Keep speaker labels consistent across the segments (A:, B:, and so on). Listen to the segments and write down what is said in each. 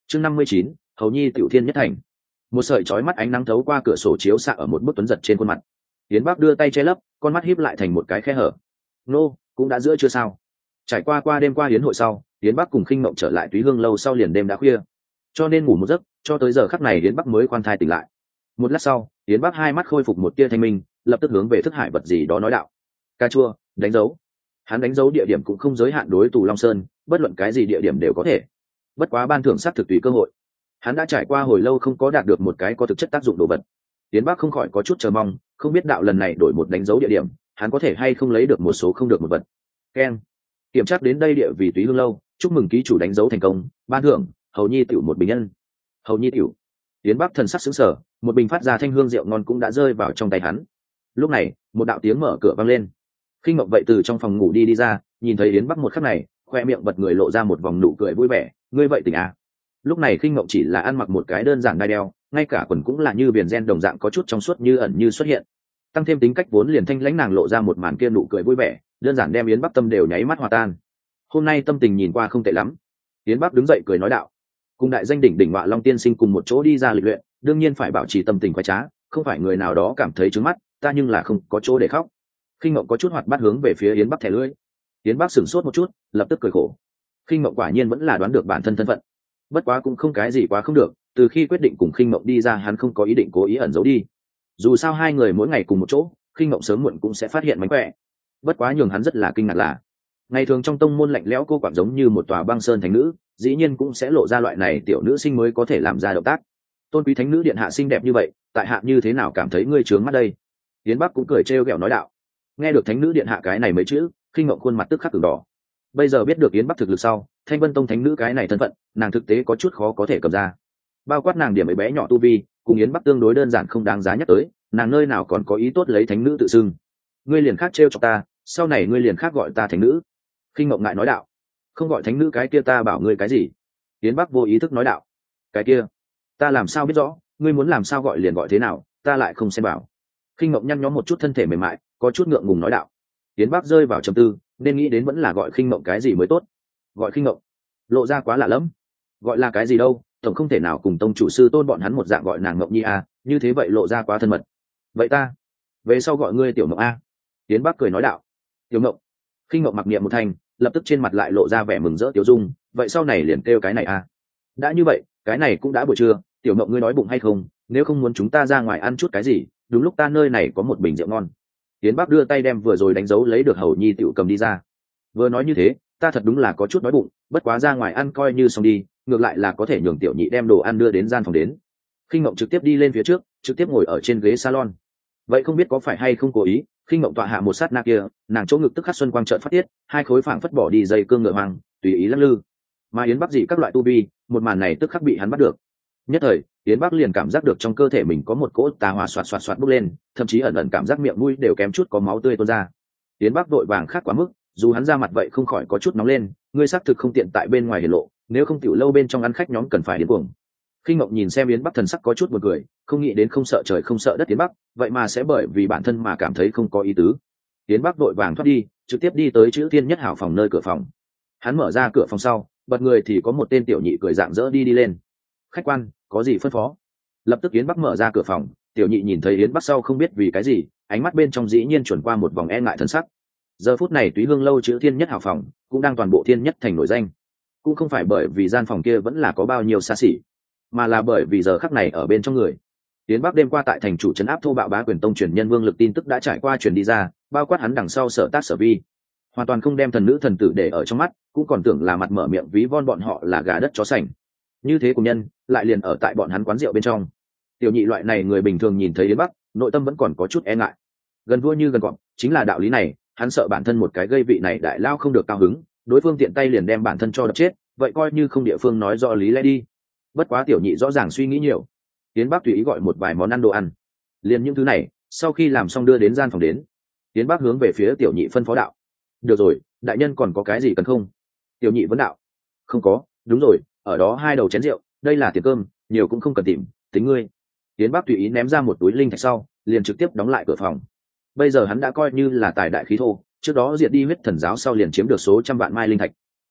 A: chương 59, hầu nhi tiểu thiên nhất thành. Một sợi chói mắt ánh nắng thấu qua cửa sổ chiếu xạ ở một bức tuấn giật trên khuôn mặt. Yến Bắc đưa tay che lấp, con mắt híp lại thành một cái khe hở. Nô, cũng đã giữa chưa sao? Trải qua đêm qua hiến hội sau, Yến Bắc cùng Khinh Mộng trở lại Túy Hương lâu sau liền đêm đã khuya, cho nên ngủ một giấc, cho tới giờ khắc này Yến Bắc mới khoan thai tỉnh lại. Một lát sau, Yến Bắc hai mắt khôi phục một tia thanh minh, lập tức hướng về thức hải vật gì đó nói đạo: cà chua, đánh dấu. Hắn đánh dấu địa điểm cũng không giới hạn đối Tù Long Sơn, bất luận cái gì địa điểm đều có thể. Bất quá ban thưởng sát thực tùy cơ hội. Hắn đã trải qua hồi lâu không có đạt được một cái có thực chất tác dụng đồ vật. Yến Bắc không khỏi có chút chờ mong, không biết đạo lần này đổi một đánh dấu địa điểm, hắn có thể hay không lấy được một số không được một vật. Keng. Kiểm tra đến đây địa vì Túy Hương lâu, chúc mừng ký chủ đánh dấu thành công, ban thưởng hầu nhi tiểu một bình nhân. Hầu nhi tiểu. Yến Bắc thần sắc sững sờ, một bình phát ra thanh hương rượu ngon cũng đã rơi vào trong tay hắn. Lúc này, một đạo tiếng mở cửa vang lên. Khinh Mộng vậy từ trong phòng ngủ đi ra, nhìn thấy Yến Bắc một khắc này, khoe miệng bật người lộ ra một vòng nụ cười vui vẻ. Ngươi vậy tỉnh à? Lúc này Khinh Mộng chỉ là ăn mặc một cái đơn giản đai đeo, ngay cả quần cũng là như viền ren đồng dạng có chút trong suốt như ẩn như xuất hiện. Tăng thêm tính cách vốn liền thanh lãnh, nàng lộ ra một màn kia nụ cười vui vẻ, đơn giản đem Yến Bắc tâm đều nháy mắt hòa tan. Hôm nay tâm tình nhìn qua không tệ lắm. Yến Bắc đứng dậy cười nói đạo: cùng đại danh đỉnh đỉnh Ngọa Long tiên sinh cùng một chỗ đi ra lịch luyện, đương nhiên phải bảo trì tâm tình khoái trá, không phải người nào đó cảm thấy trướng mắt, ta nhưng là không có chỗ để khóc. Khinh Mộng có chút hoạt bát hướng về phía Yến Bắc thẻ lưỡi. Yến Bắc sửng sốt một chút, lập tức cười khổ. Khinh Mộng quả nhiên vẫn là đoán được bản thân thân phận, bất quá cũng không cái gì quá không được, từ khi quyết định cùng Khinh Mộng đi ra hắn không có ý định cố ý ẩn giấu đi. Dù sao hai người mỗi ngày cùng một chỗ, Khinh Mộng sớm muộn cũng sẽ phát hiện mánh khỏe. Bất quá nhường hắn rất là kinh ngạc là, ngày thường trong tông môn lạnh lẽo cô quạng giống như một tòa băng sơn thánh nữ, dĩ nhiên cũng sẽ lộ ra loại này tiểu nữ sinh mới có thể làm ra động tác. Tôn quý thánh nữ điện hạ xinh đẹp như vậy, tại hạ như thế nào cảm thấy ngươi trướng mắt đây? Yến Bắc cũng cười trêu ghẹo nói đạo. Nghe được thánh nữ điện hạ cái này mấy chữ, Khinh Mộng khuôn mặt tức khắc ửng đỏ. Bây giờ biết được Yến Bắc thực lực sau, Thanh Vân tông thánh nữ cái này thân phận, nàng thực tế có chút khó có thể cầm ra. Bao quát nàng điểm ấy bé nhỏ tu vi, cùng Yến Bắc tương đối đơn giản không đáng giá nhắc tới, nàng nơi nào còn có ý tốt lấy thánh nữ tự xưng. Ngươi liền khác trêu cho ta, sau này ngươi liền khác gọi ta thánh nữ. Khinh Mộng ngại nói đạo. Không gọi thánh nữ cái kia ta bảo ngươi cái gì? Yến Bắc vô ý thức nói đạo. Cái kia, ta làm sao biết rõ, ngươi muốn làm sao gọi liền gọi thế nào, ta lại không xem bảo. Khinh Mộng nhăn nhó một chút thân thể mềm mại, có chút ngượng ngùng nói đạo. Yến Bắc rơi vào trầm tư, nên nghĩ đến vẫn là gọi Khinh Mộng cái gì mới tốt. Gọi Khinh Mộng, lộ ra quá lạ lẫm. Gọi là cái gì đâu, tổng không thể nào cùng tông chủ sư tôn bọn hắn một dạng gọi nàng Mộng Nhi à, như thế vậy lộ ra quá thân mật. Vậy ta, về sau gọi ngươi Tiểu Mộng a. Yến Bắc cười nói đạo. Tiểu Mộng. Khinh Mộng mặc niệm một thành, lập tức trên mặt lại lộ ra vẻ mừng rỡ tiểu dung, vậy sau này liền kêu cái này a. Đã như vậy, cái này cũng đã buổi trưa, Tiểu Mộng ngươi nói bụng hay không, nếu không muốn chúng ta ra ngoài ăn chút cái gì, đúng lúc ta nơi này có một bình rượu ngon. Yến Bắc đưa tay đem vừa rồi đánh dấu lấy được hầu nhi tiểu cầm đi ra. Vừa nói như thế, ta thật đúng là có chút đói bụng, bất quá ra ngoài ăn coi như xong đi, ngược lại là có thể nhường tiểu nhị đem đồ ăn đưa đến gian phòng đến. Khinh Mộng trực tiếp đi lên phía trước, trực tiếp ngồi ở trên ghế salon. Vậy không biết có phải hay không cố ý, Khinh Mộng tọa hạ một sát na kia, nàng chỗ ngực tức khắc xuân quang trợn phát tiết, hai khối phảng phất bỏ đi dây cương ngựa hoàng, tùy ý lắc lư. Mà Yến Bắc dị các loại tu vi, một màn này tức khắc bị hắn bắt được. Nhất thời, Yến Bắc liền cảm giác được trong cơ thể mình có một cỗ tà hỏa xoạt xoạt xoạt bốc lên, thậm chí ẩn ẩn cảm giác miệng mũi đều kém chút có máu tươi tuôn ra. Yến Bắc vội vàng khác quá mức, dù hắn ra mặt vậy không khỏi có chút nóng lên, ngươi xác thực không tiện tại bên ngoài hiển lộ, nếu không tiểu lâu bên trong ăn khách nhóm cần phải điên cuồng. Khinh Mộng nhìn xem Yến Bắc thần sắc có chút buồn cười, không nghĩ đến không sợ trời không sợ đất Yến Bắc, vậy mà sẽ bởi vì bản thân mà cảm thấy không có ý tứ. Yến Bắc vội vàng thoát đi, trực tiếp đi tới chữ Thiên Nhất Hảo phòng nơi cửa phòng. Hắn mở ra cửa phòng sau, bật người thì có một tên tiểu nhị cười rạng rỡ đi lên. Khách quan, có gì phân phó? Lập tức Yến Bắc mở ra cửa phòng, tiểu nhị nhìn thấy Yến Bắc sau không biết vì cái gì, ánh mắt bên trong dĩ nhiên chuẩn qua một vòng e ngại thần sắc. Giờ phút này Túy Hương lâu chữ Thiên Nhất Hảo phòng cũng đang toàn bộ Thiên Nhất thành nổi danh, cũng không phải bởi vì gian phòng kia vẫn là có bao nhiêu xa xỉ, mà là bởi vì giờ khắc này ở bên trong người. Yến Bắc đêm qua tại thành chủ trấn áp thô bạo bá quyền tông truyền nhân Vương Lực tin tức đã trải qua truyền đi ra, bao quát hắn đằng sau sở tác sở vi, hoàn toàn không đem thần nữ thần tử để ở trong mắt, cũng còn tưởng là mặt mở miệng ví von bọn họ là gà đất chó sành. Như thế cùng nhân lại liền ở tại bọn hắn quán rượu bên trong. Tiểu nhị loại này người bình thường nhìn thấy Yến Bắc, nội tâm vẫn còn có chút e ngại. Gần vua như gần cọp, chính là đạo lý này, hắn sợ bản thân một cái gây vị này đại lao không được cao hứng, đối phương tiện tay liền đem bản thân cho đập chết, vậy coi như không địa phương nói rõ lý lẽ đi. Bất quá tiểu nhị rõ ràng suy nghĩ nhiều. Yến Bắc tùy ý gọi một vài món ăn đồ ăn, liền những thứ này sau khi làm xong đưa đến gian phòng đến. Yến Bắc hướng về phía tiểu nhị phân phó đạo. Được rồi, đại nhân còn có cái gì cần không? Tiểu nhị vấn đạo. Không có, đúng rồi, ở đó 2 đầu chén rượu, đây là tiền cơm, nhiều cũng không cần tìm, tính ngươi. Yến Bắc tùy ý ném ra một túi linh thạch sau, liền trực tiếp đóng lại cửa phòng. Bây giờ hắn đã coi như là tài đại khí thô, trước đó diệt đi huyết thần giáo sau liền chiếm được số trăm vạn mai linh thạch.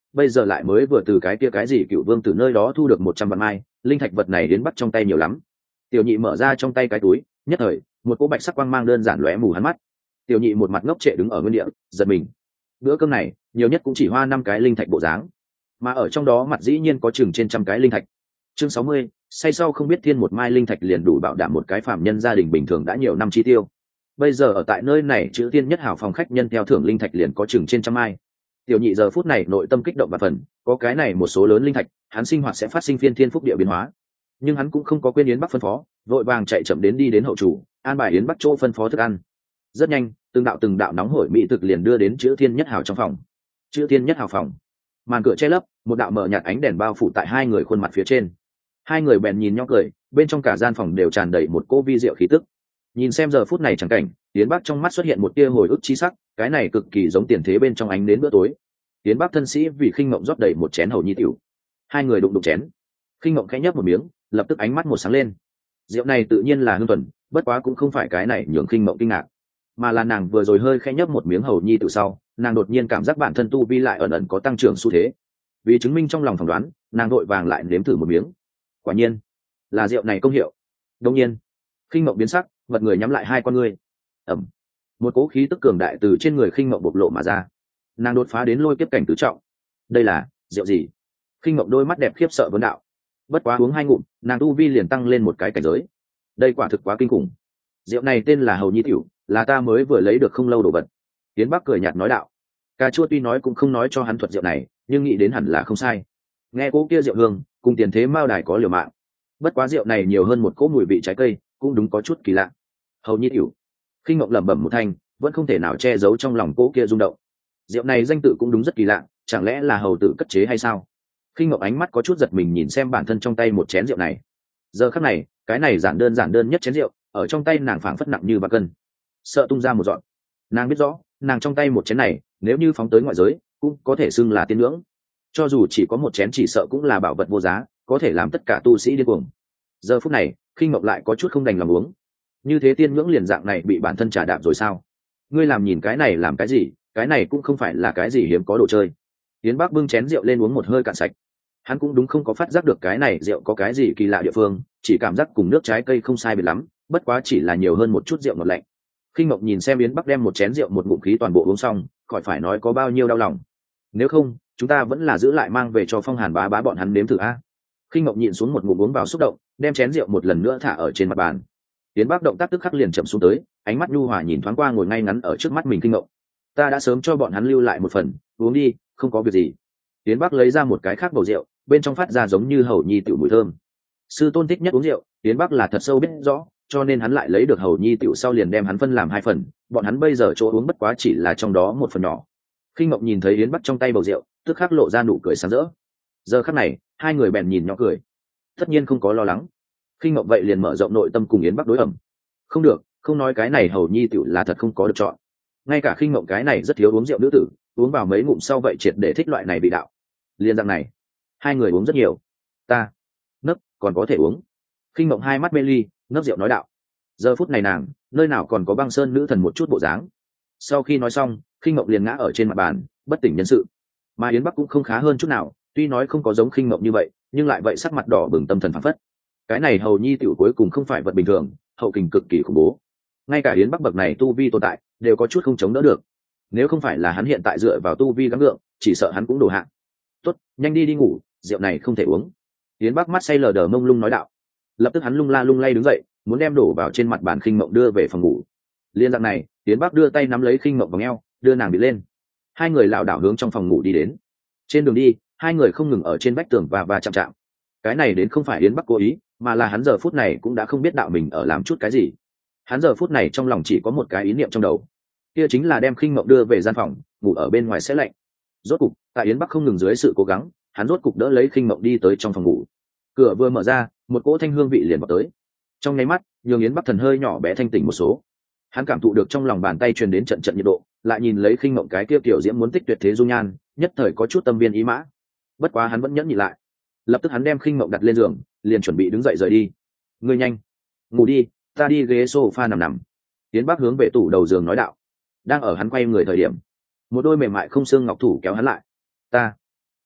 A: bây giờ lại mới vừa từ cái kia cái gì cựu vương từ nơi đó thu được 100 vạn mai linh thạch vật này đến bắt trong tay nhiều lắm. Tiểu nhị mở ra trong tay cái túi, nhất thời một cỗ bạch sắc quang mang đơn giản lóe mù hắn mắt. Tiểu nhị một mặt ngốc trệ đứng ở nguyên địa, giật mình. Bữa cơm này nhiều nhất cũng chỉ hoa 5 cái linh thạch bộ dáng, mà ở trong đó mặt dĩ nhiên có chừng trên 100 cái linh thạch. Chương 60, say sau không biết thiên một mai linh thạch liền đủ bảo đảm một cái phàm nhân gia đình bình thường đã nhiều năm chi tiêu. Bây giờ ở tại nơi này chữ tiên nhất hảo phòng khách nhân theo thưởng linh thạch liền có chừng trên 100 mai. Tiểu nhị giờ phút này nội tâm kích động và phần, có cái này một số lớn linh thạch, hắn sinh hoạt sẽ phát sinh phiên thiên phúc địa biến hóa. Nhưng hắn cũng không có quên Yến Bắc phân phó, vội vàng chạy chậm đi đến hậu chủ, an bài Yến Bắc chỗ phân phó thức ăn. Rất nhanh, từng đạo nóng hổi mỹ thực liền đưa đến chữ thiên nhất hảo trong phòng. Chữ thiên nhất hảo phòng, màn cửa che lấp, một đạo mờ nhạt ánh đèn bao phủ tại hai người khuôn mặt phía trên. Hai người bèn nhìn nhau cười, bên trong cả gian phòng đều tràn đầy một cô vi diệu khí tức. Nhìn xem giờ phút này chẳng cảnh, Yến Bắc trong mắt xuất hiện một tia hồi ức chi sắc, cái này cực kỳ giống tiền thế bên trong ánh đến bữa tối. Yến Bắc thân sĩ vì khinh mộng rót đầy một chén hầu nhi tiểu. Hai người đụng chén, khinh mộng khẽ nhấp một miếng, lập tức ánh mắt một sáng lên. Rượu này tự nhiên là hương tuần, bất quá cũng không phải cái này nhường khinh mộng kinh ngạc, mà là nàng vừa rồi hơi khẽ nhấp một miếng hầu nhi tiểu sau, nàng đột nhiên cảm giác bản thân tu vi lại ẩn ẩn có tăng trưởng xu thế. Vì chứng minh trong lòng phỏng đoán, nàng vội vàng lại nếm thử một miếng. Quả nhiên là rượu này công hiệu. Đương nhiên, khinh mộng biến sắc, vật người nhắm lại hai con ngươi. Ẩm, một cỗ khí tức cường đại từ trên người khinh mộng bộc lộ mà ra. Nàng đột phá đến lôi kiếp cảnh tứ trọng. Đây là rượu gì? Khinh mộng đôi mắt đẹp khiếp sợ vấn đạo. Bất quá uống hai ngụm, nàng tu vi liền tăng lên một cái cảnh giới. Đây quả thực quá kinh khủng. Rượu này tên là hầu nhi tiểu, là ta mới vừa lấy được không lâu đồ vật. Tiến Bắc cười nhạt nói đạo. Cà chua tuy nói cũng không nói cho hắn thuật rượu này, nhưng nghĩ đến hẳn là không sai. Nghe cỗ kia rượu hương, cùng tiền thế mao đài có liều mạng. Bất quá rượu này nhiều hơn một cỗ mùi vị trái cây, cũng đúng có chút kỳ lạ. Hầu nhi tiểu. Khinh Ngộng lẩm bẩm một thanh, vẫn không thể nào che giấu trong lòng cỗ kia rung động. Rượu này danh tự cũng đúng rất kỳ lạ, chẳng lẽ là hầu tự cất chế hay sao? Khinh Ngộng ánh mắt có chút giật mình nhìn xem bản thân trong tay một chén rượu này. Giờ khắc này, cái này giản đơn nhất chén rượu, ở trong tay nàng phảng phất nặng như bạc cân, sợ tung ra một dọn. Nàng biết rõ, nàng trong tay một chén này, nếu như phóng tới ngoại giới, cũng có thể xưng là tiên ngưỡng. Cho dù chỉ có một chén chỉ sợ cũng là bảo vật vô giá, có thể làm tất cả tu sĩ điên cuồng. Giờ phút này, Khinh Ngộng lại có chút không đành lòng uống. Như thế tiên ngưỡng liền dạng này bị bản thân trả đạp rồi sao? Ngươi làm nhìn cái này làm cái gì? Cái này cũng không phải là cái gì hiếm có đồ chơi. Tiến Bắc bưng chén rượu lên uống một hơi cạn sạch. Hắn cũng đúng không có phát giác được cái này rượu có cái gì kỳ lạ địa phương, chỉ cảm giác cùng nước trái cây không sai biệt lắm, bất quá chỉ là nhiều hơn một chút rượu ngọt lạnh. Khinh Ngộng nhìn xem Yến Bắc đem một chén rượu một ngụm khí toàn bộ uống xong, khỏi phải nói có bao nhiêu đau lòng. Nếu không, chúng ta vẫn là giữ lại mang về cho Phong Hàn bá bọn hắn nếm thử a. Khinh Ngộng nhịn xuống một ngụm uống vào xúc động, đem chén rượu một lần nữa thả ở trên mặt bàn. Yến Bắc động tác tức khắc liền chậm xuống tới, ánh mắt nhu hòa nhìn thoáng qua ngồi ngay ngắn ở trước mắt mình Khinh Ngộng. Ta đã sớm cho bọn hắn lưu lại một phần, uống đi, không có việc gì. Yến Bắc lấy ra một cái khác bầu rượu, bên trong phát ra giống như hầu nhi tiểu mùi thơm. Sư tôn thích nhất uống rượu, Yến Bắc là thật sâu biết rõ, cho nên hắn lại lấy được hầu nhi tiểu sau liền đem hắn phân làm hai phần, bọn hắn bây giờ chỗ uống bất quá chỉ là trong đó một phần nhỏ. Khinh Ngộng nhìn thấy Yến Bắc trong tay bầu rượu, tức khắc lộ ra nụ cười sáng rỡ. Giờ khắc này, hai người bèn nhìn nhỏ cười. Tất nhiên không có lo lắng. Khinh Ngộng vậy liền mở rộng nội tâm cùng Yến Bắc đối ẩm. Không được, không nói cái này hầu nhi tiểu là thật không có được chọn. Ngay cả Khinh Ngộng cái này rất thiếu uống rượu nữ tử, uống vào mấy ngụm sau vậy triệt để thích loại này vị đạo. Liên dạng này, hai người uống rất nhiều. Ta nấc còn có thể uống. Khinh Ngộng hai mắt mê ly, nấc rượu nói đạo. Giờ phút này nàng, nơi nào còn có băng sơn nữ thần một chút bộ dáng. Sau khi nói xong, Khinh Ngộng liền ngã ở trên mặt bàn, bất tỉnh nhân sự. Mà Yến Bắc cũng không khá hơn chút nào, tuy nói không có giống Khinh Ngộng như vậy, nhưng lại vậy sắc mặt đỏ bừng tâm thần phảng phất. Cái này hầu nhi tiểu cuối cùng không phải vật bình thường, hậu kình cực kỳ khủng bố. Ngay cả Yến Bắc bậc này tu vi tồn tại, đều có chút không chống đỡ được. Nếu không phải là hắn hiện tại dựa vào tu vi gắng gượng, chỉ sợ hắn cũng đổ hạng. Tốt, nhanh đi ngủ, rượu này không thể uống. Yến Bắc mắt say lờ đờ mông lung nói đạo. Lập tức hắn lung la lung lay đứng dậy, muốn đem đổ vào trên mặt bàn Khinh Ngộng đưa về phòng ngủ. Liên dạng này, Yến Bắc đưa tay nắm lấy Khinh Ngộng vào eo, đưa nàng đi lên. Hai người lảo đảo hướng trong phòng ngủ đi đến. Trên đường đi, hai người không ngừng ở trên vách tường và chạm. Cái này đến không phải Yến Bắc cố ý, mà là hắn giờ phút này cũng đã không biết đạo mình ở làm chút cái gì. Hắn giờ phút này trong lòng chỉ có một cái ý niệm trong đầu, kia chính là đem Khinh Ngộng đưa về gian phòng, ngủ ở bên ngoài sẽ lạnh. Rốt cục, tại Yến Bắc không ngừng dưới sự cố gắng, hắn rốt cục đỡ lấy Khinh Ngộng đi tới trong phòng ngủ. Cửa vừa mở ra, một cỗ thanh hương vị liền vào tới. Trong nháy mắt, nhường Yến Bắc thần hơi nhỏ bé thanh tỉnh một số. Hắn cảm thụ được trong lòng bàn tay truyền đến trận nhiệt độ, lại nhìn lấy Khinh Ngộng cái kia kiểu diễm muốn tích tuyệt thế dung nhan, nhất thời có chút tâm viên ý mã. Bất quá hắn vẫn nhẫn nhịn lại. Lập tức hắn đem Khinh Ngộng đặt lên giường, liền chuẩn bị đứng dậy rời đi. Ngươi nhanh ngủ đi, ta đi ghế sofa nằm. Yến Bắc hướng về tủ đầu giường nói đạo. Đang ở hắn quay người thời điểm, một đôi mềm mại không xương ngọc thủ kéo hắn lại. Ta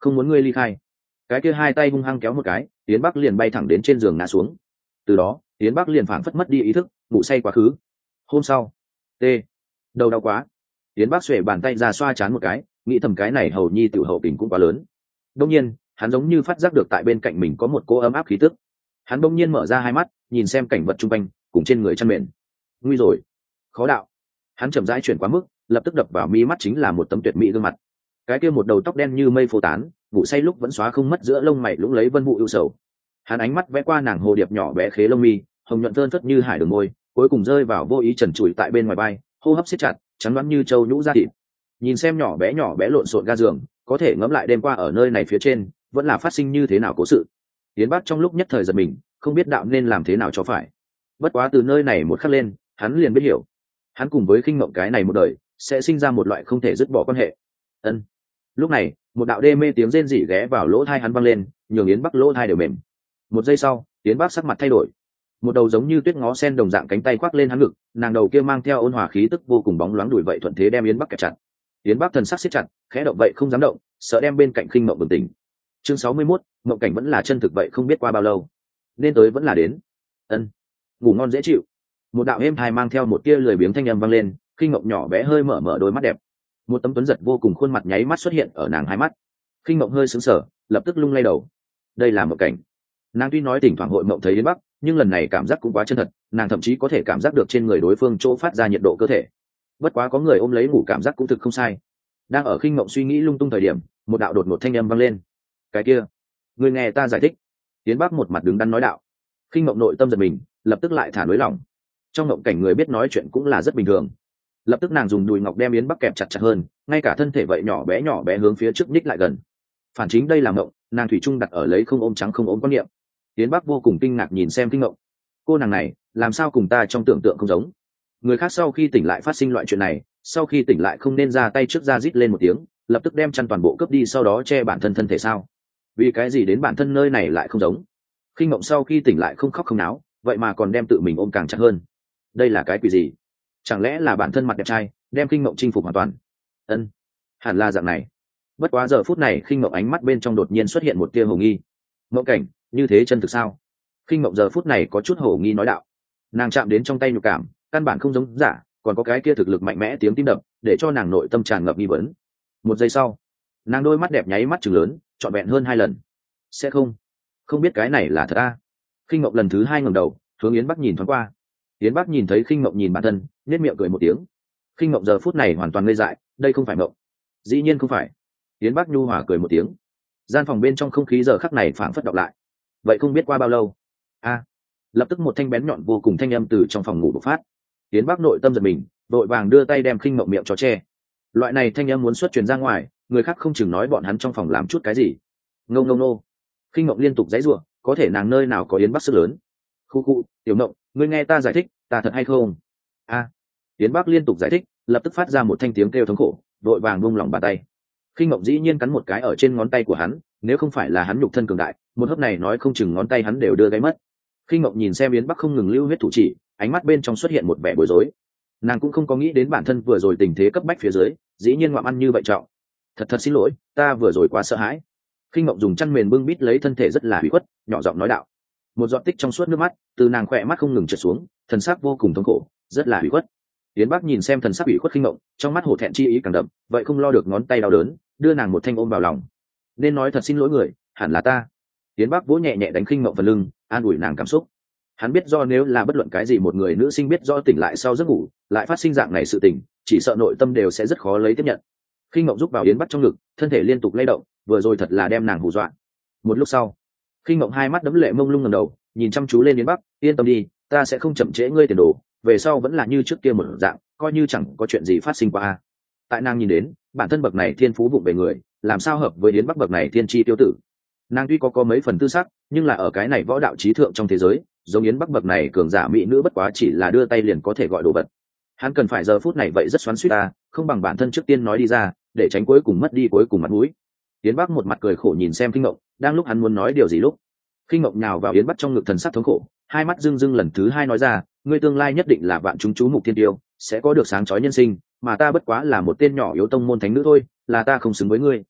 A: không muốn ngươi ly khai. Cái kia hai tay hung hăng kéo một cái, Yến Bắc liền bay thẳng đến trên giường ngã xuống. Từ đó Yến Bắc liền phảng phất mất đi ý thức, ngủ say quá khứ. Hôm sau, t đầu đau quá. Yến Bắc xuề bàn tay ra xoa chán một cái, nghĩ thầm cái này hầu nhi tiểu hậu tình cũng quá lớn. Đông nhiên hắn giống như phát giác được tại bên cạnh mình có một cô ấm áp khí tức. Hắn đông nhiên mở ra hai mắt, nhìn xem cảnh vật chung quanh cùng trên người chăn mền. Nguy rồi, khó đạo. Hắn chậm rãi chuyển quá mức, lập tức đập vào mi mắt chính là một tấm tuyệt mỹ gương mặt. Cái kia một đầu tóc đen như mây phô tán, ngủ say lúc vẫn xóa không mất giữa lông mày lũng lấy vân vụ ưu sầu. Hắn ánh mắt vẽ qua nàng hồ điệp nhỏ bé khế lông mi, hồng nhuận thơn phất như hải đường môi, cuối cùng rơi vào vô ý trần trụi tại bên ngoài vai, hô hấp siết chặt, trắng đoán như châu nhũ da thịt. Nhìn xem nhỏ bé lộn xộn ga giường, có thể ngẫm lại đêm qua ở nơi này phía trên vẫn là phát sinh như thế nào cố sự. Tiến Bắc trong lúc nhất thời giật mình, không biết đạo nên làm thế nào cho phải. Bất quá từ nơi này một khắc lên, hắn liền biết hiểu, hắn cùng với khinh mộng cái này một đời sẽ sinh ra một loại không thể dứt bỏ quan hệ. Ân. Lúc này một đạo đê mê tiếng rên rỉ ghé vào lỗ thai hắn văng lên, nhường Yến Bắc lỗ thai đều mềm. Một giây sau, Yến Bắc sắc mặt thay đổi, một đầu giống như tuyết ngó sen đồng dạng cánh tay khoác lên hắn ngực, nàng đầu kia mang theo ôn hòa khí tức vô cùng bóng loáng đùi vậy thuận thế đem Yến Bắc kẹp chặt. Yến Bắc thần sắc siết chặt, khẽ động vậy không dám động, sợ đem bên cạnh khinh mộng bừng tỉnh. Chương 61, mộng cảnh vẫn là chân thực vậy không biết qua bao lâu, nên tới vẫn là đến. Ân. Ngủ ngon dễ chịu. Một đạo êm thai mang theo một tia lười biếng thanh âm vang lên, khinh mộng nhỏ bé hơi mở mở đôi mắt đẹp. Một tấm tuấn giật vô cùng khuôn mặt nháy mắt xuất hiện ở nàng hai mắt. Khinh mộng hơi sững sờ, lập tức lung lay đầu. Đây là mộng cảnh. Nàng tuy nói thỉnh thoảng hội mộng thấy Yến Bắc, nhưng lần này cảm giác cũng quá chân thật, nàng thậm chí có thể cảm giác được trên người đối phương chỗ phát ra nhiệt độ cơ thể. Bất quá có người ôm lấy ngủ cảm giác cũng thực không sai. Đang ở khinh mộng suy nghĩ lung tung thời điểm, một đạo đột ngột thanh âm vang lên. Cái kia, người nghe ta giải thích. Yến Bắc một mặt đứng đắn nói đạo. Khinh mộng nội tâm giật mình, lập tức lại thả nới lỏng. Trong mộng cảnh người biết nói chuyện cũng là rất bình thường. Lập tức nàng dùng đùi ngọc đem Yến Bắc kẹp chặt chặt hơn, ngay cả thân thể vậy nhỏ bé hướng phía trước nhích lại gần. Phản chính đây là mộng, nàng thủy chung đặt ở lấy không ôm trắng không ôm quan niệm. Yến Bắc vô cùng kinh ngạc nhìn xem khinh mộng. Cô nàng này làm sao cùng ta trong tưởng tượng không giống. Người khác sau khi tỉnh lại phát sinh loại chuyện này, sau khi tỉnh lại không nên ra tay trước ra rít lên một tiếng, lập tức đem chăn toàn bộ cướp đi sau đó che bản thân thân thể sao? Vì cái gì đến bản thân nơi này lại không giống? Khinh mộng sau khi tỉnh lại không khóc không náo, vậy mà còn đem tự mình ôm càng chặt hơn. Đây là cái quỷ gì? Chẳng lẽ là bản thân mặt đẹp trai đem khinh mộng chinh phục hoàn toàn? Ân, hẳn là dạng này. Bất quá giờ phút này khinh mộng ánh mắt bên trong đột nhiên xuất hiện một tia hồ nghi. Mộng cảnh như thế chân thực sao? Khinh mộng giờ phút này có chút hồ nghi nói đạo. Nàng chạm đến trong tay nhục cảm, căn bản không giống giả, còn có cái kia thực lực mạnh mẽ tiếng tim đập, để cho nàng nội tâm tràn ngập nghi vấn. Một giây sau, nàng đôi mắt đẹp nháy mắt chừng lớn, trọn vẹn hơn 2 lần. Sẽ không biết cái này là thật à? Khinh mộng lần thứ 2 ngẩng đầu, hướng Yến Bắc nhìn thoáng qua. Yến Bắc nhìn thấy khinh mộng nhìn bản thân, nhếch miệng cười một tiếng. Khinh mộng giờ phút này hoàn toàn ngây dại, đây không phải mộng. Dĩ nhiên không phải. Yến Bắc nhu hòa cười một tiếng. Gian phòng bên trong không khí giờ khắc này phảng phất đọc lại. Vậy không biết qua bao lâu? A. Lập tức một thanh bén nhọn vô cùng thanh âm từ trong phòng ngủ bộc phát. Yến Bắc nội tâm giật mình, vội vàng đưa tay đem khinh mộng miệng cho che. Loại này thanh âm muốn xuất truyền ra ngoài, người khác không chừng nói bọn hắn trong phòng làm chút cái gì. Ngông ngông nô. Khinh mộng liên tục giãy giụa, có thể nàng nơi nào có Yến Bắc sức lớn. Khu, tiểu mộng, ngươi nghe ta giải thích, ta thật hay không? A. Yến Bắc liên tục giải thích, lập tức phát ra một thanh tiếng kêu thống khổ, vội vàng buông lỏng bàn tay. Khinh mộng dĩ nhiên cắn một cái ở trên ngón tay của hắn, nếu không phải là hắn nhục thân cường đại, một hớp này nói không chừng ngón tay hắn đều đưa gáy mất. Khinh mộng nhìn xem Yến Bắc không ngừng lưu huyết thủ chỉ, ánh mắt bên trong xuất hiện một vẻ bối rối. Nàng cũng không có nghĩ đến bản thân vừa rồi tình thế cấp bách phía dưới, dĩ nhiên ngoạm ăn như vậy trọng. Thật xin lỗi, ta vừa rồi quá sợ hãi. Khinh mộng dùng chăn mền bưng bít lấy thân thể rất là hủy khuất, nhỏ giọng nói đạo. Một giọt tích trong suốt nước mắt từ nàng khỏe mắt không ngừng trượt xuống, thần sắc vô cùng thống khổ, rất là hủy khuất. Yến Bắc nhìn xem thần sắc hủy khuất khinh mộng, trong mắt hổ thẹn chi ý càng đậm, vậy không lo được ngón tay đau đớn, đưa nàng một thanh ôm vào lòng. Nên nói thật xin lỗi người, hẳn là ta. Yến Bắc vỗ nhẹ nhẹ đánh khinh mộng vào lưng, an ủi nàng cảm xúc. Hắn biết do nếu là bất luận cái gì một người nữ sinh biết do tỉnh lại sau giấc ngủ lại phát sinh dạng này sự tình, chỉ sợ nội tâm đều sẽ rất khó lấy tiếp nhận. Khinh mộng rúc vào Yến Bắc trong ngực, thân thể liên tục lay động, vừa rồi thật là đem nàng hù dọa. Một lúc sau, khinh mộng hai mắt đẫm lệ mông lung ngẩng đầu, nhìn chăm chú lên Yến Bắc, yên tâm đi, ta sẽ không chậm trễ ngươi tiền đồ, về sau vẫn là như trước kia một dạng, coi như chẳng có chuyện gì phát sinh qua. Tại nàng nhìn đến, bản thân bậc này thiên phú vụng về người, làm sao hợp với Yến Bắc bậc này thiên chi tiêu tử. Nàng tuy có mấy phần tư sắc, nhưng là ở cái này võ đạo trí thượng trong thế giới, giống Yến Bắc bậc này cường giả mỹ nữ bất quá chỉ là đưa tay liền có thể gọi đồ vật. Hắn cần phải giờ phút này vậy rất xoắn xuýt ta, không bằng bản thân trước tiên nói đi ra, để tránh cuối cùng mất đi cuối cùng mặt mũi. Yến Bắc một mặt cười khổ nhìn xem Khinh Mộng, đang lúc hắn muốn nói điều gì lúc, Khinh Mộng nhào vào Yến Bắc trong ngực thần sắc thống khổ, hai mắt rưng rưng lần thứ 2 nói ra, ngươi tương lai nhất định là vạn chúng chú mục thiên tiêu, sẽ có được sáng chói nhân sinh, mà ta bất quá là một tên nhỏ yếu tông môn thánh nữ thôi, là ta không xứng với ngươi.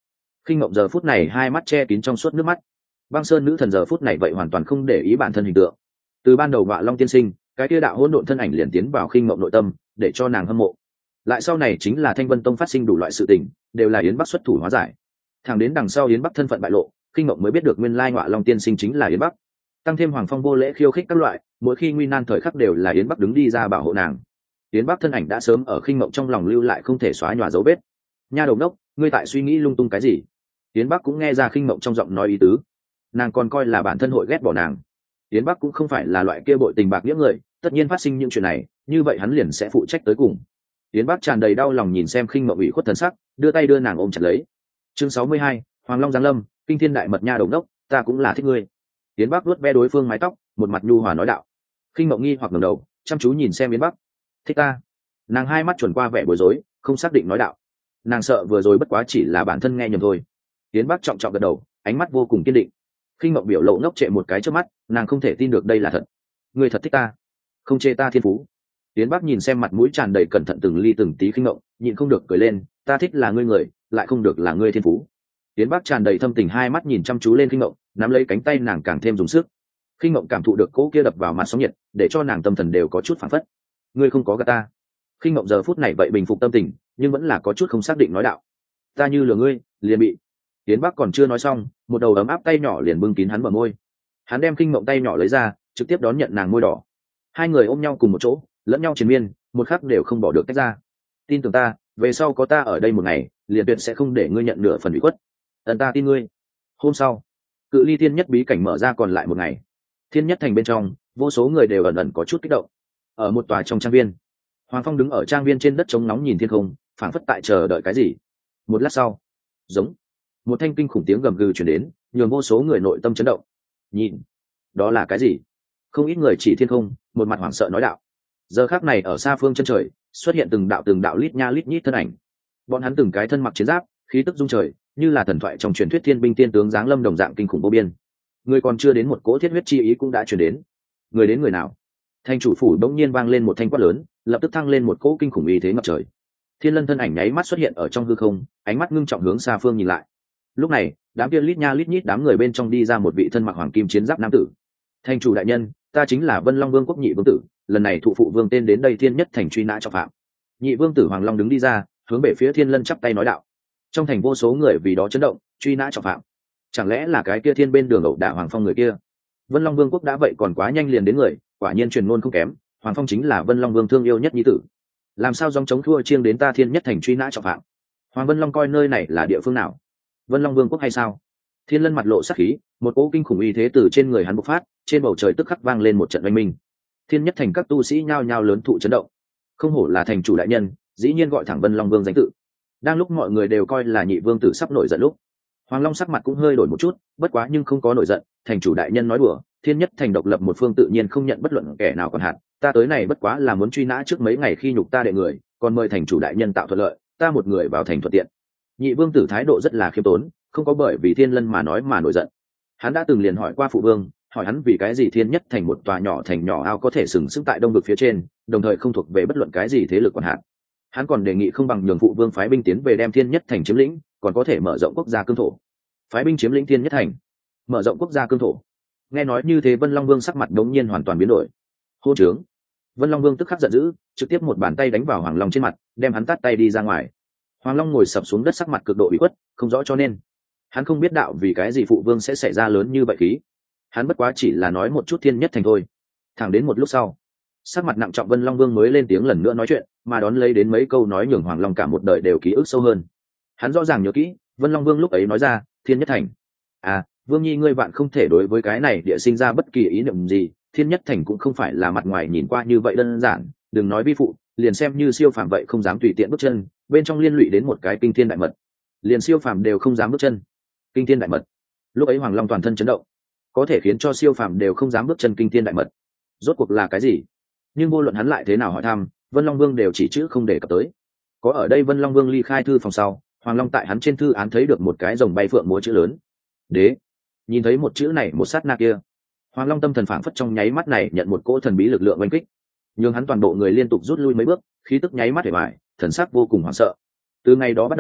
A: Khinh Mộng giờ phút này hai mắt che kín trong suốt nước mắt. Băng Sơn nữ thần giờ phút này vậy hoàn toàn không để ý bản thân hình tượng. Từ ban đầu Ngọa Long tiên sinh, cái kia đạo hỗn độn thân ảnh liền tiến vào Khinh Mộng nội tâm, để cho nàng hâm mộ. Lại sau này chính là Thanh Vân Tông phát sinh đủ loại sự tình, đều là Yến Bắc xuất thủ hóa giải. Thẳng đến đằng sau Yến Bắc thân phận bại lộ, Khinh Mộng mới biết được nguyên lai Ngọa Long tiên sinh chính là Yến Bắc. Tăng thêm Hoàng Phong vô lễ khiêu khích các loại, mỗi khi nguy nan thời khắc đều là Yến Bắc đứng đi ra bảo hộ nàng. Yến Bắc thân ảnh đã sớm ở Khinh Mộng trong lòng lưu lại không thể xóa nhòa dấu vết. Nha đầu đốc, ngươi tại suy nghĩ lung tung cái gì? Yến Bắc cũng nghe ra Khinh Mộng trong giọng nói ý tứ. Nàng còn coi là bản thân hội ghét bỏ nàng. Yến Bắc cũng không phải là loại kia bội tình bạc nghĩa người, tất nhiên phát sinh những chuyện này, như vậy hắn liền sẽ phụ trách tới cùng. Yến Bắc tràn đầy đau lòng nhìn xem Khinh Mộng ủy khuất thần sắc, đưa tay đưa nàng ôm chặt lấy. Chương 62, Hoàng Long giáng lâm, kinh thiên đại mật nha đầu đốc, ta cũng là thích ngươi. Yến Bắc vuốt ve đối phương mái tóc, một mặt nhu hòa nói đạo. Khinh Mộng nghi hoặc ngẩng đầu, chăm chú nhìn xem Yến Bắc. Thích ta? Nàng hai mắt chuẩn qua vẻ bối rối, không xác định nói đạo. Nàng sợ vừa rồi bất quá chỉ là bản thân nghe nhầm thôi. Yến Bắc trọng trọng gật đầu, ánh mắt vô cùng kiên định. Khinh Mộng biểu lộ ngốc trệ một cái trước mắt, nàng không thể tin được đây là thật. Ngươi thật thích ta, không chê ta thiên phú? Yến Bắc nhìn xem mặt mũi tràn đầy cẩn thận từng ly từng tí Khinh Mộng, nhịn không được cười lên, ta thích là ngươi người, lại không được là ngươi thiên phú. Yến Bắc tràn đầy thâm tình hai mắt nhìn chăm chú lên Khinh Mộng, nắm lấy cánh tay nàng càng thêm dùng sức. Khinh Mộng cảm thụ được cỗ kia đập vào mặt sóng nhiệt, để cho nàng tâm thần đều có chút phảng phất. Ngươi không có gạt ta. Khinh Mộng giờ phút này vậy bình phục tâm tình, nhưng vẫn là có chút không xác định nói đạo. Ta như lừa ngươi, liền bị. Yến Bắc còn chưa nói xong, một đầu ấm áp tay nhỏ liền bưng kín hắn bờ môi. Hắn đem Khinh Mộng tay nhỏ lấy ra, trực tiếp đón nhận nàng môi đỏ. Hai người ôm nhau cùng một chỗ, lẫn nhau triền miên, một khắc đều không bỏ được tách ra. Tin tưởng ta, về sau có ta ở đây một ngày, liền tuyệt sẽ không để ngươi nhận nửa phần ủy khuất. Ta tin ngươi. Hôm sau, cự ly thiên nhất bí cảnh mở ra còn lại một ngày. Thiên nhất thành bên trong, vô số người đều ẩn ẩn có chút kích động. Ở một tòa trong trang viên, Hoàng Phong đứng ở trang viên trên đất trống nóng nhìn thiên không, phảng phất tại chờ đợi cái gì. Một lát sau, giống một thanh kinh khủng tiếng gầm gừ truyền đến, nhường vô số người nội tâm chấn động. Nhìn, đó là cái gì? Không ít người chỉ thiên không, một mặt hoảng sợ nói đạo. Giờ khắc này ở xa phương chân trời, xuất hiện từng đạo lít nha lít nhít thân ảnh. Bọn hắn từng cái thân mặc chiến giáp, khí tức rung trời, như là thần thoại trong truyền thuyết thiên binh tiên tướng giáng lâm đồng dạng kinh khủng vô biên. Người còn chưa đến một cỗ thiết huyết chi ý cũng đã truyền đến. Người đến người nào? Thành chủ phủ bỗng nhiên vang lên một thanh quát lớn, lập tức thăng lên một cỗ kinh khủng ý thế ngập trời. Thiên Lân thân ảnh nháy mắt xuất hiện ở trong hư không, ánh mắt ngưng trọng hướng xa phương nhìn lại. Lúc này, đám kia lít nha lít nhít đám người bên trong đi ra một vị thân mặc hoàng kim chiến giáp nam tử. Thành chủ đại nhân, ta chính là Vân Long Vương quốc nhị vương tử, lần này thụ phụ vương tên đến đây thiên nhất thành truy nã trọng phạm. Nhị vương tử Hoàng Long đứng đi ra, hướng về phía Thiên Lân chắp tay nói đạo. Trong thành vô số người vì đó chấn động, truy nã trọng phạm. Chẳng lẽ là cái kia thiên bên đường ẩu đả Hoàng Phong người kia? Vân Long Vương quốc đã vậy còn quá nhanh liền đến người, quả nhiên truyền ngôn không kém, Hoàng Phong chính là Vân Long Vương thương yêu nhất nhi tử. Làm sao dòng chống thua chiêng đến ta thiên nhất thành truy nã trọng phạm? Hoàng Vân Long coi nơi này là địa phương nào? Vân Long Vương quốc hay sao? Thiên Lân mặt lộ sắc khí, một cỗ kinh khủng uy thế từ trên người hắn bộc phát, trên bầu trời tức khắc vang lên một trận oanh minh. Thiên nhất thành các tu sĩ nhao nhao lớn thụ chấn động. Không hổ là thành chủ đại nhân, dĩ nhiên gọi thẳng Vân Long Vương danh tự. Đang lúc mọi người đều coi là nhị vương tử sắp nổi giận lúc, Hoàng Long sắc mặt cũng hơi đổi một chút, bất quá nhưng không có nổi giận. Thành chủ đại nhân nói đùa, thiên nhất thành độc lập một phương tự nhiên không nhận bất luận kẻ nào còn hạn. Ta tới này bất quá là muốn truy nã trước mấy ngày khi nhục ta đệ người, còn mời thành chủ đại nhân tạo thuận lợi, ta một người vào thành thuận tiện. Nhị vương tử thái độ rất là khiêm tốn, không có bởi vì Thiên Lân mà nói mà nổi giận. Hắn đã từng liền hỏi qua phụ vương, hỏi hắn vì cái gì thiên nhất thành một tòa nhỏ thành nhỏ ao có thể sừng sững tại đông vực phía trên, đồng thời không thuộc về bất luận cái gì thế lực quản hạt. Hắn còn đề nghị không bằng nhường phụ vương phái binh tiến về đem thiên nhất thành chiếm lĩnh, còn có thể mở rộng quốc gia cương thổ. Phái binh chiếm lĩnh thiên nhất thành, mở rộng quốc gia cương thổ. Nghe nói như thế Vân Long Vương sắc mặt đống nhiên hoàn toàn biến đổi. Hô trướng! Vân Long Vương tức khắc giận dữ, trực tiếp một bàn tay đánh vào Hoàng Long trên mặt, đem hắn tát tay đi ra ngoài. Hoàng Long ngồi sập xuống đất sắc mặt cực độ ủy khuất, không rõ cho nên. Hắn không biết đạo vì cái gì phụ vương sẽ xảy ra lớn như vậy khí. Hắn bất quá chỉ là nói một chút thiên nhất thành thôi. Thẳng đến một lúc sau, sắc mặt nặng trọng Vân Long Vương mới lên tiếng lần nữa nói chuyện, mà đón lấy đến mấy câu nói nhường Hoàng Long cả một đời đều ký ức sâu hơn. Hắn rõ ràng nhớ kỹ, Vân Long Vương lúc ấy nói ra, thiên nhất thành. À, Vương Nhi ngươi vạn không thể đối với cái này địa sinh ra bất kỳ ý niệm gì, thiên nhất thành cũng không phải là mặt ngoài nhìn qua như vậy đơn giản, đừng nói vi phụ, liền xem như siêu phàm vậy không dám tùy tiện bước chân, bên trong liên lụy đến một cái kinh thiên đại mật. Liền siêu phàm đều không dám bước chân. Kinh thiên đại mật. Lúc ấy Hoàng Long toàn thân chấn động, có thể khiến cho siêu phàm đều không dám bước chân kinh thiên đại mật. Rốt cuộc là cái gì? Nhưng vô luận hắn lại thế nào hỏi thăm, Vân Long Vương đều chỉ chữ không đề cập tới. Có ở đây Vân Long Vương ly khai thư phòng sau, Hoàng Long tại hắn trên thư án thấy được một cái rồng bay phượng múa chữ lớn. Đế. Nhìn thấy một chữ này một sát na kia, Hoàng Long tâm thần phảng phất trong nháy mắt này nhận một cỗ thần bí lực lượng oanh kích, nhưng hắn toàn bộ người liên tục rút lui mấy bước, khí tức nháy mắt hề bại, thần sắc vô cùng hoảng sợ. Từ ngày đó bắt đầu,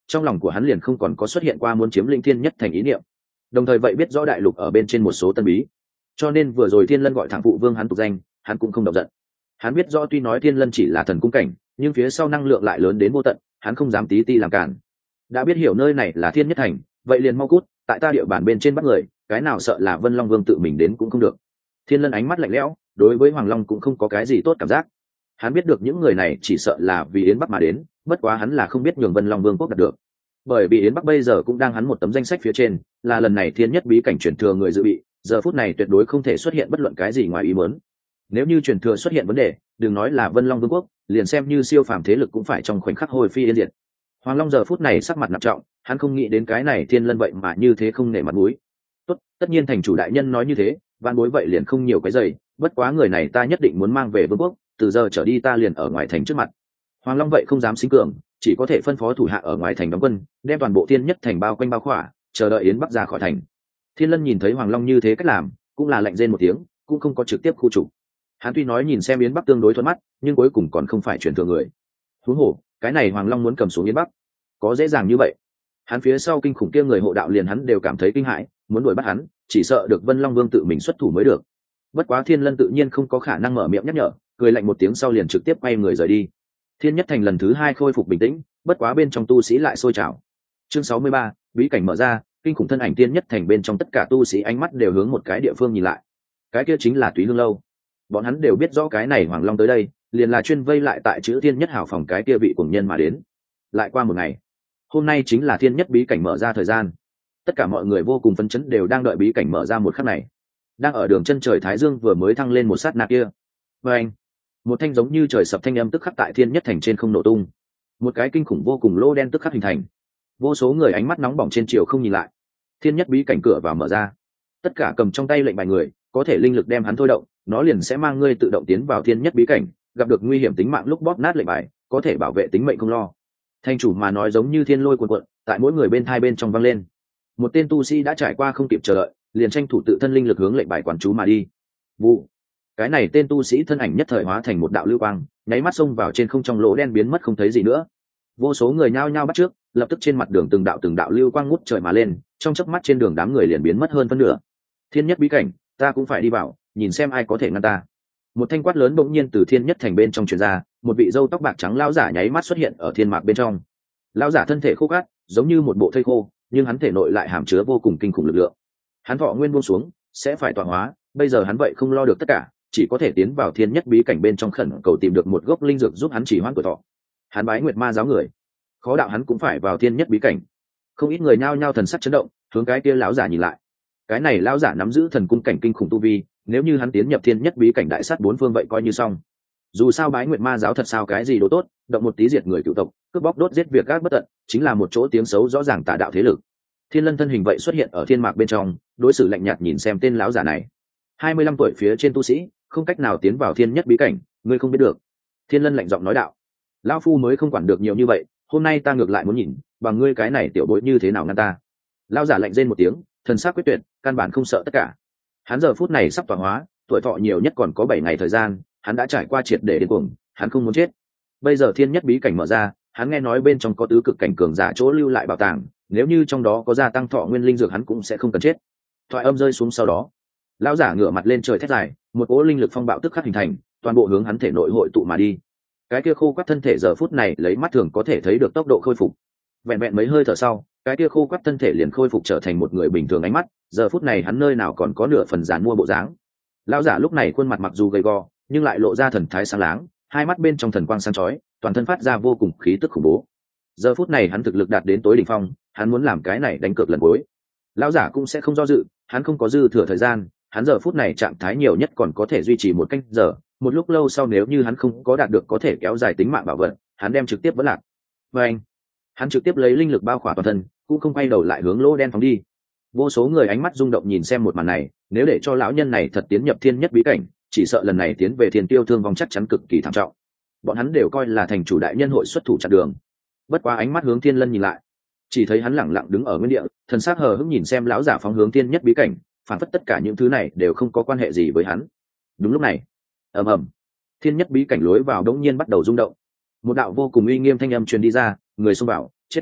A: trong lòng của hắn liền không còn có xuất hiện qua muốn chiếm lĩnh thiên nhất thành ý niệm. Đồng thời vậy biết rõ đại lục ở bên trên một số tân bí, cho nên vừa rồi thiên lân gọi thẳng phụ vương hắn tục danh, hắn cũng không động giận. Hắn biết rõ tuy nói thiên lân chỉ là thần cung cảnh, nhưng phía sau năng lượng lại lớn đến vô tận, hắn không dám tí ti làm cản. Đã biết hiểu nơi này là thiên nhất thành, vậy liền mau cút, tại ta địa bàn bên trên bắt người, cái nào sợ là Vân Long Vương tự mình đến cũng không được. Thiên lân ánh mắt lạnh lẽo, đối với Hoàng Long cũng không có cái gì tốt cảm giác. Hắn biết được những người này chỉ sợ là vì Yến Bắc mà đến, bất quá hắn là không biết nhường Vân Long Vương quốc đạt được. Bởi vì Yến Bắc bây giờ cũng đang hắn một tấm danh sách phía trên, là lần này thiên nhất bí cảnh chuyển thừa người dự bị, giờ phút này tuyệt đối không thể xuất hiện bất luận cái gì ngoài ý muốn. Nếu như chuyển thừa xuất hiện vấn đề, đừng nói là Vân Long Vương quốc, liền xem như siêu phàm thế lực cũng phải trong khoảnh khắc hồi phi yên diệt. Hoàng Long giờ phút này sắc mặt nặng trọng, hắn không nghĩ đến cái này thiên lân vậy mà như thế không nể mặt mũi. Tốt, tất nhiên thành chủ đại nhân nói như thế, van bối vậy liền không nhiều cái giày, bất quá người này ta nhất định muốn mang về vương quốc, từ giờ trở đi ta liền ở ngoài thành trước mặt. Hoàng Long vậy không dám sinh cường, chỉ có thể phân phó thủ hạ ở ngoài thành đóng quân, đem toàn bộ thiên nhất thành bao quanh bao khỏa, chờ đợi Yến Bắc ra khỏi thành. Thiên lân nhìn thấy Hoàng Long như thế cách làm, cũng là lạnh rên một tiếng, cũng không có trực tiếp khu trục. Hắn tuy nói nhìn xem Yến Bắc tương đối thuận mắt, nhưng cuối cùng còn không phải chuyển thừa người. Huống hồ, cái này Hoàng Long muốn cầm xuống Yến Bắc, có dễ dàng như vậy? Hắn phía sau kinh khủng kia người hộ đạo liền hắn đều cảm thấy kinh hãi, muốn đuổi bắt hắn, chỉ sợ được Vân Long Vương tự mình xuất thủ mới được. Bất quá Thiên Lân tự nhiên không có khả năng mở miệng nhắc nhở, cười lạnh một tiếng sau liền trực tiếp quay người rời đi. Thiên Nhất Thành lần thứ hai khôi phục bình tĩnh, bất quá bên trong tu sĩ lại sôi trào. Chương 63, bí cảnh mở ra, kinh khủng thân ảnh Thiên Nhất Thành bên trong tất cả tu sĩ ánh mắt đều hướng một cái địa phương nhìn lại. Cái kia chính là Túy Hương lâu. Bọn hắn đều biết rõ cái này Hoàng Long tới đây, liền là chuyên vây lại tại chữ Thiên Nhất Hảo phòng cái kia vị cuồng nhân mà đến. Lại qua một ngày, hôm nay chính là Thiên Nhất bí cảnh mở ra thời gian. Tất cả mọi người vô cùng phấn chấn đều đang đợi bí cảnh mở ra một khắc này. Đang ở đường chân trời thái dương vừa mới thăng lên một sát na kia, và anh, một thanh giống như trời sập thanh âm tức khắc tại Thiên Nhất Thành trên không nổ tung. Một cái kinh khủng vô cùng lô đen tức khắc hình thành. Vô số người ánh mắt nóng bỏng trên chiều không nhìn lại. Thiên Nhất bí cảnh cửa vào mở ra. Tất cả cầm trong tay lệnh bài người, có thể linh lực đem hắn thôi động, nó liền sẽ mang ngươi tự động tiến vào Thiên Nhất bí cảnh, gặp được nguy hiểm tính mạng lúc bóp nát lệnh bài, có thể bảo vệ tính mệnh không lo. Thành chủ mà nói giống như thiên lôi cuồn cuộn, tại mỗi người bên thai bên trong vang lên. Một tên tu sĩ đã trải qua không kịp chờ đợi, liền tranh thủ tự thân linh lực hướng lệnh bài quán chú mà đi. Vụ, cái này tên tu sĩ thân ảnh nhất thời hóa thành một đạo lưu quang, nháy mắt xông vào trên không trong lỗ đen biến mất không thấy gì nữa. Vô số người nhao nhao bắt trước, lập tức trên mặt đường từng đạo lưu quang ngút trời mà lên, trong chớp mắt trên đường đám người liền biến mất hơn phân nửa. Thiên Nhất bí cảnh, ta cũng phải đi vào, nhìn xem ai có thể ngăn ta. Một thanh quát lớn bỗng nhiên từ Thiên Nhất thành bên trong truyền ra, một vị râu tóc bạc trắng lão giả nháy mắt xuất hiện ở thiên mạc bên trong. Lão giả thân thể khô cát, giống như một bộ thây khô, nhưng hắn thể nội lại hàm chứa vô cùng kinh khủng lực lượng. Hắn thọ nguyên buông xuống, sẽ phải tọa hóa, bây giờ hắn vậy không lo được tất cả, chỉ có thể tiến vào Thiên Nhất bí cảnh bên trong khẩn cầu tìm được một gốc linh dược giúp hắn chỉ hoãn tuổi thọ. Hắn bái Nguyệt Ma giáo người, khó đạo hắn cũng phải vào Thiên Nhất bí cảnh. Không ít người nhao nhao thần sắc chấn động, hướng cái kia lão giả nhìn lại. Cái này lão giả nắm giữ thần cung cảnh kinh khủng tu vi, nếu như hắn tiến nhập Thiên Nhất bí cảnh đại sát bốn phương vậy coi như xong. Dù sao bái Nguyệt Ma giáo thật sao cái gì đồ tốt, động một tí diệt người cựu tộc, cướp bóc đốt giết việc gác bất tận, chính là một chỗ tiếng xấu rõ ràng tà đạo thế lực. Thiên Lân thân hình vậy xuất hiện ở thiên mạc bên trong, đối xử lạnh nhạt nhìn xem tên lão giả này. 25 tuổi phía trên tu sĩ, không cách nào tiến vào Thiên Nhất bí cảnh, ngươi không biết được. Thiên Lân lạnh giọng nói đạo. Lão phu mới không quản được nhiều như vậy, hôm nay ta ngược lại muốn nhìn, bằng ngươi cái này tiểu bối như thế nào ngăn ta. Lão giả lạnh rên một tiếng, thần sắc quyết tuyệt, căn bản không sợ tất cả. Hắn giờ phút này sắp tọa hóa, tuổi thọ nhiều nhất còn có 7 ngày thời gian, hắn đã trải qua triệt để điên cuồng, hắn không muốn chết. Bây giờ Thiên Nhất bí cảnh mở ra, hắn nghe nói bên trong có tứ cực cảnh cường giả chỗ lưu lại bảo tàng, nếu như trong đó có gia tăng thọ nguyên linh dược hắn cũng sẽ không cần chết. Thoại âm rơi xuống sau đó, lão giả ngửa mặt lên trời thét dài, một cỗ linh lực phong bạo tức khắc hình thành, toàn bộ hướng hắn thể nội hội tụ mà đi. Cái kia khô quắt thân thể giờ phút này lấy mắt thường có thể thấy được tốc độ khôi phục. Vẹn vẹn mấy hơi thở sau, cái kia khô quắt thân thể liền khôi phục trở thành một người bình thường ánh mắt, giờ phút này hắn nơi nào còn có nửa phần giàn mua bộ dáng. Lão giả lúc này khuôn mặt mặc dù gầy gò, nhưng lại lộ ra thần thái sáng láng, hai mắt bên trong thần quang sáng chói, toàn thân phát ra vô cùng khí tức khủng bố. Giờ phút này hắn thực lực đạt đến tối đỉnh phong, hắn muốn làm cái này đánh cược lần cuối. Lão giả cũng sẽ không do dự, hắn không có dư thừa thời gian, hắn giờ phút này trạng thái nhiều nhất còn có thể duy trì một canh giờ, một lúc lâu sau nếu như hắn không có đạt được có thể kéo dài tính mạng bảo vật, hắn đem trực tiếp vỡ lạc. Và anh, hắn trực tiếp lấy linh lực bao khỏa toàn thân, cũng không quay đầu lại hướng lỗ đen phóng đi. Vô số người ánh mắt rung động nhìn xem một màn này, nếu để cho lão nhân này thật tiến nhập Thiên Nhất bí cảnh, chỉ sợ lần này tiến về Thiên Tiêu thương vong chắc chắn cực kỳ thảm trọng. Bọn hắn đều coi là thành chủ đại nhân hội xuất thủ chặn đường. Bất quá ánh mắt hướng Thiên Lân nhìn lại, chỉ thấy hắn lẳng lặng đứng ở nguyên địa, thần sắc hờ hững nhìn xem lão giả phóng hướng Thiên Nhất bí cảnh, phản phất tất cả những thứ này đều không có quan hệ gì với hắn. Đúng lúc này, ầm ầm, Thiên Nhất bí cảnh lối vào đống nhiên bắt đầu rung động. Một đạo vô cùng uy nghiêm thanh âm truyền đi ra, người xông vào, chết.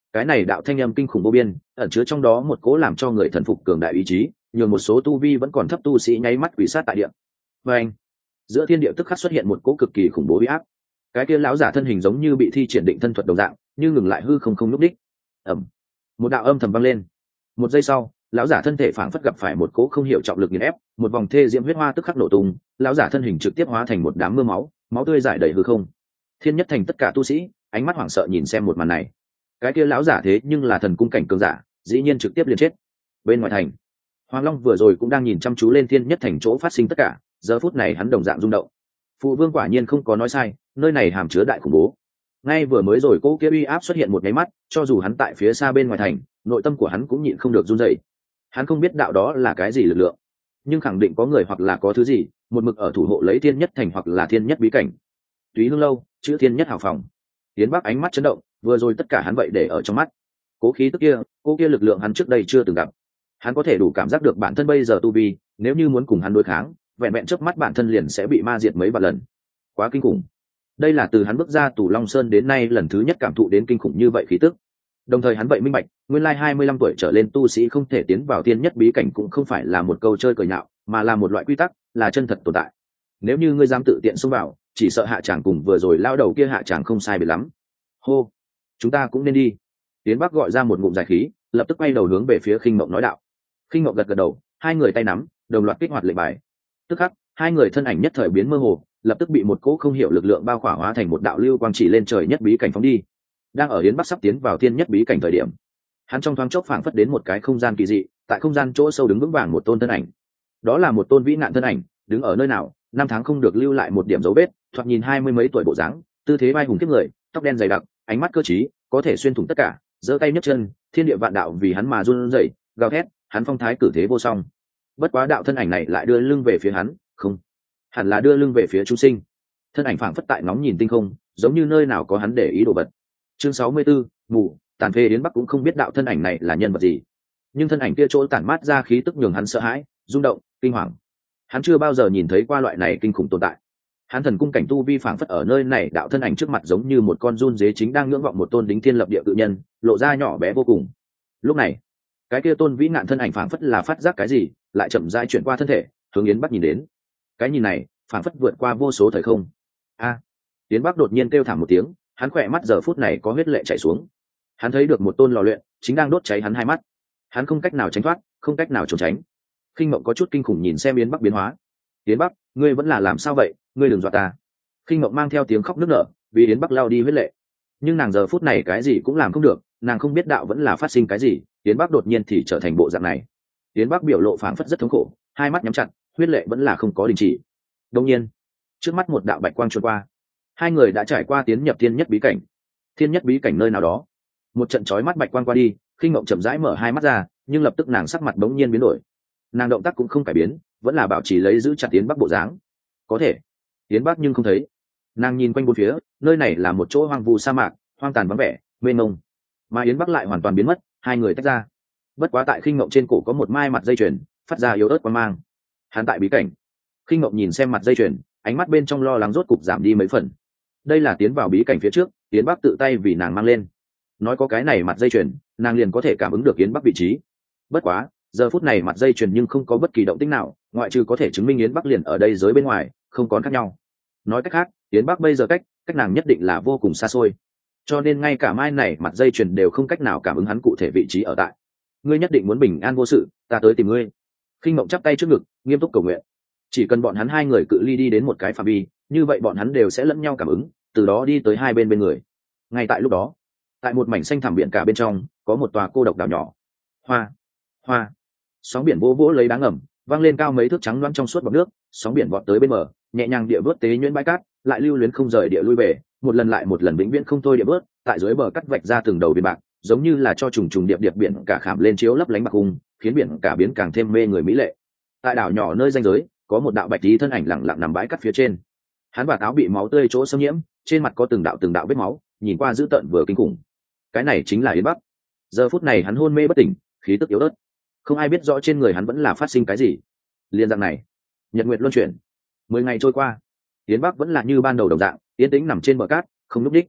A: cái này đạo thanh âm kinh khủng vô biên, ẩn chứa trong đó một cố làm cho người thần phục cường đại ý chí, nhường một số tu vi vẫn còn thấp tu sĩ nháy mắt quỷ sát tại địa. Và anh, giữa thiên địa tức khắc xuất hiện một cỗ cực kỳ khủng bố uy áp. Cái kia lão giả thân hình giống như bị thi triển định thân thuật đồng dạng, như ngừng lại hư không nhúc đích. Ầm, một đạo âm thầm vang lên. Một giây sau, lão giả thân thể phảng phất gặp phải một cỗ không hiểu trọng lực nghiền ép, một vòng thê diễm huyết hoa tức khắc nổ tung, lão giả thân hình trực tiếp hóa thành một đám mưa máu, máu tươi rải đầy hư không. Thiên nhất thành tất cả tu sĩ ánh mắt hoảng sợ nhìn xem một màn này. Cái kia lão giả thế nhưng là thần cung cảnh cường giả, dĩ nhiên trực tiếp liền chết. Bên ngoài thành, Hoàng Long vừa rồi cũng đang nhìn chăm chú lên thiên nhất thành chỗ phát sinh tất cả, giờ phút này hắn đồng dạng rung động. Phụ vương quả nhiên không có nói sai, nơi này hàm chứa đại khủng bố. Ngay vừa mới rồi cỗ kia uy áp xuất hiện một cái mắt, cho dù hắn tại phía xa bên ngoài thành, nội tâm của hắn cũng nhịn không được run rẩy. Hắn không biết đạo đó là cái gì lực lượng, nhưng khẳng định có người hoặc là có thứ gì một mực ở thủ hộ lấy thiên nhất thành hoặc là thiên nhất bí cảnh. Túy Hương lâu, chữ thiên nhất hào phòng. Tiến Bắc ánh mắt chấn động, vừa rồi tất cả hắn vậy để ở trong mắt. Cố khí tức kia, cô kia lực lượng hắn trước đây chưa từng gặp. Hắn có thể đủ cảm giác được bản thân bây giờ tu vi, nếu như muốn cùng hắn đối kháng, vẹn vẹn chớp mắt bản thân liền sẽ bị ma diệt mấy vạn lần. Quá kinh khủng. Đây là từ hắn bước ra Tù Long Sơn đến nay lần thứ nhất cảm thụ đến kinh khủng như vậy khí tức. Đồng thời hắn vậy minh bạch, nguyên lai 25 tuổi trở lên tu sĩ không thể tiến vào thiên nhất bí cảnh cũng không phải là một câu chơi cười nhạo, mà là một loại quy tắc, là chân thật tồn tại. Nếu như ngươi dám tự tiện xông vào, chỉ sợ hạ tràng cùng vừa rồi lao đầu kia hạ tràng không sai biệt lắm. Hô, chúng ta cũng nên đi. Tiến Bắc gọi ra một ngụm dài khí, lập tức quay đầu hướng về phía Khinh Mộng nói đạo. Khinh Mộng gật gật đầu, hai người tay nắm, đồng loạt kích hoạt lệnh bài. Tức khắc, hai người thân ảnh nhất thời biến mơ hồ, lập tức bị một cỗ không hiểu lực lượng bao khỏa hóa thành một đạo lưu quang chỉ lên trời nhất bí cảnh phóng đi. Đang ở Yến Bắc sắp tiến vào thiên nhất bí cảnh thời điểm, hắn trong thoáng chốc phảng phất đến một cái không gian kỳ dị, tại không gian chỗ sâu đứng vững vàng một tôn thân ảnh. Đó là một tôn vĩ nạn thân ảnh, đứng ở nơi nào, năm tháng không được lưu lại một điểm dấu vết, thoạt nhìn 20 mấy tuổi bộ dáng, tư thế vai hùng kiếp người, tóc đen dày đặc, ánh mắt cơ trí, có thể xuyên thủng tất cả, giơ tay nhấc chân, thiên địa vạn đạo vì hắn mà run rẩy, gào thét, hắn phong thái cử thế vô song. Bất quá đạo thân ảnh này lại đưa lưng về phía hắn, không, hẳn là đưa lưng về phía chúng sinh. Thân ảnh phảng phất tại ngóng nhìn tinh không, giống như nơi nào có hắn để ý đồ vật. Chương 64, mù, tàn phê đến Bắc cũng không biết đạo thân ảnh này là nhân vật gì, nhưng thân ảnh kia chỗ tản mát ra khí tức nhường hắn sợ hãi, rung động, kinh hoàng. Hắn chưa bao giờ nhìn thấy qua loại này kinh khủng tồn tại. Hắn thần cung cảnh tu vi phảng phất ở nơi này đạo thân ảnh trước mặt giống như một con run dế chính đang ngưỡng vọng một tôn đính thiên lập địa cự nhân, lộ ra nhỏ bé vô cùng. Lúc này, cái kia tôn vĩ nạn thân ảnh phảng phất là phát giác cái gì, lại chậm rãi chuyển qua thân thể, hướng Yến Bắc nhìn đến. Cái nhìn này, phảng phất vượt qua vô số thời không. A! Yến Bắc đột nhiên kêu thảm một tiếng, hắn khỏe mắt giờ phút này có huyết lệ chảy xuống. Hắn thấy được một tôn lò luyện chính đang đốt cháy hắn hai mắt. Hắn không cách nào tránh thoát, không cách nào trốn tránh. Khinh Mộng có chút kinh khủng nhìn xem Yến Bắc biến hóa. Yến Bắc, ngươi vẫn là làm sao vậy, ngươi đừng dọa ta. Khinh Mộng mang theo tiếng khóc nức nở, vì Yến Bắc lao đi huyết lệ. Nhưng nàng giờ phút này cái gì cũng làm không được, nàng không biết đạo vẫn là phát sinh cái gì, Yến Bắc đột nhiên thì trở thành bộ dạng này. Yến Bắc biểu lộ phảng phất rất thống khổ, hai mắt nhắm chặt, huyết lệ vẫn là không có đình chỉ. Đột nhiên, trước mắt một đạo bạch quang trôi qua. Hai người đã trải qua tiến nhập thiên nhất bí cảnh. Thiên nhất bí cảnh nơi nào đó, một trận chói mắt bạch quang qua đi, Khinh Mộng chậm rãi mở hai mắt ra, nhưng lập tức nàng sắc mặt bỗng nhiên biến đổi. Nàng động tác cũng không cải biến, vẫn là bảo trì lấy giữ chặt Yến Bắc bộ dáng. Có thể, Yến Bắc nhưng không thấy. Nàng nhìn quanh bốn phía, nơi này là một chỗ hoang vu sa mạc, hoang tàn vắng vẻ, mênh mông. Mà Yến Bắc lại hoàn toàn biến mất, hai người tách ra. Bất quá tại Khinh Mộng trên cổ có một mai mặt dây chuyền, phát ra yếu ớt quang mang. Hắn tại bí cảnh. Khinh Mộng nhìn xem mặt dây chuyền, ánh mắt bên trong lo lắng rốt cục giảm đi mấy phần. Đây là tiến vào bí cảnh phía trước, Yến Bắc tự tay vì nàng mang lên. Nói có cái này mặt dây chuyền, nàng liền có thể cảm ứng được Yến Bắc vị trí. Bất quá, giờ phút này mặt dây chuyền nhưng không có bất kỳ động tĩnh nào, ngoại trừ có thể chứng minh Yến Bắc liền ở đây giới bên ngoài, không có khác nhau. Nói cách khác, Yến Bắc bây giờ cách nàng nhất định là vô cùng xa xôi, cho nên ngay cả mai này mặt dây chuyền đều không cách nào cảm ứng hắn cụ thể vị trí ở tại. Ngươi nhất định muốn bình an vô sự, ta tới tìm ngươi. Khinh Mộng chắp tay trước ngực, nghiêm túc cầu nguyện. Chỉ cần bọn hắn hai người cự ly đi đến một cái phạm vi, như vậy bọn hắn đều sẽ lẫn nhau cảm ứng, từ đó đi tới hai bên người. Ngay tại lúc đó, tại một mảnh xanh thẳm biển cả bên trong, có một tòa cô độc đảo nhỏ. Hoa, sóng biển vỗ vỗ lấy đá ngầm, văng lên cao mấy thước trắng loáng trong suốt bọt nước, sóng biển vọt tới bên bờ, nhẹ nhàng địa vớt tế nhuyễn bãi cát, lại lưu luyến không rời địa lui về, một lần lại một lần vĩnh viễn không thôi địa vớt, tại dưới bờ cắt vạch ra từng đầu biển bạc, giống như là cho trùng trùng điệp điệp biển cả khảm lên chiếu lấp lánh bạc hùng, khiến biển cả biến càng thêm mê người mỹ lệ. Tại đảo nhỏ nơi ranh giới, có một đạo bạch tí thân ảnh lặng lặng nằm bãi cát phía trên. Hắn và áo bị máu tươi chỗ xâm nhiễm, trên mặt có từng đạo vết máu, nhìn qua dữ tợn vừa kinh khủng. Cái này chính là Yến Bắc. Giờ phút này hắn hôn mê bất tỉnh, khí tức yếu ớt, không ai biết rõ trên người hắn vẫn là phát sinh cái gì. Liên dạng này, nhật nguyệt luân chuyển, 10 ngày trôi qua, Yến Bắc vẫn là như ban đầu đồng dạng, yên tĩnh nằm trên bờ cát, không nhúc nhích.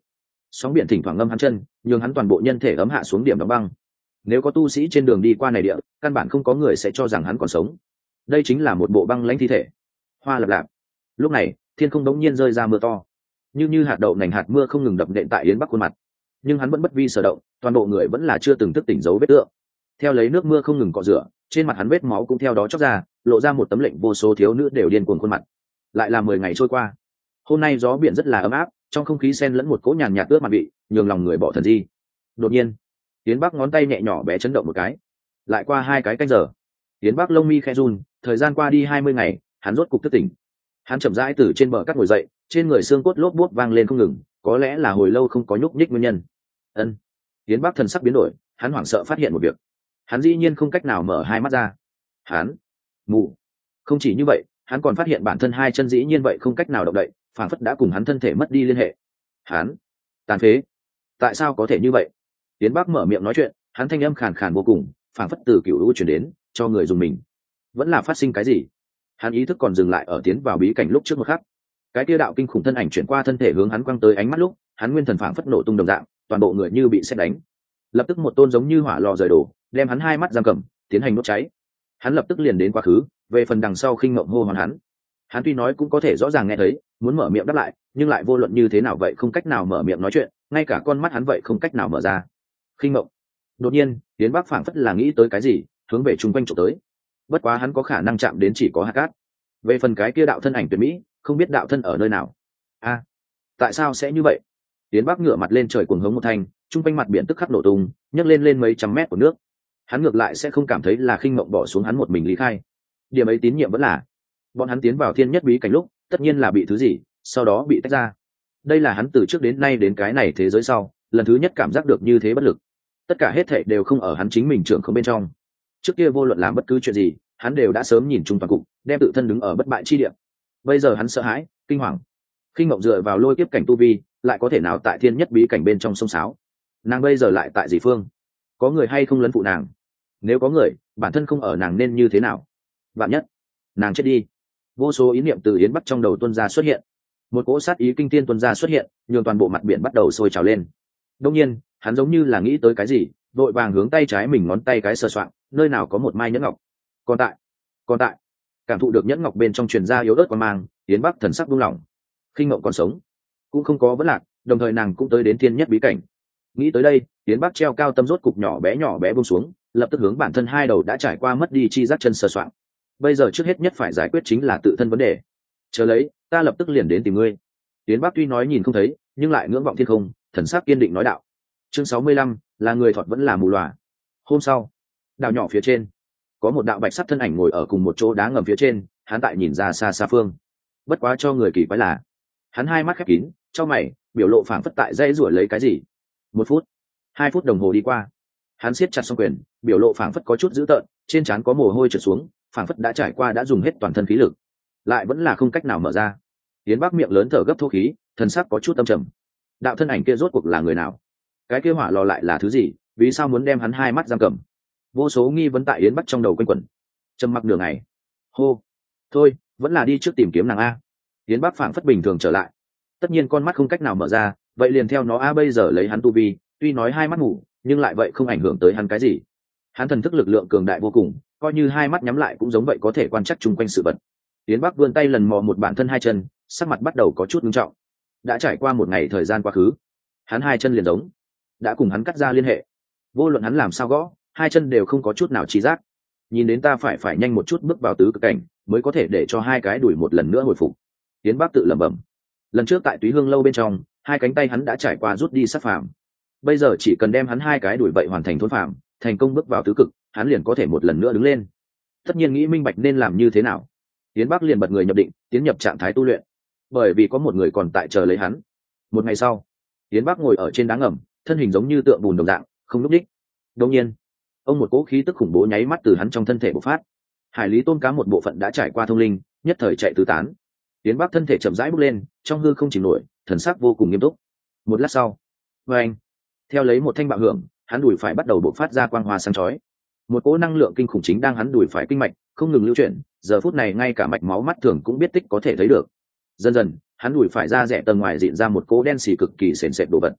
A: Sóng biển thỉnh thoảng ngâm hắn chân, nhường hắn toàn bộ nhân thể ấm hạ xuống điểm đóng băng. Nếu có tu sĩ trên đường đi qua này địa, căn bản không có người sẽ cho rằng hắn còn sống. Đây chính là một bộ băng lãnh thi thể. Hoa lập lạp. Lúc này thiên không đống nhiên rơi ra mưa to, như hạt đậu nành hạt mưa không ngừng đập nện tại Yến Bắc khuôn mặt. Nhưng hắn vẫn bất vi sở động, toàn bộ người vẫn là chưa từng thức tỉnh dấu vết tượng. Theo lấy nước mưa không ngừng cọ rửa, trên mặt hắn vết máu cũng theo đó chóc ra, lộ ra một tấm lệnh vô số thiếu nữ đều điên cuồng khuôn mặt. Lại là 10 ngày trôi qua. Hôm nay gió biển rất là ấm áp, trong không khí xen lẫn một cỗ nhàn nhạt ướt mặt vị, nhường lòng người bỏ thần di. Đột nhiên, Yến Bắc ngón tay nhẹ nhỏ bé chấn động một cái. Lại qua 2 cái canh giờ, Yến Bắc lông mi khẽ run, thời gian qua đi 20 ngày, hắn rốt cục thức tỉnh. Hắn chậm rãi từ trên bờ cát ngồi dậy, trên người xương cốt lốp bốp vang lên không ngừng, có lẽ là hồi lâu không có nhúc nhích nguyên nhân. Ân. Yến Bắc thần sắc biến đổi, hắn hoảng sợ phát hiện một việc. Hắn dĩ nhiên không cách nào mở hai mắt ra. Hắn mù. Không chỉ như vậy, hắn còn phát hiện bản thân hai chân dĩ nhiên vậy không cách nào động đậy, phản phất đã cùng hắn thân thể mất đi liên hệ. Hắn tàn phế. Tại sao có thể như vậy? Yến Bắc mở miệng nói chuyện, hắn thanh âm khàn khàn vô cùng, phản phất từ cựu u truyền đến, cho người dùng mình. Vẫn là phát sinh cái gì? Hắn ý thức còn dừng lại ở tiến vào bí cảnh lúc trước một khắc. Cái kia đạo kinh khủng thân ảnh chuyển qua thân thể hướng hắn quăng tới ánh mắt lúc, hắn nguyên thần phảng phất nổ tung đồng dạng, toàn bộ người như bị sét đánh. Lập tức một tôn giống như hỏa lò rời đổ, đem hắn hai mắt giam cầm, tiến hành đốt cháy. Hắn lập tức liền đến quá khứ, về phần đằng sau khinh mộng hô hoán hắn. Hắn tuy nói cũng có thể rõ ràng nghe thấy, muốn mở miệng đáp lại, nhưng lại vô luận như thế nào vậy không cách nào mở miệng nói chuyện, ngay cả con mắt hắn vậy không cách nào mở ra. Khinh mộng. Đột nhiên, Yến Bắc phảng phất là nghĩ tới cái gì, hướng về trung quanh chụp tới. Bất quá hắn có khả năng chạm đến chỉ có hạt cát. Về phần cái kia đạo thân ảnh tuyệt mỹ, không biết đạo thân ở nơi nào. A, tại sao sẽ như vậy? Yến Bắc ngửa mặt lên trời cuồng hống một thanh, trung quanh mặt biển tức khắc nổ tung, nhấc lên mấy trăm mét của nước. Hắn ngược lại sẽ không cảm thấy là khinh mộng bỏ xuống hắn một mình lý khai. Điểm ấy tín nhiệm vẫn là, bọn hắn tiến vào thiên nhất bí cảnh lúc, tất nhiên là bị thứ gì, sau đó bị tách ra. Đây là hắn từ trước đến nay đến cái này thế giới sau, lần thứ nhất cảm giác được như thế bất lực. Tất cả hết thảy đều không ở hắn chính mình trưởng không bên trong. Trước kia vô luận làm bất cứ chuyện gì, hắn đều đã sớm nhìn chung toàn cục, đem tự thân đứng ở bất bại chi địa. Bây giờ hắn sợ hãi, kinh hoàng. Khinh mộng dựa vào lôi kiếp cảnh tu vi, lại có thể nào tại thiên nhất bí cảnh bên trong sông sáo? Nàng bây giờ lại tại dị phương? Có người hay không lấn phụ nàng? Nếu có người, bản thân không ở nàng nên như thế nào? Vạn nhất, nàng chết đi. Vô số ý niệm từ Yến Bắc trong đầu tuôn ra xuất hiện. Một cỗ sát ý kinh thiên tuôn ra xuất hiện, nhường toàn bộ mặt biển bắt đầu sôi trào lên. Đương nhiên, hắn giống như là nghĩ tới cái gì, vội vàng hướng tay trái mình ngón tay cái sờ soạng, nơi nào có một mai nhẫn ngọc. Còn tại, cảm thụ được nhẫn ngọc bên trong truyền ra yếu ớt quang mang, Yến Bắc thần sắc buông lỏng. Khinh Mộng còn sống, cũng không có vấn lạc, đồng thời nàng cũng tới đến thiên nhất bí cảnh. Nghĩ tới đây, Yến Bắc treo cao tâm rốt cục nhỏ bé buông xuống, lập tức hướng bản thân hai đầu đã trải qua mất đi chi giác chân sờ soạng. Bây giờ trước hết nhất phải giải quyết chính là tự thân vấn đề. Chờ lấy, ta lập tức liền đến tìm ngươi. Yến Bắc tuy nói nhìn không thấy, nhưng lại ngưỡng vọng thiên không, thần sắc kiên định nói đạo. Chương 65, là người thọt vẫn là mù lòa. Hôm sau, đảo nhỏ phía trên, có một đạo bạch sắc thân ảnh ngồi ở cùng một chỗ đá ngầm phía trên, hắn tại nhìn ra xa phương. Bất quá cho người kỳ quái là, hắn hai mắt khép kín, cho mày, biểu lộ phảng phất tại dây rủa lấy cái gì. 1 phút, 2 phút đồng hồ đi qua, hắn siết chặt song quyền, biểu lộ phảng phất có chút dữ tợn, trên trán có mồ hôi trượt xuống, phảng phất đã trải qua đã dùng hết toàn thân khí lực, lại vẫn là không cách nào mở ra. Yến Bắc miệng lớn thở gấp thô khí, thần sắc có chút âm trầm. Đạo thân ảnh kia rốt cuộc là người nào? Cái kia hỏa lò lại là thứ gì? Vì sao muốn đem hắn hai mắt giam cầm? Vô số nghi vấn tại Yến Bắc trong đầu quanh quẩn. Trầm mặc nửa ngày, hô, thôi, vẫn là đi trước tìm kiếm nàng a. Yến Bắc phảng phất bình thường trở lại. Tất nhiên con mắt không cách nào mở ra, vậy liền theo nó a. Bây giờ lấy hắn tu vi, tuy nói hai mắt ngủ, nhưng lại vậy không ảnh hưởng tới hắn cái gì. Hắn thần thức lực lượng cường đại vô cùng, coi như hai mắt nhắm lại cũng giống vậy có thể quan trắc chung quanh sự vật. Yến Bắc vươn tay lần mò một bản thân hai chân, sắc mặt bắt đầu có chút nghiêm trọng. Đã trải qua một ngày thời gian quá khứ, hắn hai chân liền giống đã cùng hắn cắt ra liên hệ. Vô luận hắn làm sao gõ, hai chân đều không có chút nào trí giác. Nhìn đến ta phải nhanh một chút bước vào tứ cực cảnh, mới có thể để cho hai cái đùi một lần nữa hồi phục. Yến Bắc tự lẩm bẩm. Lần trước tại Túy Hương lâu bên trong, hai cánh tay hắn đã trải qua rút đi sát phàm. Bây giờ chỉ cần đem hắn hai cái đùi vậy hoàn thành thôn phàm, thành công bước vào tứ cực, hắn liền có thể một lần nữa đứng lên. Tất nhiên nghĩ minh bạch nên làm như thế nào, Yến Bắc liền bật người nhập định, tiến nhập trạng thái tu luyện. Bởi vì có một người còn tại chờ lấy hắn. Một ngày sau, Yến Bắc ngồi ở trên đá ngầm, thân hình giống như tượng bùn đồng dạng, không lúc đích. Đột nhiên, ông một cỗ khí tức khủng bố nháy mắt từ hắn trong thân thể bộc phát. Hải lý tôm cá một bộ phận đã trải qua thông linh, nhất thời chạy tứ tán. Yến Bắc thân thể chậm rãi bước lên, trong hư không chìm nổi, thần sắc vô cùng nghiêm túc. Một lát sau, anh theo lấy một thanh bạo hưởng, hắn đùi phải bắt đầu bộc phát ra quang hoa sáng chói. Một cỗ năng lượng kinh khủng chính đang hắn đùi phải kinh mạch không ngừng lưu chuyển, giờ phút này ngay cả mạch máu mắt thường cũng biết tích có thể thấy được. Dần dần, hắn đùi phải ra rẽ tầng ngoài dịn ra một cỗ đen xì cực kỳ sền sệt đồ vật.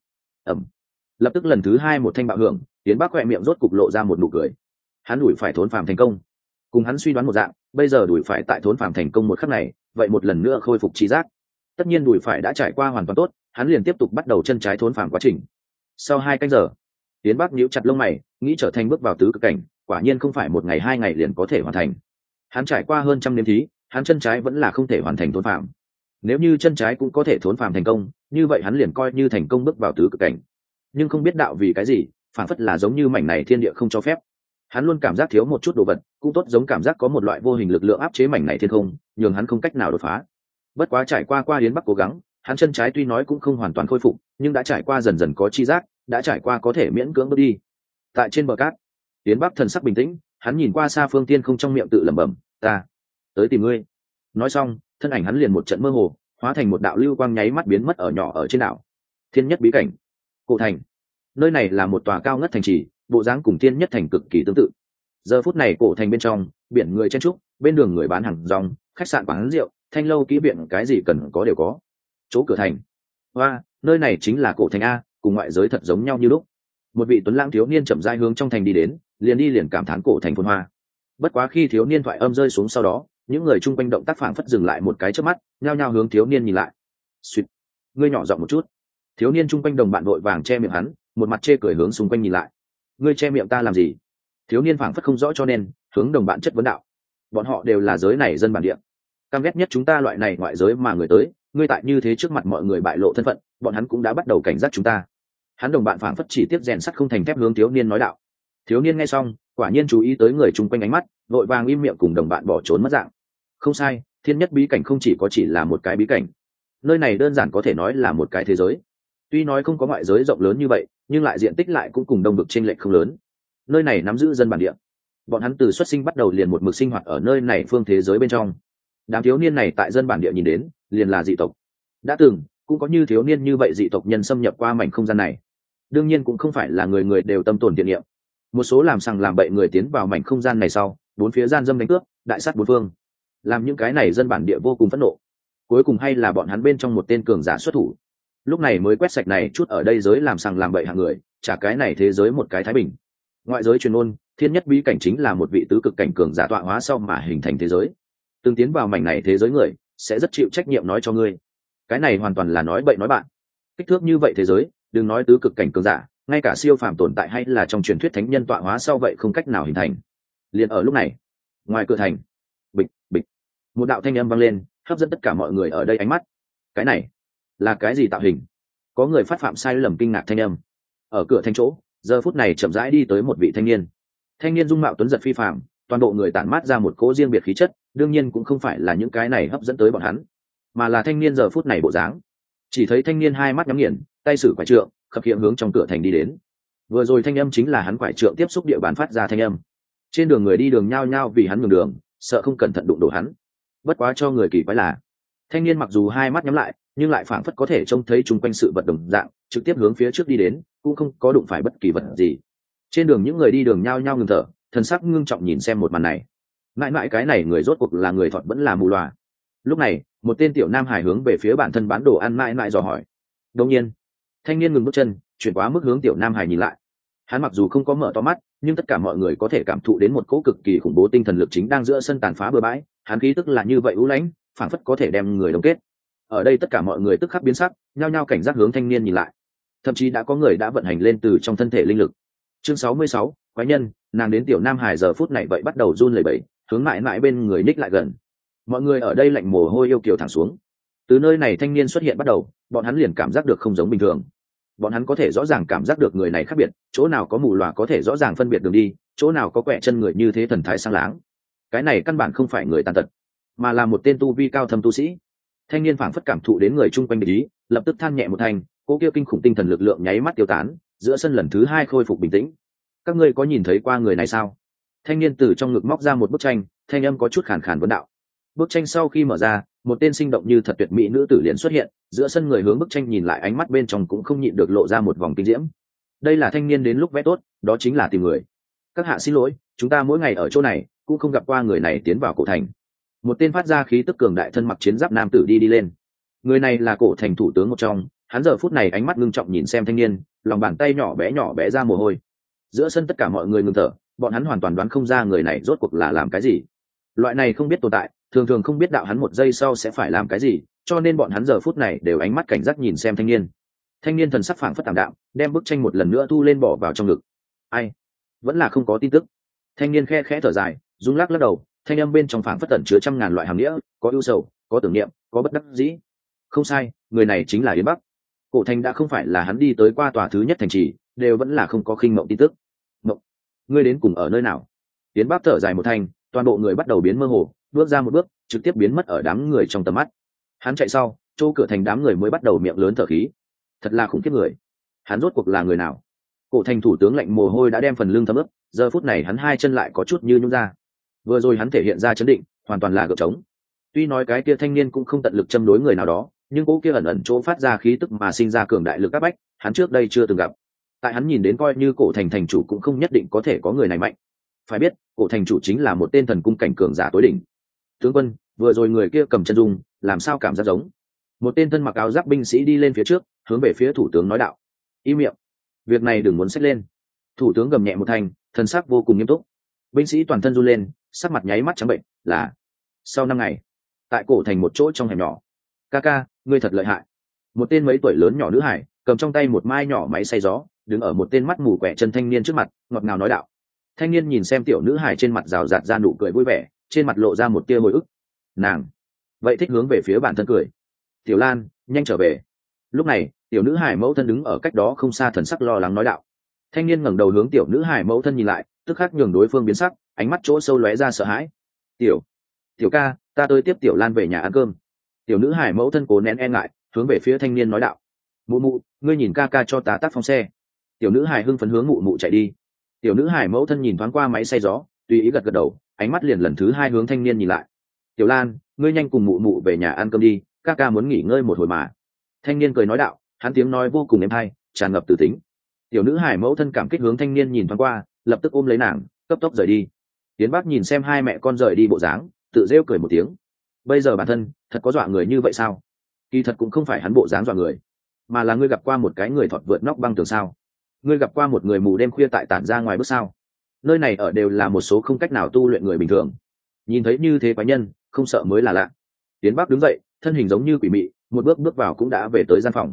A: ẩm, lập tức lần thứ hai một thanh bạo hưởng, Yến Bắc khỏe miệng rốt cục lộ ra một nụ cười. Hắn đuổi phải thốn phàm thành công, cùng hắn suy đoán một dạng, bây giờ đuổi phải tại thốn phàm thành công một khắc này, vậy một lần nữa khôi phục trí giác. Tất nhiên đuổi phải đã trải qua hoàn toàn tốt, hắn liền tiếp tục bắt đầu chân trái thốn phàm quá trình. Sau 2 canh giờ, Yến Bắc nhíu chặt lông mày, nghĩ trở thành bước vào tứ cực cảnh, quả nhiên không phải một ngày 2 ngày liền có thể hoàn thành. Hắn trải qua hơn trăm nếm thí, hắn chân trái vẫn là không thể hoàn thành thốn phàm. Nếu như chân trái cũng có thể thốn phàm thành công, như vậy hắn liền coi như thành công bước vào tứ cực cảnh. Nhưng không biết đạo vì cái gì, phản phất là giống như mảnh này thiên địa không cho phép. Hắn luôn cảm giác thiếu một chút đồ vật, cũng tốt giống cảm giác có một loại vô hình lực lượng áp chế mảnh này thiên không, nhường hắn không cách nào đột phá. Bất quá trải qua Yến Bắc cố gắng, hắn chân trái tuy nói cũng không hoàn toàn khôi phục, nhưng đã trải qua dần dần có chi giác, đã trải qua có thể miễn cưỡng bước đi. Tại trên bờ cát, Yến Bắc thần sắc bình tĩnh, hắn nhìn qua xa phương tiên không trong miệng tự lẩm bẩm, ta tới tìm ngươi. Nói xong, thân ảnh hắn liền một trận mơ hồ, hóa thành một đạo lưu quang nháy mắt biến mất ở nhỏ ở trên đảo. Thiên Nhất bí cảnh, Cổ Thành. Nơi này là một tòa cao ngất thành trì, bộ dáng cùng Thiên Nhất thành cực kỳ tương tự. Giờ phút này Cổ Thành bên trong, biển người chen trúc, bên đường người bán hàng rong, khách sạn quán rượu, thanh lâu kỹ viện, cái gì cần có đều có. Chỗ cửa thành, hoa, nơi này chính là Cổ Thành a, cùng ngoại giới thật giống nhau như lúc. Một vị tuấn lãng thiếu niên chậm rãi hướng trong thành đi đến, liền cảm thán Cổ Thành phồn hoa. Bất quá khi thiếu niên thoại âm rơi xuống sau đó, những người chung quanh động tác phảng phất dừng lại một cái chớp mắt, nhao nhao hướng thiếu niên nhìn lại. Xuyệt, ngươi nhỏ giọng một chút. Thiếu niên chung quanh đồng bạn vội vàng che miệng hắn, một mặt chê cười hướng xung quanh nhìn lại. Ngươi che miệng ta làm gì? Thiếu niên phảng phất không rõ cho nên hướng đồng bạn chất vấn đạo. Bọn họ đều là giới này dân bản địa, căm ghét nhất chúng ta loại này ngoại giới mà người tới, ngươi tại như thế trước mặt mọi người bại lộ thân phận, bọn hắn cũng đã bắt đầu cảnh giác chúng ta. Hắn đồng bạn phảng phất chỉ tiếp rèn sắt không thành thép hướng thiếu niên nói đạo. Thiếu niên nghe xong, quả nhiên chú ý tới người chung quanh ánh mắt, vội vàng im miệng cùng đồng bạn bỏ trốn mất dạng. Không sai, Thiên Nhất bí cảnh không chỉ là một cái bí cảnh, nơi này đơn giản có thể nói là một cái thế giới. Tuy nói không có ngoại giới rộng lớn như vậy, nhưng lại diện tích lại cũng cùng đông vực chênh lệch không lớn. Nơi này nắm giữ dân bản địa, bọn hắn từ xuất sinh bắt đầu liền một mực sinh hoạt ở nơi này phương thế giới bên trong. Đám thiếu niên này tại dân bản địa nhìn đến, liền là dị tộc. Đã từng cũng có như thiếu niên như vậy dị tộc nhân xâm nhập qua mảnh không gian này. Đương nhiên cũng không phải là người người đều tâm tồn thiện niệm. Một số làm sằng làm bậy người tiến vào mảnh không gian này sau, bốn phía gian dâm đánh cướp, đại sát bốn phương, làm những cái này dân bản địa vô cùng phẫn nộ. Cuối cùng hay là bọn hắn bên trong một tên cường giả xuất thủ, lúc này mới quét sạch này chút ở đây giới làm sằng làm bậy hạng người, trả cái này thế giới một cái thái bình. Ngoại giới truyền ngôn, Thiên Nhất bí cảnh chính là một vị tứ cực cảnh cường giả tọa hóa sau mà hình thành thế giới. Từng tiến vào mảnh này thế giới người sẽ rất chịu trách nhiệm nói cho ngươi. Cái này hoàn toàn là nói bậy nói bạn. Kích thước như vậy thế giới, đừng nói tứ cực cảnh cường giả, ngay cả siêu phàm tồn tại hay là trong truyền thuyết thánh nhân tọa hóa sau vậy không cách nào hình thành. Liền ở lúc này, ngoài cửa thành, bịch bịch, một đạo thanh âm vang lên, hấp dẫn tất cả mọi người ở đây ánh mắt. Cái này là cái gì tạo hình? Có người phát phạm sai lầm kinh ngạc thanh âm. Ở cửa thành chỗ, giờ phút này chậm rãi đi tới một vị thanh niên. Thanh niên dung mạo tuấn giật phi phàm, toàn bộ người tản mát ra một cỗ riêng biệt khí chất, đương nhiên cũng không phải là những cái này hấp dẫn tới bọn hắn, mà là thanh niên giờ phút này bộ dáng. Chỉ thấy thanh niên hai mắt nhắm nghiền, tay sử quải trượng, khập khiễng hướng trong cửa thành đi đến. Vừa rồi thanh âm chính là hắn quải trượng tiếp xúc địa bàn phát ra thanh âm. Trên đường người đi đường nhao nhao vì hắn nhường đường, sợ không cẩn thận đụng đổ hắn. Bất quá cho người kỳ quái là, thanh niên mặc dù hai mắt nhắm lại, nhưng lại phảng phất có thể trông thấy chung quanh sự vật đồng dạng, trực tiếp hướng phía trước đi đến, cũng không có đụng phải bất kỳ vật gì. Trên đường những người đi đường nhao nhao ngừng thở, thần sắc ngưng trọng nhìn xem một màn này. Mãi mãi cái này người rốt cuộc là người thọt vẫn là mù lòa. Lúc này, một tên tiểu nam hài hướng về phía bản thân bán đồ ăn mãi mãi dò hỏi. Đương nhiên, thanh niên ngừng bước chân, chuyển quá mức hướng tiểu nam hài nhìn lại. Hắn mặc dù không có mở to mắt, nhưng tất cả mọi người có thể cảm thụ đến một cỗ cực kỳ khủng bố tinh thần lực chính đang giữa sân tàn phá bừa bãi. Hắn khí tức là như vậy u lãnh, phảng phất có thể đem người đông kết. Ở đây tất cả mọi người tức khắc biến sắc, nhao nhao cảnh giác hướng thanh niên nhìn lại. Thậm chí đã có người đã vận hành lên từ trong thân thể linh lực. Chương 66, quái nhân, nàng đến tiểu nam hải giờ phút này vậy bắt đầu run lẩy bẩy, hướng mãi mãi bên người ních lại gần. Mọi người ở đây lạnh mồ hôi yêu kiều thẳng xuống. Từ nơi này thanh niên xuất hiện bắt đầu, bọn hắn liền cảm giác được không giống bình thường. Bọn hắn có thể rõ ràng cảm giác được người này khác biệt, chỗ nào có mù lòa có thể rõ ràng phân biệt đường đi, chỗ nào có quẹ chân người như thế thần thái sang láng. Cái này căn bản không phải người tàn tật, mà là một tên tu vi cao thâm tu sĩ. Thanh niên phảng phất cảm thụ đến người chung quanh địch ý, lập tức than nhẹ một thanh, cỗ kia kinh khủng tinh thần lực lượng nháy mắt tiêu tán, giữa sân lần thứ hai khôi phục bình tĩnh. Các ngươi có nhìn thấy qua người này sao? Thanh niên từ trong ngực móc ra một bức tranh, thanh âm có chút khàn khàn vấn đạo. Bức tranh sau khi mở ra, một tên sinh động như thật tuyệt mỹ nữ tử liền xuất hiện, giữa sân người hướng bức tranh nhìn lại, ánh mắt bên trong cũng không nhịn được lộ ra một vòng kinh diễm. Đây là thanh niên đến lúc vẽ tốt, đó chính là tìm người. Các hạ xin lỗi, chúng ta mỗi ngày ở chỗ này cũng không gặp qua người này tiến vào cổ thành. Một tên phát ra khí tức cường đại thân mặc chiến giáp nam tử đi lên. Người này là cổ thành thủ tướng một trong, Hắn giờ phút này ánh mắt ngưng trọng nhìn xem thanh niên, lòng bàn tay nhỏ bé ra mồ hôi. Giữa sân tất cả mọi người ngừng thở, bọn hắn hoàn toàn đoán không ra người này rốt cuộc là làm cái gì. Loại này không biết tồn tại, thường thường không biết đạo hắn một giây sau sẽ phải làm cái gì, cho nên bọn hắn giờ phút này đều ánh mắt cảnh giác nhìn xem thanh niên. Thanh niên thần sắc phảng phất tạm đạm, đem bức tranh một lần nữa thu lên bỏ vào trong ngực. Ai? Vẫn là không có tin tức. Thanh niên khe khẽ thở dài, rung lắc đầu, thanh âm bên trong phảng phất tẩn chứa trăm ngàn loại hàm nghĩa, có ưu sầu, có tưởng niệm, có bất đắc dĩ. Không sai, người này chính là Yến Bắc. Cổ Thành đã không phải là hắn đi tới qua tòa thứ nhất thành trì, đều vẫn là không có khinh mộng tin tức. Mộng, ngươi đến cùng ở nơi nào? Yến Bắc thở dài một thanh, toàn bộ người bắt đầu biến mơ hồ, bước ra một bước, trực tiếp biến mất ở đám người trong tầm mắt. Hắn chạy sau, chỗ cửa thành đám người mới bắt đầu miệng lớn thở khí. Thật là khủng khiếp người. Hắn rốt cuộc là người nào? Cổ Thành thủ tướng lạnh mồ hôi đã đem phần lưng thấm ướt, giờ phút này hắn hai chân lại có chút như nhũn ra. Vừa rồi hắn thể hiện ra chấn định, hoàn toàn là gượng trống. Tuy nói cái kia thanh niên cũng không tận lực châm đối người nào đó, nhưng cỗ kia ẩn ẩn chỗ phát ra khí tức mà sinh ra cường đại lực áp bách, hắn trước đây chưa từng gặp. Tại hắn nhìn đến coi như Cổ Thành thành chủ cũng không nhất định có thể có người này mạnh. Phải biết, Cổ Thành chủ chính là một tên thần cung cảnh cường giả tối đỉnh. Tướng quân, vừa rồi người kia cầm chân dung, làm sao cảm giác giống? Một tên thân mặc áo giáp binh sĩ đi lên phía trước, hướng về phía thủ tướng nói đạo. Im miệng, việc này đừng muốn xách lên. Thủ tướng gầm nhẹ một thanh, thần sắc vô cùng nghiêm túc. Binh sĩ toàn thân run lên, sắc mặt nháy mắt trắng bệnh. Là sau 5 ngày, tại Cổ Thành một chỗ trong hẻm nhỏ. Ca, ngươi thật lợi hại. Một tên mấy tuổi lớn nhỏ nữ hải cầm trong tay một mai nhỏ máy xay gió, đứng ở một tên mắt mù quẹ chân thanh niên trước mặt, ngọt ngào nói đạo. Thanh niên nhìn xem tiểu nữ hải trên mặt rào rạt ra nụ cười vui vẻ, trên mặt lộ ra một tia hồi ức. Nàng vậy thích hướng về phía bản thân cười. Tiểu Lan, nhanh trở về. Lúc này tiểu nữ hải mẫu thân đứng ở cách đó không xa, thần sắc lo lắng nói đạo. Thanh niên ngẩng đầu hướng tiểu nữ hải mẫu thân nhìn lại, tức khắc nhường đối phương biến sắc, ánh mắt chỗ sâu lóe ra sợ hãi. Tiểu ca, ta tới tiếp Tiểu Lan về nhà ăn cơm. Tiểu nữ hải mẫu thân cố nén e ngại, hướng về phía thanh niên nói đạo. Mụ, ngươi nhìn ca cho ta tác phong xe. Tiểu nữ hải hưng phấn hướng mụ chạy đi. Tiểu nữ hải mẫu thân nhìn thoáng qua máy xay gió, tùy ý gật đầu, ánh mắt liền lần thứ hai hướng thanh niên nhìn lại. Tiểu Lan, ngươi nhanh cùng mụ về nhà ăn cơm đi, ca muốn nghỉ ngơi một hồi mà. Thanh niên cười nói đạo, hắn tiếng nói vô cùng êm hay, tràn ngập từ tính. Tiểu nữ hải mẫu thân cảm kích hướng thanh niên nhìn thoáng qua, lập tức ôm lấy nàng, cấp tốc rời đi. Tiến Bắc nhìn xem hai mẹ con rời đi bộ dáng, tự rêu cười một tiếng. Bây giờ bản thân thật có dọa người như vậy sao? Kỳ thật cũng không phải hắn bộ dáng dọa người, mà là ngươi gặp qua một cái người thọt vượt nóc băng tường sao? Ngươi gặp qua một người mù đêm khuya tại tản ra ngoài bước sao? Nơi này ở đều là một số không cách nào tu luyện người bình thường. Nhìn thấy như thế quái nhân, không sợ mới là lạ. Tiến Bắc đứng dậy, thân hình giống như quỷ mị, một bước vào cũng đã về tới gian phòng.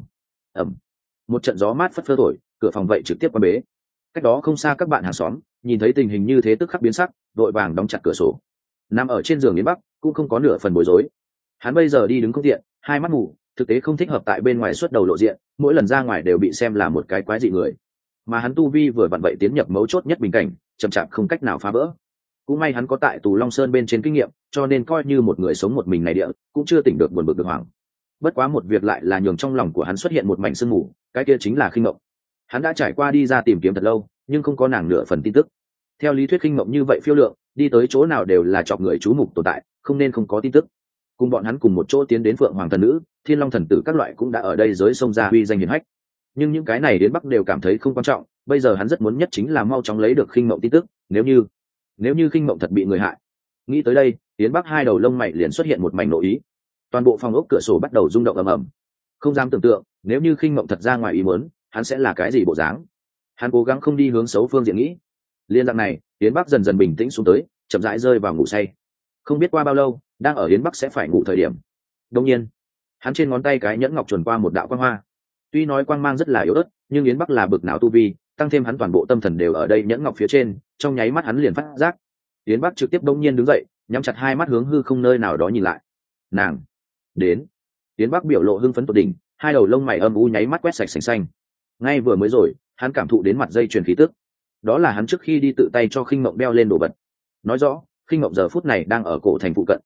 A: Một trận gió mát phất phơ thổi, cửa phòng vậy trực tiếp qua bế. Cách đó không xa các bạn hàng xóm nhìn thấy tình hình như thế tức khắc biến sắc, vội vàng đóng chặt cửa sổ. Nằm ở trên giường Yến Bắc cũng không có nửa phần bối rối. Hắn bây giờ đi đứng không tiện, hai mắt mù, thực tế không thích hợp tại bên ngoài xuất đầu lộ diện, mỗi lần ra ngoài đều bị xem là một cái quái dị người. Mà hắn tu vi vừa vặn vậy tiến nhập mấu chốt nhất bình cảnh, chậm chạp không cách nào phá vỡ. Cũng may hắn có tại Tù Long Sơn bên trên kinh nghiệm, cho nên coi như một người sống một mình này địa, cũng chưa tỉnh được buồn bực được hoảng. Bất quá một việc lại là nhường trong lòng của hắn xuất hiện một mảnh sương mù, cái kia chính là khinh mộng. Hắn đã trải qua đi ra tìm kiếm thật lâu, nhưng không có nàng nửa phần tin tức. Theo lý thuyết khinh mộng như vậy phiêu lượng, đi tới chỗ nào đều là chọc người chú mục tồn tại, không nên không có tin tức. Cùng bọn hắn cùng một chỗ tiến đến Phượng Hoàng thần nữ, Thiên Long thần tử các loại cũng đã ở đây giới sông ra uy danh hiển hách. Nhưng những cái này đến Bắc đều cảm thấy không quan trọng, bây giờ hắn rất muốn nhất chính là mau chóng lấy được khinh mộng tin tức, nếu như khinh mộng thật bị người hại. Nghĩ tới đây, Yến Bắc hai đầu lông mày liền xuất hiện một mảnh nội ý. Toàn bộ phòng ốc cửa sổ bắt đầu rung động ầm ầm. Không dám tưởng tượng, nếu như khinh mộng thật ra ngoài ý muốn, hắn sẽ là cái gì bộ dáng. Hắn cố gắng không đi hướng xấu phương diện nghĩ. Liên dạng này, Yến Bắc dần dần bình tĩnh xuống tới, chậm rãi rơi vào ngủ say. Không biết qua bao lâu, đang ở Yến Bắc sẽ phải ngủ thời điểm, đột nhiên, hắn trên ngón tay cái nhẫn ngọc chuẩn qua một đạo quang hoa. Tuy nói quang mang rất là yếu ớt, nhưng Yến Bắc là bực não tu vi, tăng thêm hắn toàn bộ tâm thần đều ở đây nhẫn ngọc phía trên, trong nháy mắt hắn liền phát giác. Yến Bắc trực tiếp đông nhiên đứng dậy, nhắm chặt hai mắt hướng hư không nơi nào đó nhìn lại. Nàng đến. Yến Bắc biểu lộ hưng phấn tột đỉnh, hai đầu lông mày âm u nháy mắt quét sạch sành xanh. Ngay vừa mới rồi, hắn cảm thụ đến mặt dây truyền khí tức. Đó là hắn trước khi đi tự tay cho khinh mộng đeo lên đồ vật. Nói rõ, khinh mộng giờ phút này đang ở cổ thành phụ cận.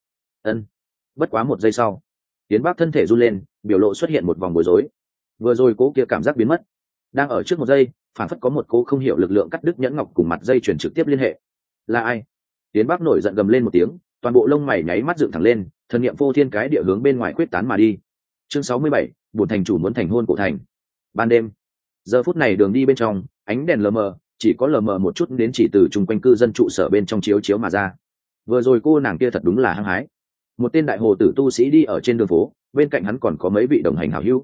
A: Bất quá một giây sau, Yến Bắc thân thể run lên, biểu lộ xuất hiện một vòng bối rối. Vừa rồi cố kia cảm giác biến mất, đang ở trước một giây, phản phất có một cố không hiểu lực lượng cắt đứt nhẫn ngọc cùng mặt dây chuyển trực tiếp liên hệ. Là ai? Yến Bắc nổi giận gầm lên một tiếng, toàn bộ lông mày nháy mắt dựng thẳng lên, thần niệm vô thiên cái địa hướng bên ngoài quyết tán mà đi. Chương 67, bổn thành chủ muốn thành hôn cổ thành. Ban đêm, giờ phút này đường đi bên trong, ánh đèn lờ mờ, chỉ có lờ mờ một chút đến chỉ từ chung quanh cư dân trụ sở bên trong chiếu mà ra. Vừa rồi cô nàng kia thật đúng là hăng hái. Một tên đại hồ tử tu sĩ đi ở trên đường phố, bên cạnh hắn còn có mấy vị đồng hành hảo hữu.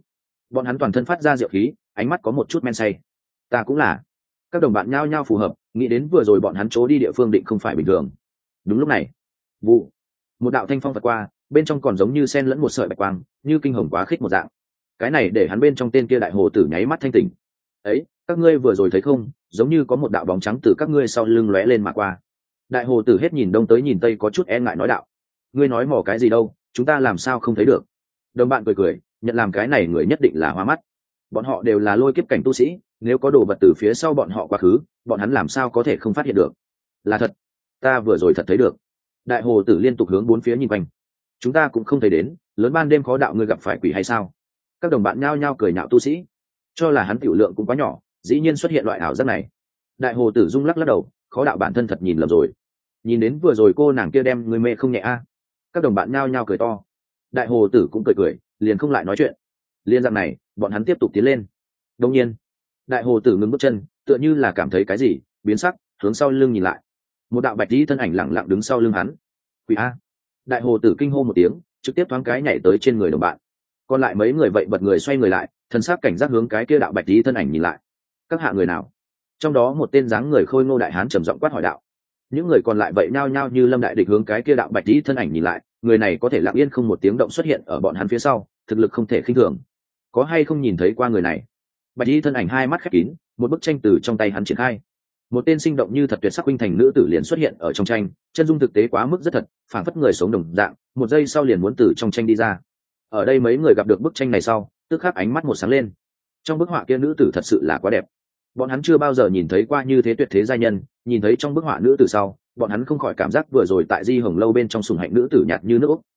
A: bọn hắn toàn thân phát ra diệu khí, ánh mắt có một chút men say. Ta cũng là. Các đồng bạn nhao nhao phù hợp, nghĩ đến vừa rồi bọn hắn trốn đi địa phương định không phải bình thường. Đúng lúc này, vụ, một đạo thanh phong vượt qua, bên trong còn giống như sen lẫn một sợi bạch quang, như kinh hồng quá khích một dạng. Cái này để hắn bên trong tên kia đại hồ tử nháy mắt thanh tỉnh. Ấy, các ngươi vừa rồi thấy không, giống như có một đạo bóng trắng từ các ngươi sau lưng lóe lên mà qua. Đại hồ tử hết nhìn đông tới nhìn tây, có chút e ngại nói đạo. Ngươi nói mò cái gì đâu, chúng ta làm sao không thấy được? Đồng bạn cười cười, nhận làm cái này người nhất định là hoa mắt. Bọn họ đều là lôi kiếp cảnh tu sĩ, nếu có đồ vật từ phía sau bọn họ quá khứ, bọn hắn làm sao có thể không phát hiện được? Là thật, ta vừa rồi thật thấy được. Đại hồ tử liên tục hướng bốn phía nhìn quanh. Chúng ta cũng không thấy đến, lớn ban đêm khó đạo ngươi gặp phải quỷ hay sao? Các đồng bạn nhao nhao cười nhạo tu sĩ, cho là hắn tiểu lượng cũng quá nhỏ, dĩ nhiên xuất hiện loại ảo giác này. Đại hồ tử rung lắc lắc đầu, khó đạo bản thân thật nhìn lầm rồi. Nhìn đến vừa rồi cô nàng kia đem người mê không nhẹ a. Các đồng bạn nhao nhao cười to. Đại hồ tử cũng cười cười, liền không lại nói chuyện. Liên dạng này, bọn hắn tiếp tục tiến lên. Đương nhiên, đại hồ tử ngừng bước chân, tựa như là cảm thấy cái gì, biến sắc, hướng sau lưng nhìn lại. Một đạo bạch tí thân ảnh lặng lặng đứng sau lưng hắn. Quỷ a! Đại hồ tử kinh hô một tiếng, trực tiếp thoáng cái nhảy tới trên người đồng bạn. Còn lại mấy người vậy bật người xoay người lại, thần sắc cảnh giác hướng cái kia đạo bạch tí thân ảnh nhìn lại. Các hạ người nào? Trong đó một tên dáng người khôi ngô đại hán trầm giọng quát hỏi đạo. Những người còn lại vậy nhao nhao như lâm đại địch hướng cái kia đạo bạch tí thân ảnh nhìn lại. Người này có thể lặng yên không một tiếng động xuất hiện ở bọn hắn phía sau, thực lực không thể khinh thường. Có hay không nhìn thấy qua người này? Bạch tí thân ảnh hai mắt khép kín, một bức tranh từ trong tay hắn triển khai. Một tên sinh động như thật tuyệt sắc huynh thành nữ tử liền xuất hiện ở trong tranh, chân dung thực tế quá mức rất thật, phảng phất người sống đồng dạng, một giây sau liền muốn từ trong tranh đi ra. Ở đây mấy người gặp được bức tranh này sau, tức khắc ánh mắt một sáng lên. Trong bức họa kia nữ tử thật sự là quá đẹp. Bọn hắn chưa bao giờ nhìn thấy qua như thế tuyệt thế giai nhân, nhìn thấy trong bức họa nữ tử sau, bọn hắn không khỏi cảm giác vừa rồi tại Di Hồng lâu bên trong sùng hạnh nữ tử nhạt như nước Úc.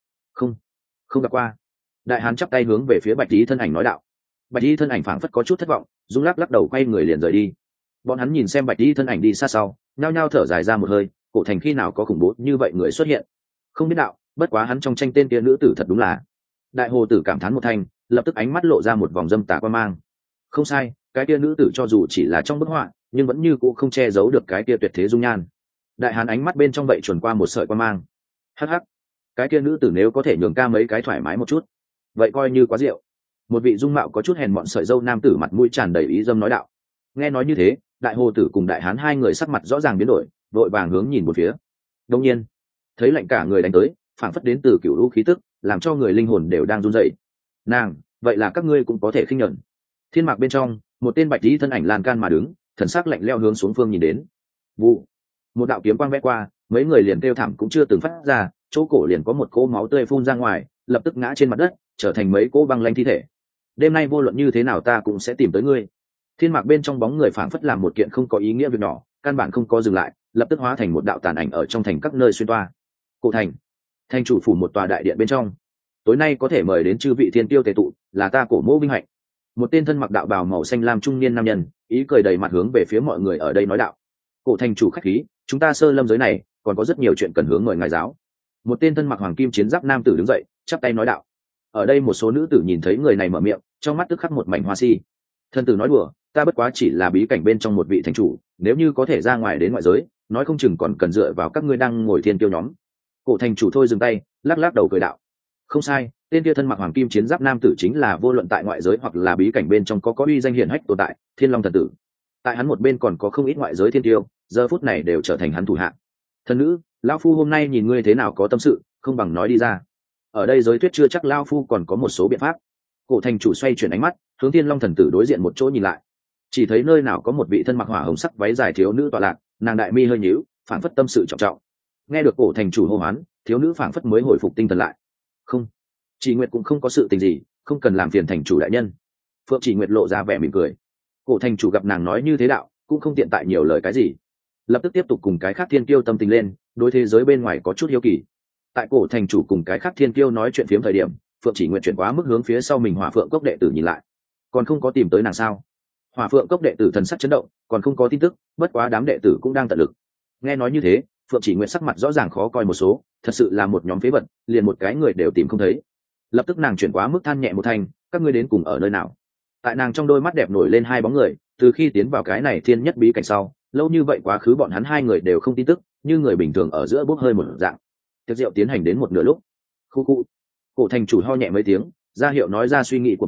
A: Không gặp qua. Đại hán chắp tay hướng về phía Bạch Tí thân ảnh nói đạo. Bạch Tí thân ảnh phảng phất có chút thất vọng, rung lắc lắc đầu quay người liền rời đi. Bọn hắn nhìn xem Bạch Tí thân ảnh đi xa sau, nhao nhao thở dài ra một hơi, cổ thành khi nào có khủng bố như vậy người xuất hiện. Không biết đạo, bất quá hắn trong tranh tên kia nữ tử thật đúng là. Đại hồ tử cảm thán một thanh, lập tức ánh mắt lộ ra một vòng dâm tà quan mang. Không sai, cái kia nữ tử cho dù chỉ là trong bức họa, nhưng vẫn như cũ không che giấu được cái kia tuyệt thế dung nhan. Đại hán ánh mắt bên trong vậy chuẩn qua một sợi quan mang. Hắc hắc, cái kia nữ tử nếu có thể nhường ca mấy cái thoải mái một chút, vậy coi như quá rượu. Một vị dung mạo có chút hèn mọn sợi dâu nam tử mặt mũi tràn đầy ý dâm nói đạo. Nghe nói như thế, đại hồ tử cùng đại hán hai người sắc mặt rõ ràng biến đổi, vội vàng hướng nhìn một phía. Đương nhiên, thấy lạnh cả người đánh tới, phảng phất đến từ cựu lũ khí tức, làm cho người linh hồn đều đang run rẩy. Nàng, vậy là các ngươi cũng có thể khinh nhẫn. Thiên mạc bên trong, một tên bạch tí thân ảnh lan can mà đứng, thần sắc lạnh lẽo hướng xuống phương nhìn đến. Vụ, một đạo kiếm quang vẽ qua, mấy người liền kêu thảm cũng chưa từng phát ra, chỗ cổ liền có một cỗ máu tươi phun ra ngoài, lập tức ngã trên mặt đất, trở thành mấy cỗ băng lanh thi thể. Đêm nay vô luận như thế nào ta cũng sẽ tìm tới ngươi. Thiên mạc bên trong bóng người phảng phất làm một kiện không có ý nghĩa việc nhỏ, căn bản không có dừng lại, lập tức hóa thành một đạo tàn ảnh ở trong thành các nơi xuyên toa. Cổ thành, thành chủ phủ một tòa đại điện bên trong. Tối nay có thể mời đến chư vị thiên tiêu tề tụ, là ta cổ mô vinh hạnh. Một tên thân mặc đạo bào màu xanh lam trung niên nam nhân, ý cười đầy mặt hướng về phía mọi người ở đây nói đạo. Cổ thành chủ khách khí, chúng ta sơ lâm giới này còn có rất nhiều chuyện cần hướng mời ngài giáo. Một tên thân mặc hoàng kim chiến giáp nam tử đứng dậy, chắp tay nói đạo. Ở đây một số nữ tử nhìn thấy người này mở miệng, trong mắt tức khắc một mảnh hoa si. Thân tử nói đùa, ta bất quá chỉ là bí cảnh bên trong một vị thành chủ, nếu như có thể ra ngoài đến ngoại giới, nói không chừng còn cần dựa vào các ngươi đang ngồi thiên tiêu nhóm. Cổ thành chủ thôi dừng tay, lắc lắc đầu cười đạo. Không sai, tên kia thân mặc hoàng kim chiến giáp nam tử chính là vô luận tại ngoại giới hoặc là bí cảnh bên trong có uy danh hiển hách tồn tại, Thiên Long thần tử. Tại hắn một bên còn có không ít ngoại giới thiên tiêu, giờ phút này đều trở thành hắn thủ hạ. Thần nữ, lão phu hôm nay nhìn ngươi thế nào có tâm sự, không bằng nói đi ra. Ở đây giới thuyết chưa chắc lão phu còn có một số biện pháp. Cổ thành chủ xoay chuyển ánh mắt, hướng Thiên Long thần tử đối diện một chỗ nhìn lại. Chỉ thấy nơi nào có một vị thân mặc hỏa hồng sắc váy dài thiếu nữ tọa lạc, nàng đại mi hơi nhíu, phảng phất tâm sự trọng trọng. Nghe được cổ thành chủ hô hoán, thiếu nữ phảng phất mới hồi phục tinh thần lại. Không, Chỉ Nguyệt cũng không có sự tình gì, không cần làm phiền thành chủ đại nhân. Phượng Chỉ Nguyệt lộ ra vẻ mỉm cười. Cổ thành chủ gặp nàng nói như thế đạo, cũng không tiện tại nhiều lời cái gì, lập tức tiếp tục cùng cái khác thiên kiêu tâm tình lên, đối thế giới bên ngoài có chút hiếu kỳ. Tại cổ thành chủ cùng cái khác thiên kiêu nói chuyện phiếm thời điểm, Phượng Chỉ Nguyệt chuyển quá mức hướng phía sau mình Hỏa Phượng cốc đệ tử nhìn lại. Còn không có tìm tới nàng sao? Hỏa Phượng cốc đệ tử thần sắc chấn động, còn không có tin tức, bất quá đám đệ tử cũng đang tận lực. Nghe nói như thế, Phượng Chỉ Nguyệt sắc mặt rõ ràng khó coi một số, thật sự là một nhóm phế vật, liền một cái người đều tìm không thấy. Lập tức nàng chuyển quá mức than nhẹ một thanh, các ngươi đến cùng ở nơi nào? Tại nàng trong đôi mắt đẹp nổi lên hai bóng người, từ khi tiến vào cái này thiên nhất bí cảnh sau, lâu như vậy quá khứ bọn hắn hai người đều không tin tức, như người bình thường ở giữa bốc hơi một dạng. Tiệc rượu tiến hành đến một nửa lúc, khu cổ thành chủ ho nhẹ mấy tiếng, ra hiệu nói ra suy nghĩ của mình,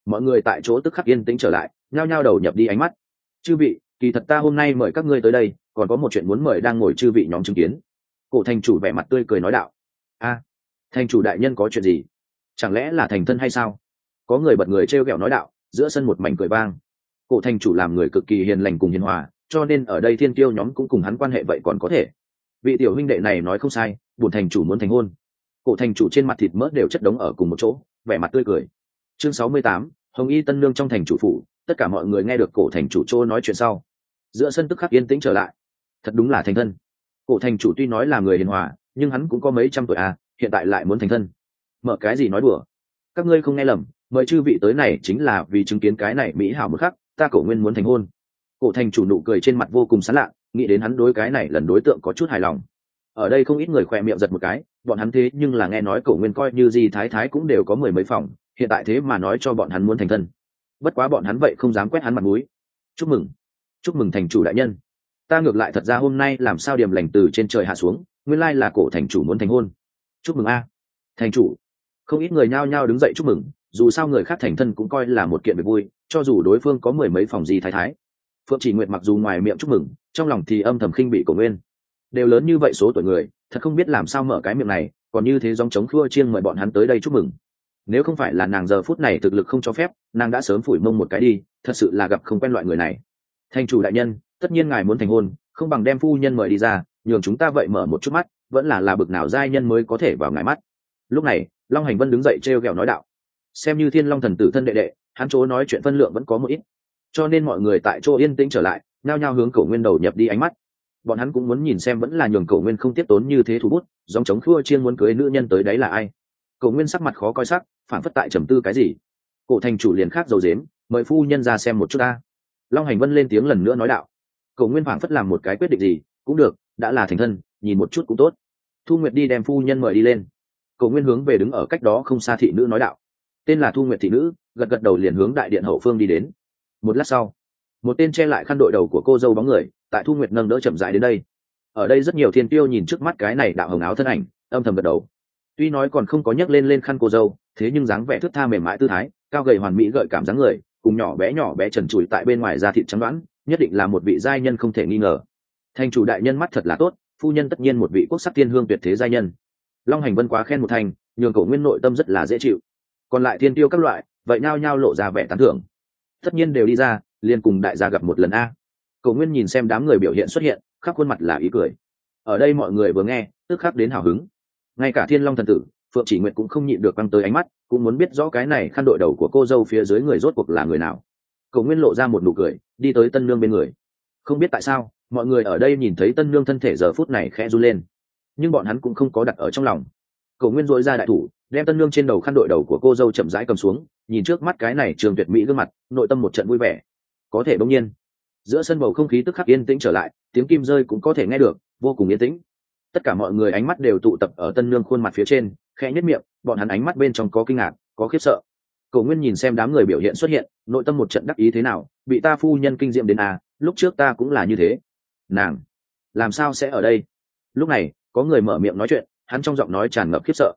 A: mọi người tại chỗ tức khắc yên tĩnh trở lại, nhao nhao đầu nhập đi ánh mắt. Chư vị, kỳ thật ta hôm nay mời các ngươi tới đây còn có một chuyện muốn mời đang ngồi chư vị nhóm chứng kiến. Cổ thành chủ vẻ mặt tươi cười nói đạo. A, thành chủ đại nhân có chuyện gì? Chẳng lẽ là thành thân hay sao? Có người bật người trêu ghẹo nói đạo. Giữa sân một mảnh cười vang. Cổ thành chủ làm người cực kỳ hiền lành cùng hiền hòa, cho nên ở đây thiên tiêu nhóm cũng cùng hắn quan hệ vậy còn có thể. Vị tiểu huynh đệ này nói không sai, bổn thành chủ muốn thành hôn. Cổ thành chủ trên mặt thịt mỡ đều chất đống ở cùng một chỗ, vẻ mặt tươi cười. Chương 68, Hồng Y tân nương trong thành chủ phủ. Tất cả mọi người nghe được cổ thành chủ chỗ nói chuyện sau, giữa sân tức khắc yên tĩnh trở lại. Thật đúng là thành thân. Cổ thành chủ tuy nói là người hiền hòa, nhưng hắn cũng có mấy trăm tuổi à, hiện tại lại muốn thành thân. Mở cái gì nói đùa? Các ngươi không nghe lầm, mời chư vị tới này chính là vì chứng kiến cái này mỹ hảo một khắc, ta Cổ Nguyên muốn thành hôn. Cổ thành chủ nụ cười trên mặt vô cùng sán lạ, nghĩ đến hắn đối cái này lần đối tượng có chút hài lòng. Ở đây không ít người khỏe miệng giật một cái, bọn hắn thế nhưng là nghe nói Cổ Nguyên coi như gì thái thái cũng đều có mười mấy phòng, hiện tại thế mà nói cho bọn hắn muốn thành thân. Bất quá bọn hắn vậy không dám quét hắn mặt mũi. Chúc mừng thành chủ đại nhân. Ta ngược lại thật ra hôm nay làm sao điểm lành từ trên trời hạ xuống, nguyên lai là Cổ thành chủ muốn thành hôn. Chúc mừng a, thành chủ. Không ít người nhao nhao đứng dậy chúc mừng, dù sao người khác thành thân cũng coi là một kiện việc vui, cho dù đối phương có mười mấy phòng gì thái thái. Phượng Chỉ Nguyệt mặc dù ngoài miệng chúc mừng, trong lòng thì âm thầm khinh bị Cổ Nguyên. Đều lớn như vậy số tuổi người, thật không biết làm sao mở cái miệng này, còn như thế gióng trống khua chiêng mời bọn hắn tới đây chúc mừng. Nếu không phải là nàng giờ phút này thực lực không cho phép, nàng đã sớm phủi mông một cái đi, thật sự là gặp không quen loại người này. Thành chủ đại nhân, tất nhiên ngài muốn thành hôn, không bằng đem phu nhân mời đi ra, nhường chúng ta vậy mở một chút mắt, vẫn là bực nào giai nhân mới có thể vào ngài mắt. Lúc này, Long Hành Vân đứng dậy trêu ghẹo nói đạo. Xem như Thiên Long thần tử thân đệ đệ, hắn chỗ nói chuyện phân lượng vẫn có một ít, cho nên mọi người tại chỗ yên tĩnh trở lại, nhao nhao hướng Cổ Nguyên đầu nhập đi ánh mắt. Bọn hắn cũng muốn nhìn xem vẫn là nhường Cổ Nguyên không tiếp tốn như thế thủ bút, giống chống khua chiên muốn cưới nữ nhân tới đấy là ai. Cổ Nguyên sắc mặt khó coi sắc, phản phất tại trầm tư cái gì. Cổ thành chủ liền khác dầu dếm, mời phu nhân ra xem một chút ta. Long Hành Vân lên tiếng lần nữa nói đạo. Cổ Nguyên phản phất làm một cái quyết định gì, cũng được, đã là thành thân, nhìn một chút cũng tốt. Thu Nguyệt đi đem phu nhân mời đi lên. Cổ Nguyên hướng về đứng ở cách đó không xa thị nữ nói đạo. Tên là Thu Nguyệt thị nữ, gật gật đầu liền hướng đại điện hậu phương đi đến. Một lát sau, một tên che lại khăn đội đầu của cô dâu bóng người tại Thu Nguyệt nâng đỡ chậm rãi đến đây. Ở đây rất nhiều thiên tiêu nhìn trước mắt cái này đạo hồng áo thân ảnh, âm thầm gật đầu. Tuy nói còn không có nhấc lên khăn cô dâu, thế nhưng dáng vẻ thướt tha mềm mại tư thái, cao gầy hoàn mỹ gợi cảm dáng người, cùng nhỏ bé trần trụi tại bên ngoài da thịt trắng đoán, nhất định là một vị giai nhân không thể nghi ngờ. Thành chủ đại nhân mắt thật là tốt, phu nhân tất nhiên một vị quốc sắc tiên hương tuyệt thế giai nhân. Long Hành Vân quá khen một thành, nhường Cổ Nguyên nội tâm rất là dễ chịu. Còn lại thiên tiêu các loại, vậy nhao nhao lộ ra vẻ tán thưởng. Tất nhiên đều đi ra, liền cùng đại gia gặp một lần a. Cổ Nguyên nhìn xem đám người biểu hiện xuất hiện, khắp khuôn mặt là ý cười. Ở đây mọi người vừa nghe, tức khắc đến hào hứng. Ngay cả Thiên Long thần tử Phượng Chỉ Nguyệt cũng không nhịn được quăng tới ánh mắt, cũng muốn biết rõ cái này khăn đội đầu của cô dâu phía dưới người rốt cuộc là người nào. Cổ Nguyên lộ ra một nụ cười, đi tới Tân Nương bên người. Không biết tại sao, mọi người ở đây nhìn thấy Tân Nương thân thể giờ phút này khẽ run lên, nhưng bọn hắn cũng không có đặt ở trong lòng. Cổ Nguyên duỗi ra đại thủ, đem Tân Nương trên đầu khăn đội đầu của cô dâu chậm rãi cầm xuống, nhìn trước mắt cái này trường tuyệt mỹ gương mặt, nội tâm một trận vui vẻ. Có thể bỗng nhiên, giữa sân bầu không khí tức khắc yên tĩnh trở lại, tiếng kim rơi cũng có thể nghe được, vô cùng yên tĩnh. Tất cả mọi người ánh mắt đều tụ tập ở Tân Nương khuôn mặt phía trên, khẽ nhếch miệng, bọn hắn ánh mắt bên trong có kinh ngạc, có khiếp sợ. Cổ Nguyên nhìn xem đám người biểu hiện xuất hiện, nội tâm một trận đắc ý thế nào, bị ta phu nhân kinh diệm đến à, lúc trước ta cũng là như thế. Nàng làm sao sẽ ở đây? Lúc này, có người mở miệng nói chuyện, hắn trong giọng nói tràn ngập khiếp sợ.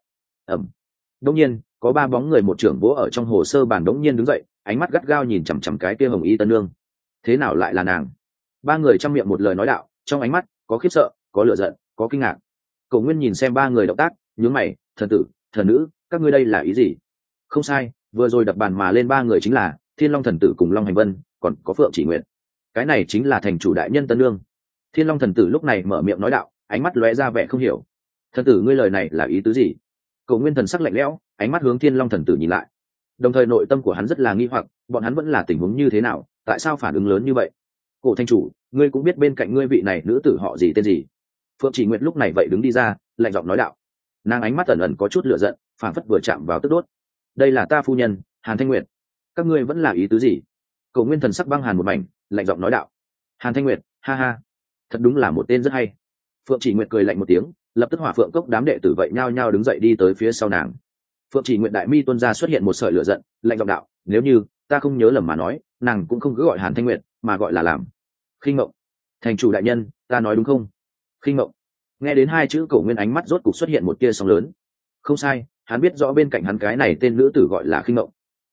A: Đống nhiên, có ba bóng người một trưởng vỗ ở trong hồ sơ bàn đống nhiên đứng dậy, ánh mắt gắt gao nhìn chằm chằm cái kia Hồng Y Tân Nương. Thế nào lại là nàng? Ba người trong miệng một lời nói đạo, trong ánh mắt có khiếp sợ, có lửa giận, có kinh ngạc. Cổ Nguyên nhìn xem ba người động tác, nhướng mày, thần tử, thần nữ, các ngươi đây là ý gì? Không sai, vừa rồi đập bàn mà lên ba người chính là Thiên Long thần tử cùng Long Hành Vân, còn có Phượng Chỉ Nguyệt. Cái này chính là thành chủ đại nhân Tân Nương. Thiên Long thần tử lúc này mở miệng nói đạo, ánh mắt lóe ra vẻ không hiểu. Thần tử ngươi lời này là ý tứ gì? Cổ Nguyên thần sắc lạnh lẽo, ánh mắt hướng Thiên Long thần tử nhìn lại. Đồng thời nội tâm của hắn rất là nghi hoặc, bọn hắn vẫn là tình huống như thế nào, tại sao phản ứng lớn như vậy? Cổ thành chủ, ngươi cũng biết bên cạnh ngươi vị này nữ tử họ gì tên gì? Phượng Chỉ Nguyệt lúc này vậy đứng đi ra, lạnh giọng nói đạo. Nàng ánh mắt ẩn ẩn có chút lửa giận, phảng phất vừa chạm vào tức đốt. Đây là ta phu nhân, Hàn Thanh Nguyệt. Các ngươi vẫn là ý tứ gì? Cổ Nguyên thần sắc băng hàn một mảnh, lạnh giọng nói đạo. Hàn Thanh Nguyệt, ha ha, thật đúng là một tên rất hay. Phượng Chỉ Nguyệt cười lạnh một tiếng, lập tức Hỏa Phượng Cốc đám đệ tử vậy nhao nhao đứng dậy đi tới phía sau nàng. Phượng Chỉ Nguyệt đại mi tuôn ra xuất hiện một sợi lửa giận, lạnh giọng đạo, nếu như ta không nhớ lầm mà nói, nàng cũng không cứ gọi Hàn Thanh Nguyệt, mà gọi là làm Khinh Mộng. Thành chủ đại nhân, ta nói đúng không? Khinh Mộng. Nghe đến hai chữ, Cổ Nguyên ánh mắt rốt cục xuất hiện một tia sóng lớn. Không sai, hắn biết rõ bên cạnh hắn cái này tên nữ tử gọi là Khinh Mộng.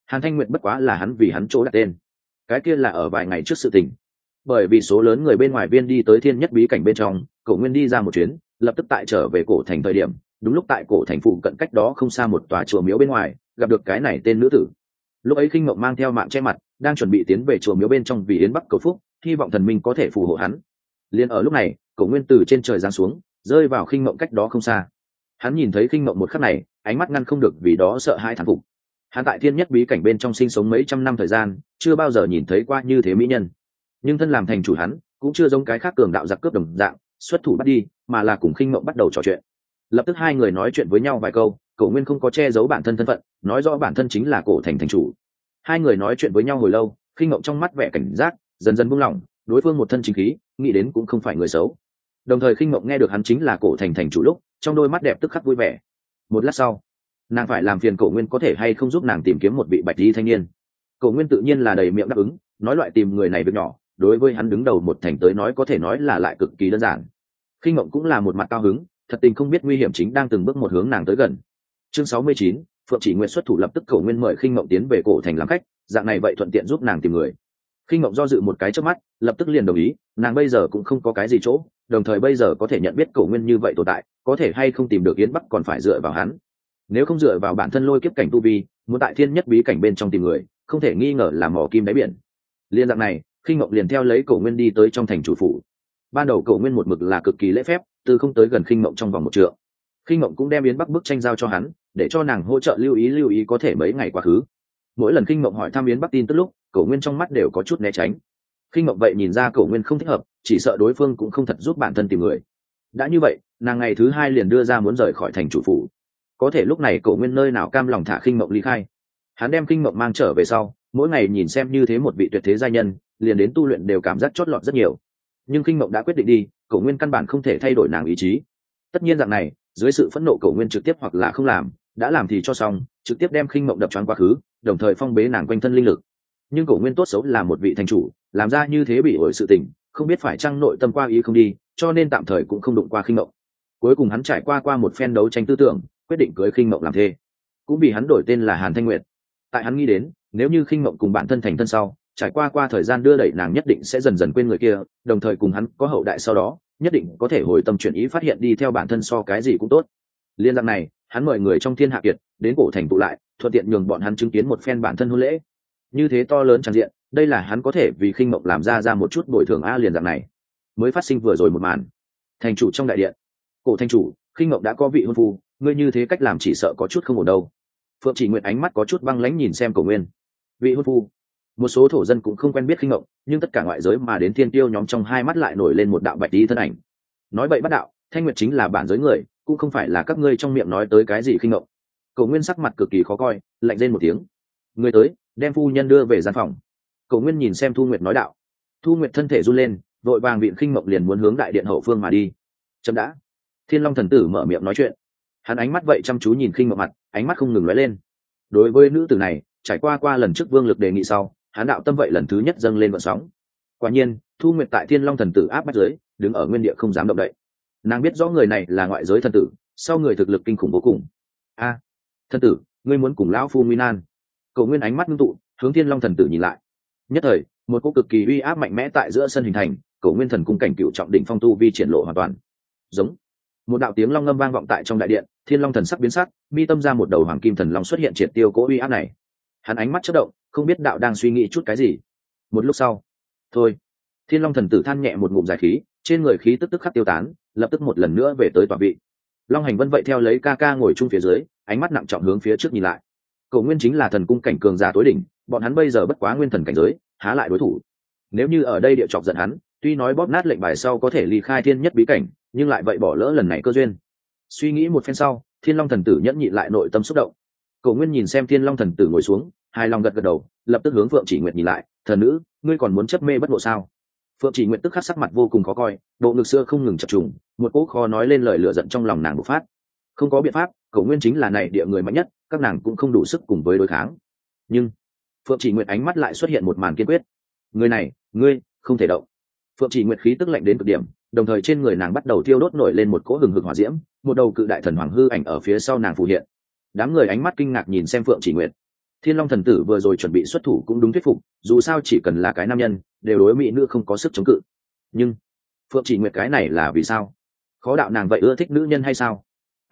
A: Hàn Thanh Nguyệt bất quá là hắn vì hắn chỗ đặt tên, cái kia là ở vài ngày trước sự tình. Bởi vì số lớn người bên ngoài viên đi tới thiên nhất bí cảnh bên trong, Cổ Nguyên đi ra một chuyến, lập tức tại trở về cổ thành thời điểm, đúng lúc tại cổ thành phụ cận cách đó không xa một tòa chùa miếu bên ngoài, gặp được cái này tên nữ tử. Lúc ấy Khinh Mộng mang theo mạng che mặt, đang chuẩn bị tiến về chùa miếu bên trong vì yến bắc cầu phúc, hy vọng thần minh có thể phù hộ hắn. Liên ở lúc này, Cổ Nguyên từ trên trời giáng xuống, rơi vào Khinh Mộng cách đó không xa. Hắn nhìn thấy Khinh Mộng một khắc này, ánh mắt ngăn không được vì đó sợ hãi thán phục. Hắn tại thiên nhất bí cảnh bên trong sinh sống mấy trăm năm thời gian, chưa bao giờ nhìn thấy qua như thế mỹ nhân. Nhưng thân làm thành chủ hắn, cũng chưa giống cái khác cường đạo giặc cướp đồng dạng, xuất thủ bắt đi, mà là cùng Khinh Mộng bắt đầu trò chuyện. Lập tức hai người nói chuyện với nhau vài câu, Cổ Nguyên không có che giấu bản thân thân phận, nói rõ bản thân chính là cổ thành thành chủ. Hai người nói chuyện với nhau hồi lâu, Khinh Mộng trong mắt vẻ cảnh giác dần dần buông lỏng, đối phương một thân chính khí, nghĩ đến cũng không phải người xấu. Đồng thời Khinh Mộng nghe được hắn chính là cổ thành thành chủ lúc, trong đôi mắt đẹp tức khắc vui vẻ. Một lát sau, nàng phải làm phiền Cổ Nguyên có thể hay không giúp nàng tìm kiếm một vị bạch y thanh niên. Cổ Nguyên tự nhiên là đầy miệng đáp ứng, nói loại tìm người này việc nhỏ, đối với hắn đứng đầu một thành tới nói có thể nói là lại cực kỳ đơn giản. Khinh Mộng cũng là một mặt cao hứng, thật tình không biết nguy hiểm chính đang từng bước một hướng nàng tới gần. Chương 69, Phượng Chỉ Nguyệt xuất thủ, lập tức Cổ Nguyên mời Khinh Mộng tiến về cổ thành làm khách, dạng này vậy thuận tiện giúp nàng tìm người. Khinh Mộng do dự một cái chớp mắt, lập tức liền đồng ý, nàng bây giờ cũng không có cái gì chỗ, đồng thời bây giờ có thể nhận biết Cổ Nguyên như vậy tồn tại, có thể hay không tìm được Yến Bắc còn phải dựa vào hắn. Nếu không dựa vào bản thân lôi kiếp cảnh tu vi, muốn tại thiên nhất bí cảnh bên trong tìm người, không thể nghi ngờ là mỏ kim đáy biển. Liên dạng này, Khinh Mộng liền theo lấy Cổ Nguyên đi tới trong thành chủ phủ. Ban đầu Cổ Nguyên một mực là cực kỳ lễ phép, từ không tới gần Khinh Mộng trong vòng một trượng. Khinh Mộng cũng đem Yến Bắc bức tranh giao cho hắn, để cho nàng hỗ trợ lưu ý có thể mấy ngày quá khứ. Mỗi lần Khinh Mộng hỏi thăm Yến Bắc tin tức lúc, Cổ Nguyên trong mắt đều có chút né tránh. Khinh Mộng vậy nhìn ra Cổ Nguyên không thích hợp, chỉ sợ đối phương cũng không thật giúp bản thân tìm người. Đã như vậy, nàng ngày thứ hai liền đưa ra muốn rời khỏi thành chủ phủ. Có thể lúc này Cổ Nguyên nơi nào cam lòng thả Khinh Mộng ly khai. Hắn đem Khinh Mộng mang trở về sau, mỗi ngày nhìn xem như thế một vị tuyệt thế giai nhân, liền đến tu luyện đều cảm giác chót lọt rất nhiều. Nhưng Khinh Mộng đã quyết định đi, Cổ Nguyên căn bản không thể thay đổi nàng ý chí. Tất nhiên dạng này, dưới sự phẫn nộ Cổ Nguyên trực tiếp hoặc là không làm, đã làm thì cho xong, trực tiếp đem Khinh Mộng đập choáng quá khứ, đồng thời phong bế nàng quanh thân linh lực. Nhưng Cổ Nguyên tốt xấu là một vị thành chủ, làm ra như thế bị ổi sự tình, không biết phải chăng nội tâm qua ý không đi, cho nên tạm thời cũng không đụng qua Khinh Mộng. Cuối cùng hắn trải qua một phen đấu tranh tư tưởng, quyết định cưới Khinh Mộng làm thê, cũng vì hắn đổi tên là Hàn Thanh Nguyệt. Tại hắn nghĩ đến, nếu như Khinh Mộng cùng bản thân thành thân sau, trải qua thời gian đưa đẩy, nàng nhất định sẽ dần dần quên người kia, đồng thời cùng hắn có hậu đại sau đó, nhất định có thể hồi tâm chuyển ý, phát hiện đi theo bản thân so cái gì cũng tốt. Liên dạng này, hắn mời người trong thiên hạ kiệt đến cổ thành tụ lại, thuận tiện nhường bọn hắn chứng kiến một phen bản thân hôn lễ. Như thế to lớn tràn diện, đây là hắn có thể vì Khinh Mộng làm ra một chút bồi thường. Liền dạng này mới phát sinh vừa rồi một màn. Thành chủ trong đại điện, cổ thành chủ, Khinh Mộng đã có vị hôn phu, ngươi như thế cách làm chỉ sợ có chút không ổn đâu. Phượng Chỉ Nguyệt ánh mắt có chút băng lãnh nhìn xem Cổ Nguyên. Vị hôn phu? Một số thổ dân cũng không quen biết Khinh Mộng, nhưng tất cả ngoại giới mà đến thiên tiêu nhóm trong hai mắt lại nổi lên một đạo bạch tí thân ảnh. Nói bậy bắt đạo, Thanh Nguyệt chính là bản giới người, cũng không phải là các ngươi trong miệng nói tới cái gì Khinh Mộng. Cổ Nguyên sắc mặt cực kỳ khó coi, lạnh rên một tiếng. Người tới, đem phu nhân đưa về gian phòng. Cổ Nguyên nhìn xem Thu Nguyệt nói đạo. Thu Nguyệt thân thể run lên, vội vàng vịn Khinh Mộng liền muốn hướng đại điện hậu phương mà đi. Chấm đã. Thiên Long thần tử mở miệng nói chuyện. Hắn ánh mắt vậy chăm chú nhìn Khinh Mộng mặt, ánh mắt không ngừng lóe lên. Đối với nữ tử này, trải qua lần trước Vương Lực đề nghị sau, hắn đạo tâm vậy lần thứ nhất dâng lên vận sóng. Quả nhiên, Thu Nguyệt tại Thiên Long thần tử áp bách dưới, đứng ở nguyên địa không dám động đậy. Nàng biết rõ người này là ngoại giới thần tử, sau người thực lực kinh khủng vô cùng. A, thần tử, ngươi muốn cùng lão phu nguy nan? Cổ Nguyên ánh mắt ngưng tụ, hướng Thiên Long thần tử nhìn lại. Nhất thời, một cỗ cực kỳ uy áp mạnh mẽ tại giữa sân hình thành, Cổ Nguyên thần cung cảnh cựu trọng đỉnh phong tu vi triển lộ hoàn toàn. Giống. Một đạo tiếng long ngâm vang vọng tại trong đại điện, Thiên Long thần sắc biến sắc, mi tâm ra một đầu hoàng kim thần long xuất hiện triệt tiêu cỗ uy áp này. Hắn ánh mắt chớp động, không biết đạo đang suy nghĩ chút cái gì. Một lúc sau, thôi. Thiên Long thần tử than nhẹ một ngụm dài khí, trên người khí tức khắc tiêu tán, lập tức một lần nữa về tới tọa vị. Long Hành Vân vậy theo lấy ca ca ngồi chung phía dưới, ánh mắt nặng trọng hướng phía trước nhìn lại. Cổ Nguyên chính là thần cung cảnh cường giả tối đỉnh, bọn hắn bây giờ bất quá nguyên thần cảnh giới, há lại đối thủ. Nếu như ở đây địa chọc giận hắn, tuy nói bóp nát lệnh bài sau có thể ly khai thiên nhất bí cảnh, nhưng lại vậy bỏ lỡ lần này cơ duyên. Suy nghĩ một phen sau, Thiên Long thần tử nhẫn nhịn lại nội tâm xúc động. Cổ Nguyên nhìn xem Thiên Long thần tử ngồi xuống, hài lòng gật gật đầu, lập tức hướng Phượng Chỉ Nguyệt nhìn lại, "Thần nữ, ngươi còn muốn chấp mê bất ngộ sao?" Phượng Chỉ Nguyệt tức khắc sắc mặt vô cùng khó coi, bộ ngực xưa không ngừng chập trùng, một cỗ khó nói lên lời lửa giận trong lòng nàng bộc phát. Không có biện pháp, Cổ Nguyên chính là này địa người mạnh nhất, các nàng cũng không đủ sức cùng với đối kháng. Nhưng Phượng Chỉ Nguyệt ánh mắt lại xuất hiện một màn kiên quyết. "Người này, ngươi không thể động." Phượng Chỉ Nguyệt khí tức lạnh đến cực điểm, đồng thời trên người nàng bắt đầu thiêu đốt nổi lên một cỗ hừng hực hỏa diễm, một đầu cự đại thần hoàng hư ảnh ở phía sau nàng phù hiện. Đám người ánh mắt kinh ngạc nhìn xem Phượng Chỉ Nguyệt. Thiên Long thần tử vừa rồi chuẩn bị xuất thủ cũng đúng thuyết phục, dù sao chỉ cần là cái nam nhân đều đối mỹ nữ không có sức chống cự. Nhưng Phượng Chỉ Nguyệt cái này là vì sao? Khó đạo nàng vậy ưa thích nữ nhân hay sao?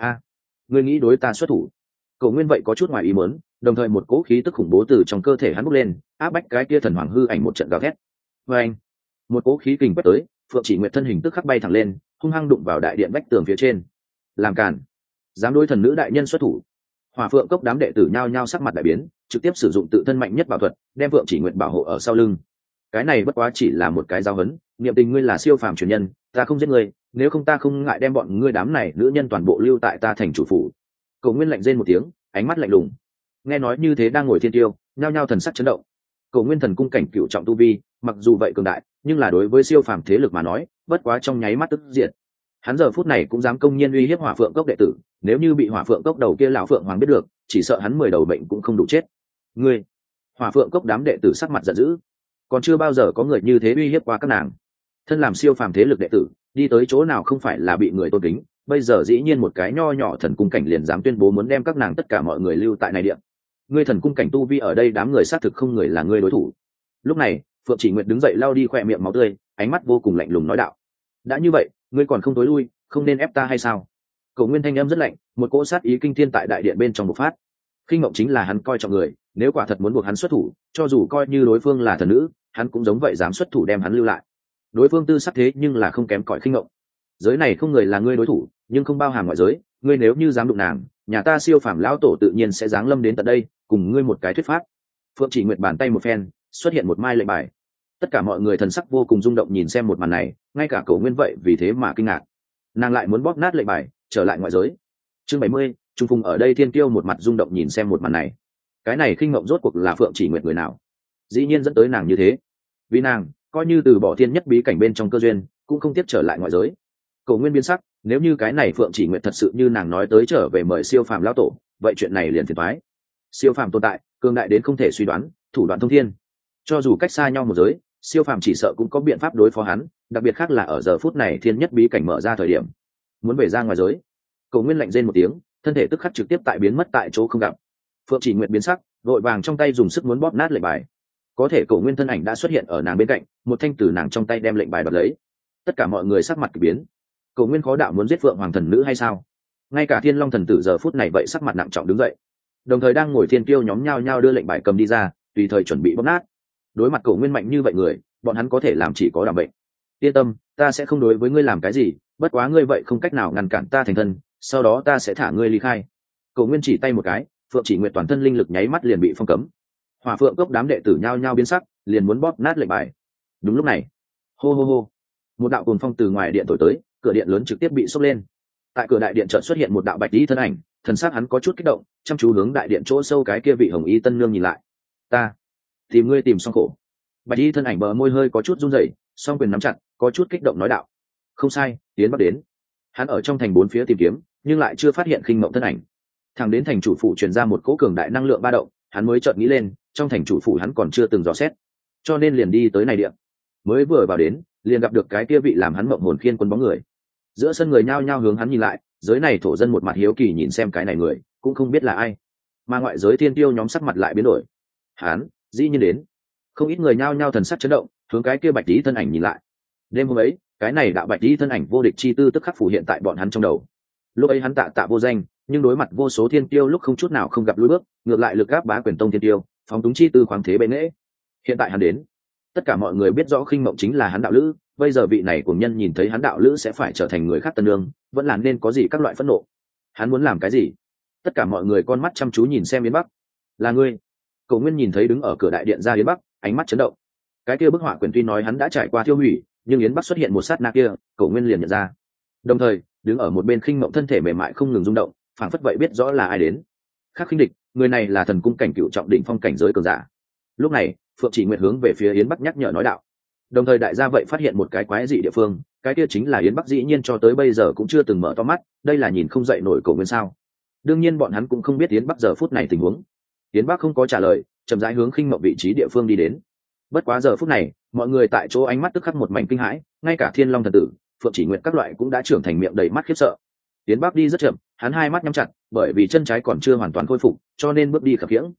A: Ngươi nghĩ đối ta xuất thủ? Cậu Nguyên vậy có chút ngoài ý muốn, đồng thời một cỗ khí tức khủng bố từ trong cơ thể hắn bốc lên, áp bách cái kia thần hoàng hư ảnh một trận gào thét. Và anh, một cỗ khí kình quét tới, Phượng Chỉ Nguyệt thân hình tức khắc bay thẳng lên, hung hăng đụng vào đại điện vách tường phía trên. Làm cản, dám đối thần nữ đại nhân xuất thủ. Hỏa Phượng cốc đám đệ tử nhao nhao sắc mặt đại biến, trực tiếp sử dụng tự thân mạnh nhất bảo thuật, đem Phượng Chỉ Nguyệt bảo hộ ở sau lưng. Cái này bất quá chỉ là một cái giao hấn, niệm tình ngươi là siêu phàm truyền nhân, ta không giết ngươi, nếu không ta không ngại đem bọn ngươi đám này nữ nhân toàn bộ lưu tại ta thành chủ phủ. Cầu Nguyên lạnh rên một tiếng, ánh mắt lạnh lùng. Nghe nói như thế đang ngồi thiên tiêu, nhao nhao thần sắc chấn động. Cầu Nguyên thần cung cảnh cựu trọng tu vi, mặc dù vậy cường đại, nhưng là đối với siêu phàm thế lực mà nói, bất quá trong nháy mắt tức diệt. Hắn giờ phút này cũng dám công nhiên uy hiếp Hỏa Phượng cốc đệ tử, nếu như bị Hỏa Phượng cốc đầu kia lão phượng hoàng biết được, chỉ sợ hắn 10 đầu bệnh cũng không đủ chết. Ngươi, Hỏa Phượng cốc đám đệ tử sắc mặt giận dữ, còn chưa bao giờ có người như thế uy hiếp qua các nàng. Thân làm siêu phàm thế lực đệ tử, đi tới chỗ nào không phải là bị người tôn kính, bây giờ dĩ nhiên một cái nho nhỏ thần cung cảnh liền dám tuyên bố muốn đem các nàng tất cả mọi người lưu tại này địa. Ngươi thần cung cảnh tu vi ở đây đám người xác thực không người là ngươi đối thủ. Lúc này, Phượng Chỉ Nguyệt đứng dậy lau đi khóe miệng máu tươi, ánh mắt vô cùng lạnh lùng nói đạo: đã như vậy, ngươi còn không tối lui, không nên ép ta hay sao? Cầu Nguyên thanh âm rất lạnh, một cỗ sát ý kinh thiên tại đại điện bên trong bộc phát. Khinh Mộng chính là hắn coi trọng người, nếu quả thật muốn buộc hắn xuất thủ, cho dù coi như đối phương là thần nữ, hắn cũng giống vậy dám xuất thủ đem hắn lưu lại. Đối phương tư sắc thế nhưng là không kém cỏi Khinh Mộng. Giới này không người là ngươi đối thủ, nhưng không bao hàm ngoại giới, ngươi nếu như dám đụng nàng, nhà ta siêu phàm lão tổ tự nhiên sẽ giáng lâm đến tận đây, cùng ngươi một cái thuyết pháp. Phượng Chỉ Nguyệt bàn tay một phen, xuất hiện một mai lệnh bài. Tất cả mọi người thần sắc vô cùng rung động nhìn xem một màn này, ngay cả Cầu Nguyên vậy vì thế mà kinh ngạc. Nàng lại muốn bóp nát lệnh bài, trở lại ngoại giới. Chương 70, Trung Phùng ở đây thiên tiêu một mặt rung động nhìn xem một màn này. Cái này Khinh Mộng rốt cuộc là Phượng Chỉ Nguyệt người nào? Dĩ nhiên dẫn tới nàng như thế. Vì nàng, coi như từ bỏ thiên nhất bí cảnh bên trong cơ duyên, cũng không tiếp trở lại ngoại giới. Cầu Nguyên biến sắc, nếu như cái này Phượng Chỉ Nguyệt thật sự như nàng nói tới trở về mời siêu phàm lão tổ, vậy chuyện này liền phiền toái. Siêu phàm tồn tại, cường đại đến không thể suy đoán, thủ đoạn thông thiên. Cho dù cách xa nhau một giới, siêu phàm chỉ sợ cũng có biện pháp đối phó hắn, đặc biệt khác là ở giờ phút này thiên nhất bí cảnh mở ra thời điểm, muốn về ra ngoài giới. Cầu Nguyên lạnh rên một tiếng, thân thể tức khắc trực tiếp biến mất tại chỗ không gặp. Phượng Chỉ Nguyệt biến sắc, vội vàng trong tay dùng sức muốn bóp nát lệnh bài. Có thể Cầu Nguyên thân ảnh đã xuất hiện ở nàng bên cạnh, một thanh từ nàng trong tay đem lệnh bài đoạt lấy. Tất cả mọi người sắc mặt kỳ biến. Cầu Nguyên khó đạo muốn giết Phượng Hoàng thần nữ hay sao? Ngay cả Thiên Long thần tử giờ phút này vậy sắc mặt nặng trọng đứng dậy. Đồng thời đang ngồi thiên tiêu nhóm nhao nhao đưa lệnh bài cầm đi ra, tùy thời chuẩn bị bóp nát. Đối mặt Cầu Nguyên mạnh như vậy người, bọn hắn có thể làm chỉ có đảm bệnh. Yên tâm, ta sẽ không đối với ngươi làm cái gì, bất quá ngươi vậy không cách nào ngăn cản ta thành thân, sau đó ta sẽ thả ngươi ly khai. Cầu Nguyên chỉ tay một cái, Phượng Chỉ Nguyệt toàn thân linh lực nháy mắt liền bị phong cấm. Hỏa Phượng cốc đám đệ tử nhao nhao biến sắc, liền muốn bóp nát lệnh bài. Đúng lúc này, hô hô hô, một đạo cuồng phong từ ngoài điện thổi tới, cửa điện lớn trực tiếp bị sốc lên. Tại cửa đại điện chợt xuất hiện một đạo bạch y thân ảnh, thần sắc hắn có chút kích động, chăm chú hướng đại điện chỗ sâu cái kia vị hồng y tân nương nhìn lại. Ta tìm ngươi tìm xong khổ. Bạch y thân ảnh bờ môi hơi có chút run rẩy, song quyền nắm chặt, có chút kích động nói đạo: không sai, tiến bắc đến. Hắn ở trong thành bốn phía tìm kiếm, nhưng lại chưa phát hiện Khinh Mộng thân ảnh. Thằng đến thành chủ phủ truyền ra một cỗ cường đại năng lượng ba động, hắn mới chợt nghĩ lên, trong thành chủ phủ hắn còn chưa từng dò xét, cho nên liền đi tới này điện. Mới vừa vào đến, liền gặp được cái kia vị làm hắn mộng hồn khiên quân bóng người. Giữa sân người nhao nhao hướng hắn nhìn lại, giới này thổ dân một mặt hiếu kỳ nhìn xem cái này người, cũng không biết là ai. Mà ngoại giới thiên tiêu nhóm sắc mặt lại biến đổi. Hắn, dĩ nhiên đến. Không ít người nhao nhao thần sắc chấn động, hướng cái kia bạch tí thân ảnh nhìn lại. Đêm hôm ấy, cái này đạo bạch tí thân ảnh vô địch chi tư tức khắc phủ hiện tại bọn hắn trong đầu. Lúc ấy hắn tạ vô danh, nhưng đối mặt vô số thiên tiêu lúc không chút nào không gặp lùi bước, ngược lại lực áp bá quyền tông thiên tiêu, phóng túng chi tư khoáng thế bệ nghệ. Hiện tại hắn đến, tất cả mọi người biết rõ Khinh Mộng chính là hắn đạo lữ, bây giờ vị này cuồng nhân nhìn thấy hắn đạo lữ sẽ phải trở thành người khác tân nương, vẫn là nên có gì các loại phẫn nộ. Hắn muốn làm cái gì? Tất cả mọi người con mắt chăm chú nhìn xem Yến Bắc. Là ngươi? Cầu Nguyên nhìn thấy đứng ở cửa đại điện ra Yến Bắc, ánh mắt chấn động. Cái kia bức họa quyển tuy nói hắn đã trải qua thiêu hủy, nhưng Yến Bắc xuất hiện một sát na kia, Cầu Nguyên liền nhận ra. Đồng thời, đứng ở một bên Khinh Mộng thân thể mềm mại không ngừng rung động, phảng phất vậy biết rõ là ai đến. Khác khinh địch, người này là thần cung cảnh cựu trọng đỉnh phong cảnh giới cường giả. Lúc này, Phượng Chỉ Nguyệt hướng về phía Yến Bắc nhắc nhở nói đạo. Đồng thời đại gia vậy phát hiện một cái quái dị địa phương, cái kia chính là Yến Bắc dĩ nhiên cho tới bây giờ cũng chưa từng mở to mắt, đây là nhìn không dậy nổi Cầu Nguyên sao? Đương nhiên bọn hắn cũng không biết Yến Bắc giờ phút này tình huống. Yến Bắc không có trả lời, chậm rãi hướng Khinh Mộng vị trí địa phương đi đến. Bất quá giờ phút này, mọi người tại chỗ ánh mắt tức khắc một mảnh kinh hãi, ngay cả Thiên Long thần tử, Phượng Chỉ Nguyệt các loại cũng đã trưởng thành miệng đầy mắt khiếp sợ. Yến Bắc đi rất chậm, hắn hai mắt nhắm chặt, bởi vì chân trái còn chưa hoàn toàn khôi phục, cho nên bước đi khập khiễng.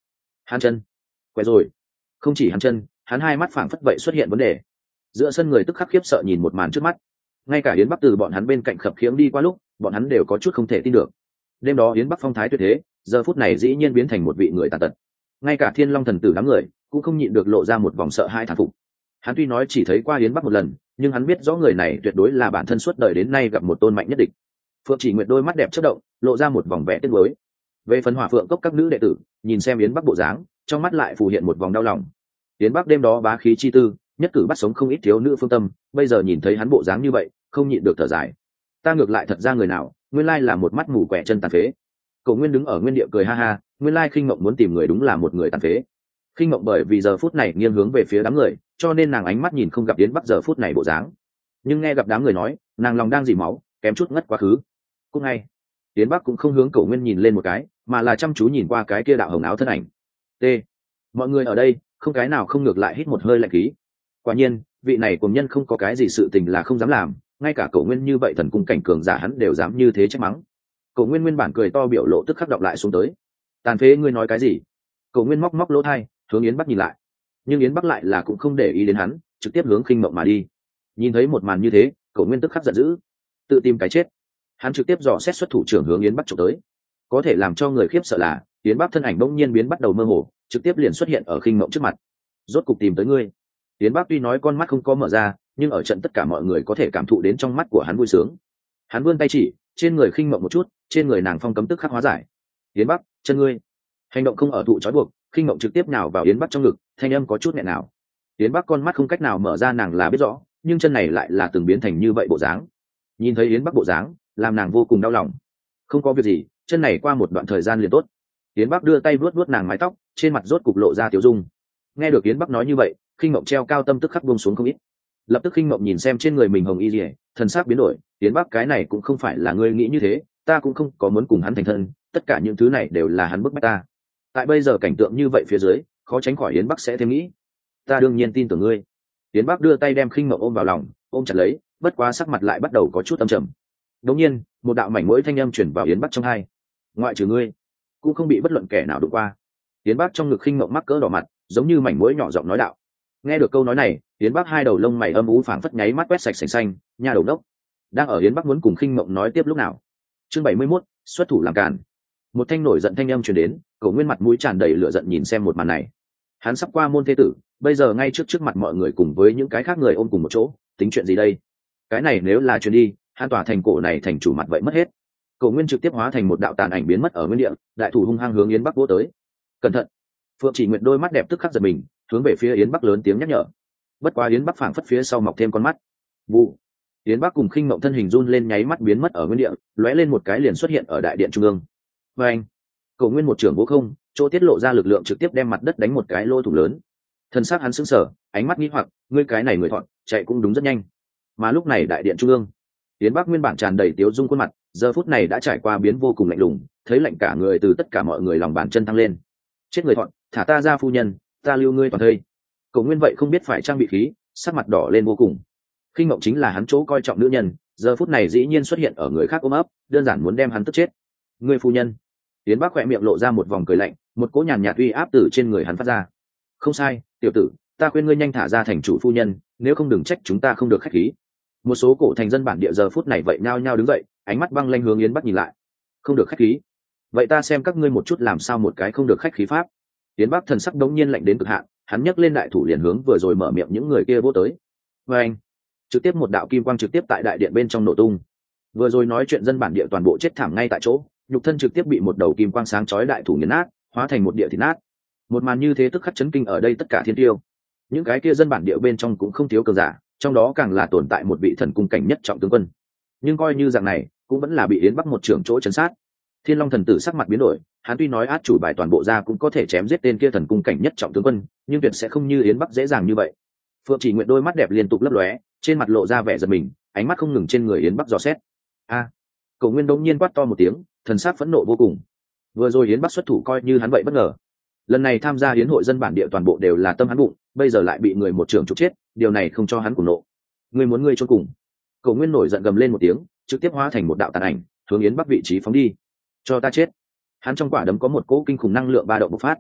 A: Hắn chân quẹt rồi. Không chỉ hắn chân, hắn hai mắt phảng phất vậy xuất hiện vấn đề. Giữa sân người tức khắc khiếp sợ nhìn một màn trước mắt. Ngay cả Yến Bắc từ bọn hắn bên cạnh khập khiễng đi qua lúc, bọn hắn đều có chút không thể tin được. Đêm đó Yến Bắc phong thái tuyệt thế, giờ phút này dĩ nhiên biến thành một vị người tàn tật. Ngay cả Thiên Long thần tử đám người cũng không nhịn được lộ ra một vòng sợ hãi thán phục. Hắn tuy nói chỉ thấy qua Yến Bắc một lần, nhưng hắn biết rõ người này tuyệt đối là bản thân suốt đời đến nay gặp một tôn mạnh nhất địch. Phượng Chỉ Nguyệt đôi mắt đẹp chớp động, lộ ra một vòng vẻ tiếc nuối. Về phần Hỏa Phượng cốc các nữ đệ tử, nhìn xem Yến Bắc bộ dáng, trong mắt lại phù hiện một vòng đau lòng. Yến Bắc đêm đó bá khí chi tư, nhất cử bắt sống không ít thiếu nữ phương tâm, bây giờ nhìn thấy hắn bộ dáng như vậy, không nhịn được thở dài. Ta ngược lại thật ra người nào, nguyên lai là một mắt mù quẻ chân tàn phế. Cổ Nguyên đứng ở nguyên địa cười ha ha, nguyên lai Khinh Mộng muốn tìm người đúng là một người tàn phế. Khinh Mộng bởi vì giờ phút này nghiêng hướng về phía đám người, cho nên nàng ánh mắt nhìn không gặp Yến Bắc giờ phút này bộ dáng. Nhưng nghe gặp đám người nói, nàng lòng đang dỉ máu, kém chút ngất quá khứ. Cũng ngay, Yến Bắc cũng không hướng Cổ Nguyên nhìn lên một cái, mà là chăm chú nhìn qua cái kia đạo hồng áo thân ảnh. T. Mọi người ở đây, không cái nào không ngược lại hít một hơi lạnh khí. Quả nhiên, vị này cùng nhân không có cái gì sự tình là không dám làm, ngay cả Cổ Nguyên như vậy thần cung cảnh cường giả hắn đều dám như thế trách mắng. Cổ Nguyên nguyên bản cười to biểu lộ tức khắc đọc lại xuống tới. Tàn phế ngươi nói cái gì? Cổ Nguyên móc móc lỗ tai, hướng Yến Bắc nhìn lại. Nhưng Yến Bắc lại là cũng không để ý đến hắn, trực tiếp hướng Khinh Mộng mà đi. Nhìn thấy một màn như thế, Cổ Nguyên tức khắc giận dữ, tự tìm cái chết. Hắn trực tiếp dò xét xuất thủ trưởng hướng Yến Bắc chụp tới. Có thể làm cho người khiếp sợ là, Yến Bắc thân ảnh bỗng nhiên biến bắt đầu mơ hồ, trực tiếp liền xuất hiện ở Khinh Mộng trước mặt. Rốt cục tìm tới ngươi. Yến Bắc tuy nói con mắt không có mở ra, nhưng ở trận tất cả mọi người có thể cảm thụ đến trong mắt của hắn vui sướng. Hắn vươn tay chỉ, trên người Khinh Mộng một chút, trên người nàng phong cấm tức khắc hóa giải. Yến Bắc, chân ngươi. Hành động không ở thụ trói buộc, Khinh Mộng trực tiếp nhào vào Yến Bắc trong ngực, thanh âm có chút nghẹn nào. Yến Bắc con mắt không cách nào mở ra nàng là biết rõ, nhưng chân này lại là từng biến thành như vậy bộ dáng. Nhìn thấy Yến Bắc bộ dáng, làm nàng vô cùng đau lòng. Không có việc gì, chân này qua một đoạn thời gian liền tốt. Yến Bắc đưa tay vuốt vuốt nàng mái tóc, trên mặt rốt cục lộ ra tiểu dung. Nghe được Yến Bắc nói như vậy, Khinh Mộng treo cao tâm tức khắc buông xuống không ít. Lập tức Khinh Mộng nhìn xem trên người mình hồng y liễu, thần sắc biến đổi. Yến Bắc cái này cũng không phải là ngươi nghĩ như thế, ta cũng không có muốn cùng hắn thành thân, tất cả những thứ này đều là hắn bức bách ta. Tại bây giờ cảnh tượng như vậy phía dưới, khó tránh khỏi Yến Bắc sẽ thêm nghĩ. Ta đương nhiên tin tưởng ngươi. Yến Bắc đưa tay đem Khinh Mộng ôm vào lòng, ôm chặt lấy, bất quá sắc mặt lại bắt đầu có chút âm trầm. Đống nhiên, một đạo mảnh mũi thanh âm truyền vào Yến Bắc trong tai. Ngoại trừ ngươi, cũng không bị bất luận kẻ nào đụng qua. Yến Bắc trong ngực Khinh Mộng mắc cỡ đỏ mặt, giống như mảnh mũi nhỏ giọng nói đạo. Nghe được câu nói này, Yến Bắc hai đầu lông mày âm u phảng phất nháy mắt quét sạch sành xanh, nha đầu đốc. Đang ở Yến Bắc muốn cùng Khinh Mộng nói tiếp lúc nào. Chương 71, xuất thủ làm cản. Một thanh nổi giận thanh âm truyền đến, Cổ Nguyên mặt mũi tràn đầy lửa giận nhìn xem một màn này. Hắn sắp qua môn thế tử, bây giờ ngay trước mặt mọi người cùng với những cái khác người ôm cùng một chỗ, tính chuyện gì đây? Cái này nếu là truyền đi, hắn tỏa thành cổ này thành chủ mặt vậy mất hết. Cổ Nguyên trực tiếp hóa thành một đạo tàn ảnh biến mất ở nguyên địa, đại thủ hung hăng hướng Yến Bắc vỗ tới. Cẩn thận! Phượng Chỉ Nguyệt đôi mắt đẹp tức khắc giật mình, hướng về phía Yến Bắc lớn tiếng nhắc nhở. Bất quá Yến Bắc phảng phất phía sau mọc thêm con mắt. Vụ. Yến Bắc cùng Khinh Mộng thân hình run lên nháy mắt biến mất ở nguyên địa, lóe lên một cái liền xuất hiện ở đại điện trung ương. Và anh, Cổ Nguyên một trưởng vô không, chỗ tiết lộ ra lực lượng trực tiếp đem mặt đất đánh một cái lỗ thủng lớn. Thân xác hắn sững sờ, ánh mắt nghi hoặc, ngươi cái này người thọn, chạy cũng đúng rất nhanh. Mà lúc này đại điện trung ương, Yến Bắc nguyên bản tràn đầy tiếu dung khuôn mặt, giờ phút này đã trải qua biến vô cùng lạnh lùng, thấy lạnh cả người từ tất cả mọi người lòng bàn chân tăng lên. Chết người thọn, thả ta ra phu nhân, ta lưu ngươi toàn thây. Cổ Nguyên vậy không biết phải trang bị khí, sắc mặt đỏ lên vô cùng. Khinh Mộng chính là hắn chỗ coi trọng nữ nhân, giờ phút này dĩ nhiên xuất hiện ở người khác ôm ấp, đơn giản muốn đem hắn tức chết. Ngươi phu nhân. Yến Bắc khỏe miệng lộ ra một vòng cười lạnh, một cỗ nhàn nhạt uy áp từ trên người hắn phát ra. Không sai, tiểu tử, ta khuyên ngươi nhanh thả ra thành chủ phu nhân, nếu không đừng trách chúng ta không được khách khí. Một số cổ thành dân bản địa giờ phút này vậy nhao nhao đứng dậy, ánh mắt băng lanh hướng Yến Bắc nhìn lại. Không được khách khí? Vậy ta xem các ngươi một chút làm sao một cái không được khách khí pháp. Yến Bắc thần sắc đống nhiên lạnh đến cực hạn, hắn nhấc lên đại thủ liền hướng vừa rồi mở miệng những người kia vỗ tới. Và anh, trực tiếp một đạo kim quang trực tiếp tại đại điện bên trong nổ tung. Vừa rồi nói chuyện dân bản địa toàn bộ chết thảm ngay tại chỗ, nhục thân trực tiếp bị một đầu kim quang sáng chói đại thủ nghiền nát, hóa thành một địa thịt nát. Một màn như thế tức khắc chấn kinh ở đây tất cả thiên tiêu. Những cái kia dân bản địa bên trong cũng không thiếu cường giả, trong đó càng là tồn tại một vị thần cung cảnh nhất trọng tướng quân. Nhưng coi như dạng này, cũng vẫn là bị Yến Bắc một trưởng chỗ chấn sát. Thiên Long thần tử sắc mặt biến đổi, hắn tuy nói át chủ bài toàn bộ ra cũng có thể chém giết tên kia thần cung cảnh nhất trọng tướng quân, nhưng tuyệt sẽ không như Yến Bắc dễ dàng như vậy. Phượng Chỉ Nguyệt đôi mắt đẹp liên tục lấp lóe, trên mặt lộ ra vẻ giận mình, ánh mắt không ngừng trên người Yến Bắc dò xét. A! Cổ Nguyên đống nhiên quát to một tiếng, thần sắc phẫn nộ vô cùng. Vừa rồi Yến Bắc xuất thủ coi như hắn vậy bất ngờ. Lần này tham gia hiến hội dân bản địa toàn bộ đều là tâm hắn bụng, bây giờ lại bị người một trưởng trục chết, điều này không cho hắn cùng nộ. Ngươi muốn ngươi chôn cùng. Cổ Nguyên nổi giận gầm lên một tiếng, trực tiếp hóa thành một đạo tàn ảnh, hướng Yến Bắc vị trí phóng đi. Cho ta chết. Hắn trong quả đấm có một cỗ kinh khủng năng lượng ba động bộc phát.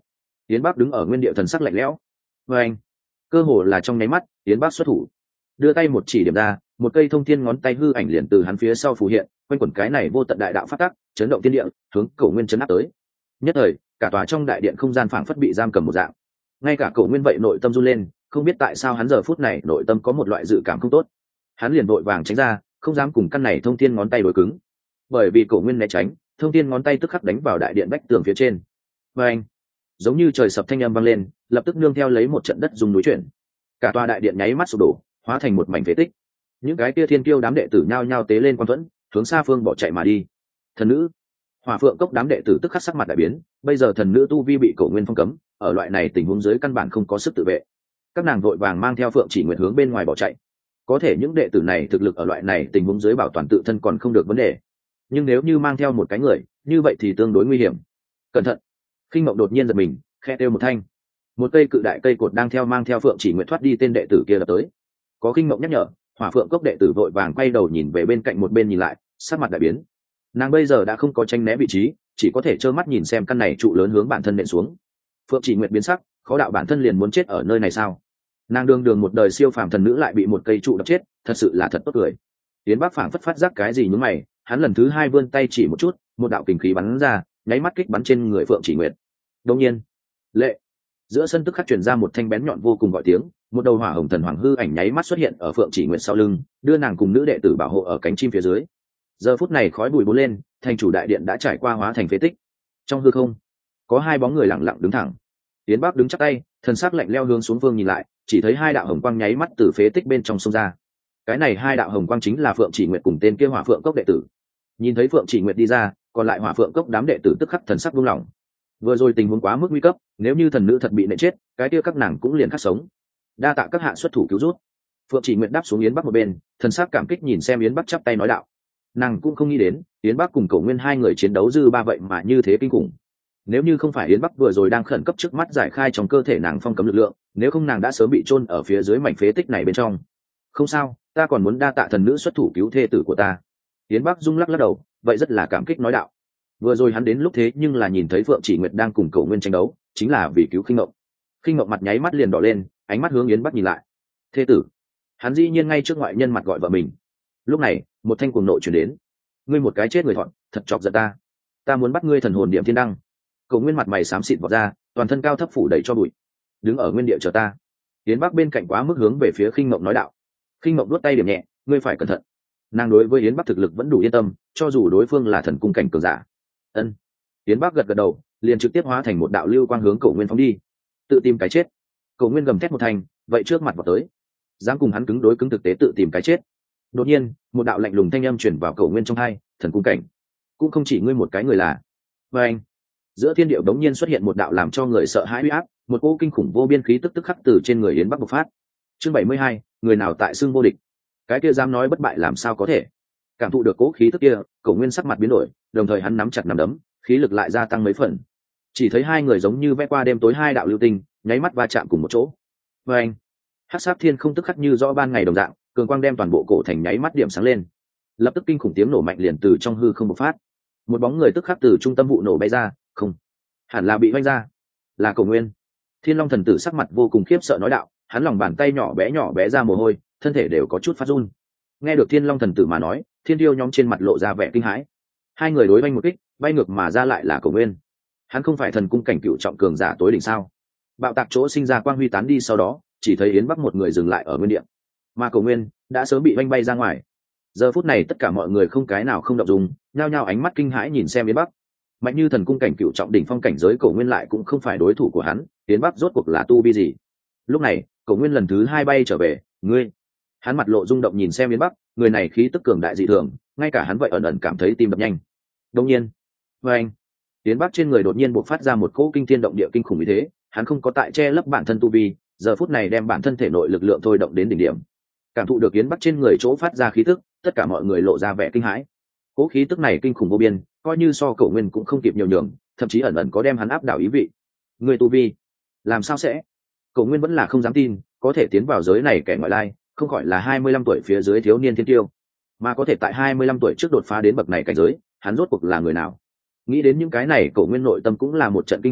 A: Yến Bắc đứng ở nguyên địa thần sắc lạnh lẽo. Và anh, cơ hồ là trong nháy mắt, Yến Bắc xuất thủ, đưa tay một chỉ điểm ra, một cây thông thiên ngón tay hư ảnh liền từ hắn phía sau phù hiện, quanh quẩn cái này vô tận đại đạo phát tắc, chấn động thiên địa, hướng Cổ Nguyên chấn áp tới. Nhất thời, cả tòa trong đại điện không gian phảng phất bị giam cầm một dạng. Ngay cả Cổ Nguyên vậy nội tâm run lên, không biết tại sao hắn giờ phút này nội tâm có một loại dự cảm không tốt. Hắn liền vội vàng tránh ra, không dám cùng căn này thông thiên ngón tay đối cứng. Bởi vì Cổ Nguyên né tránh, thông thiên ngón tay tức khắc đánh vào đại điện vách tường phía trên. Và anh, giống như trời sập thanh âm vang lên, lập tức nương theo lấy một trận đất rung núi chuyển. Cả tòa đại điện nháy mắt sụp đổ, hóa thành một mảnh phế tích. Những cái kia thiên kiêu đám đệ tử nhao nhao tế lên quan thuẫn, hướng xa phương bỏ chạy mà đi. Thần nữ, Hỏa Phượng Cốc đám đệ tử tức khắc sắc mặt đại biến, bây giờ thần nữ tu vi bị Cổ Nguyên phong cấm, ở loại này tình huống dưới căn bản không có sức tự vệ. Các nàng vội vàng mang theo Phượng Chỉ Nguyệt hướng bên ngoài bỏ chạy. Có thể những đệ tử này thực lực ở loại này tình huống dưới bảo toàn tự thân còn không được vấn đề, nhưng nếu như mang theo một cái người, như vậy thì tương đối nguy hiểm. Cẩn thận! Khinh Mộng đột nhiên giật mình, khẽ kêu một thanh. Một cây cự đại cây cột đang mang theo Phượng Chỉ Nguyệt thoát đi, tên đệ tử kia lập tới. Có Khinh Mộng nhắc nhở, Hỏa Phượng Cốc đệ tử vội vàng quay đầu nhìn về bên cạnh, một bên nhìn lại, sắc mặt đại biến. Nàng bây giờ đã không có tranh né vị trí, chỉ có thể trơ mắt nhìn xem căn này trụ lớn hướng bản thân nện xuống. Phượng Chỉ Nguyệt biến sắc, khó đạo bản thân liền muốn chết ở nơi này sao? Nàng đương đường một đời siêu phàm thần nữ lại bị một cây trụ đập chết, thật sự là thật tốt cười. Tiến Bắc phảng phất phát giác cái gì nhướng mày, hắn lần thứ hai vươn tay chỉ một chút, một đạo kình khí bắn ra, nháy mắt kích bắn trên người Phượng Chỉ Nguyệt. Đương nhiên, lệ, giữa sân tức khắc truyền ra một thanh bén nhọn vô cùng gọi tiếng, một đầu hỏa hồng thần hoàng hư ảnh nháy mắt xuất hiện ở Phượng Chỉ Nguyệt sau lưng, đưa nàng cùng nữ đệ tử bảo hộ ở cánh chim phía dưới. Giờ phút này khói bụi bốc lên, thành chủ đại điện đã trải qua hóa thành phế tích. Trong hư không, có hai bóng người lặng lặng đứng thẳng. Tiến Bắc đứng chắp tay, thần sắc lạnh lẽo hướng xuống phương nhìn lại, chỉ thấy hai đạo hồng quang nháy mắt từ phế tích bên trong xông ra. Cái này hai đạo hồng quang chính là Phượng Chỉ Nguyệt cùng tên kia Hỏa Phượng Cốc đệ tử. Nhìn thấy Phượng Chỉ Nguyệt đi ra, còn lại Hỏa Phượng Cốc đám đệ tử tức khắc thần sắc buông lỏng. Vừa rồi tình huống quá mức nguy cấp, nếu như thần nữ thật bị nện chết, cái kia các nàng cũng liền khắc sống. Đa tạ các hạ xuất thủ cứu rút. Phượng Chỉ Nguyệt đáp xuống Yến Bắc một bên, thần sắc cảm kích nhìn xem Yến Bắc chắp tay nói đạo. Nàng cũng không nghĩ đến Yến Bắc cùng Cổ Nguyên hai người chiến đấu dư ba vậy mà như thế kinh khủng. Nếu như không phải Yến Bắc vừa rồi đang khẩn cấp trước mắt giải khai trong cơ thể nàng phong cấm lực lượng, nếu không nàng đã sớm bị chôn ở phía dưới mảnh phế tích này bên trong. Không sao, ta còn muốn đa tạ thần nữ xuất thủ cứu thê tử của ta. Yến Bắc rung lắc lắc đầu, vậy rất là cảm kích nói đạo. Vừa rồi hắn đến lúc thế nhưng là nhìn thấy Phượng Chỉ Nguyệt đang cùng Cổ Nguyên tranh đấu, chính là vì cứu Khinh Mộng. Khinh Mộng mặt nháy mắt liền đỏ lên, ánh mắt hướng Yến Bắc nhìn lại. Thê tử? Hắn dĩ nhiên ngay trước ngoại nhân mặt gọi vợ mình. Lúc này, một thanh cuồng nộ truyền đến. Ngươi một cái chết người thọn, thật chọc giận ta. Ta muốn bắt ngươi thần hồn điểm thiên đăng. Cổ Nguyên mặt mày xám xịt vọt ra, toàn thân cao thấp phủ đầy cho bụi. Đứng ở nguyên địa chờ ta. Yến Bắc bên cạnh quá mức hướng về phía Khinh Mộng nói đạo. Khinh Mộng đuốt tay điểm nhẹ, ngươi phải cẩn thận. Nàng đối với Yến Bắc thực lực vẫn đủ yên tâm, cho dù đối phương là thần cung cảnh cường giả. Ân. Yến Bắc gật gật đầu, liền trực tiếp hóa thành một đạo lưu quang hướng Cổ Nguyên phóng đi. Tự tìm cái chết. Cổ Nguyên gầm thét một thành, vậy trước mặt vọt tới. Dám cùng hắn cứng đối cứng, thực tế tự tìm cái chết. Đột nhiên, một đạo lạnh lùng thanh âm truyền vào Cổ Nguyên trong tai, thần cung cảnh, cũng không chỉ ngươi một cái người là. Và anh, giữa thiên địa đống nhiên xuất hiện một đạo làm cho người sợ hãi uy áp, một cỗ kinh khủng vô biên khí tức tức khắc từ trên người Yến Bắc bộc phát. Chương 72, người nào tại xưng vô địch? Cái kia dám nói bất bại làm sao có thể? Cảm thụ được cỗ khí tức kia, Cổ Nguyên sắc mặt biến đổi, đồng thời hắn nắm chặt nắm đấm, khí lực lại gia tăng mấy phần. Chỉ thấy hai người giống như vẽ qua đêm tối hai đạo lưu tinh, nháy mắt va chạm cùng một chỗ. Và anh, hắc sát thiên không tức khắc như rõ ban ngày đồng dạng, cường quang đem toàn bộ cổ thành nháy mắt điểm sáng lên. Lập tức kinh khủng tiếng nổ mạnh liền từ trong hư không bộc phát. Một bóng người tức khắc từ trung tâm vụ nổ bay ra, không, hẳn là bị vanh ra, là Cổ Nguyên. Thiên Long thần tử sắc mặt vô cùng khiếp sợ nói đạo, hắn lòng bàn tay nhỏ bé ra mồ hôi, thân thể đều có chút phát run. Nghe được Thiên Long thần tử mà nói, thiên tiêu nhóm trên mặt lộ ra vẻ kinh hãi. Hai người đối vanh một kích, bay ngược mà ra lại là Cổ Nguyên. Hắn không phải thần cung cảnh cựu trọng cường giả tối đỉnh sao? Bạo tạc chỗ sinh ra quang huy tán đi, sau đó chỉ thấy Yến Bắc một người dừng lại ở nguyên địa, mà Cổ Nguyên đã sớm bị vanh bay ra ngoài. Giờ phút này tất cả mọi người không cái nào không động dung, nhao nhao ánh mắt kinh hãi nhìn xem Yến Bắc. Mạnh như thần cung cảnh cựu trọng đỉnh phong cảnh giới Cổ Nguyên lại cũng không phải đối thủ của hắn, Yến Bắc rốt cuộc là tu vi gì? Lúc này Cổ Nguyên lần thứ hai bay trở về, ngươi. Hắn mặt lộ rung động nhìn xem Yến Bắc, người này khí tức cường đại dị thường, ngay cả hắn vậy ẩn ẩn cảm thấy tim đập nhanh. Đột nhiên, với anh, Yến Bắc trên người đột nhiên bộc phát ra một cỗ kinh thiên động địa kinh khủng như thế, hắn không có tại che lấp bản thân tu vi, giờ phút này đem bản thân thể nội lực lượng thôi động đến đỉnh điểm. Cảm thụ được Yến Bắc trên người chỗ phát ra khí tức, tất cả mọi người lộ ra vẻ kinh hãi. Cỗ khí tức này kinh khủng vô biên, coi như so Cổ Nguyên cũng không kịp nhiều nhường, thậm chí ẩn ẩn có đem hắn áp đảo ý vị. Người tu vi, làm sao sẽ? Cổ Nguyên vẫn là không dám tin, có thể tiến vào giới này kẻ ngoại lai, không gọi là 25 tuổi phía dưới thiếu niên thiên tiêu, mà có thể tại 25 tuổi trước đột phá đến bậc này cảnh giới, hắn rốt cuộc là người nào? Nghĩ đến những cái này, Cổ Nguyên nội tâm cũng là một trận kinh hãi,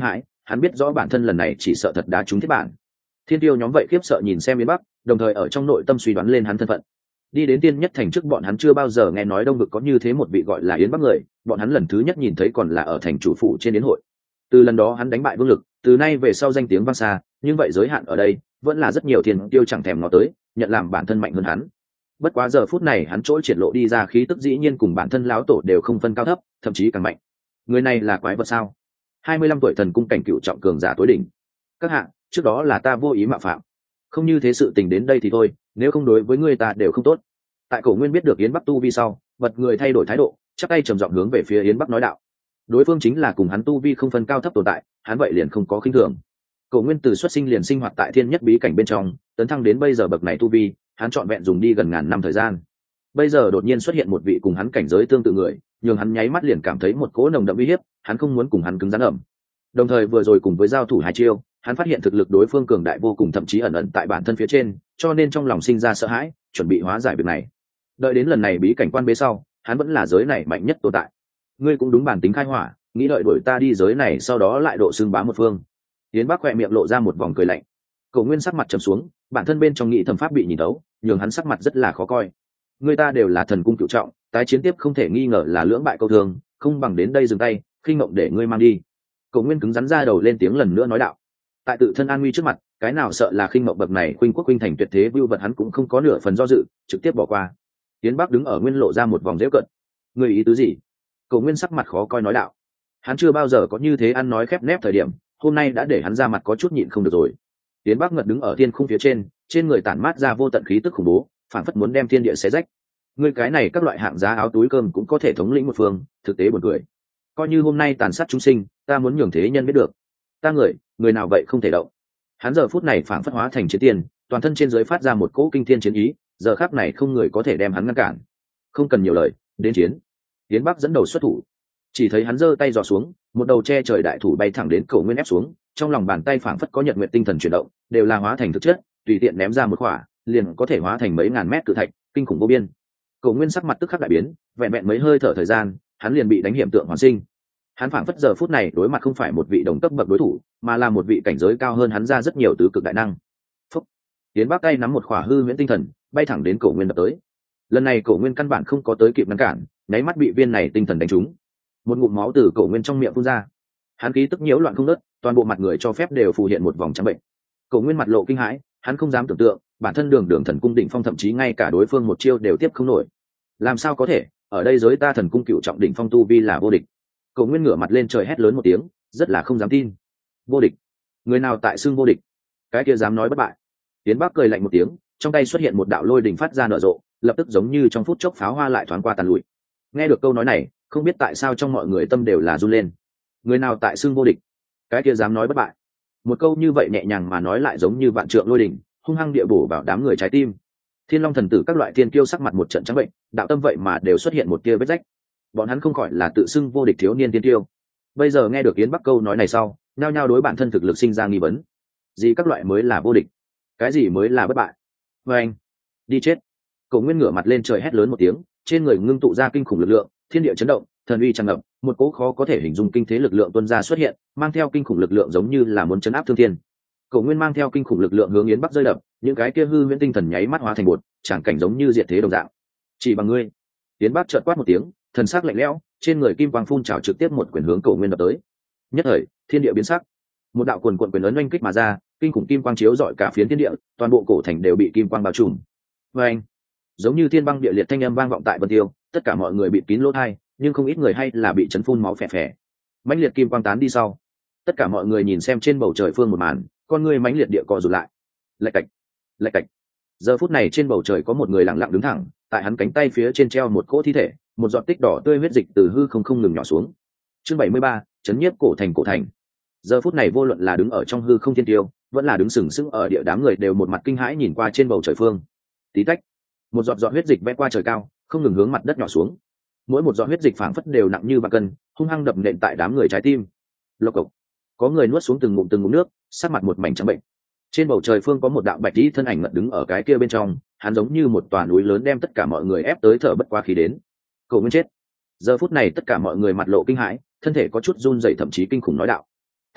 A: hắn biết rõ bản thân lần này chỉ sợ thật đá trúng thiết bản. Thiên tiêu nhóm vậy khiếp sợ nhìn xem Yến Bắc, đồng thời ở trong nội tâm suy đoán lên hắn thân phận. Đi đến tiên nhất thành trước, bọn hắn chưa bao giờ nghe nói đông vực có như thế một vị gọi là Yến Bắc người, bọn hắn lần thứ nhất nhìn thấy còn là ở thành chủ phủ trên yến hội. Từ lần đó hắn đánh bại Vương Lực, từ nay về sau danh tiếng vang xa, nhưng vậy giới hạn ở đây, vẫn là rất nhiều thiên tiêu chẳng thèm ngó tới, nhận làm bản thân mạnh hơn hắn. Bất quá giờ phút này hắn trỗi triển lộ đi ra khí tức dĩ nhiên cùng bản thân lão tổ đều không phân cao thấp, thậm chí càng mạnh. Người này là quái vật sao? 25 tuổi thần cung cảnh cựu trọng cường giả tối đỉnh. Các hạ, trước đó là ta vô ý mạo phạm, không như thế sự tình đến đây thì thôi, nếu không đối với người ta đều không tốt. Tại Cổ Nguyên biết được Yến Bắc tu vi sau, bật người thay đổi thái độ, chắp tay trầm giọng hướng về phía Yến Bắc nói đạo. Đối phương chính là cùng hắn tu vi không phân cao thấp tồn tại, hắn vậy liền không có khinh thường. Cổ Nguyên từ xuất sinh liền sinh hoạt tại thiên nhất bí cảnh bên trong, tấn thăng đến bây giờ bậc này tu vi, hắn trọn vẹn dùng đi gần ngàn năm thời gian. Bây giờ đột nhiên xuất hiện một vị cùng hắn cảnh giới tương tự người, nhường hắn nháy mắt liền cảm thấy một cỗ nồng đậm uy hiếp, hắn không muốn cùng hắn cứng rắn ẩm. Đồng thời vừa rồi cùng với giao thủ hai chiêu, hắn phát hiện thực lực đối phương cường đại vô cùng, thậm chí ẩn ẩn tại bản thân phía trên, cho nên trong lòng sinh ra sợ hãi, chuẩn bị hóa giải việc này. Đợi đến lần này bí cảnh quan bế sau, hắn vẫn là giới này mạnh nhất tồn tại. Ngươi cũng đúng bản tính khai hỏa, nghĩ đợi đuổi ta đi giới này sau đó lại độ xưng bá một phương. Yến Bắc khỏe miệng lộ ra một vòng cười lạnh. Cổ Nguyên sắc mặt trầm xuống, bản thân bên trong nghĩ thẩm pháp bị nhìn thấu, nhường hắn sắc mặt rất là khó coi. Người ta đều là thần cung cựu trọng, tái chiến tiếp không thể nghi ngờ là lưỡng bại câu thường, không bằng đến đây dừng tay, khinh mộng để ngươi mang đi. Cổ Nguyên cứng rắn ra đầu lên tiếng lần nữa nói đạo. Tại tự thân an nguy trước mặt, cái nào sợ là khinh mộng bậc này khuynh quốc khuynh thành tuyệt thế vưu vật, hắn cũng không có nửa phần do dự, trực tiếp bỏ qua. Yến Bắc đứng ở nguyên lộ ra một vòng dễu cận. Ngươi ý tứ gì? Cổ Nguyên sắc mặt khó coi nói đạo. Hắn chưa bao giờ có như thế ăn nói khép nép thời điểm, hôm nay đã để hắn ra mặt có chút nhịn không được rồi. Yến Bắc ngật đứng ở thiên khung phía trên người tản mát ra vô tận khí tức khủng bố, phản phất muốn đem thiên địa xé rách. Ngươi cái này các loại hạng giá áo túi cơm cũng có thể thống lĩnh một phương, thực tế buồn cười. Coi như hôm nay tàn sát chúng sinh, ta muốn nhường thế nhân biết được, ta người nào vậy không thể động. Hắn giờ phút này phản phất hóa thành chiến tiền, toàn thân trên dưới phát ra một cỗ kinh thiên chiến ý, giờ khắc này không người có thể đem hắn ngăn cản. Không cần nhiều lời, đến chiến. Yến Bắc dẫn đầu xuất thủ, chỉ thấy hắn giơ tay giò xuống, một đầu che trời đại thủ bay thẳng đến Cổ Nguyên ép xuống, trong lòng bàn tay phảng phất có nhật nguyện tinh thần chuyển động, đều là hóa thành thực chất, tùy tiện ném ra một quả, liền có thể hóa thành mấy ngàn mét cự thạch, kinh khủng vô biên. Cổ Nguyên sắc mặt tức khắc đại biến, vẹn vẹn mấy hơi thở thời gian, hắn liền bị đánh hiểm tượng hoàn sinh. Hắn phảng phất giờ phút này đối mặt không phải một vị đồng cấp bậc đối thủ, mà là một vị cảnh giới cao hơn hắn ra rất nhiều tứ cực đại năng. Phúc! Yến Bắc tay nắm một quả hư huyễn tinh thần, bay thẳng đến Cổ Nguyên đập tới. Lần này Cổ Nguyên căn bản không có tới kịp ngăn cản, nháy mắt bị viên này tinh thần đánh trúng. Một ngụm máu từ Cổ Nguyên trong miệng phun ra. Hắn khí tức nhiễu loạn không ngớt, toàn bộ mặt người cho phép đều phù hiện một vòng trắng bệnh. Cổ Nguyên mặt lộ kinh hãi, hắn không dám tưởng tượng, bản thân đường thần cung đỉnh phong thậm chí ngay cả đối phương một chiêu đều tiếp không nổi. Làm sao có thể, ở đây giới ta thần cung cựu trọng đỉnh phong tu vi là vô địch. Cổ Nguyên ngửa mặt lên trời hét lớn một tiếng, rất là không dám tin. Vô địch? Người nào tại xưng vô địch? Cái kia dám nói bất bại? Tiến Bắc cười lạnh một tiếng, trong tay xuất hiện một đạo lôi đỉnh phát ra nở rộ, lập tức giống như trong phút chốc pháo hoa lại thoáng qua tàn lụi. Nghe được câu nói này, không biết tại sao trong mọi người tâm đều là run lên. Người nào tại xưng vô địch? Cái kia dám nói bất bại? Một câu như vậy nhẹ nhàng mà nói lại giống như vạn trượng lôi đỉnh, hung hăng địa bổ vào đám người trái tim. Thiên Long thần tử các loại thiên kiêu sắc mặt một trận trắng bệnh, đạo tâm vậy mà đều xuất hiện một tia vết rách. Bọn hắn không khỏi là tự xưng vô địch thiếu niên thiên kiêu. Bây giờ nghe được Yến Bắc câu nói này sau, nhao nhao đối bản thân thực lực sinh ra nghi vấn. Gì các loại mới là vô địch? Cái gì mới là bất bại? Và anh, đi chết! Cổ Nguyên ngửa mặt lên trời hét lớn một tiếng, trên người ngưng tụ ra kinh khủng lực lượng, thiên địa chấn động, thần uy tràn ngập, một cỗ khó có thể hình dung kinh thế lực lượng tuôn ra xuất hiện, mang theo kinh khủng lực lượng giống như là muốn chấn áp thương thiên. Cổ Nguyên mang theo kinh khủng lực lượng hướng Yến Bắc rơi đập, những cái kia hư huyễn tinh thần nháy mắt hóa thành bột, tràng cảnh giống như diệt thế đồng dạng. Chỉ bằng ngươi! Yến Bắc chợt quát một tiếng, thần sắc lạnh lẽo, trên người kim quang phun trào trực tiếp một quyền hướng Cổ Nguyên đập tới. Nhất thời, thiên địa biến sắc, một đạo cuồn cuộn quyền ấn oanh kích mà ra, kinh khủng kim quang chiếu rọi cả phiến thiên địa, toàn bộ cổ thành đều bị kim quang bao trùm. Và anh, giống như thiên băng địa liệt thanh âm vang vọng tại Vân Tiêu, tất cả mọi người bị kín lỗ tai, nhưng không ít người hay là bị chấn phun máu phè phè. Mãnh liệt kim quang tán đi sau, tất cả mọi người nhìn xem trên bầu trời phương một màn, con người mãnh liệt địa co rụt lại. Lạch cạch, lạch cạch. Giờ phút này trên bầu trời có một người lặng lặng đứng thẳng, tại hắn cánh tay phía trên treo một cỗ thi thể, một giọt tích đỏ tươi huyết dịch từ hư không ngừng nhỏ xuống. Chương 73, chấn nhiếp cổ thành. Giờ phút này vô luận là đứng ở trong hư không thiên tiêu, vẫn là đứng sừng sững ở địa, đám người đều một mặt kinh hãi nhìn qua trên bầu trời phương. Tí tách, một giọt giọt huyết dịch vẽ qua trời cao, không ngừng hướng mặt đất nhỏ xuống. Mỗi một giọt huyết dịch phảng phất đều nặng như vạn cân, hung hăng đập nện tại đám người trái tim. Lộc cộc, có người nuốt xuống từng ngụm nước, sắc mặt một mảnh trắng bệnh. Trên bầu trời phương có một đạo bạch tí thân ảnh ngật đứng ở cái kia bên trong, hắn giống như một tòa núi lớn đem tất cả mọi người ép tới thở bất qua khí đến. Cổ Nguyên chết. Giờ phút này tất cả mọi người mặt lộ kinh hãi, thân thể có chút run rẩy, thậm chí kinh khủng nói đạo.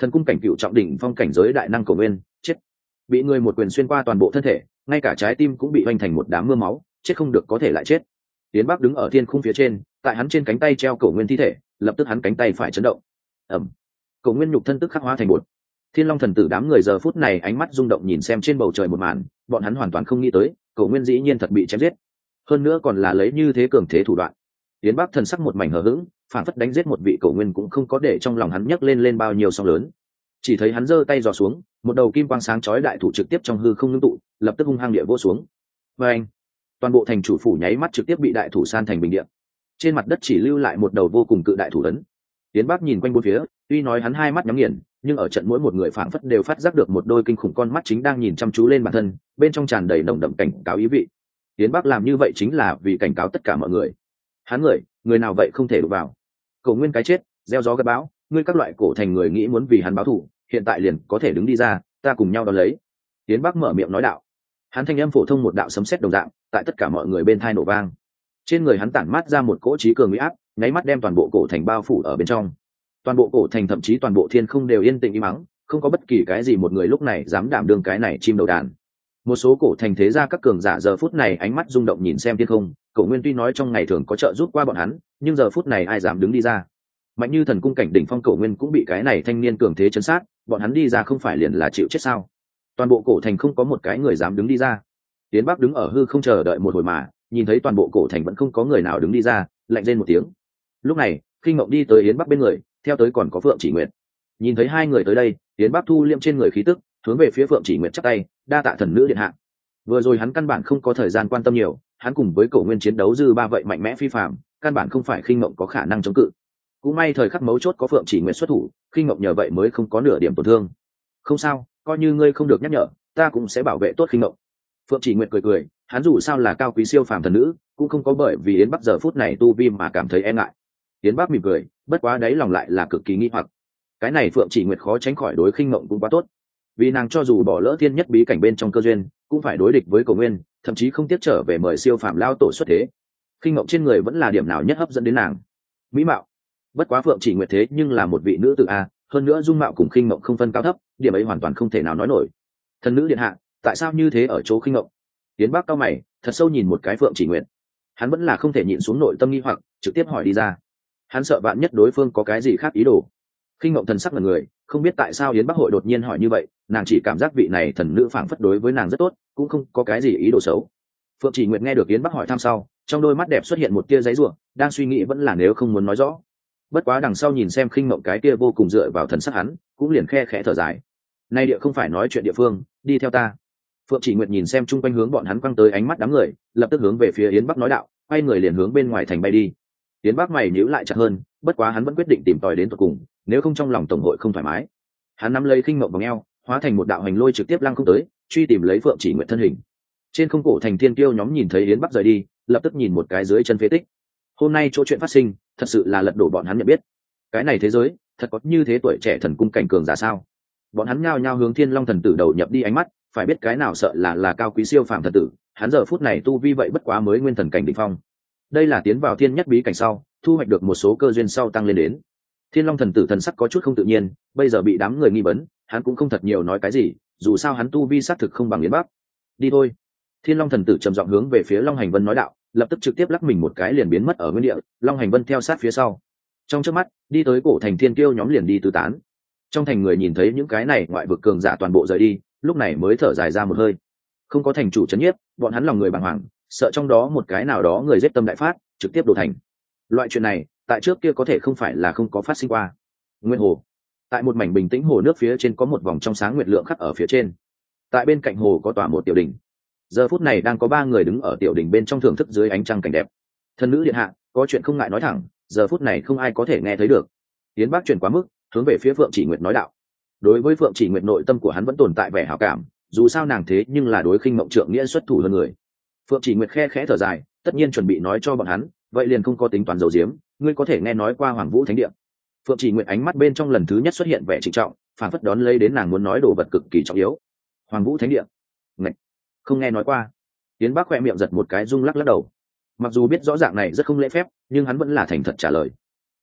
A: Thần cung cảnh cựu trọng đỉnh phong cảnh giới đại năng cổ nguyên chết, bị người một quyền xuyên qua toàn bộ thân thể, ngay cả trái tim cũng bị hoành thành một đám mưa máu, chết không được có thể lại chết. Tiến Bắc đứng ở thiên khung phía trên, tại hắn trên cánh tay treo cổ nguyên thi thể, lập tức hắn cánh tay phải chấn động. Ầm, cổ nguyên nhục thân tức khắc hóa thành bột. Thiên Long thần tử đám người giờ phút này ánh mắt rung động nhìn xem trên bầu trời một màn, bọn hắn hoàn toàn không nghĩ tới, cổ nguyên dĩ nhiên thật bị chém giết, hơn nữa còn là lấy như thế cường thế thủ đoạn. Tiến Bắc thần sắc một mảnh hờ hững, phản phất đánh giết một vị cổ nguyên cũng không có để trong lòng hắn nhấc lên bao nhiêu sóng lớn. Chỉ thấy hắn giơ tay giò xuống, một đầu kim quang sáng chói đại thủ trực tiếp trong hư không ngưng tụ, lập tức hung hăng địa vỗ xuống. Và anh, toàn bộ thành chủ phủ nháy mắt trực tiếp bị đại thủ san thành bình địa. Trên mặt đất chỉ lưu lại một đầu vô cùng cự đại thủ ấn. Tiến Bắc nhìn quanh bốn phía, tuy nói hắn hai mắt nhắm nghiền, nhưng ở trận mỗi một người phảng phất đều phát giác được một đôi kinh khủng con mắt chính đang nhìn chăm chú lên bản thân, bên trong tràn đầy nồng đậm cảnh cáo ý vị. Tiến Bắc làm như vậy chính là vì cảnh cáo tất cả mọi người. Hắn người nào vậy không thể đụng vào. Cổ nguyên cái chết, gieo gió gặt bão, ngươi các loại cổ thành người nghĩ muốn vì hắn báo thù, hiện tại liền có thể đứng đi ra, ta cùng nhau đón lấy. Tiến Bắc mở miệng nói đạo. Hắn thanh âm phổ thông một đạo sấm sét đồng dạng, tại tất cả mọi người bên tai nổ vang. Trên người hắn tản mát ra một cỗ trí cường uy áp, nháy mắt đem toàn bộ cổ thành bao phủ ở bên trong. Toàn bộ cổ thành thậm chí toàn bộ thiên không đều yên tĩnh im mắng, không có bất kỳ cái gì một người lúc này dám đảm đương cái này chim đầu đàn. Một số cổ thành thế gia các cường giả giờ phút này ánh mắt rung động nhìn xem thiên không, Cổ Nguyên tuy nói trong ngày thường có trợ giúp qua bọn hắn, nhưng giờ phút này ai dám đứng đi ra. Mạnh như thần cung cảnh đỉnh phong Cổ Nguyên cũng bị cái này thanh niên cường thế chấn sát, bọn hắn đi ra không phải liền là chịu chết sao? Toàn bộ cổ thành không có một cái người dám đứng đi ra. Tiến Bắc đứng ở hư không chờ đợi một hồi mà, nhìn thấy toàn bộ cổ thành vẫn không có người nào đứng đi ra, lạnh rên một tiếng. Lúc này, Khinh Ngộng đi tới Yến Bắc bên người, theo tới còn có Phượng Chỉ Nguyệt. Nhìn thấy hai người tới đây, Yến Bắc thu liêm trên người khí tức, hướng về phía Phượng Chỉ Nguyệt chắp tay, đa tạ thần nữ điện hạ. Vừa rồi hắn căn bản không có thời gian quan tâm nhiều, hắn cùng với Cổ Nguyên chiến đấu dư ba vậy mạnh mẽ phi phàm, căn bản không phải Khinh Ngộng có khả năng chống cự. Cũng may thời khắc mấu chốt có Phượng Chỉ Nguyệt xuất thủ, Khinh Ngộng nhờ vậy mới không có nửa điểm tổn thương. Không sao, coi như ngươi không được nhắc nhở, ta cũng sẽ bảo vệ tốt Khinh Ngộng. Phượng Chỉ Nguyệt cười cười, hắn dù sao là cao quý siêu phàm thần nữ, cũng không có bởi vì Yến Bắc giờ phút này tu vi mà cảm thấy e ngại. Yến Bắc mỉm cười, bất quá đấy lòng lại là cực kỳ nghi hoặc. Cái này Phượng Chỉ Nguyệt khó tránh khỏi đối Khinh Ngộng cũng quá tốt, vì nàng cho dù bỏ lỡ thiên nhất bí cảnh bên trong cơ duyên, cũng phải đối địch với Cổ Nguyên, thậm chí không tiếc trở về mời siêu phàm lao tổ xuất thế. Khinh Ngộng trên người vẫn là điểm nào nhất hấp dẫn đến nàng? Mỹ mạo. Bất quá Phượng Chỉ Nguyệt thế nhưng là một vị nữ tử a, hơn nữa dung mạo cùng Khinh Ngộng không phân cao thấp, điểm ấy hoàn toàn không thể nào nói nổi. Thần nữ điện hạ, tại sao như thế ở chỗ Khinh Ngộng? Tiến Bắc cao mày, thật sâu nhìn một cái Phượng Chỉ Nguyệt. Hắn vẫn là không thể nhịn xuống nội tâm nghi hoặc, trực tiếp hỏi đi ra. Hắn sợ vạn nhất đối phương có cái gì khác ý đồ. Khinh Ngộng thần sắc ngẩn người, không biết tại sao Yến Bắc hội đột nhiên hỏi như vậy, nàng chỉ cảm giác vị này thần nữ phảng phất đối với nàng rất tốt, cũng không có cái gì ý đồ xấu. Phượng Chỉ Nguyệt nghe được Yến Bắc hỏi thăm sau, trong đôi mắt đẹp xuất hiện một tia giấy rủa, đang suy nghĩ vẫn là nếu không muốn nói rõ. Bất quá đằng sau nhìn xem Khinh Ngộng cái kia vô cùng dựa vào thần sắc hắn, cũng liền khe khẽ thở dài. Nay địa không phải nói chuyện địa phương, đi theo ta. Phượng Chỉ Nguyệt nhìn xem chung quanh hướng bọn hắn quăng tới ánh mắt đám người, lập tức hướng về phía Yến Bắc nói đạo, quay người liền hướng bên ngoài thành bay đi. Yến Bắc mày nhíu lại chặt hơn, bất quá hắn vẫn quyết định tìm tòi đến tận cùng, nếu không trong lòng tổng hội không thoải mái. Hắn nắm lấy Khinh Ngộng vòng eo, hóa thành một đạo hành lôi trực tiếp lăng không tới, truy tìm lấy Phượng Chỉ Nguyệt thân hình. Trên không cổ thành thiên kiêu nhóm nhìn thấy Yến Bắc rời đi, lập tức nhìn một cái dưới chân phế tích. Hôm nay chỗ chuyện phát sinh, thật sự là lật đổ bọn hắn nhận biết. Cái này thế giới, thật có như thế tuổi trẻ thần cung cảnh cường giả sao? Bọn hắn nhao nhao hướng Thiên Long thần tử đầu nhập đi ánh mắt, phải biết cái nào sợ là cao quý siêu phàm thần tử, hắn giờ phút này tu vi vậy bất quá mới nguyên thần cảnh đỉnh phong. Đây là tiến vào thiên nhất bí cảnh sau, thu hoạch được một số cơ duyên sau tăng lên đến. Thiên Long thần tử thần sắc có chút không tự nhiên, bây giờ bị đám người nghi vấn, hắn cũng không thật nhiều nói cái gì, dù sao hắn tu vi xác thực không bằng Yến Bắc. Đi thôi. Thiên Long thần tử trầm giọng hướng về phía Long Hành Vân nói đạo, lập tức trực tiếp lắc mình một cái liền biến mất ở nguyên địa, Long Hành Vân theo sát phía sau. Trong chớp mắt, đi tới cổ thành thiên kiêu nhóm liền đi tứ tán. Trong thành người nhìn thấy những cái này ngoại vực cường giả toàn bộ rời đi, lúc này mới thở dài ra một hơi. Không có thành chủ trấn nhiếp, bọn hắn lòng người bàng hoàng, sợ trong đó một cái nào đó người giết tâm đại phát, trực tiếp đổ thành. Loại chuyện này, tại trước kia có thể không phải là không có phát sinh qua. Nguyên hồ, tại một mảnh bình tĩnh hồ nước phía trên có một vòng trong sáng nguyệt lượng khắc ở phía trên. Tại bên cạnh hồ có tòa một tiểu đình. Giờ phút này đang có 3 người đứng ở tiểu đình bên trong thưởng thức dưới ánh trăng cảnh đẹp. Thần nữ điện hạ, có chuyện không ngại nói thẳng, giờ phút này không ai có thể nghe thấy được. Tiến Bắc chuyển quá mức, hướng về phía Phượng Chỉ Nguyệt nói đạo. Đối với Phượng Chỉ Nguyệt nội tâm của hắn vẫn tồn tại vẻ hảo cảm, dù sao nàng thế nhưng là đối Khinh Mộng Trượng nghĩa xuất thủ hơn người. Phượng Chỉ Nguyệt khe khẽ thở dài, tất nhiên chuẩn bị nói cho bọn hắn, vậy liền không có tính toán giấu giếm, ngươi có thể nghe nói qua Hoàng Vũ Thánh Địa. Phượng Chỉ Nguyệt ánh mắt bên trong lần thứ nhất xuất hiện vẻ trịnh trọng, phản phất đón lấy đến nàng muốn nói đồ vật cực kỳ trọng yếu. Hoàng Vũ Thánh Địa? Ngạch, không nghe nói qua. Tiến Bắc khẽ miệng giật một cái rung lắc lắc đầu. Mặc dù biết rõ ràng này rất không lễ phép, nhưng hắn vẫn là thành thật trả lời.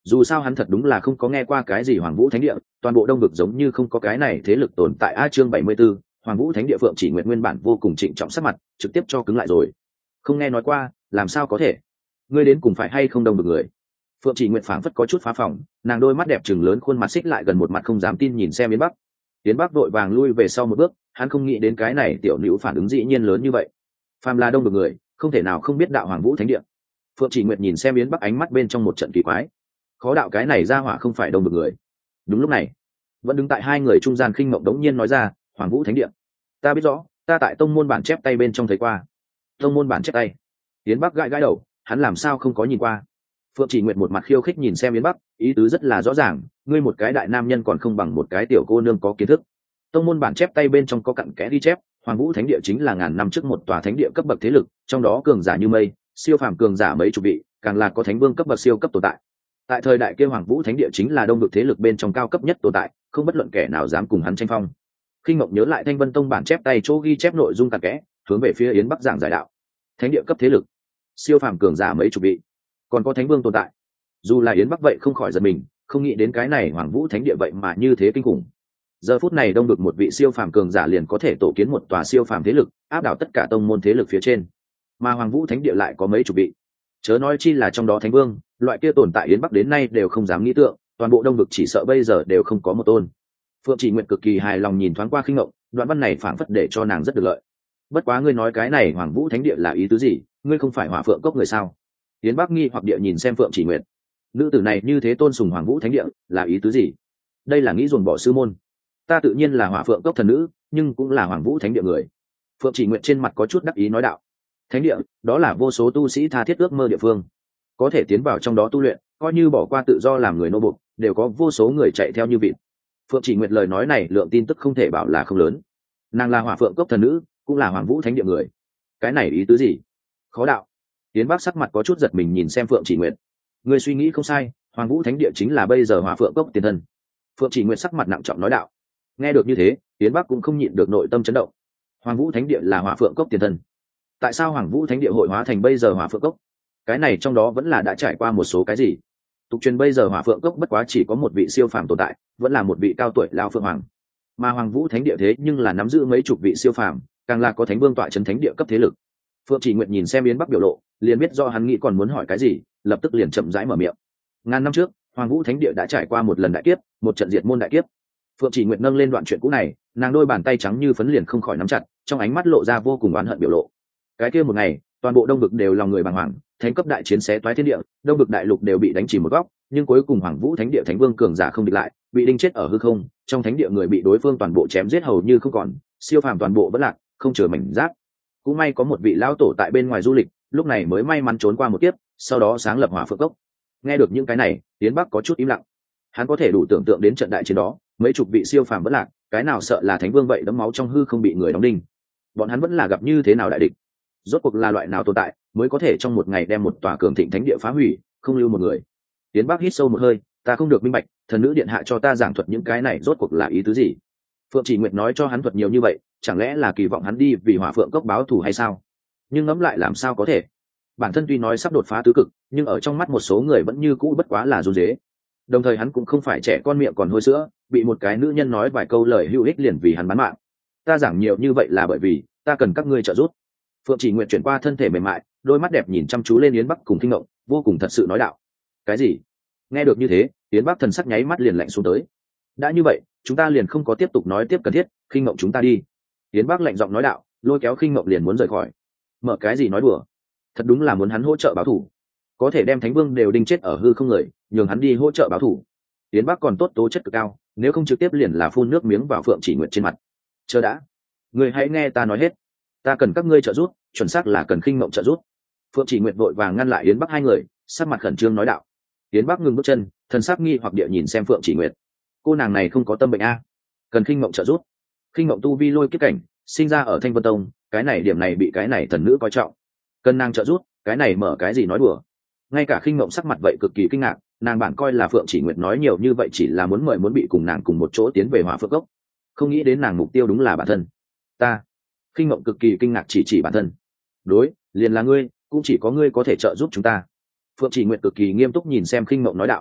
A: dù sao hắn thật đúng là không có nghe qua cái gì Hoàng Vũ Thánh Địa, toàn bộ Đông vực giống như không có cái này thế lực tồn tại. Chương 74, Hoàng Vũ Thánh Địa. Phượng Chỉ Nguyệt nguyên bản vô cùng trịnh trọng sắc mặt trực tiếp cho cứng lại rồi. Không nghe nói qua, làm sao có thể? Ngươi đến cùng phải hay không Đông vực người? Phượng Chỉ Nguyệt phảng phất có chút phá phòng, nàng đôi mắt đẹp trừng lớn, khuôn mặt xích lại gần, một mặt không dám tin nhìn xem Yến Bắc. Yến Bắc vội vàng lui về sau một bước, hắn không nghĩ đến cái này tiểu nữ phản ứng dĩ nhiên lớn như vậy. Phàm là Đông vực người, không thể nào không biết đạo Hoàng Vũ Thánh Địa. Phượng Chỉ Nguyệt nhìn xem Yến Bắc, ánh mắt bên trong một trận kỳ quái. Khó đạo cái này ra hỏa không phải Đông vực người. Đúng lúc này, vẫn đứng tại hai người trung gian Khinh Mộng đống nhiên nói ra, Hoàng Vũ Thánh Địa, ta biết rõ, ta tại tông môn bản chép tay bên trong thấy qua. Tông môn bản chép tay? Yến Bắc gãi gãi đầu, hắn làm sao không có nhìn qua? Phượng Chỉ Nguyệt một mặt khiêu khích nhìn xem Yến Bắc, ý tứ rất là rõ ràng, ngươi một cái đại nam nhân còn không bằng một cái tiểu cô nương có kiến thức. Tông môn bản chép tay bên trong có cặn kẽ ghi chép, Hoàng Vũ Thánh Địa chính là ngàn năm trước một tòa thánh địa cấp bậc thế lực, trong đó cường giả như mây, siêu phàm cường giả mấy chục vị, càng là có thánh vương cấp bậc siêu cấp tồn tại. Tại thời đại kia Hoàng Vũ Thánh Địa chính là đông vực thế lực bên trong cao cấp nhất tồn tại, không bất luận kẻ nào dám cùng hắn tranh phong. Khinh Mộng nhớ lại Thanh Vân Tông bản chép tay chỗ ghi chép nội dung cặn kẽ, hướng về phía Yến Bắc giảng giải đạo. Thánh địa cấp thế lực, siêu phàm cường giả mấy chục vị, còn có thánh vương tồn tại. Dù là Yến Bắc vậy không khỏi giật mình, không nghĩ đến cái này Hoàng Vũ Thánh Địa vậy mà như thế kinh khủng. Giờ phút này đông được một vị siêu phàm cường giả liền có thể tổ kiến một tòa siêu phàm thế lực, áp đảo tất cả tông môn thế lực phía trên, mà Hoàng Vũ Thánh Địa lại có mấy chục vị, chớ nói chi là trong đó thánh vương, loại kia tồn tại Yến Bắc đến nay đều không dám nghĩ tượng, toàn bộ đông vực chỉ sợ bây giờ đều không có một tôn. Phượng Chỉ Nguyệt cực kỳ hài lòng nhìn thoáng qua Khinh Mộng, đoạn văn này phảng phất để cho nàng rất được lợi. Bất quá ngươi nói cái này Hoàng Vũ Thánh Địa là ý tứ gì? Ngươi không phải Hỏa Phượng Cốc người sao? Yến Bắc nghi hoặc địa nhìn xem Phượng Chỉ Nguyệt, nữ tử này như thế tôn sùng Hoàng Vũ Thánh Địa là ý tứ gì? Đây là nghĩ ruồng bỏ sư môn. Ta tự nhiên là Hỏa Phượng Cốc thần nữ, nhưng cũng là Hoàng Vũ Thánh Địa người. Phượng Chỉ Nguyệt trên mặt có chút đắc ý nói đạo. Thánh địa, đó là vô số tu sĩ tha thiết ước mơ địa phương, có thể tiến vào trong đó tu luyện, coi như bỏ qua tự do làm người nô bộc, đều có vô số người chạy theo như vịt. Phượng Chỉ Nguyệt lời nói này lượng tin tức không thể bảo là không lớn. Nàng là Hỏa Phượng Cốc thần nữ, cũng là Hoàng Vũ Thánh Địa người. Cái này ý tứ gì? Khó đạo. Tiến Bắc sắc mặt có chút giật mình nhìn xem Phượng Chỉ Nguyệt. Người suy nghĩ không sai, Hoàng Vũ Thánh Địa chính là bây giờ Hỏa Phượng Cốc tiền thân. Phượng Chỉ Nguyệt sắc mặt nặng trọng nói đạo. Nghe được như thế, Tiến Bắc cũng không nhịn được nội tâm chấn động. Hoàng Vũ Thánh Địa là Hỏa Phượng Cốc tiền thân. Tại sao Hoàng Vũ Thánh Địa hội hóa thành bây giờ Hỏa Phượng Cốc? Cái này trong đó vẫn là đã trải qua một số cái gì? Tục truyền bây giờ Hỏa Phượng Cốc bất quá chỉ có một vị siêu phàm tồn tại, vẫn là một vị cao tuổi lao phượng hoàng. Mà Hoàng Vũ Thánh Địa thế nhưng là nắm giữ mấy chục vị siêu phàm, càng là có thánh vương tọa trấn thánh địa cấp thế lực. Phượng Chỉ Nguyệt nhìn xem Yến Bắc biểu lộ, liền biết do hắn nghĩ còn muốn hỏi cái gì, lập tức liền chậm rãi mở miệng. Ngàn năm trước, Hoàng Vũ Thánh Địa đã trải qua một lần đại kiếp, một trận diệt môn đại kiếp. Phượng Chỉ Nguyệt nâng lên đoạn chuyện cũ này, nàng đôi bàn tay trắng như phấn liền không khỏi nắm chặt, trong ánh mắt lộ ra vô cùng oán hận biểu lộ. Cái kia một ngày, toàn bộ đông vực đều lòng người bàng hoàng, thánh cấp đại chiến xé toái thiên địa, đông vực đại lục đều bị đánh chìm một góc, nhưng cuối cùng Hoàng Vũ Thánh Địa thánh vương cường giả không địch lại, bị đinh chết ở hư không, trong thánh địa người bị đối phương toàn bộ chém giết hầu như không còn, siêu phàm toàn bộ vẫn lạc, không chừa mảnh giáp. Cũng may có một vị lão tổ tại bên ngoài du lịch, lúc này mới may mắn trốn qua một kiếp, sau đó sáng lập Hỏa Phượng Cốc. Nghe được những cái này, Tiến Bắc có chút im lặng. Hắn có thể đủ tưởng tượng đến trận đại chiến đó, mấy chục vị siêu phàm vẫn lạc, cái nào sợ là thánh vương vậy đấm máu trong hư không bị người đóng đinh. Bọn hắn vẫn là gặp như thế nào đại địch? Rốt cuộc là loại nào tồn tại mới có thể trong một ngày đem một tòa cường thịnh thánh địa phá hủy, không lưu một người? Tiến Bắc hít sâu một hơi, ta không được minh bạch, thần nữ điện hạ cho ta giảng thuật những cái này rốt cuộc là ý tứ gì? Phượng Chỉ Nguyệt nói cho hắn thuật nhiều như vậy, chẳng lẽ là kỳ vọng hắn đi vì Hỏa Phượng Cốc báo thù hay sao? Nhưng ngẫm lại làm sao có thể? Bản thân tuy nói sắp đột phá tứ cực, nhưng ở trong mắt một số người vẫn như cũ bất quá là run rế. Đồng thời hắn cũng không phải trẻ con miệng còn hôi sữa, bị một cái nữ nhân nói vài câu lời hữu ích liền vì hắn bán mạng. Ta giảng nhiều như vậy là bởi vì ta cần các ngươi trợ giúp. Phượng Chỉ Nguyệt chuyển qua thân thể mềm mại, đôi mắt đẹp nhìn chăm chú lên Yến Bắc cùng Khinh Mộng, vô cùng thật sự nói đạo. Cái gì? Nghe được như thế, Yến Bắc thần sắc nháy mắt liền lạnh xuống tới. Đã như vậy, chúng ta liền không có tiếp tục nói tiếp cần thiết, Khinh Mộng chúng ta đi. Yến Bắc lạnh giọng nói đạo, lôi kéo Khinh Mộng liền muốn rời khỏi. Mở cái gì nói đùa? Thật đúng là muốn hắn hỗ trợ báo thù. Có thể đem thánh vương đều đinh chết ở hư không người, nhường hắn đi hỗ trợ báo thù. Yến Bắc còn tốt tố chất cực cao, nếu không trực tiếp liền là phun nước miếng vào Phượng Chỉ Nguyệt trên mặt. Chờ đã, người hãy nghe ta nói hết. Ta cần các ngươi trợ giúp, chuẩn xác là cần Khinh Mộng trợ giúp. Phượng Chỉ Nguyệt vội vàng ngăn lại Yến Bắc hai người, sắc mặt khẩn trương nói đạo. Yến Bắc ngừng bước chân, thần sắc nghi hoặc địa nhìn xem Phượng Chỉ Nguyệt. Cô nàng này không có tâm bệnh a? Cần Khinh Mộng trợ giúp. Khinh Mộng tu vi lôi kiếp cảnh, sinh ra ở Thanh Vân Tông, cái này điểm này bị cái này thần nữ coi trọng. Cần nàng trợ giúp, cái này mở cái gì nói đùa? Ngay cả Khinh Mộng sắc mặt vậy cực kỳ kinh ngạc, nàng bản coi là Phượng Chỉ Nguyệt nói nhiều như vậy chỉ là muốn mời muốn bị cùng nàng cùng một chỗ tiến về Hỏa Phượng Cốc, không nghĩ đến nàng mục tiêu đúng là bản thân. Ta. Khinh Mộng cực kỳ kinh ngạc chỉ bản thân. Đối, liền là ngươi, cũng chỉ có ngươi có thể trợ giúp chúng ta. Phượng Chỉ Nguyệt cực kỳ nghiêm túc nhìn xem Khinh Mộng nói đạo.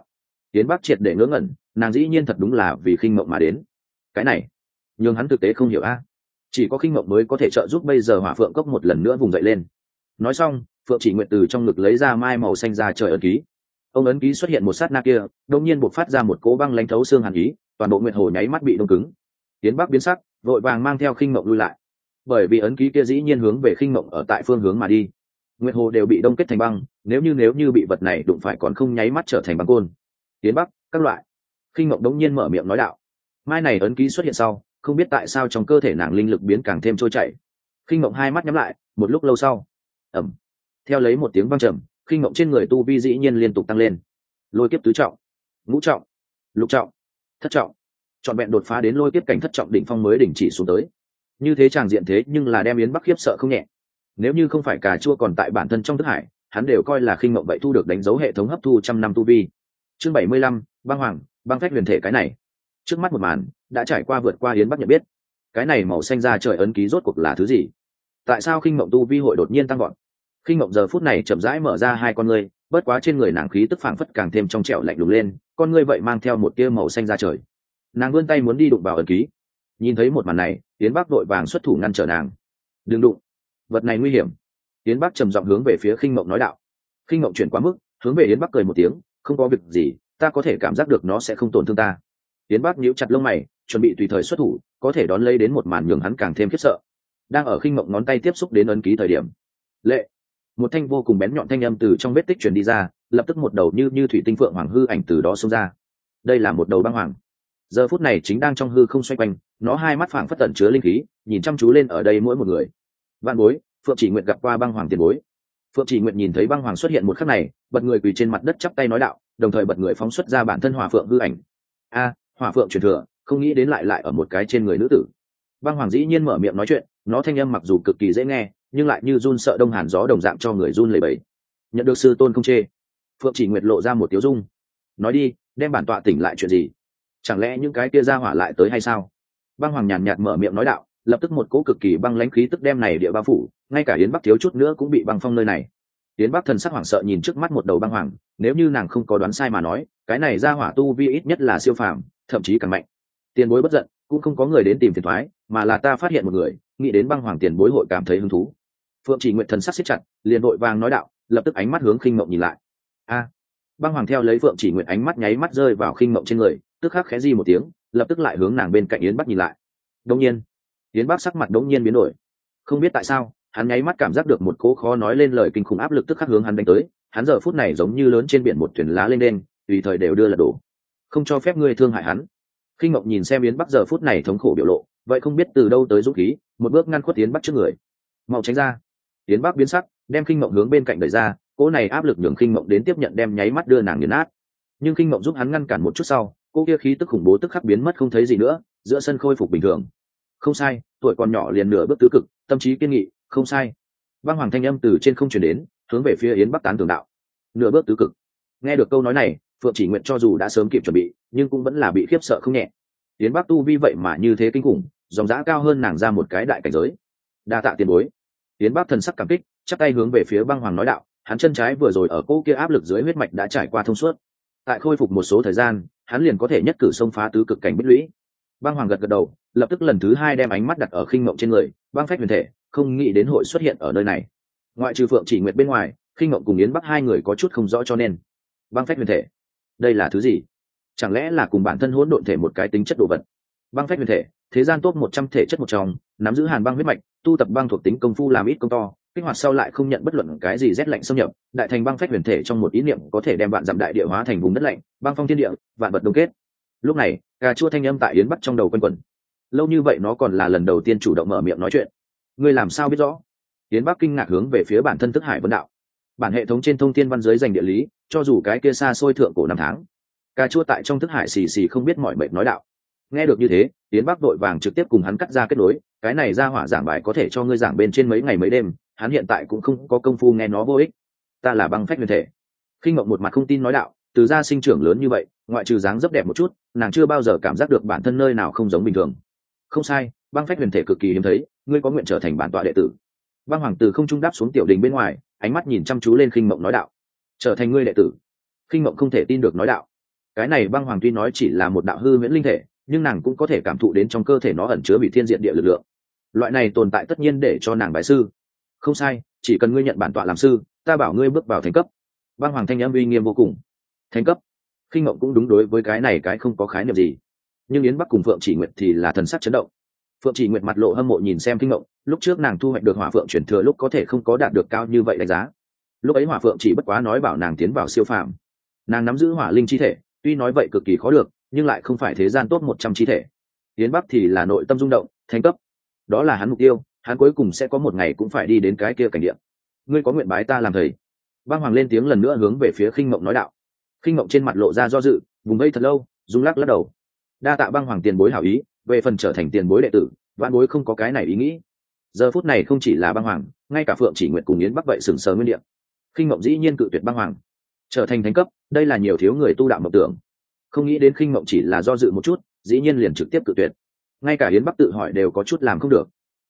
A: Yến Bắc triệt để ngớ ngẩn, nàng dĩ nhiên thật đúng là vì khinh mộng mà đến. Cái này nhưng hắn thực tế không hiểu a. Chỉ có khinh mộng mới có thể trợ giúp bây giờ hỏa phượng cốc một lần nữa vùng dậy lên. Nói xong, Phượng Chỉ Nguyệt từ trong ngực lấy ra mai màu xanh ra trời ấn ký. Ông ấn ký xuất hiện một sát na kia, đột nhiên bộc phát ra một cỗ băng lãnh thấu xương hàn ý, toàn bộ nguyệt hồ nháy mắt bị đông cứng. Yến Bắc biến sắc, vội vàng mang theo khinh mộng lui lại, bởi vì ấn ký kia dĩ nhiên hướng về khinh mộng ở tại phương hướng mà đi. Nguyệt hồ đều bị đông kết thành băng, nếu như bị vật này đụng phải còn không nháy mắt trở thành băng côn. Yến Bắc, các loại. Khinh mộng đống nhiên mở miệng nói đạo. Mai này ấn ký xuất hiện sau, không biết tại sao trong cơ thể nàng linh lực biến càng thêm trôi chảy. Khinh mộng hai mắt nhắm lại, một lúc lâu sau, ầm, theo lấy một tiếng vang trầm, khinh mộng trên người tu vi dĩ nhiên liên tục tăng lên. Lôi kiếp tứ trọng, ngũ trọng, lục trọng, thất trọng, trọn vẹn đột phá đến lôi kiếp cảnh thất trọng đỉnh phong mới đình chỉ xuống tới. Như thế tràng diện thế nhưng là đem Yến Bắc khiếp sợ không nhẹ. Nếu như không phải cà chua còn tại bản thân trong thức hải, hắn đều coi là khinh mộng vậy thu được đánh dấu hệ thống hấp thu trăm năm tu vi. Chương 75, băng hoàng, băng phách huyền thể. Cái này trước mắt một màn đã trải qua vượt qua Yến Bắc nhận biết. Cái này màu xanh ra trời ấn ký rốt cuộc là thứ gì? Tại sao khinh mộng tu vi hội đột nhiên tăng vọt? Khinh mộng giờ phút này chậm rãi mở ra hai con ngươi, bất quá trên người nàng khí tức phảng phất càng thêm trong trẻo lạnh lùng lên, con ngươi vậy mang theo một tia màu xanh ra trời. Nàng vươn tay muốn đi đụng vào ấn ký. Nhìn thấy một màn này, Yến Bắc vội vàng xuất thủ ngăn trở nàng. Đừng đụng, vật này nguy hiểm. Yến Bắc trầm giọng hướng về phía khinh mộng nói đạo. Khinh mộng chuyển quá mức, hướng về Yến Bắc cười một tiếng, không có việc gì, ta có thể cảm giác được nó sẽ không tổn thương ta. Yến Bắc nhíu chặt lông mày, chuẩn bị tùy thời xuất thủ, có thể đón lấy đến một màn nhường hắn càng thêm khiếp sợ. Đang ở khinh mộng ngón tay tiếp xúc đến ấn ký thời điểm, lệ, một thanh vô cùng bén nhọn thanh âm từ trong vết tích truyền đi ra, lập tức một đầu như thủy tinh phượng hoàng hư ảnh từ đó xông ra. Đây là một đầu băng hoàng, giờ phút này chính đang trong hư không xoay quanh, nó hai mắt phảng phất tẩn chứa linh khí, nhìn chăm chú lên ở đây mỗi một người. Vạn bối, Phượng Chỉ Nguyệt gặp qua băng hoàng tiền bối. Phượng Chỉ Nguyệt nhìn thấy băng hoàng xuất hiện một khắc này, bật người quỳ trên mặt đất chắp tay nói đạo, đồng thời bật người phóng xuất ra bản thân hỏa phượng hư ảnh. A, hỏa phượng truyền thừa, không nghĩ đến lại ở một cái trên người nữ tử. Băng hoàng dĩ nhiên mở miệng nói chuyện, nó thanh âm mặc dù cực kỳ dễ nghe, nhưng lại như run sợ đông hàn gió đồng dạng cho người run lẩy bẩy. Nhận được sư tôn không chê. Phượng Chỉ Nguyệt lộ ra một tiếu dung. Nói đi, đem bản tọa tỉnh lại chuyện gì? Chẳng lẽ những cái kia ra hỏa lại tới hay sao? Băng hoàng nhàn nhạt mở miệng nói đạo, lập tức một cỗ cực kỳ băng lãnh khí tức đem này địa bao phủ, ngay cả Yến Bắc thiếu chút nữa cũng bị băng phong nơi này. Yến Bắc thần sắc hoảng sợ nhìn trước mắt một đầu băng hoàng, nếu như nàng không có đoán sai mà nói, cái này ra hỏa tu vi ít nhất là siêu phàm, thậm chí càng mạnh. Tiền bối bất giận, cũng không có người đến tìm phiền toái, mà là ta phát hiện một người, nghĩ đến băng hoàng tiền bối hội cảm thấy hứng thú. Phượng Chỉ Nguyệt thần sắc siết chặt, liền vội vàng nói đạo, lập tức ánh mắt hướng khinh mộng nhìn lại. A, băng hoàng theo lấy Phượng Chỉ Nguyệt ánh mắt nháy mắt rơi vào khinh mộng trên người, tức khắc khẽ di một tiếng, lập tức lại hướng nàng bên cạnh Yến Bắc nhìn lại. Đống nhiên, Yến Bắc sắc mặt đống nhiên biến đổi. Không biết tại sao, hắn nháy mắt cảm giác được một cỗ khó nói lên lời kinh khủng áp lực tức khắc hướng hắn đánh tới, hắn giờ phút này giống như lớn trên biển một thuyền lá lên đên, tùy thời đều đưa lật đổ. Không cho phép ngươi thương hại hắn. Khinh Ngọc nhìn xem Yến Bắc giờ phút này thống khổ biểu lộ, vậy không biết từ đâu tới dũng khí, một bước ngăn khuất Yến Bắc trước người. Mau tránh ra. Yến Bắc biến sắc, đem Khinh Ngọc hướng bên cạnh đẩy ra, cỗ này áp lực nhường Khinh Ngọc đến tiếp nhận đem nháy mắt đưa nàng nghiền nát. Nhưng Khinh Ngọc giúp hắn ngăn cản một chút sau, cô kia khí tức khủng bố tức khắc biến mất không thấy gì nữa, giữa sân khôi phục bình thường. Không sai, tuổi còn nhỏ liền nửa bước tứ cực, tâm trí kiên nghị, không sai. Băng hoàng thanh âm từ trên không truyền đến, hướng về phía Yến Bắc tán tường đạo. Nửa bước tứ cực. Nghe được câu nói này, Phượng Chỉ Nguyện cho dù đã sớm kịp chuẩn bị, nhưng cũng vẫn là bị khiếp sợ không nhẹ. Yến Bắc tu vi vậy mà như thế kinh khủng, dòng dã cao hơn nàng ra một cái đại cảnh giới. Đa tạ tiền bối. Yến Bắc thần sắc cảm kích, chắp tay hướng về phía băng hoàng nói đạo, hắn chân trái vừa rồi ở cô kia áp lực dưới huyết mạch đã trải qua thông suốt. Tại khôi phục một số thời gian, hắn liền có thể nhất cử xông phá tứ cực cảnh bích lũy. Băng hoàng gật gật đầu, lập tức lần thứ hai đem ánh mắt đặt ở Khinh Mộng trên người, băng phách huyền thể, không nghĩ đến hội xuất hiện ở nơi này. Ngoại trừ Phượng Chỉ Nguyệt bên ngoài, Khinh Mộng cùng Yến Bắc hai người có chút không rõ cho nên. Băng phách huyền thể, đây là thứ gì? Chẳng lẽ là cùng bản thân hỗn độn thể một cái tính chất đồ vật? Băng phách huyền thể, thế gian top 100 thể chất một trong, nắm giữ hàn băng huyết mạch, tu tập băng thuộc tính công phu làm ít công to, kích hoạt sau lại không nhận bất luận cái gì rét lạnh xâm nhập, đại thành băng phách huyền thể trong một ý niệm có thể đem vạn dặm đại địa hóa thành vùng đất lạnh, băng phong thiên địa, vạn vật đông kết. Lúc này, cà chua thanh âm tại Yến Bắc trong đầu quanh quẩn. Lâu như vậy nó còn là lần đầu tiên chủ động mở miệng nói chuyện. Ngươi làm sao biết rõ? Yến Bắc kinh ngạc hướng về phía bản thân thức hải vấn đạo. Bản hệ thống trên thông thiên văn giới dành địa lý, cho dù cái kia xa xôi thượng cổ năm tháng. Cà chua tại trong thức hải xì xì không biết mọi mệnh nói đạo. Nghe được như thế, Yến Bắc vội vàng trực tiếp cùng hắn cắt ra kết nối, cái này ra hỏa giảng bài có thể cho ngươi giảng bên trên mấy ngày mấy đêm, hắn hiện tại cũng không có công phu nghe nó vô ích. Ta là băng phách huyền thể. Khinh Ngộng một mặt không tin nói đạo, từ gia sinh trưởng lớn như vậy, ngoại trừ dáng dấp đẹp một chút, nàng chưa bao giờ cảm giác được bản thân nơi nào không giống bình thường. Không sai, băng phách huyền thể cực kỳ hiếm thấy, ngươi có nguyện trở thành bản tọa đệ tử. Băng hoàng tử không trung đáp xuống tiểu đình bên ngoài, ánh mắt nhìn chăm chú lên Khinh Mộng nói đạo. Trở thành ngươi đệ tử. Khinh Mộng không thể tin được nói đạo. Cái này băng hoàng tuy nói chỉ là một đạo hư huyễn linh thể, nhưng nàng cũng có thể cảm thụ đến trong cơ thể nó ẩn chứa bị thiên diện địa lực lượng. Loại này tồn tại tất nhiên để cho nàng bái sư. Không sai, chỉ cần ngươi nhận bản tọa làm sư, ta bảo ngươi bước vào thành cấp. Băng hoàng thanh âm uy nghiêm vô cùng. Thành cấp. Khinh Mộng cũng đúng đối với cái này cái không có khái niệm gì, nhưng Yến Bắc cùng Phượng Chỉ Nguyệt thì là thần sắc chấn động. Phượng Chỉ Nguyệt mặt lộ hâm mộ nhìn xem Khinh Mộng, lúc trước nàng thu hoạch được Hỏa Phượng chuyển thừa lúc có thể không có đạt được cao như vậy đánh giá. Lúc ấy Hỏa Phượng chỉ bất quá nói bảo nàng tiến vào siêu phàm. Nàng nắm giữ hỏa linh chi thể, tuy nói vậy cực kỳ khó được, nhưng lại không phải thế gian top 100 chi thể. Yến Bắc thì là nội tâm rung động, thành cấp. Đó là hắn mục tiêu, hắn cuối cùng sẽ có một ngày cũng phải đi đến cái kia cảnh địa. Ngươi có nguyện bái ta làm thầy? Băng hoàng lên tiếng lần nữa hướng về phía Khinh Mộng nói đạo. Khinh Mộng trên mặt lộ ra do dự, vùng vây thật lâu, rung lắc lắc đầu. Đa tạ băng hoàng tiền bối hảo ý, về phần trở thành tiền bối đệ tử, vạn bối không có cái này ý nghĩ. Giờ phút này không chỉ là băng hoàng, ngay cả Phượng Chỉ Nguyệt cùng Yến Bắc vậy sừng sờ nguyên địa. Khinh Mộng dĩ nhiên cự tuyệt băng hoàng, trở thành thánh cấp, đây là nhiều thiếu người tu đạo mộng tưởng. Không nghĩ đến Khinh Mộng chỉ là do dự một chút, dĩ nhiên liền trực tiếp cự tuyệt. Ngay cả Yến Bắc tự hỏi đều có chút làm không được.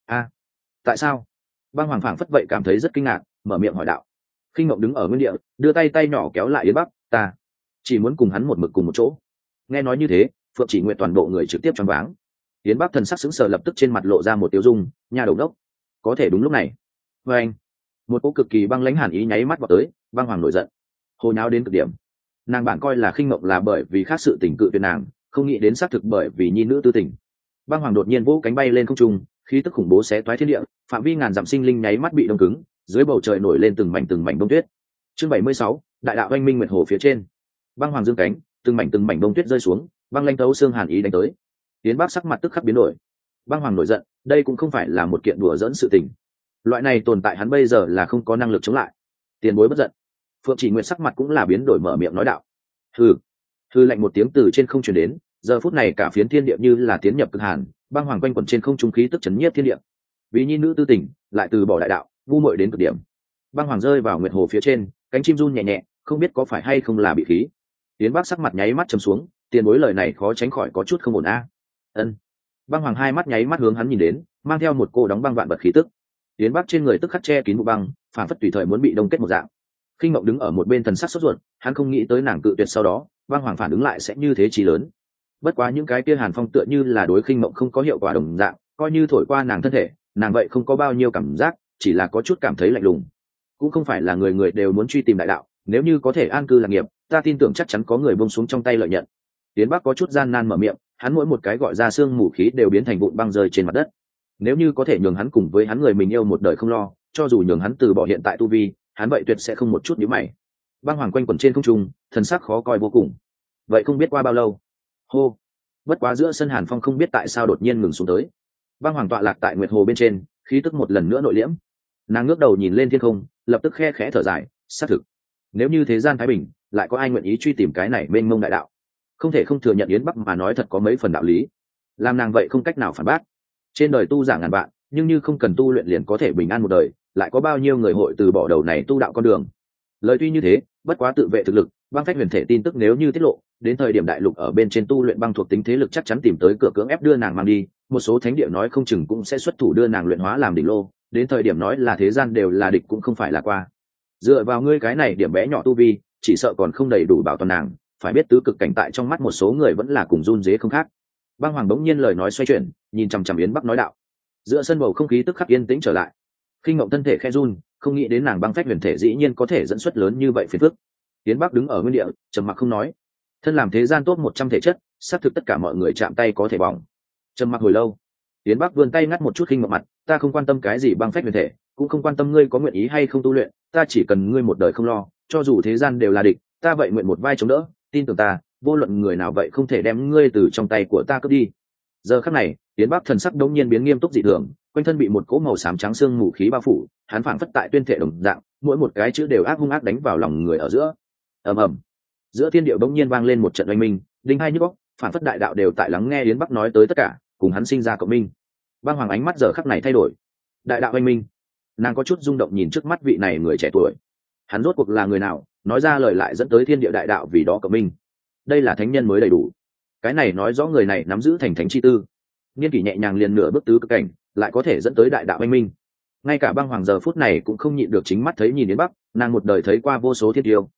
A: Tại sao? Băng hoàng phảng phất vậy cảm thấy rất kinh ngạc, mở miệng hỏi đạo. Khinh Mộng đứng ở nguyên địa, đưa tay nhỏ kéo lại Yến Bắc, ta chỉ muốn cùng hắn một mực cùng một chỗ. Nghe nói như thế, Phượng Chỉ Nguyệt toàn bộ người trực tiếp choáng váng. Yến Bắc thần sắc sững sờ lập tức trên mặt lộ ra một tiêu dung, nhà đầu đốc. Có thể đúng lúc này, anh một cỗ cực kỳ băng lãnh hàn ý nháy mắt vào tới, băng hoàng nổi giận, hồ nháo đến cực điểm. Nàng bản coi là Khinh Mộng là bởi vì khác sự tình cự tuyệt nàng, không nghĩ đến xác thực bởi vì nhi nữ tư tình. Băng hoàng đột nhiên vỗ cánh bay lên không trung, khí tức khủng bố xé toái thiên địa, phạm vi ngàn dặm sinh linh nháy mắt bị đông cứng, dưới bầu trời nổi lên từng mảnh bông tuyết. Chương 76, đại đạo anh minh nguyệt hồ phía trên. Băng hoàng dương cánh, từng mảnh bông tuyết rơi xuống, băng lanh tấu xương hàn ý đánh tới. Yến Bắc sắc mặt tức khắc biến đổi. Băng hoàng nổi giận, đây cũng không phải là một kiện đùa giỡn sự tình. Loại này tồn tại hắn bây giờ là không có năng lực chống lại. Tiền bối bất giận. Phượng Chỉ Nguyệt sắc mặt cũng là biến đổi, mở miệng nói đạo. Hừ lạnh một tiếng từ trên không truyền đến, giờ phút này cả phiến thiên địa như là tiến nhập cực hàn, băng hoàng quanh quẩn trên không trung khí tức chấn nhiếp thiên địa. Vì nhi nữ tư tình, lại từ bỏ đại đạo, ngu muội đến cực điểm. Băng hoàng rơi vào nguyệt hồ phía trên, cánh chim run nhẹ nhẹ, không biết có phải hay không là bị khí. Yến Bắc sắc mặt nháy mắt trầm xuống, tiền bối lời này khó tránh khỏi có chút không ổn a. Ân. Băng hoàng hai mắt nháy mắt hướng hắn nhìn đến, mang theo một cô đóng băng vạn vật khí tức. Yến Bắc trên người tức khắc che kín vụ băng, phản phất tùy thời muốn bị đông kết một dạng. Khinh Mộng đứng ở một bên thần sắc sốt ruột, hắn không nghĩ tới nàng cự tuyệt sau đó, băng hoàng phản ứng lại sẽ như thế chí lớn. Bất quá những cái kia hàn phong tựa như là đối Khinh Mộng không có hiệu quả đồng dạng, coi như thổi qua nàng thân thể, nàng vậy không có bao nhiêu cảm giác, chỉ là có chút cảm thấy lạnh lùng. Cũng không phải là người người đều muốn truy tìm đại đạo, nếu như có thể an cư lạc nghiệp, ta tin tưởng chắc chắn có người buông xuống trong tay lợi nhận. Yến Bắc có chút gian nan mở miệng, hắn mỗi một cái gọi ra xương mù khí đều biến thành vụn băng rơi trên mặt đất. Nếu như có thể nhường hắn cùng với hắn người mình yêu một đời không lo, cho dù nhường hắn từ bỏ hiện tại tu vi, hắn vậy tuyệt sẽ không một chút nhíu mày. Băng hoàng quanh quẩn trên không trung, thần sắc khó coi vô cùng. Vậy không biết qua bao lâu. Hô. Bất quá giữa sân hàn phong không biết tại sao đột nhiên ngừng xuống tới. Băng hoàng tọa lạc tại nguyệt hồ bên trên, khí tức một lần nữa nội liễm. Nàng ngước đầu nhìn lên thiên không, lập tức khe khẽ thở dài, xác thực. Nếu như thế gian thái bình, lại có ai nguyện ý truy tìm cái này mênh mông đại đạo? Không thể không thừa nhận Yến Bắc mà nói thật có mấy phần đạo lý. Làm nàng vậy không cách nào phản bác. Trên đời tu giả ngàn vạn, nhưng như không cần tu luyện liền có thể bình an một đời, lại có bao nhiêu người hội từ bỏ đầu này tu đạo con đường. Lời tuy như thế, bất quá tự vệ thực lực, băng phách huyền thể tin tức nếu như tiết lộ, đến thời điểm đại lục ở bên trên tu luyện băng thuộc tính thế lực chắc chắn tìm tới cửa cưỡng ép đưa nàng mang đi, một số thánh địa nói không chừng cũng sẽ xuất thủ đưa nàng luyện hóa làm đỉnh lô, đến thời điểm nói là thế gian đều là địch cũng không phải là qua. Dựa vào ngươi cái này điểm bé nhỏ tu vi, chỉ sợ còn không đầy đủ bảo toàn nàng, phải biết tứ cực cảnh tại trong mắt một số người vẫn là cùng run dế không khác. Băng hoàng bỗng nhiên lời nói xoay chuyển, nhìn chằm chằm Yến Bắc nói đạo. Giữa sân bầu không khí tức khắc yên tĩnh trở lại. Khinh Mộng thân thể khẽ run, không nghĩ đến nàng băng phách huyền thể dĩ nhiên có thể dẫn xuất lớn như vậy phiền phức. Yến Bắc đứng ở nguyên địa, trầm mặc không nói. Thân làm thế gian tốt 100 thể chất, xác thực tất cả mọi người chạm tay có thể bỏng. Trầm mặc hồi lâu, Yến Bắc vươn tay ngắt một chút Khinh Mộng mặt, ta không quan tâm cái gì băng phách huyền thể, cũng không quan tâm ngươi có nguyện ý hay không tu luyện, ta chỉ cần ngươi một đời không lo, cho dù thế gian đều là địch, ta vậy nguyện một vai chống đỡ, tin tưởng ta, vô luận người nào vậy không thể đem ngươi từ trong tay của ta cướp đi. Giờ khắc này, Yến Bắc thần sắc đống nhiên biến nghiêm túc dị thường, quanh thân bị một cỗ màu xám trắng xương mù khí bao phủ, hắn phảng phất tại tuyên thể đồng dạng, mỗi một cái chữ đều ác hung ác đánh vào lòng người ở giữa. Ầm ầm. Giữa thiên địa đống nhiên vang lên một trận oanh minh, đinh hai nhức óc, phảng phất đại đạo đều tại lắng nghe Yến Bắc nói tới tất cả, cùng hắn sinh ra cộng minh. Băng hoàng ánh mắt giờ khắc này thay đổi. Đại đạo oanh minh. Nàng có chút rung động nhìn trước mắt vị này người trẻ tuổi. Hắn rốt cuộc là người nào, nói ra lời lại dẫn tới thiên địa đại đạo vì đó cộng minh. Đây là thánh nhân mới đầy đủ. Cái này nói rõ người này nắm giữ thành thánh chi tư. Niên kỷ nhẹ nhàng liền nửa bước tứ cực cảnh, lại có thể dẫn tới đại đạo anh minh. Ngay cả băng hoàng giờ phút này cũng không nhịn được chính mắt thấy nhìn đến Bắc, nàng một đời thấy qua vô số thiên tiêu,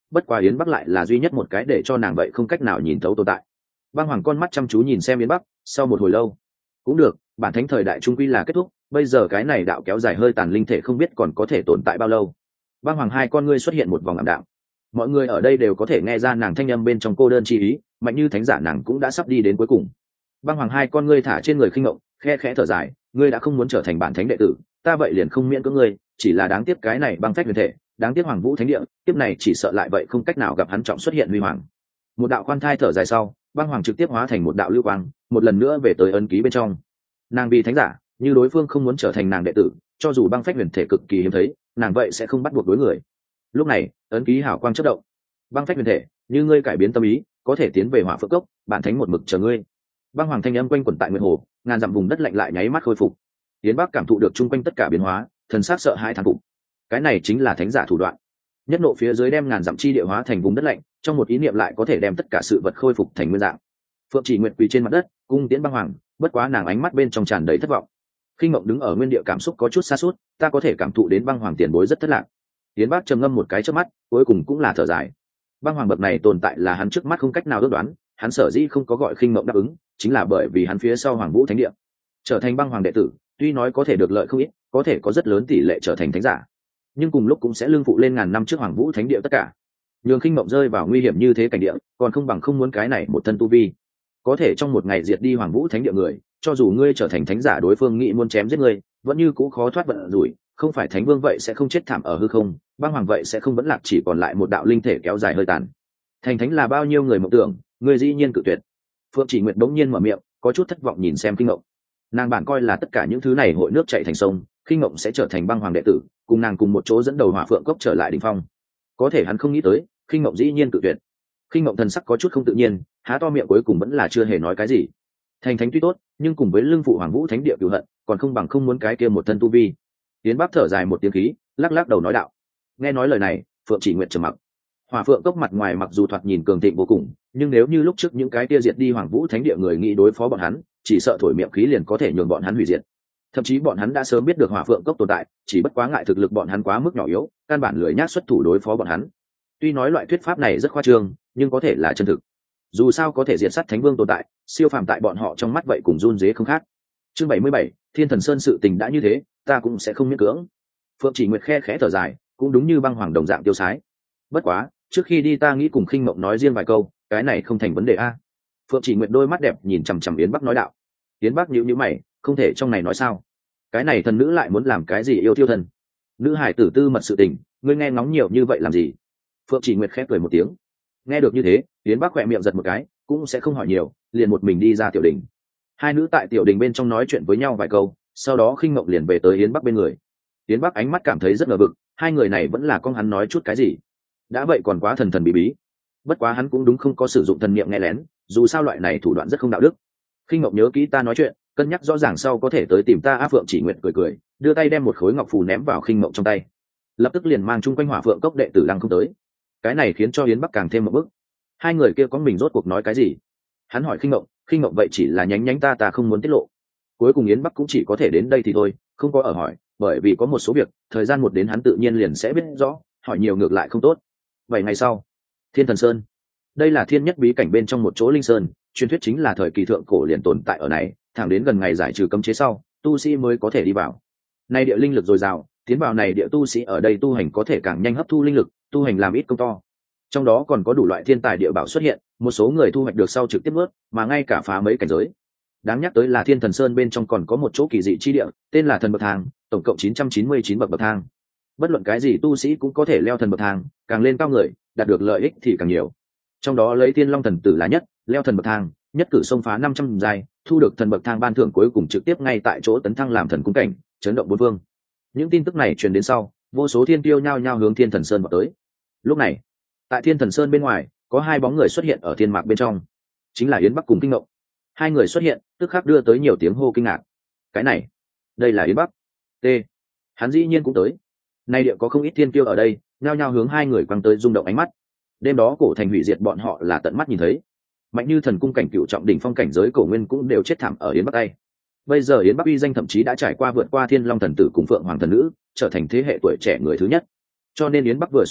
A: bất quá Yến Bắc lại là duy nhất một cái để cho nàng vậy không cách nào nhìn thấu tồn tại. Băng Hoàng con mắt chăm chú nhìn xem Yến Bắc, sau một hồi lâu, cũng được, bản thánh thời đại trung quy là kết thúc, bây giờ cái này đạo kéo dài hơi tàn linh thể không biết còn có thể tồn tại bao lâu. Băng Hoàng hai con ngươi xuất hiện một vòng ảm đạm. Mọi người ở đây đều có thể nghe ra nàng thanh âm bên trong cô đơn chi ý, mạnh như thánh giả nàng cũng đã sắp đi đến cuối cùng. Băng Hoàng hai con ngươi thả trên người Khinh Ngộng, khe khẽ thở dài, ngươi đã không muốn trở thành bản thánh đệ tử, ta vậy liền không miễn cưỡng ngươi, chỉ là đáng tiếc cái này băng phách huyền thể, đáng tiếc Hoàng Vũ Thánh Địa, tiếp này chỉ sợ lại vậy không cách nào gặp hắn trọng xuất hiện huy hoàng. Một đạo khoan thai thở dài sau, Băng Hoàng trực tiếp hóa thành một đạo lưu quang, một lần nữa về tới ấn ký bên trong. Nàng vì thánh giả, như đối phương không muốn trở thành nàng đệ tử, cho dù băng phách huyền thể cực kỳ hiếm thấy, nàng vậy sẽ không bắt buộc đối người. Lúc này, ấn ký hào quang chớp động. Băng phách huyền thể, như ngươi cải biến tâm ý, có thể tiến về Hỏa Phượng Cốc, bản thánh một mực chờ ngươi. Băng Hoàng thanh âm quanh quẩn tại Nguyệt Hồ, ngàn dặm vùng đất lạnh lại nháy mắt khôi phục. Tiến Bắc cảm thụ được chung quanh tất cả biến hóa, thần sắc sợ hãi thán phục. Cái này chính là thánh giả thủ đoạn. Nhất nộ phía dưới đem ngàn dặm chi địa hóa thành vùng đất lạnh, trong một ý niệm lại có thể đem tất cả sự vật khôi phục thành nguyên dạng. Phượng Chỉ Nguyệt quỳ trên mặt đất, cung tiễn Băng Hoàng, bất quá nàng ánh mắt bên trong tràn đầy thất vọng. Khinh Mộng đứng ở nguyên địa cảm xúc có chút xa suốt, ta có thể cảm thụ đến Băng Hoàng tiền bối rất thất lạc. Tiến Bắc trầm ngâm một cái chớp mắt, cuối cùng cũng là thở dài. Băng Hoàng bậc này tồn tại là hắn trước mắt không cách nào ước đoán, hắn sở dĩ không có gọi Khinh Mộng đáp ứng, chính là bởi vì hắn phía sau Hoàng Vũ Thánh Địa. Trở thành Băng Hoàng đệ tử, tuy nói có thể được lợi không ít, có thể có rất lớn tỷ lệ trở thành thánh giả, nhưng cùng lúc cũng sẽ lương phụ lên ngàn năm trước Hoàng Vũ Thánh Địa tất cả. Nhường Khinh Mộng rơi vào nguy hiểm như thế cảnh địa, còn không bằng không muốn cái này một thân tu vi. Có thể trong một ngày diệt đi Hoàng Vũ Thánh Địa người, cho dù ngươi trở thành thánh giả đối phương nghĩ muốn chém giết ngươi, vẫn như cũ khó thoát vận rủi, không phải Thánh Vương vậy sẽ không chết thảm ở hư không, Băng Hoàng vậy sẽ không vẫn lạc chỉ còn lại một đạo linh thể kéo dài hơi tàn. Thành thánh là bao nhiêu người mộng tưởng, ngươi dĩ nhiên cự tuyệt. Phượng Chỉ Nguyệt bỗng nhiên mở miệng, có chút thất vọng nhìn xem Khinh Mộng. Nàng bản coi là tất cả những thứ này hội nước chảy thành sông, Khinh Mộng sẽ trở thành Băng Hoàng đệ tử, cùng nàng cùng một chỗ dẫn đầu Hỏa Phượng Cốc trở lại đỉnh phong. Có thể hắn không nghĩ tới, Khinh Mộng dĩ nhiên cự tuyệt. Khinh Mộng thần sắc có chút không tự nhiên, há to miệng cuối cùng vẫn là chưa hề nói cái gì. Thành thánh tuy tốt, nhưng cùng với lưng phụ Hoàng Vũ Thánh Địa cửu hận, còn không bằng không muốn cái kia một thân tu vi. Tiến Bắc thở dài một tiếng khí, lắc lắc đầu nói đạo. Nghe nói lời này, Phượng Chỉ Nguyệt trầm mặc. Hỏa Phượng Cốc mặt ngoài mặc dù thoạt nhìn cường thịnh vô cùng, nhưng nếu như lúc trước những cái kia diệt đi Hoàng Vũ Thánh Địa người nghĩ đối phó bọn hắn, chỉ sợ thổi miệng khí liền có thể nhường bọn hắn hủy diệt. Thậm chí bọn hắn đã sớm biết được Hỏa Phượng Cốc tồn tại, chỉ bất quá ngại thực lực bọn hắn quá mức nhỏ yếu, căn bản lười nhác xuất thủ đối phó bọn hắn. Tuy nói loại thuyết pháp này rất khoa trương, nhưng có thể là chân thực. Dù sao có thể diệt sát Thánh Vương tồn tại, siêu phàm tại bọn họ trong mắt vậy cùng run rế không khác. Chương 77, Thiên Thần Sơn sự tình đã như thế, ta cũng sẽ không miễn cưỡng. Phượng Chỉ Nguyệt khe khẽ thở dài, cũng đúng như Băng Hoàng đồng dạng tiêu sái. Bất quá, trước khi đi ta nghĩ cùng Khinh Mộng nói riêng vài câu, cái này không thành vấn đề a. Phượng Chỉ Nguyệt đôi mắt đẹp nhìn chằm chằm Yến Bắc nói đạo. Yến Bắc nhíu nhíu mày, không thể trong này nói sao? Cái này thần nữ lại muốn làm cái gì yêu thiêu thần? Nữ hải tử tư mật sự tình, ngươi nghe ngóng nhiều như vậy làm gì? Phượng Chỉ Nguyệt khép cười một tiếng. Nghe được như thế, Yến Bắc khẽ miệng giật một cái, cũng sẽ không hỏi nhiều, liền một mình đi ra tiểu đình. Hai nữ tại tiểu đình bên trong nói chuyện với nhau vài câu, sau đó Khinh Mộng liền về tới Yến Bắc bên người. Yến Bắc ánh mắt cảm thấy rất ngờ vực, hai người này vẫn là con hắn nói chút cái gì? Đã vậy còn quá thần thần bí bí. Bất quá hắn cũng đúng không có sử dụng thần niệm nghe lén, dù sao loại này thủ đoạn rất không đạo đức. Khinh Mộng nhớ kỹ ta nói chuyện, cân nhắc rõ ràng sau có thể tới tìm ta. Phượng Chỉ Nguyệt cười cười, đưa tay đem một khối ngọc phù ném vào Khinh Mộng trong tay, lập tức liền mang chung quanh Hỏa Phượng Cốc đệ tử lăng không tới. Cái này khiến cho Yến Bắc càng thêm một bức. Hai người kia có mình rốt cuộc nói cái gì? Hắn hỏi Khinh Mộng vậy chỉ là nhánh ta không muốn tiết lộ. Cuối cùng Yến Bắc cũng chỉ có thể đến đây thì thôi, không có ở hỏi, bởi vì có một số việc, thời gian một đến hắn tự nhiên liền sẽ biết rõ, hỏi nhiều ngược lại không tốt. 7 ngày sau, Thiên Thần Sơn. Đây là thiên nhất bí cảnh bên trong một chỗ linh sơn, truyền thuyết chính là thời kỳ thượng cổ liền tồn tại ở này, thẳng đến gần ngày giải trừ cấm chế sau, tu sĩ mới có thể đi vào. Này địa linh lực dồi dào, tiến vào này địa tu sĩ ở đây tu hành có thể càng nhanh hấp thu linh lực, tu hành làm ít công to. Trong đó còn có đủ loại thiên tài địa bảo xuất hiện, một số người thu hoạch được sau trực tiếp nuốt, mà ngay cả phá mấy cảnh giới. Đáng nhắc tới là Thiên Thần Sơn bên trong còn có một chỗ kỳ dị chi địa, tên là Thần Bậc Thang, tổng cộng 999 bậc thang. Bất luận cái gì tu sĩ cũng có thể leo thần bậc thang, càng lên cao người, đạt được lợi ích thì càng nhiều. Trong đó lấy Thiên Long thần tử là nhất, leo thần bậc thang, nhất cử xông phá 500 giai, thu được thần bậc thang ban thưởng cuối cùng trực tiếp ngay tại chỗ tấn thăng làm thần cung cảnh, chấn động bốn phương. Những tin tức này truyền đến sau, vô số thiên tiêu nhao nhao hướng Thiên Thần Sơn vào tới. Lúc này, tại Thiên Thần Sơn bên ngoài, có hai bóng người xuất hiện ở thiên mạc bên trong, chính là Yến Bắc cùng Khinh Mộng. Hai người xuất hiện, tức khắc đưa tới nhiều tiếng hô kinh ngạc. Cái này, đây là Yến Bắc. T. Hắn dĩ nhiên cũng tới. Nay địa có không ít thiên tiêu ở đây, nhao nhao hướng hai người quăng tới rung động ánh mắt. Đêm đó cổ thành hủy diệt bọn họ là tận mắt nhìn thấy. Mạnh như thần cung cảnh cựu trọng đỉnh phong cảnh giới cổ nguyên cũng đều chết thảm ở Yến Bắc tay. Bây giờ Yến Bắc uy danh thậm chí đã trải qua vượt qua Thiên Long thần tử cùng Phượng Hoàng thần nữ, trở thành thế hệ tuổi trẻ người thứ nhất. Cho nên Yến Bắc vừa xuất hiện,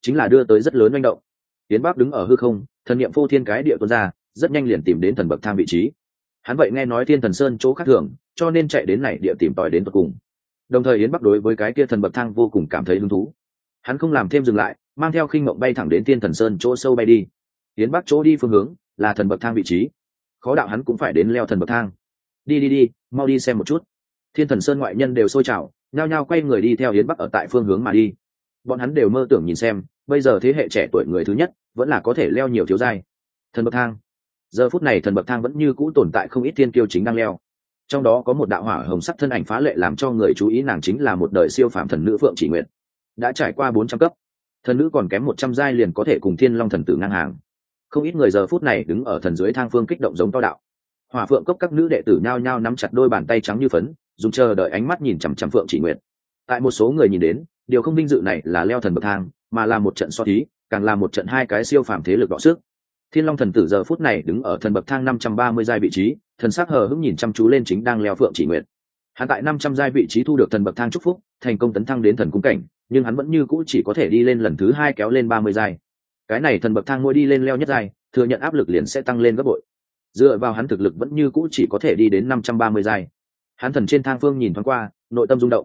A: chính là đưa tới rất lớn manh động. Yến Bắc đứng ở hư không, thần niệm phô thiên cái địa tuôn ra, rất nhanh liền tìm đến thần bậc thang vị trí. Hắn vậy nghe nói Thiên Thần Sơn chỗ khác thường, cho nên chạy đến này địa tìm tòi đến tận cùng. Đồng thời Yến Bắc đối với cái kia thần bậc thang vô cùng cảm thấy hứng thú. Hắn không làm thêm dừng lại, mang theo khinh mộng bay thẳng đến Thiên Thần Sơn chỗ sâu bay đi. Yến Bắc chỗ đi phương hướng là thần bậc thang vị trí. Khó đạo hắn cũng phải đến leo thần bậc thang. Đi, mau đi xem một chút. Thiên Thần Sơn ngoại nhân đều sôi trào, nhao nhao quay người đi theo Yến Bắc ở tại phương hướng mà đi. Bọn hắn đều mơ tưởng nhìn xem, bây giờ thế hệ trẻ tuổi người thứ nhất vẫn là có thể leo nhiều thiếu giai. Thần bậc thang. Giờ phút này thần bậc thang vẫn như cũ tồn tại không ít thiên kiêu chính đang leo. Trong đó có một đạo hỏa hồng sắc thân ảnh phá lệ làm cho người chú ý, nàng chính là một đời siêu phàm thần nữ Phượng Chỉ Nguyệt. Đã trải qua 400 cấp, thần nữ còn kém 100 giai liền có thể cùng Thiên Long thần tử ngang hàng. Không ít người giờ phút này đứng ở thần dưới thang phương kích động giống to đạo. Hỏa Phượng cốc các nữ đệ tử nhao nhao nắm chặt đôi bàn tay trắng như phấn, dùng chờ đợi ánh mắt nhìn chằm chằm Phượng Chỉ Nguyệt. Tại một số người nhìn đến, điều không vinh dự này là leo thần bậc thang, mà là một trận so thí, càng là một trận hai cái siêu phàm thế lực đọ sức. Thiên Long thần tử giờ phút này đứng ở thần bậc thang 530 giai vị trí, thần sắc hờ hững nhìn chăm chú lên chính đang leo Phượng Chỉ Nguyệt. Hắn tại 500 giai vị trí thu được thần bậc thang chúc phúc, thành công tấn thăng đến thần cung cảnh, nhưng hắn vẫn như cũ chỉ có thể đi lên lần thứ 2 kéo lên 30 giai. Cái này thần bậc thang mỗi đi lên leo nhất giai, thừa nhận áp lực liền sẽ tăng lên gấp bội. Dựa vào hắn thực lực vẫn như cũ chỉ có thể đi đến 530 giai. Hắn thần trên thang phương nhìn thoáng qua, nội tâm rung động.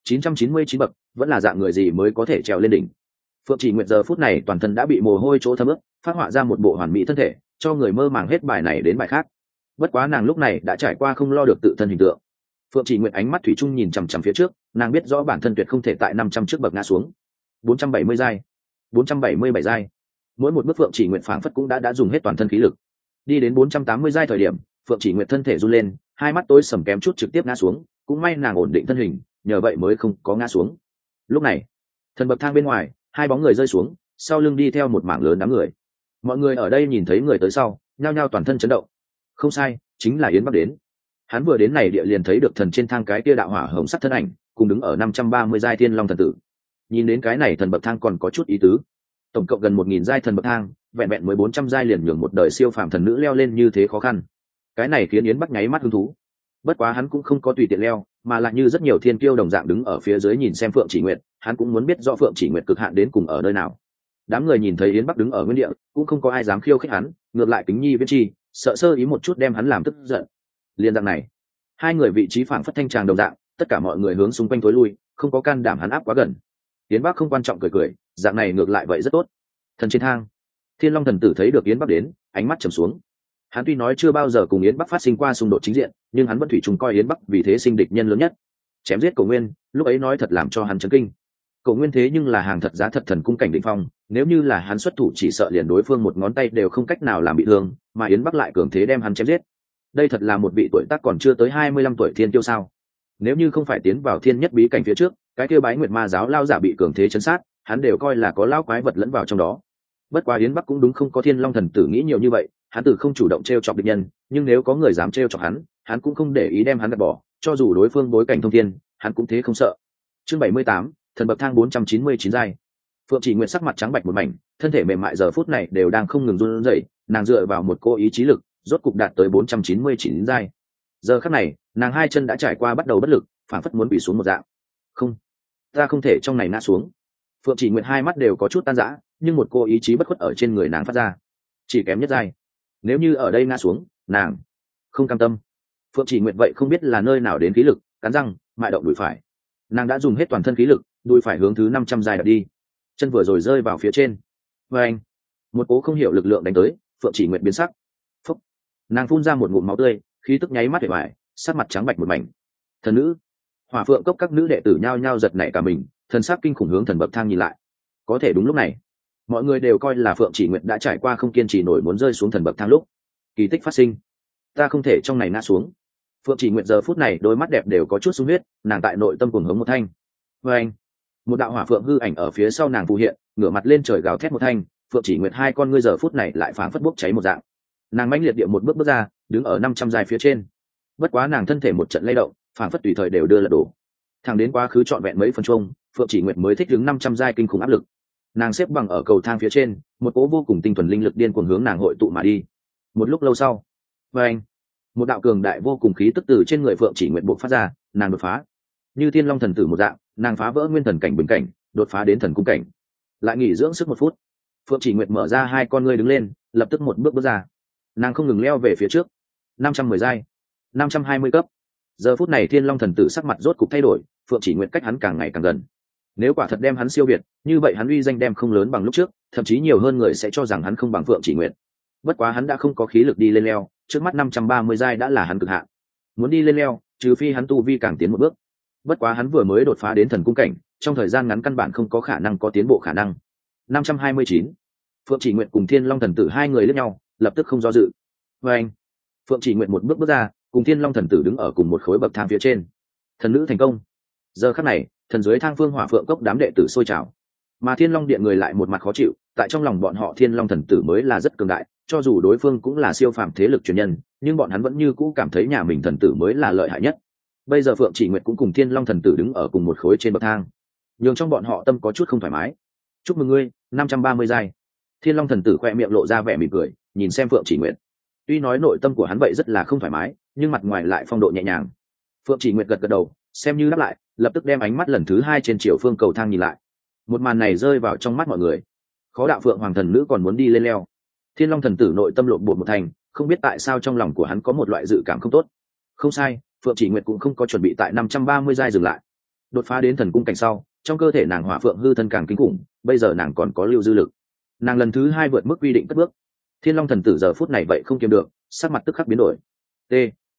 A: 999 bậc, vẫn là dạng người gì mới có thể trèo lên đỉnh. Phượng Chỉ Nguyệt giờ phút này toàn thân đã bị mồ hôi chỗ thấm ướt, phát họa ra một bộ hoàn mỹ thân thể, cho người mơ màng hết bài này đến bài khác. Bất quá nàng lúc này đã trải qua không lo được tự thân hình tượng. Phượng Chỉ Nguyệt ánh mắt thủy chung nhìn chằm chằm phía trước, nàng biết rõ bản thân tuyệt không thể tại 500 trước bậc ngã xuống. 470 giai, 477 giai. Mỗi một bước Phượng Chỉ Nguyệt phảng phất cũng đã dùng hết toàn thân khí lực. Đi đến 480 giai thời điểm, Phượng Chỉ Nguyệt thân thể run lên, hai mắt tối sầm kém chút trực tiếp ngã xuống, cũng may nàng ổn định thân hình, nhờ vậy mới không có ngã xuống. Lúc này, thần bậc thang bên ngoài, hai bóng người rơi xuống, sau lưng đi theo một mảng lớn đám người. Mọi người ở đây nhìn thấy người tới sau, nhao nhao toàn thân chấn động. Không sai, chính là Yến Bắc đến. Hắn vừa đến này địa liền thấy được thần trên thang cái kia đạo hỏa hồng sắc thân ảnh, cùng đứng ở 530 giai Thiên Long thần tử. Nhìn đến cái này thần bậc thang còn có chút ý tứ. Tổng cộng gần 1000 giai thần bậc thang, vẹn vẹn mới 400 giai liền nhường một đời siêu phàm thần nữ leo lên như thế khó khăn. Cái này khiến Yến Bắc nháy mắt hứng thú. Bất quá hắn cũng không có tùy tiện leo, mà lại như rất nhiều thiên kiêu đồng dạng đứng ở phía dưới nhìn xem Phượng Chỉ Nguyệt, hắn cũng muốn biết rõ Phượng Chỉ Nguyệt cực hạn đến cùng ở nơi nào. Đám người nhìn thấy Yến Bắc đứng ở nguyên địa, cũng không có ai dám khiêu khích hắn, ngược lại kính nhi viễn chi, sợ sơ ý một chút đem hắn làm tức giận. Liên dạng này, hai người vị trí phảng phất thanh tràng đồng dạng, tất cả mọi người hướng xung quanh tối lui, không có can đảm hắn áp quá gần. Yến Bắc không quan trọng cười cười, dạng này ngược lại vậy rất tốt. Thần trên thang, Thiên Long thần tử thấy được Yến Bắc đến, ánh mắt trầm xuống. Hắn tuy nói chưa bao giờ cùng Yến Bắc phát sinh qua xung đột chính diện, nhưng hắn vẫn thủy chung coi Yến Bắc vì thế sinh địch nhân lớn nhất. Chém giết Cổ Nguyên, lúc ấy nói thật làm cho hắn chấn kinh. Cổ Nguyên thế nhưng là hàng thật giá thật thần cung cảnh đỉnh phong, nếu như là hắn xuất thủ chỉ sợ liền đối phương một ngón tay đều không cách nào làm bị thương, mà Yến Bắc lại cường thế đem hắn chém giết. Đây thật là một vị tuổi tác còn chưa tới 25 tuổi thiên tiêu sao? Nếu như không phải tiến vào thiên nhất bí cảnh phía trước, cái kia Bái Nguyệt Ma giáo lao giả bị cường thế chấn sát, hắn đều coi là có lao quái vật lẫn vào trong đó. Bất quá Yến Bắc cũng đúng không có Thiên Long thần tử nghĩ nhiều như vậy, hắn từ không chủ động trêu chọc địch nhân, nhưng nếu có người dám trêu chọc hắn cũng không để ý đem hắn gạt bỏ, cho dù đối phương bối cảnh thông thiên, hắn cũng thế không sợ. Chương 78, thần bậc thang 499 giai. Phượng Chỉ Nguyệt sắc mặt trắng bạch một mảnh, thân thể mềm mại giờ phút này đều đang không ngừng run rẩy, nàng dựa vào một cô ý chí lực, rốt cục đạt tới 499 giai. Giờ khắc này, nàng hai chân đã trải qua bắt đầu bất lực, phảng phất muốn bị xuống một dạng. Không, ta không thể trong này ngã xuống. Phượng Chỉ Nguyệt hai mắt đều có chút tan rã, nhưng một cô ý chí bất khuất ở trên người nàng phát ra. Chỉ kém nhất giai. Nếu như ở đây ngã xuống, nàng không cam tâm. Phượng Chỉ Nguyệt vậy không biết là nơi nào đến khí lực, cắn răng, mại động đùi phải. Nàng đã dùng hết toàn thân khí lực, đùi phải hướng thứ 500 giai đập đi. Chân vừa rồi rơi vào phía trên. Và anh, một cỗ không hiểu lực lượng đánh tới, Phượng Chỉ Nguyệt biến sắc. Phúc. Nàng phun ra một ngụm máu tươi, khí tức nháy mắt bể bại, sắc mặt trắng bạch một mảnh. Thần nữ, Hỏa Phượng cốc các nữ đệ tử nhao nhao giật nảy cả mình, thần sắc kinh khủng hướng thần bậc thang nhìn lại. Có thể đúng lúc này, mọi người đều coi là Phượng Chỉ Nguyệt đã trải qua không kiên trì nổi muốn rơi xuống thần bậc thang lúc kỳ tích phát sinh. Ta không thể trong này ngã xuống. Phượng Chỉ Nguyệt giờ phút này đôi mắt đẹp đều có chút sung huyết, nàng tại nội tâm cuồng hống một thanh. Và anh, một đạo hỏa phượng hư ảnh ở phía sau nàng phù hiện, ngửa mặt lên trời gào thét một thanh. Phượng Chỉ Nguyệt hai con ngươi giờ phút này lại phảng phất bốc cháy một dạng. Nàng mãnh liệt địa một bước bước ra, đứng ở 500 giai phía trên. Bất quá nàng thân thể một trận lay động, phảng phất tùy thời đều đưa lật đổ. Thẳng đến quá khứ trọn vẹn mấy phần chung, Phượng Chỉ Nguyệt mới thích ứng 500 giai kinh khủng áp lực. Nàng xếp bằng ở cầu thang phía trên, một cỗ vô cùng tinh thuần linh lực điên cuồng hướng nàng hội tụ mà đi. Một lúc lâu sau, và anh, một đạo cường đại vô cùng khí tức từ trên người Phượng Chỉ Nguyệt bộc phát ra, nàng đột phá. Như Thiên Long thần tử một dạng, nàng phá vỡ nguyên thần cảnh bình cảnh, đột phá đến thần cung cảnh. lại nghỉ dưỡng sức 1 phút. Phượng Chỉ Nguyệt mở ra hai con ngươi đứng lên, lập tức một bước bước ra. Nàng không ngừng leo về phía trước. 510 giai, 520 cấp. Giờ phút này Thiên Long thần tử sắc mặt rốt cục thay đổi, Phượng Chỉ Nguyệt cách hắn càng ngày càng gần. Nếu quả thật đem hắn siêu việt, như vậy hắn uy danh đem không lớn bằng lúc trước, thậm chí nhiều hơn người sẽ cho rằng hắn không bằng Phượng Chỉ Nguyệt. Bất quá hắn đã không có khí lực đi lên leo, trước mắt 530 giai đã là hắn cực hạn. Muốn đi lên leo, trừ phi hắn tu vi càng tiến một bước. Bất quá hắn vừa mới đột phá đến thần cung cảnh, trong thời gian ngắn căn bản không có khả năng có tiến bộ khả năng. 529. Phượng Chỉ Nguyệt cùng Thiên Long thần tử hai người liếc nhau, lập tức không do dự. Và anh, Phượng Chỉ Nguyệt một bước bước ra, cùng Thiên Long thần tử đứng ở cùng một khối bậc thang phía trên. Thần nữ thành công. Giờ khắc này, thần dưới thang phương hỏa phượng cốc đám đệ tử sôi trào, mà Thiên Long điện người lại một mặt khó chịu. Tại trong lòng bọn họ Thiên Long thần tử mới là rất cường đại, cho dù đối phương cũng là siêu phàm thế lực truyền nhân, nhưng bọn hắn vẫn như cũ cảm thấy nhà mình thần tử mới là lợi hại nhất. Bây giờ Phượng Chỉ Nguyệt cũng cùng Thiên Long thần tử đứng ở cùng một khối trên bậc thang, nhường trong bọn họ tâm có chút không thoải mái. Chúc mừng ngươi, 530 giai. Thiên Long thần tử khoe miệng lộ ra vẻ mỉm cười, nhìn xem Phượng Chỉ Nguyệt. Tuy nói nội tâm của hắn vậy rất là không thoải mái, nhưng mặt ngoài lại phong độ nhẹ nhàng. Phượng Chỉ Nguyệt gật gật đầu, xem như đáp lại, lập tức đem ánh mắt lần thứ hai trên chiều phương cầu thang nhìn lại. Một màn này rơi vào trong mắt mọi người. Khó đạo Phượng hoàng thần nữ còn muốn đi lên leo. Thiên Long thần tử nội tâm lộn bột một thành, không biết tại sao trong lòng của hắn có một loại dự cảm không tốt. Không sai, Phượng Chỉ Nguyệt cũng không có chuẩn bị tại 530 giai dừng lại. Đột phá đến thần cung cảnh sau, trong cơ thể nàng hỏa phượng hư thân càng kinh khủng, bây giờ nàng còn có lưu dư lực. Nàng lần thứ hai vượt mức quy định cất bước. Thiên Long thần tử giờ phút này vậy không kiềm được, sắc mặt tức khắc biến đổi. T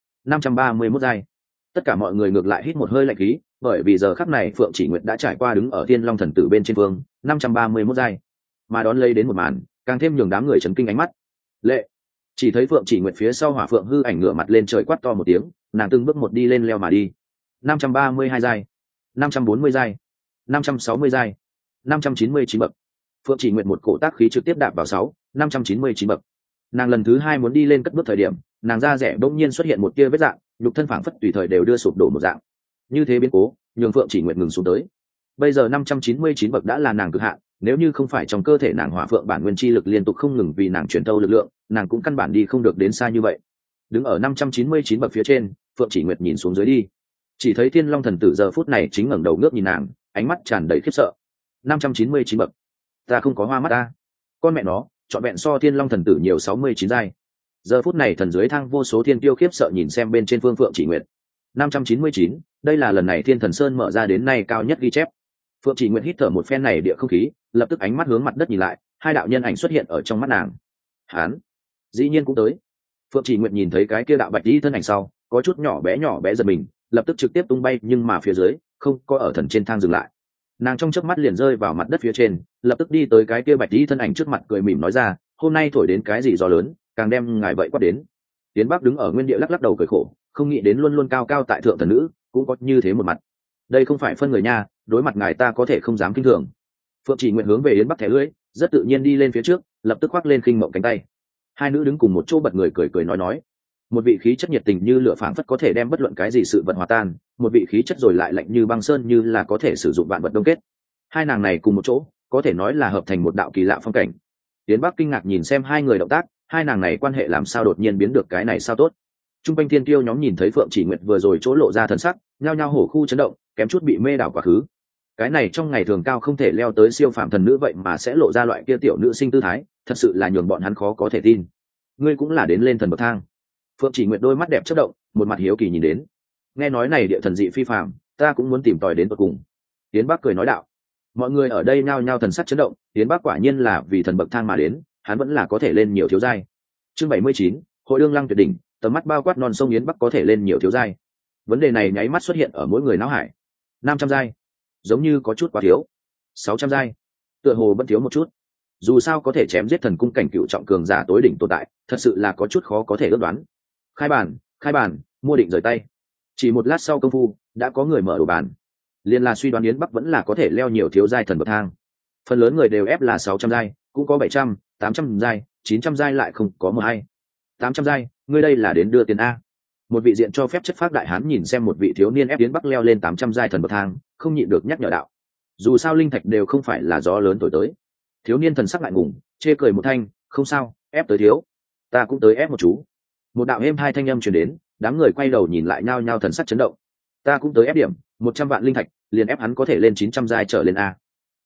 A: 531 giai. Tất cả mọi người ngược lại hít một hơi lạnh khí, bởi vì giờ khắc này Phượng Chỉ Nguyệt đã trải qua đứng ở Thiên Long thần tử bên trên phương 531 giai, mà đón lấy đến một màn càng thêm nhường đám người chấn kinh ánh mắt. Lệ, chỉ thấy Phượng Chỉ Nguyệt phía sau hỏa phượng hư ảnh ngửa mặt lên trời quát to một tiếng, nàng từng bước một đi lên leo mà đi. 532 giai, 540 giai, 560 giai, 599 bậc. Phượng Chỉ Nguyệt một cổ tác khí trực tiếp đạp vào 599 bậc. Nàng lần thứ hai muốn đi lên cất bước thời điểm, nàng da rẻ bỗng nhiên xuất hiện một tia vết dạng, nhục thân phảng phất tùy thời đều đưa sụp đổ một dạng. Như thế biến cố, nhường Phượng Chỉ Nguyệt ngừng xuống tới. Bây giờ 599 bậc đã là nàng cực hạn, nếu như không phải trong cơ thể nàng hỏa phượng bản nguyên chi lực liên tục không ngừng vì nàng truyền thâu lực lượng, nàng cũng căn bản đi không được đến xa như vậy. Đứng ở 599 bậc phía trên, Phượng Chỉ Nguyệt nhìn xuống dưới đi, chỉ thấy Thiên Long thần tử giờ phút này chính ngẩng đầu ngước nhìn nàng, ánh mắt tràn đầy khiếp sợ. 599 bậc, ta không có hoa mắt ta, con mẹ nó, chọn vẹn so Thiên Long thần tử nhiều 69 giai. Giờ phút này thần dưới thang vô số thiên tiêu khiếp sợ nhìn xem bên trên phương Phượng Chỉ Nguyệt. 599, đây là lần này Thiên Thần Sơn mở ra đến nay cao nhất ghi chép. Phượng Chỉ Nguyệt hít thở một phen này địa không khí, lập tức ánh mắt hướng mặt đất nhìn lại, hai đạo nhân ảnh xuất hiện ở trong mắt nàng. Hán, dĩ nhiên cũng tới. Phượng Chỉ Nguyệt nhìn thấy cái kia đạo bạch y thân ảnh sau, có chút nhỏ bé giật mình, lập tức trực tiếp tung bay, nhưng mà phía dưới không có ở thần trên thang dừng lại. Nàng trong chớp mắt liền rơi vào mặt đất phía trên, lập tức đi tới cái kia bạch y thân ảnh trước mặt, cười mỉm nói ra, hôm nay thổi đến cái gì gió lớn, càng đem ngài vậy quát đến. Tiến Bắc đứng ở nguyên địa lắc lắc đầu cười khổ, không nghĩ đến luôn luôn cao cao tại thượng thần nữ cũng có như thế một mặt. Đây không phải phân người nha, đối mặt ngài ta có thể không dám kinh thường. Phượng Chỉ Nguyệt hướng về Yến Bắc thẻ lưỡi, rất tự nhiên đi lên phía trước, lập tức khoác lên khinh mộng cánh tay. Hai nữ đứng cùng một chỗ bật người cười nói. Một vị khí chất nhiệt tình như lửa phảng phất có thể đem bất luận cái gì sự vật hòa tan, một vị khí chất rồi lại lạnh như băng sơn, như là có thể sử dụng vạn vật đông kết. Hai nàng này cùng một chỗ, có thể nói là hợp thành một đạo kỳ lạ phong cảnh. Yến Bắc kinh ngạc nhìn xem hai người động tác, hai nàng này quan hệ làm sao đột nhiên biến được cái này sao tốt. Trung quanh thiên tiêu nhóm nhìn thấy Phượng Chỉ Nguyệt vừa rồi chỗ lộ ra thần sắc, nhao nhao hổ khu chấn động, kém chút bị mê đảo quá khứ. Cái này trong ngày thường cao không thể leo tới siêu phàm thần nữ vậy mà sẽ lộ ra loại kia tiểu nữ sinh tư thái, thật sự là nhường bọn hắn khó có thể tin. Ngươi cũng là đến lên thần bậc thang. Phượng Chỉ Nguyệt đôi mắt đẹp chớp động, một mặt hiếu kỳ nhìn đến. Nghe nói này địa thần dị phi phàm, ta cũng muốn tìm tòi đến tận cùng. Tiến Bắc cười nói đạo. Mọi người ở đây nhao nhao thần sắc chấn động, Tiến Bắc quả nhiên là vì thần bậc thang mà đến, hắn vẫn là có thể lên nhiều thiếu giai. Chương 79, Hội đương lăng tuyệt đỉnh, tầm mắt bao quát non sông Yến Bắc có thể lên nhiều thiếu giai. Vấn đề này nháy mắt xuất hiện ở mỗi người não hải. 500 giai, giống như có chút quá thiếu. 600 giai, tựa hồ vẫn thiếu một chút. Dù sao có thể chém giết thần cung cảnh cựu trọng cường giả tối đỉnh tồn tại, thật sự là có chút khó có thể ước đoán. Khai bàn, mua định rời tay. Chỉ một lát sau công phu, đã có người mở đồ bàn. Liên là suy đoán Yến Bắc vẫn là có thể leo nhiều thiếu giai thần bậc thang. Phần lớn người đều ép là 600 giai, cũng có 700, 800 giai, 900 giai lại không có một hay. 800 giai, ngươi đây là đến đưa tiền a. Một vị diện cho phép chất phác đại hán nhìn xem một vị thiếu niên ép Yến Bắc leo lên 800 giai thần bậc thang, không nhịn được nhắc nhở đạo. Dù sao linh thạch đều không phải là gió lớn thổi tới. Thiếu niên thần sắc ngại ngùng, chê cười một thanh, không sao, ép tới thiếu, ta cũng tới ép một chú. Một đạo êm hai thanh âm truyền đến, đám người quay đầu nhìn lại nhao nhao thần sắc chấn động. Ta cũng tới ép điểm, 100 vạn linh thạch, liền ép hắn có thể lên 900 giai trở lên a.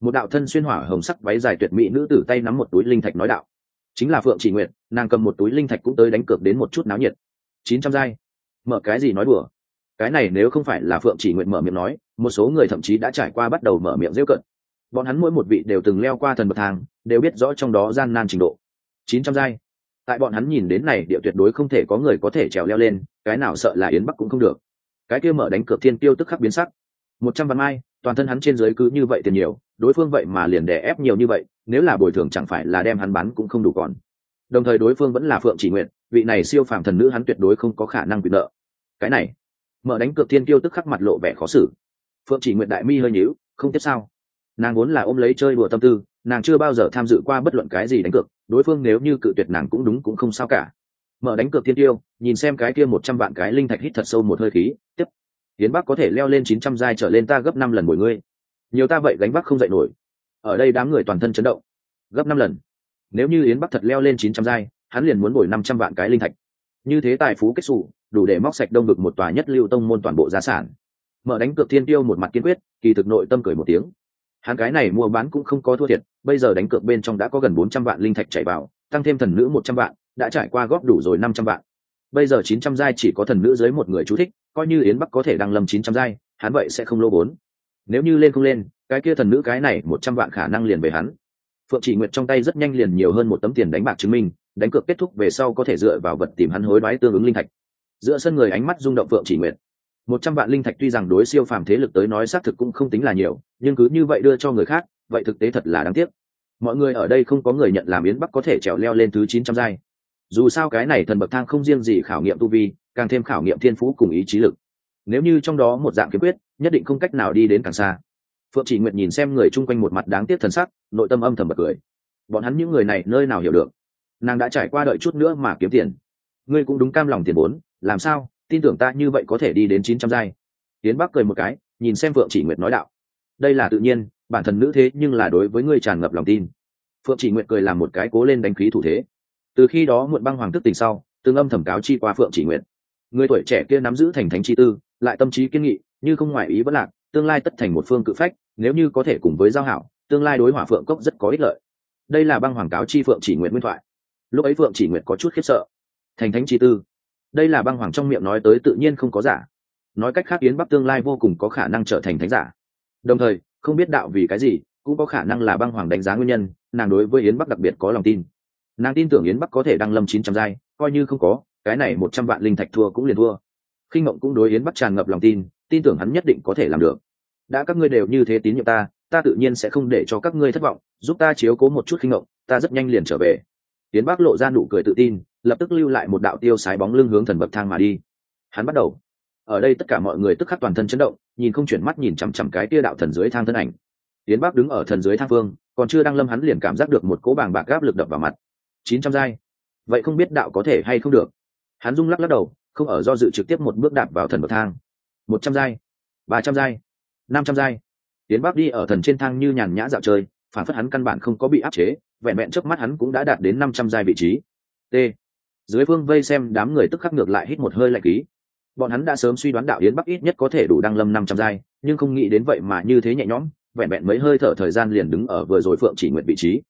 A: một đạo thân xuyên hỏa hồng sắc váy dài tuyệt mỹ nữ tử tay nắm một túi linh thạch nói đạo. Chính là Phượng Chỉ Nguyệt, nàng cầm một túi linh thạch cũng tới đánh cược đến một chút náo nhiệt. 900 giai. Mở cái gì nói đùa. Cái này nếu không phải là Phượng Chỉ Nguyệt mở miệng nói, một số người thậm chí đã trải qua bắt đầu mở miệng giễu cợt. Bọn hắn mỗi một vị đều từng leo qua thần bậc thang, đều biết rõ trong đó gian nan trình độ. 900 giai. Tại bọn hắn nhìn đến này địa tuyệt đối không thể có người có thể trèo leo lên, cái nào sợ là Yến Bắc cũng không được. Cái kia mở đánh cược thiên tiêu tức khắc biến sắc. 100 vạn mai, toàn thân hắn trên dưới cứ như vậy tiền nhiều, đối phương vậy mà liền đè ép nhiều như vậy, nếu là bồi thường chẳng phải là đem hắn bán cũng không đủ còn. Đồng thời đối phương vẫn là Phượng Chỉ Nguyệt, vị này siêu phàm thần nữ hắn tuyệt đối không có khả năng quy nợ. Cái này, mở đánh cược thiên tiêu tức khắc mặt lộ vẻ khó xử. Phượng Chỉ Nguyệt đại mi hơi nhíu, không tiếp sao? Nàng vốn là ôm lấy chơi đùa tâm tư, nàng chưa bao giờ tham dự qua bất luận cái gì đánh cược, đối phương nếu như cự tuyệt nàng cũng đúng cũng không sao cả. Mở đánh cược thiên tiêu, nhìn xem cái kia 100 vạn cái linh thạch, hít thật sâu một hơi khí, tiếp. Yến Bắc có thể leo lên 900 giai trở lên ta gấp 5 lần bồi ngươi. Nhiều ta vậy gánh vác không dậy nổi. Ở đây đám người toàn thân chấn động. Gấp 5 lần. Nếu như Yến Bắc thật leo lên 900 giai, hắn liền muốn bồi 500 vạn cái linh thạch. Như thế tài phú kết sủ, đủ để móc sạch Đông Vực một tòa nhất lưu tông môn toàn bộ gia sản. Mở đánh cược thiên tiêu một mặt kiên quyết, kỳ thực nội tâm cười một tiếng. Hắn cái này mua bán cũng không có thua thiệt, bây giờ đánh cược bên trong đã có gần 400 vạn linh thạch chảy vào, tăng thêm thần nữ 100 vạn, đã trải qua góp đủ rồi 500 vạn. Bây giờ 900 giai chỉ có thần nữ dưới một người chú thích, coi như Yến Bắc có thể đăng lâm 900 giai, hắn vậy sẽ không lỗ vốn. Nếu như lên không lên, cái kia thần nữ cái này 100 vạn khả năng liền về hắn. Phượng Chỉ Nguyệt trong tay rất nhanh liền nhiều hơn một tấm tiền đánh bạc chứng minh, đánh cược kết thúc về sau có thể dựa vào vật tìm hắn hối đoái tương ứng linh thạch. Giữa sân người ánh mắt rung động Phượng Chỉ Nguyệt. 100 vạn linh thạch tuy rằng đối siêu phàm thế lực tới nói xác thực cũng không tính là nhiều, nhưng cứ như vậy đưa cho người khác, vậy thực tế thật là đáng tiếc. Mọi người ở đây không có người nhận làm Yến Bắc có thể trèo leo lên thứ 900 giai. Dù sao cái này thần bậc thang không riêng gì khảo nghiệm tu vi, càng thêm khảo nghiệm thiên phú cùng ý chí lực. Nếu như trong đó một dạng kiếm quyết, nhất định không cách nào đi đến càng xa. Phượng Chỉ Nguyệt nhìn xem người chung quanh một mặt đáng tiếc thần sắc, nội tâm âm thầm bật cười. Bọn hắn những người này nơi nào hiểu được? Nàng đã trải qua đợi chút nữa mà kiếm tiền. Ngươi cũng đúng cam lòng tiền vốn, làm sao? Tin tưởng ta như vậy có thể đi đến 900 giai. Yến Bắc cười một cái, nhìn xem Phượng Chỉ Nguyệt nói đạo. Đây là tự nhiên, bản thân nữ thế nhưng là đối với ngươi tràn ngập lòng tin. Phượng Chỉ Nguyệt cười làm một cái cố lên đánh khí thủ thế. Từ khi đó Muộn Băng Hoàng thức tỉnh sau, tương âm thẩm cáo chi qua Phượng Chỉ Nguyệt. Người tuổi trẻ kia nắm giữ thành thánh chi tư, lại tâm trí kiên nghị, như không ngoại ý bất lạc, tương lai tất thành một phương cự phách, nếu như có thể cùng với giao hảo, tương lai đối Hỏa Phượng cốc rất có ích lợi. Đây là Băng Hoàng cáo chi Phượng Chỉ Nguyệt nguyên thoại. Lúc ấy Phượng Chỉ Nguyệt có chút khiếp sợ. Thành thánh chi tư, đây là Băng Hoàng trong miệng nói tới tự nhiên không có giả. Nói cách khác Yến Bắc tương lai vô cùng có khả năng trở thành thánh giả. Đồng thời, không biết đạo vì cái gì, cũng có khả năng là Băng Hoàng đánh giá nguyên nhân, nàng đối với Yến Bắc đặc biệt có lòng tin. Nàng tin tưởng Yến Bắc có thể đăng lâm 900 giai, coi như không có, cái này 100 vạn linh thạch thua cũng liền thua. Khinh Mộng cũng đối Yến Bắc tràn ngập lòng tin, tin tưởng hắn nhất định có thể làm được. Đã các ngươi đều như thế tín nhiệm ta, ta tự nhiên sẽ không để cho các ngươi thất vọng, giúp ta chiếu cố một chút Khinh Mộng, ta rất nhanh liền trở về. Yến Bắc lộ ra nụ cười tự tin, lập tức lưu lại một đạo tiêu sái bóng lưng hướng thần bậc thang mà đi. Hắn bắt đầu. Ở đây tất cả mọi người tức khắc toàn thân chấn động, nhìn không chuyển mắt nhìn chằm chằm cái kia đạo thần dưới thang thân ảnh. Yến Bắc đứng ở thần dưới thang phương, còn chưa đăng lâm hắn liền cảm giác được một cỗ bàng bạc áp lực đập vào mặt. 900 giai, vậy không biết đạo có thể hay không được. Hắn rung lắc lắc đầu, không ở do dự trực tiếp một bước đạp vào thần bậc thang. 100 giai, 300 giai, 500 giai. Yến Bắc đi ở thần trên thang như nhàn nhã dạo chơi, phản phất hắn căn bản không có bị áp chế, vẹn vẹn chớp mắt hắn cũng đã đạt đến 500 giai vị trí. T. Dưới phương vây xem đám người tức khắc ngược lại hít một hơi lạnh khí. Bọn hắn đã sớm suy đoán đạo Yến Bắc ít nhất có thể đủ đăng lâm 500 giai, nhưng không nghĩ đến vậy mà như thế nhẹ nhõm, vẹn vẹn mấy hơi thở thời gian liền đứng ở vừa rồi Phượng Chỉ Nguyệt vị trí.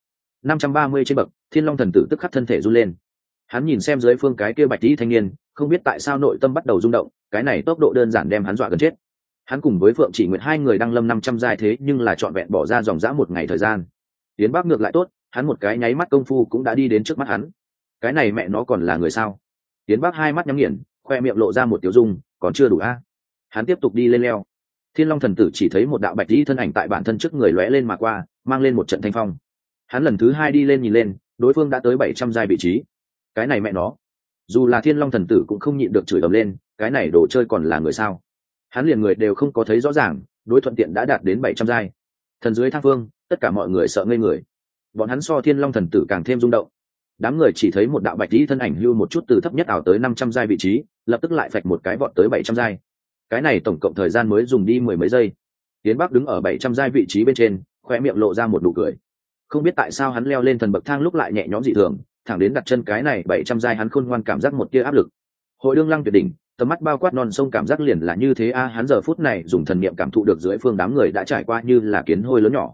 A: 530 trên bậc, Thiên Long thần tử tức khắc thân thể run lên. Hắn nhìn xem dưới phương cái kia bạch y thanh niên, không biết tại sao nội tâm bắt đầu rung động, cái này tốc độ đơn giản đem hắn dọa gần chết. Hắn cùng với Phượng Chỉ Nguyệt hai người đăng lâm 500 giai thế nhưng là trọn vẹn bỏ ra dòng dã một ngày thời gian. Yến Bắc ngược lại tốt, hắn một cái nháy mắt công phu cũng đã đi đến trước mắt hắn. Cái này mẹ nó còn là người sao? Yến Bắc hai mắt nhắm nghiền, khoe miệng lộ ra một tiểu dung, còn chưa đủ a. Hắn tiếp tục đi lên leo. Thiên Long thần tử chỉ thấy một đạo bạch y thân ảnh tại bản thân trước người lóe lên mà qua, mang lên một trận thanh phong. Hắn lần thứ hai đi lên nhìn lên, đối phương đã tới 700 giai vị trí. Cái này mẹ nó, dù là Thiên Long thần tử cũng không nhịn được chửi ầm lên, cái này đồ chơi còn là người sao? Hắn liền người đều không có thấy rõ ràng, đối thuận tiện đã đạt đến 700 giai. Thần dưới thang phương, tất cả mọi người sợ ngây người. Bọn hắn so Thiên Long thần tử càng thêm rung động. Đám người chỉ thấy một đạo bạch y thân ảnh lưu một chút từ thấp nhất ảo tới 500 giai vị trí, lập tức lại phạch một cái vọt tới 700 giai. Cái này tổng cộng thời gian mới dùng đi mười mấy giây. Yến Bắc đứng ở 700 giai vị trí bên trên, khóe miệng lộ ra một nụ cười. Không biết tại sao hắn leo lên thần bậc thang lúc lại nhẹ nhõm dị thường, thẳng đến đặt chân cái này 700 giai hắn khôn ngoan cảm giác một tia áp lực. Hội đương lăng tuyệt đỉnh, tầm mắt bao quát non sông cảm giác liền là như thế a, hắn giờ phút này dùng thần niệm cảm thụ được dưới phương đám người đã trải qua như là kiến hôi lớn nhỏ.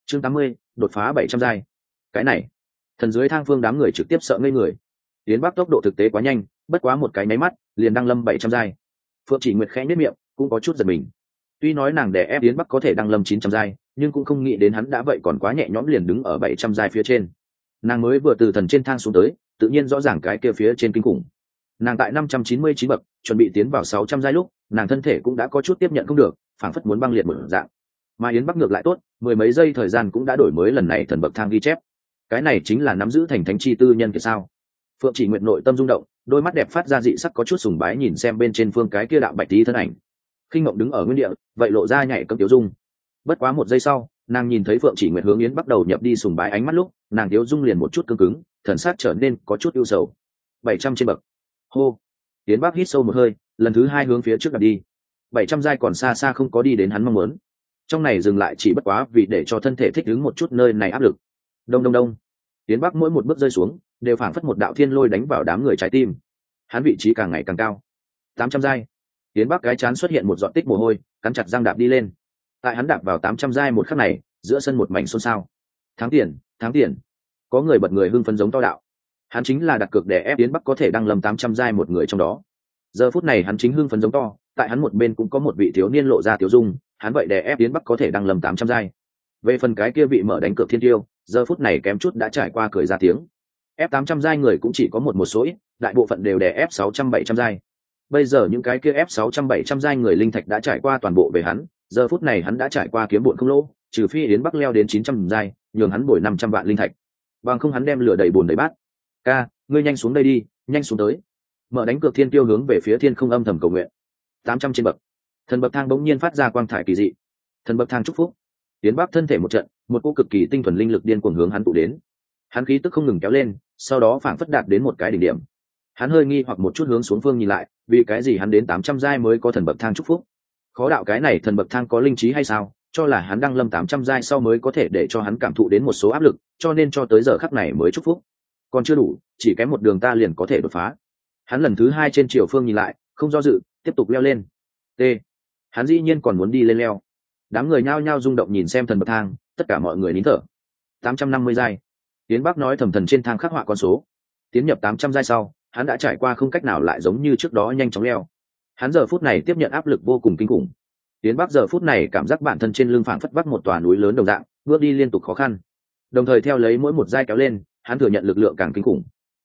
A: chương 80, đột phá 700 giai. Cái này, thần dưới thang phương đám người trực tiếp sợ ngây người. Yến Bắc tốc độ thực tế quá nhanh, bất quá một cái nháy mắt liền đăng lâm 700 giai. Phượng Chỉ Nguyệt khẽ nhếch miệng, cũng có chút giật mình. Tuy nói nàng đè ép Yến Bắc có thể đăng lâm 900 giai, nhưng cũng không nghĩ đến hắn đã vậy còn quá nhẹ nhõm liền đứng ở 700 giai phía trên. Nàng mới vừa từ thần trên thang xuống tới, tự nhiên rõ ràng cái kia phía trên kinh khủng. Nàng tại 599 bậc, chuẩn bị tiến vào 600 giai lúc, nàng thân thể cũng đã có chút tiếp nhận không được, phảng phất muốn băng liệt một dạng. Mà Yến Bắc ngược lại tốt, mười mấy giây thời gian cũng đã đổi mới lần này thần bậc thang ghi chép. Cái này chính là nắm giữ thành thánh chi tư nhân kia sao? Phượng Chỉ Nguyệt nội tâm rung động, đôi mắt đẹp phát ra dị sắc có chút sùng bái nhìn xem bên trên phương cái kia đạo bạch tí thân ảnh. Khinh Ngộng đứng ở nguyên địa, vậy lộ ra nhảy cấm tiểu dung. Bất quá một giây sau, nàng nhìn thấy Phượng Chỉ Nguyệt hướng Yến Bắc đầu nhập đi sùng bái ánh mắt lúc, nàng tiểu dung liền một chút cứng cứng, thần sắc trở nên có chút ưu sầu. 700 trên bậc. Hô. Yến Bắc hít sâu một hơi, lần thứ hai hướng phía trước đặt đi. 700 giai còn xa xa không có đi đến hắn mong muốn. Trong này dừng lại chỉ bất quá vì để cho thân thể thích ứng một chút nơi này áp lực. Đông đông đông. Yến Bắc mỗi một bước rơi xuống, đều phảng phất một đạo thiên lôi đánh vào đám người trái tim. Hắn vị trí càng ngày càng cao. 800 giai. Yến Bắc cái chán xuất hiện một giọt tích mồ hôi, cắn chặt răng đạp đi lên. Tại hắn đạp vào 800 giai một khắc này, giữa sân một mảnh xôn xao. Thắng tiền, thắng tiền. Có người bật người hưng phấn giống to đạo. Hắn chính là đặt cược để ép Yến Bắc có thể đăng lâm 800 giai một người trong đó. Giờ phút này hắn chính hưng phấn giống to, tại hắn một bên cũng có một vị thiếu niên lộ ra tiểu dung, hắn vậy để ép Yến Bắc có thể đăng lâm 800 giai. Về phần cái kia vị mở đánh cược thiên tiêu, giờ phút này kém chút đã trải qua cười ra tiếng. F 800 giai người cũng chỉ có một số ít, đại bộ phận đều đè F 600 700 giai. Bây giờ những cái kia F 600 700 giai người linh thạch đã trải qua toàn bộ về hắn, giờ phút này hắn đã trải qua kiếm bộn không lỗ, trừ phi Yến Bắc leo đến 900 giai, nhường hắn bồi 500 vạn linh thạch. Bằng không hắn đem lửa đầy bồn đầy bát. Ca, ngươi nhanh xuống đây đi, nhanh xuống tới. Mở đánh cược thiên tiêu hướng về phía thiên không âm thầm cầu nguyện. 800 trên bậc. Thần bậc thang bỗng nhiên phát ra quang thải kỳ dị. Thần bậc thang chúc phúc. Yến Bắc thân thể một trận, một cỗ cực kỳ tinh thuần linh lực điên cuồng hướng hắn tụ đến. Hắn khí tức không ngừng kéo lên, sau đó phảng phất đạt đến một cái đỉnh điểm. Hắn hơi nghi hoặc một chút hướng xuống phương nhìn lại, vì cái gì hắn đến 800 giai mới có thần bậc thang chúc phúc? Khó đạo cái này thần bậc thang có linh trí hay sao? Cho là hắn đăng lâm 800 giai sau mới có thể để cho hắn cảm thụ đến một số áp lực, cho nên cho tới giờ khắc này mới chúc phúc. Còn chưa đủ, chỉ kém một đường ta liền có thể đột phá. Hắn lần thứ hai trên chiều phương nhìn lại, không do dự, tiếp tục leo lên. T. Hắn dĩ nhiên còn muốn đi lên leo. Đám người nhao nhao rung động nhìn xem thần bậc thang, tất cả mọi người nín thở. 850 giai. Tiến Bắc nói thầm thần trên thang khắc họa con số. Tiến nhập 800 giai sau, hắn đã trải qua không cách nào lại giống như trước đó nhanh chóng leo. Hắn giờ phút này tiếp nhận áp lực vô cùng kinh khủng. Tiến Bắc giờ phút này cảm giác bản thân trên lưng phảng phất vác một tòa núi lớn đồng dạng, bước đi liên tục khó khăn. Đồng thời theo lấy mỗi một giai kéo lên, hắn thừa nhận lực lượng càng kinh khủng.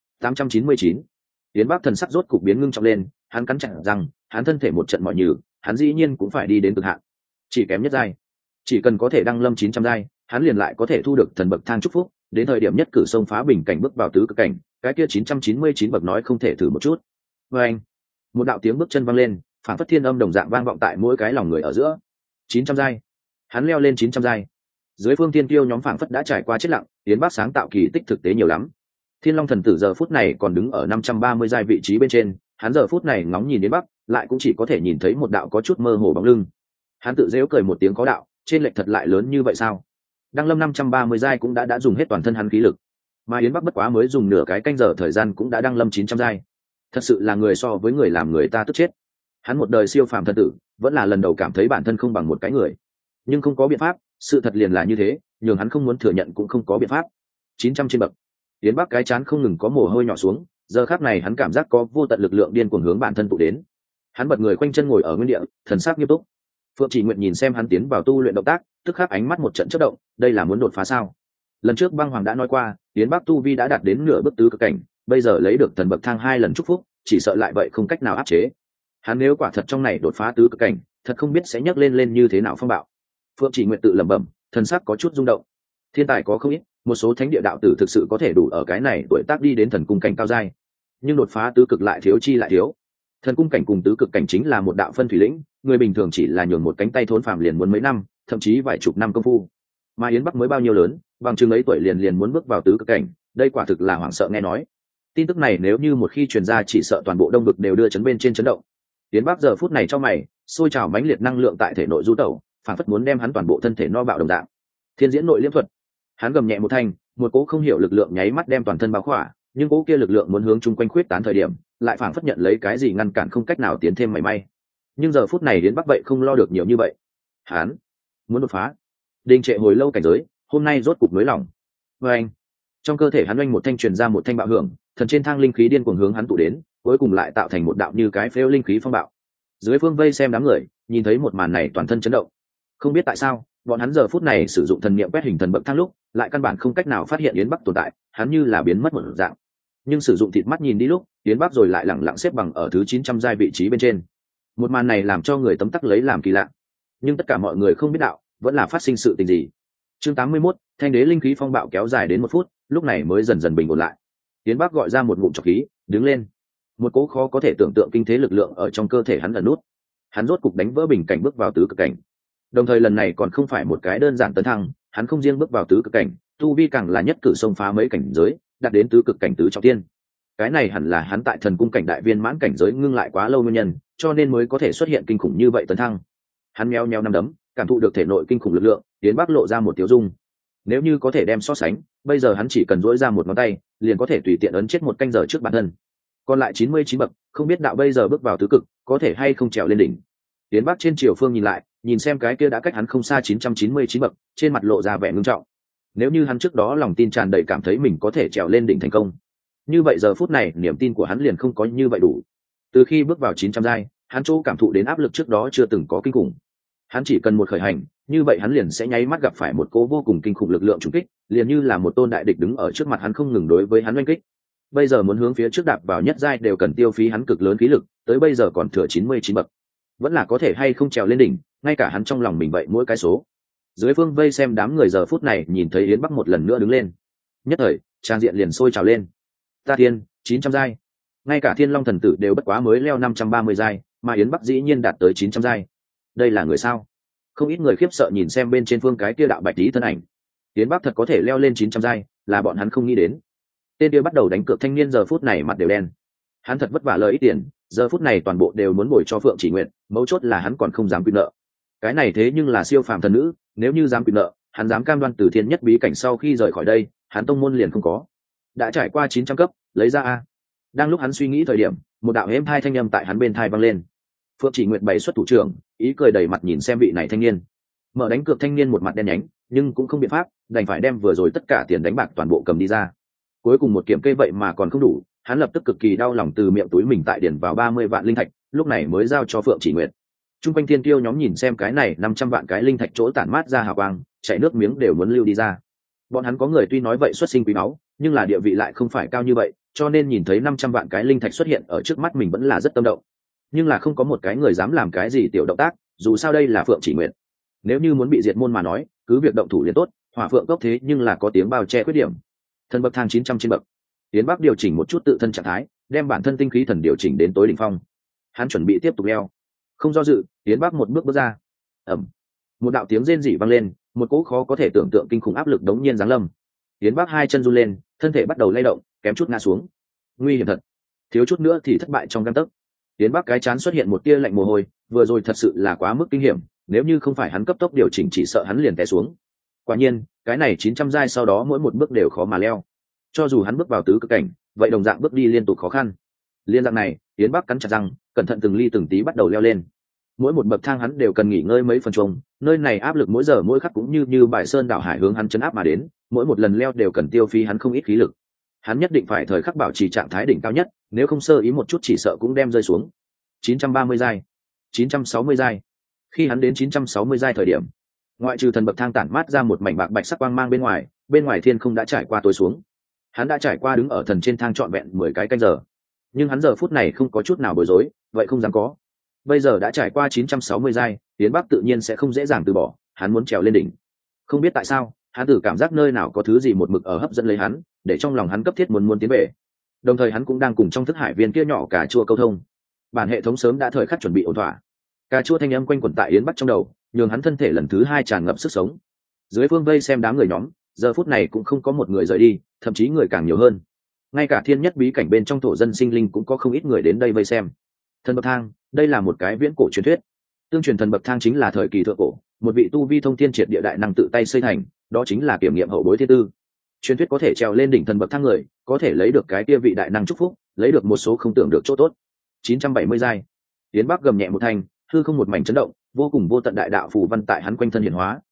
A: 899. Tiến Bắc thần sắc rốt cục biến ngưng trọng lên, hắn cắn chặt răng, hắn thân thể một trận mỏi nhừ, hắn dĩ nhiên cũng phải đi đến cực hạn. Chỉ kém nhất giai, chỉ cần có thể đăng lâm 900 giai, hắn liền lại có thể thu được thần bậc thang chúc phúc, đến thời điểm nhất cử xông phá bình cảnh bước vào tứ cực cảnh, cái kia 999 bậc nói không thể thử một chút. Oeng, một đạo tiếng bước chân vang lên, phản phất thiên âm đồng dạng vang vọng tại mỗi cái lòng người ở giữa. 900 giai, hắn leo lên 900 giai. Dưới phương thiên tiêu nhóm phản phất đã trải qua chết lặng, Tiến Bắc sáng tạo kỳ tích thực tế nhiều lắm. Thiên Long thần tử giờ phút này còn đứng ở 530 giai vị trí bên trên, hắn giờ phút này ngóng nhìn đến Bắc, lại cũng chỉ có thể nhìn thấy một đạo có chút mơ hồ bóng lưng. Hắn tự giễu cười một tiếng có đạo, trên lệch thật lại lớn như vậy sao? Đăng lâm 530 giai cũng đã dùng hết toàn thân hắn khí lực, mà Yến Bắc bất quá mới dùng nửa cái canh giờ thời gian cũng đã đăng lâm 900 giai. Thật sự là người so với người làm người ta tức chết. Hắn một đời siêu phàm thần tử, vẫn là lần đầu cảm thấy bản thân không bằng một cái người. Nhưng không có biện pháp, sự thật liền là như thế, nhường hắn không muốn thừa nhận cũng không có biện pháp. 900 trên bậc. Yến Bắc cái chán không ngừng có mồ hôi nhỏ xuống, giờ khắc này hắn cảm giác có vô tận lực lượng điên cuồng hướng bản thân tụ đến. Hắn bật người quanh chân ngồi ở nguyên địa, thần sắc nghiêm túc. Phượng Chỉ Nguyệt nhìn xem hắn tiến vào tu luyện động tác, tức khắc ánh mắt một trận chớp động, đây là muốn đột phá sao? Lần trước Băng Hoàng đã nói qua, Yến Bắc tu vi đã đạt đến nửa bước tứ cực cảnh, bây giờ lấy được thần bậc thang 2 lần chúc phúc, chỉ sợ lại vậy không cách nào áp chế. Hắn nếu quả thật trong này đột phá tứ cực cảnh, thật không biết sẽ nhấc lên như thế nào phong bạo. Phượng Chỉ Nguyệt tự lẩm bẩm, thần sắc có chút rung động. Thiên tài có không ít, một số thánh địa đạo tử thực sự có thể đủ ở cái này tuổi tác đi đến thần cung cảnh cao giai, nhưng đột phá tứ cực lại thiếu chi lại thiếu. Thần cung cảnh cùng tứ cực cảnh chính là một đạo phân thủy lĩnh, người bình thường chỉ là nhường một cánh tay thốn phàm liền muốn mấy năm, thậm chí vài chục năm công phu. Mà Yến Bắc mới bao nhiêu lớn, bằng chừng ấy tuổi liền muốn bước vào tứ cực cảnh, đây quả thực là hoảng sợ nghe nói. Tin tức này nếu như một khi truyền ra chỉ sợ toàn bộ đông vực đều đưa chấn bên trên chấn động. Yến Bắc giờ phút này cho mày, sôi trào mãnh liệt năng lượng tại thể nội du tẩu, phản phất muốn đem hắn toàn bộ thân thể no bạo đồng dạng. Thiên diễn nội liễm thuật. Hắn gầm nhẹ một thanh, một cỗ không hiểu lực lượng nháy mắt đem toàn thân bao khỏa, nhưng cỗ kia lực lượng muốn hướng chung quanh khuyết tán thời điểm, lại phản phất nhận lấy cái gì ngăn cản không cách nào tiến thêm mảy may. Nhưng giờ phút này Yến Bắc vậy không lo được nhiều như vậy. Hắn muốn đột phá. Đình trệ hồi lâu cảnh giới, hôm nay rốt cục nới lỏng. Và anh, trong cơ thể hắn oanh một thanh truyền ra một thanh bạo hưởng, thần trên thang linh khí điên cuồng hướng hắn tụ đến, cuối cùng lại tạo thành một đạo như cái phễu linh khí phong bạo. Dưới phương vây xem đám người nhìn thấy một màn này toàn thân chấn động. Không biết tại sao, bọn hắn giờ phút này sử dụng thần niệm quét hình thần bậc thang lúc, lại căn bản không cách nào phát hiện Yến Bắc tồn tại, hắn như là biến mất một dạng. Nhưng sử dụng thịt mắt nhìn đi lúc, Yến Bắc rồi lại lẳng lặng xếp bằng ở thứ 900 giai vị trí bên trên. Một màn này làm cho người tấm tắc lấy làm kỳ lạ. Nhưng tất cả mọi người không biết đạo, vẫn là phát sinh sự tình gì. Chương 81, thanh đế linh khí phong bạo kéo dài đến 1 phút, lúc này mới dần dần bình ổn lại. Yến Bắc gọi ra một ngụm trọc khí, đứng lên. Một cỗ khó có thể tưởng tượng kinh thế lực lượng ở trong cơ thể hắn ẩn nút. Hắn rốt cục đánh vỡ bình cảnh bước vào tứ cực cảnh. Đồng thời lần này còn không phải một cái đơn giản tấn thăng, hắn không riêng bước vào tứ cực cảnh, tu vi càng là nhất cử xông phá mấy cảnh giới, đạt đến tứ cực cảnh tứ trọng thiên. Cái này hẳn là hắn tại thần cung cảnh đại viên mãn cảnh giới ngưng lại quá lâu nguyên nhân, cho nên mới có thể xuất hiện kinh khủng như vậy tấn thăng. Hắn méo méo năm đấm, cảm thụ được thể nội kinh khủng lực lượng, Yến Bắc lộ ra một tiểu dung. Nếu như có thể đem so sánh, bây giờ hắn chỉ cần duỗi ra một ngón tay, liền có thể tùy tiện ấn chết một canh giờ trước bản thân. Còn lại 99 bậc, không biết đạo bây giờ bước vào tứ cực, có thể hay không trèo lên đỉnh. Yến Bắc trên chiều phương nhìn lại, nhìn xem cái kia đã cách hắn không xa 999 bậc, trên mặt lộ ra vẻ ngưng trọng. Nếu như hắn trước đó lòng tin tràn đầy cảm thấy mình có thể trèo lên đỉnh thành công, như vậy giờ phút này niềm tin của hắn liền không có như vậy đủ. Từ khi bước vào 900 giai, hắn chỗ cảm thụ đến áp lực trước đó chưa từng có kinh khủng. Hắn chỉ cần một khởi hành, như vậy hắn liền sẽ nháy mắt gặp phải một cỗ vô cùng kinh khủng lực lượng trùng kích, liền như là một tôn đại địch đứng ở trước mặt hắn không ngừng đối với hắn oanh kích. Bây giờ muốn hướng phía trước đạp vào nhất giai đều cần tiêu phí hắn cực lớn khí lực, tới bây giờ còn thừa 99 bậc. Vẫn là có thể hay không trèo lên đỉnh, ngay cả hắn trong lòng mình vậy mỗi cái số. Dưới phương vây xem đám người giờ phút này nhìn thấy Yến Bắc một lần nữa đứng lên, nhất thời trang diện liền sôi trào lên. Ta thiên, 900 giai. Ngay cả Thiên Long thần tử đều bất quá mới leo 530 giai, mà Yến Bắc dĩ nhiên đạt tới 900 giai. Đây là người sao? Không ít người khiếp sợ nhìn xem bên trên phương cái kia đạo bạch tí thân ảnh. Yến Bắc thật có thể leo lên 900 giai, là bọn hắn không nghĩ đến. Tên kia bắt đầu đánh cược thanh niên giờ phút này mặt đều đen. Hắn thật vất vả lời ít tiền, giờ phút này toàn bộ đều muốn bồi cho Phượng Chỉ Nguyệt, mấu chốt là hắn còn không dám quy nợ. Cái này thế nhưng là siêu phàm thần nữ, nếu như dám quy nợ, hắn dám cam đoan từ thiên nhất bí cảnh sau khi rời khỏi đây, hắn tông môn liền không có. Đã trải qua 900 cấp, lấy ra a. Đang lúc hắn suy nghĩ thời điểm, một đạo êm thai thanh âm tại hắn bên thai vang lên. Phượng Chỉ Nguyệt bày xuất thủ trưởng, ý cười đầy mặt nhìn xem vị này thanh niên. Mở đánh cược thanh niên một mặt đen nhánh, nhưng cũng không biện pháp, đành phải đem vừa rồi tất cả tiền đánh bạc toàn bộ cầm đi ra. Cuối cùng một kiểm kê vậy mà còn không đủ, hắn lập tức cực kỳ đau lòng từ miệng túi mình tại điển vào 30 vạn linh thạch, lúc này mới giao cho Phượng Chỉ Nguyệt. Trung quanh thiên tiêu nhóm nhìn xem cái này 500 vạn cái linh thạch chỗ tản mát ra hào quang, chảy nước miếng đều muốn lưu đi ra. Bọn hắn có người tuy nói vậy xuất sinh quý báu, nhưng là địa vị lại không phải cao như vậy, cho nên nhìn thấy 500 vạn cái linh thạch xuất hiện ở trước mắt mình vẫn là rất tâm động. Nhưng là không có một cái người dám làm cái gì tiểu động tác, dù sao đây là Phượng Chỉ Nguyệt. Nếu như muốn bị diệt môn mà nói, cứ việc động thủ liền tốt, Hỏa Phượng cốc thế nhưng là có tiếng bao che khuyết điểm. Thần bậc thang 900 trên bậc. Yến Bắc điều chỉnh một chút tự thân trạng thái, đem bản thân tinh khí thần điều chỉnh đến tối đỉnh phong. Hắn chuẩn bị tiếp tục leo. Không do dự, Yến Bắc một bước bước ra. Ầm. Một đạo tiếng rên rỉ vang lên, một cỗ khó có thể tưởng tượng kinh khủng áp lực đống nhiên giáng lâm. Yến Bắc hai chân run lên, thân thể bắt đầu lay động, kém chút ngã xuống. Nguy hiểm thật, thiếu chút nữa thì thất bại trong gang tấc. Yến Bắc cái chán xuất hiện một tia lạnh mồ hôi, vừa rồi thật sự là quá mức kinh hiểm, nếu như không phải hắn cấp tốc điều chỉnh chỉ sợ hắn liền té xuống. Quả nhiên, cái này 900 giai sau đó mỗi một bước đều khó mà leo. Cho dù hắn bước vào tứ cực cảnh, vậy đồng dạng bước đi liên tục khó khăn. Liên dạng này, Yến Bắc cắn chặt răng, cẩn thận từng ly từng tí bắt đầu leo lên. Mỗi một bậc thang hắn đều cần nghỉ ngơi mấy phần chung, nơi này áp lực mỗi giờ mỗi khắc cũng như bài sơn đảo hải hướng hắn chấn áp mà đến, mỗi một lần leo đều cần tiêu phí hắn không ít khí lực. Hắn nhất định phải thời khắc bảo trì trạng thái đỉnh cao nhất, nếu không sơ ý một chút chỉ sợ cũng đem rơi xuống. 930 giai, 960 giai. Khi hắn đến 960 giai thời điểm, ngoại trừ thần bậc thang tản mát ra một mảnh bạc bạch sắc quang mang bên ngoài thiên không đã trải qua tối xuống. Hắn đã trải qua đứng ở thần trên thang trọn vẹn 10 cái canh giờ. Nhưng hắn giờ phút này không có chút nào bối rối, vậy không dám có. Bây giờ đã trải qua 960 giai, Yến Bắc tự nhiên sẽ không dễ dàng từ bỏ, hắn muốn trèo lên đỉnh. Không biết tại sao, hắn tự cảm giác nơi nào có thứ gì một mực ở hấp dẫn lấy hắn, để trong lòng hắn cấp thiết muốn tiến về. Đồng thời hắn cũng đang cùng trong thức hải viên kia nhỏ cà chua câu thông. Bản hệ thống sớm đã thời khắc chuẩn bị ổn thỏa. Cà chua thanh âm quanh quẩn tại Yến Bắc trong đầu, nhường hắn thân thể lần thứ 2 tràn ngập sức sống. Dưới phương vây xem đám người nhóm, giờ phút này cũng không có một người rời đi, thậm chí người càng nhiều hơn. Ngay cả thiên nhất bí cảnh bên trong thổ dân sinh linh cũng có không ít người đến đây vây xem. Thần bậc thang, đây là một cái viễn cổ truyền thuyết. Tương truyền thần bậc thang chính là thời kỳ thượng cổ, một vị tu vi thông thiên triệt địa đại năng tự tay xây thành, đó chính là kiểm nghiệm hậu bối thiên tư. Truyền thuyết có thể trèo lên đỉnh thần bậc thang người, có thể lấy được cái kia vị đại năng chúc phúc, lấy được một số không tưởng được chỗ tốt. 970 giai. Yến Bắc gầm nhẹ một thanh, hư không một mảnh chấn động, vô cùng vô tận đại đạo phù văn tại hắn quanh thân hiển hóa,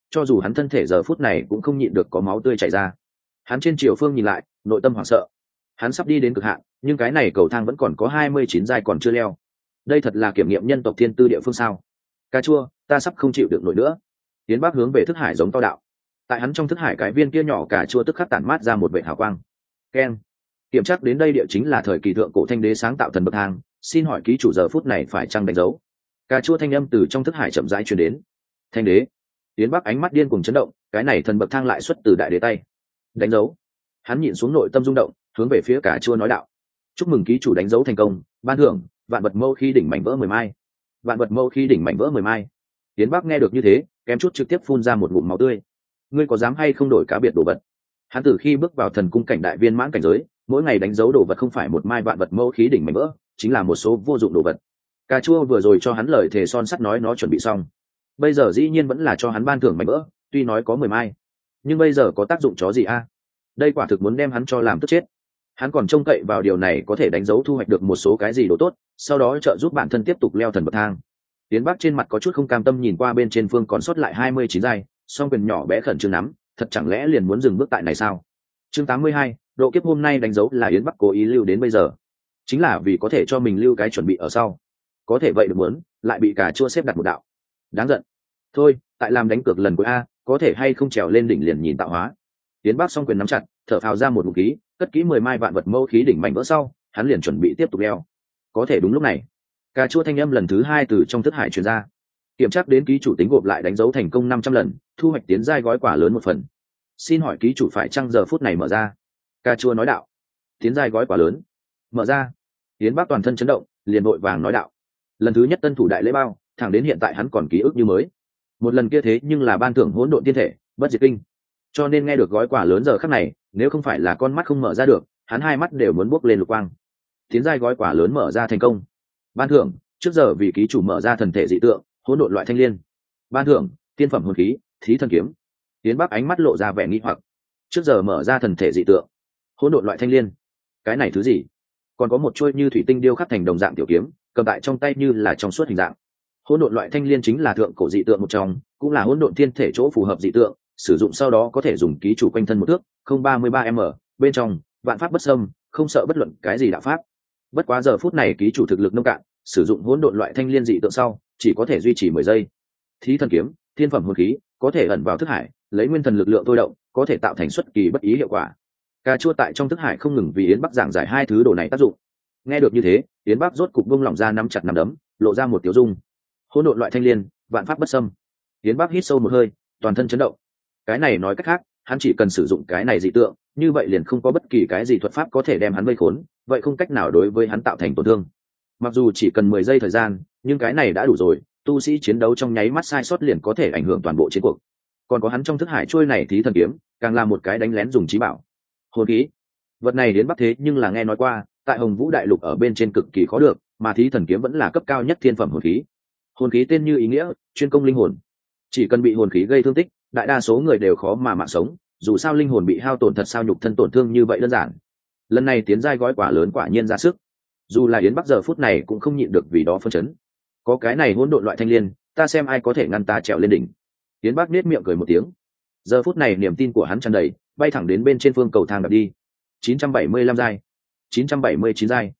A: cho dù hắn thân thể giờ phút này cũng không nhịn được có máu tươi chảy ra. Hắn trên chiều phương nhìn lại, nội tâm hoảng sợ. Hắn sắp đi đến cực hạn, nhưng cái này cầu thang vẫn còn có 29 giai còn chưa leo. Đây thật là kiểm nghiệm nhân tộc thiên tư địa phương sao? Cà chua, ta sắp không chịu được nổi nữa. Tiến Bắc hướng về thức hải giống to đạo. Tại hắn trong thức hải cái viên kia nhỏ cà chua tức khắc tản mát ra một vệt hào quang. Keng. Kiểm tra đến đây địa chính là thời kỳ thượng cổ thanh đế sáng tạo thần bậc thang, xin hỏi ký chủ giờ phút này phải chăng đánh dấu? Cà chua thanh âm từ trong thức hải chậm rãi truyền đến. Thanh đế. Tiến Bắc ánh mắt điên cuồng chấn động, cái này thần bậc thang lại xuất từ đại đế tay. Đánh dấu. Hắn nhịn xuống nội tâm rung động, hướng về phía Cà chua nói đạo: chúc mừng ký chủ đánh dấu thành công, ban thưởng vạn vật mâu khi đỉnh mảnh vỡ 10 mai. Vạn vật mâu khi đỉnh mảnh vỡ 10 mai. Tiến Bắc nghe được như thế, kém chút trực tiếp phun ra một ngụm máu tươi. Ngươi có dám hay không đổi cá biệt đồ vật? Hắn từ khi bước vào thần cung cảnh đại viên mãn cảnh giới, mỗi ngày đánh dấu đồ vật không phải một mai vạn vật mâu khí đỉnh mảnh vỡ, chính là một số vô dụng đồ vật. Cà chua vừa rồi cho hắn lời thề son sắt nói nó chuẩn bị xong, bây giờ dĩ nhiên vẫn là cho hắn ban thưởng mảnh vỡ, tuy nói có 10 mai, nhưng bây giờ có tác dụng chó gì a? Đây quả thực muốn đem hắn cho làm tức chết. Hắn còn trông cậy vào điều này có thể đánh dấu thu hoạch được một số cái gì đồ tốt, sau đó trợ giúp bản thân tiếp tục leo thần bậc thang. Tiến Bắc trên mặt có chút không cam tâm nhìn qua bên trên phương còn sót lại 29 giai, song quyền nhỏ bé khẩn trương nắm, thật chẳng lẽ liền muốn dừng bước tại này sao? Chương 82, độ kiếp hôm nay đánh dấu là Yến Bắc cố ý lưu đến bây giờ, chính là vì có thể cho mình lưu cái chuẩn bị ở sau. Có thể vậy được muốn, lại bị Cà chua xếp đặt một đạo. Đáng giận. Thôi, tại làm đánh cược lần cuối a, có thể hay không trèo lên đỉnh liền nhìn tạo hóa. Tiến Bắc song quyền nắm chặt, thở phào ra một ngụm khí, cất kỹ 10 mai vạn vật mâu khí đỉnh mạnh vỡ sau, hắn liền chuẩn bị tiếp tục leo. Có thể đúng lúc này, Cà chua thanh âm lần thứ 2 từ trong thức hải truyền ra. Kiểm tra đến ký chủ tính gộp lại đánh dấu thành công 500 lần, thu hoạch tiến giai gói quả lớn một phần. Xin hỏi ký chủ phải chăng giờ phút này mở ra? Cà chua nói đạo. Tiến giai gói quả lớn. Mở ra. Tiến Bắc toàn thân chấn động, liền vội vàng nói đạo. Lần thứ nhất tân thủ đại lễ bao, thẳng đến hiện tại hắn còn ký ức như mới. Một lần kia thế nhưng là ban thưởng hỗn độn tiên thể, bất diệt kinh. Cho nên nghe được gói quả lớn giờ khắc này, nếu không phải là con mắt không mở ra được, hắn hai mắt đều muốn bốc lên lục quang. Tiến giai gói quả lớn mở ra thành công. Ban thưởng, trước giờ vì ký chủ mở ra thần thể dị tượng, hỗn độn loại thanh liên. Ban thưởng, tiên phẩm hồn khí, thí thần kiếm. Tiến Bắc ánh mắt lộ ra vẻ nghi hoặc. Trước giờ mở ra thần thể dị tượng, hỗn độn loại thanh liên. Cái này thứ gì? Còn có một chuôi như thủy tinh điêu khắc thành đồng dạng tiểu kiếm, cầm tại trong tay như là trong suốt hình dạng. Hỗn độn loại thanh liên chính là thượng cổ dị tượng một trong, cũng là hỗn độn thiên thể chỗ phù hợp dị tượng, sử dụng sau đó có thể dùng ký chủ quanh thân một thước, 033m, bên trong vạn pháp bất xâm, không sợ bất luận cái gì đạo pháp. Bất quá giờ phút này ký chủ thực lực nông cạn, sử dụng hỗn độn loại thanh liên dị tượng sau, chỉ có thể duy trì 10 giây. Thí thần kiếm, thiên phẩm hồn khí, có thể ẩn vào thức hải, lấy nguyên thần lực lượng thôi động, có thể tạo thành xuất kỳ bất ý hiệu quả. Cà chua tại trong thức hải không ngừng vì Yến Bắc giảng giải hai thứ đồ này tác dụng. Nghe được như thế, Yến Bắc rốt cục buông lỏng ra nắm chặt nắm đấm, lộ ra một tiểu dung. Hỗn độn loại thanh liên, vạn pháp bất xâm. Yến Bắc hít sâu một hơi, toàn thân chấn động. Cái này nói cách khác, hắn chỉ cần sử dụng cái này dị tượng, như vậy liền không có bất kỳ cái gì thuật pháp có thể đem hắn vây khốn, vậy không cách nào đối với hắn tạo thành tổn thương. Mặc dù chỉ cần 10 giây thời gian, nhưng cái này đã đủ rồi, tu sĩ chiến đấu trong nháy mắt sai sót liền có thể ảnh hưởng toàn bộ chiến cuộc. Còn có hắn trong thức hải trôi này thí thần kiếm, càng là một cái đánh lén dùng trí bảo. Hồn khí, vật này đến Bắc thế nhưng là nghe nói qua, tại Hồng Vũ đại lục ở bên trên cực kỳ khó được, mà thí thần kiếm vẫn là cấp cao nhất thiên phẩm hồn khí. Hồn khí tên như ý nghĩa, chuyên công linh hồn. Chỉ cần bị hồn khí gây thương tích, đại đa số người đều khó mà mạng sống, dù sao linh hồn bị hao tổn thật sao nhục thân tổn thương như vậy đơn giản. Lần này tiến giai gói quả lớn quả nhiên ra sức. Dù là Yến Bắc giờ phút này cũng không nhịn được vì đó phân chấn. Có cái này hỗn độn loại thanh liên, ta xem ai có thể ngăn ta trèo lên đỉnh. Yến Bắc nết miệng cười một tiếng. Giờ phút này niềm tin của hắn tràn đầy, bay thẳng đến bên trên phương cầu thang đạp đi. 975 giai, 979 giai,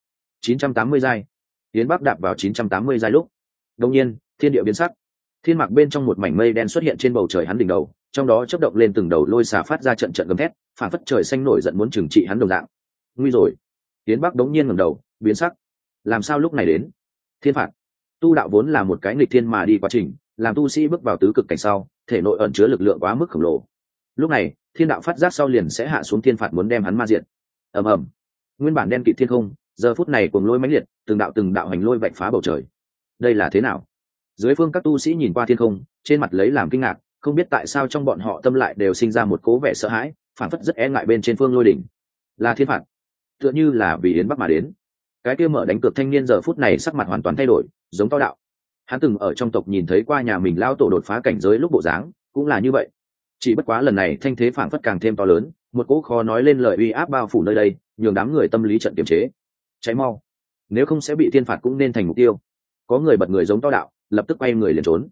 A: 980 giai. Yến Bắc đạp vào 980 giai lúc, đột nhiên, thiên địa biến sắc. Thiên mạc bên trong một mảnh mây đen xuất hiện trên bầu trời hắn đỉnh đầu, trong đó chớp động lên từng đầu lôi xà phát ra trận trận gầm thét, phản phất trời xanh nổi giận muốn trừng trị hắn đồng dạng. Nguy rồi. Yến Bắc đống nhiên ngẩng đầu, biến sắc. Làm sao lúc này đến? Thiên phạt. Tu đạo vốn là một cái nghịch thiên mà đi quá trình, làm tu sĩ bước vào tứ cực cảnh sau, thể nội ẩn chứa lực lượng quá mức khổng lồ. Lúc này, thiên đạo phát giác sau liền sẽ hạ xuống thiên phạt muốn đem hắn ma diệt. Ầm ầm. Nguyên bản đen kịt thiên không, giờ phút này cuồng lôi mãnh liệt, từng đạo hành lôi vạch phá bầu trời. Đây là thế nào? Dưới phương các tu sĩ nhìn qua thiên không, trên mặt lấy làm kinh ngạc, không biết tại sao trong bọn họ tâm lại đều sinh ra một cố vẻ sợ hãi, phản phất rất e ngại bên trên phương lôi đỉnh. Là thiên phạt, tựa như là vì Yến Bắc mà đến. Cái kia mở đánh cược thanh niên giờ phút này sắc mặt hoàn toàn thay đổi, giống to đạo. Hắn từng ở trong tộc nhìn thấy qua nhà mình lao tổ đột phá cảnh giới lúc bộ dáng, cũng là như vậy. Chỉ bất quá lần này thanh thế phản phất càng thêm to lớn, một cỗ khó nói lên lời uy áp bao phủ nơi đây, nhường đám người tâm lý trận kiềm chế. Cháy mau, nếu không sẽ bị thiên phạt cũng nên thành mục tiêu. Có người bật người giống to đạo, lập tức quay người liền trốn.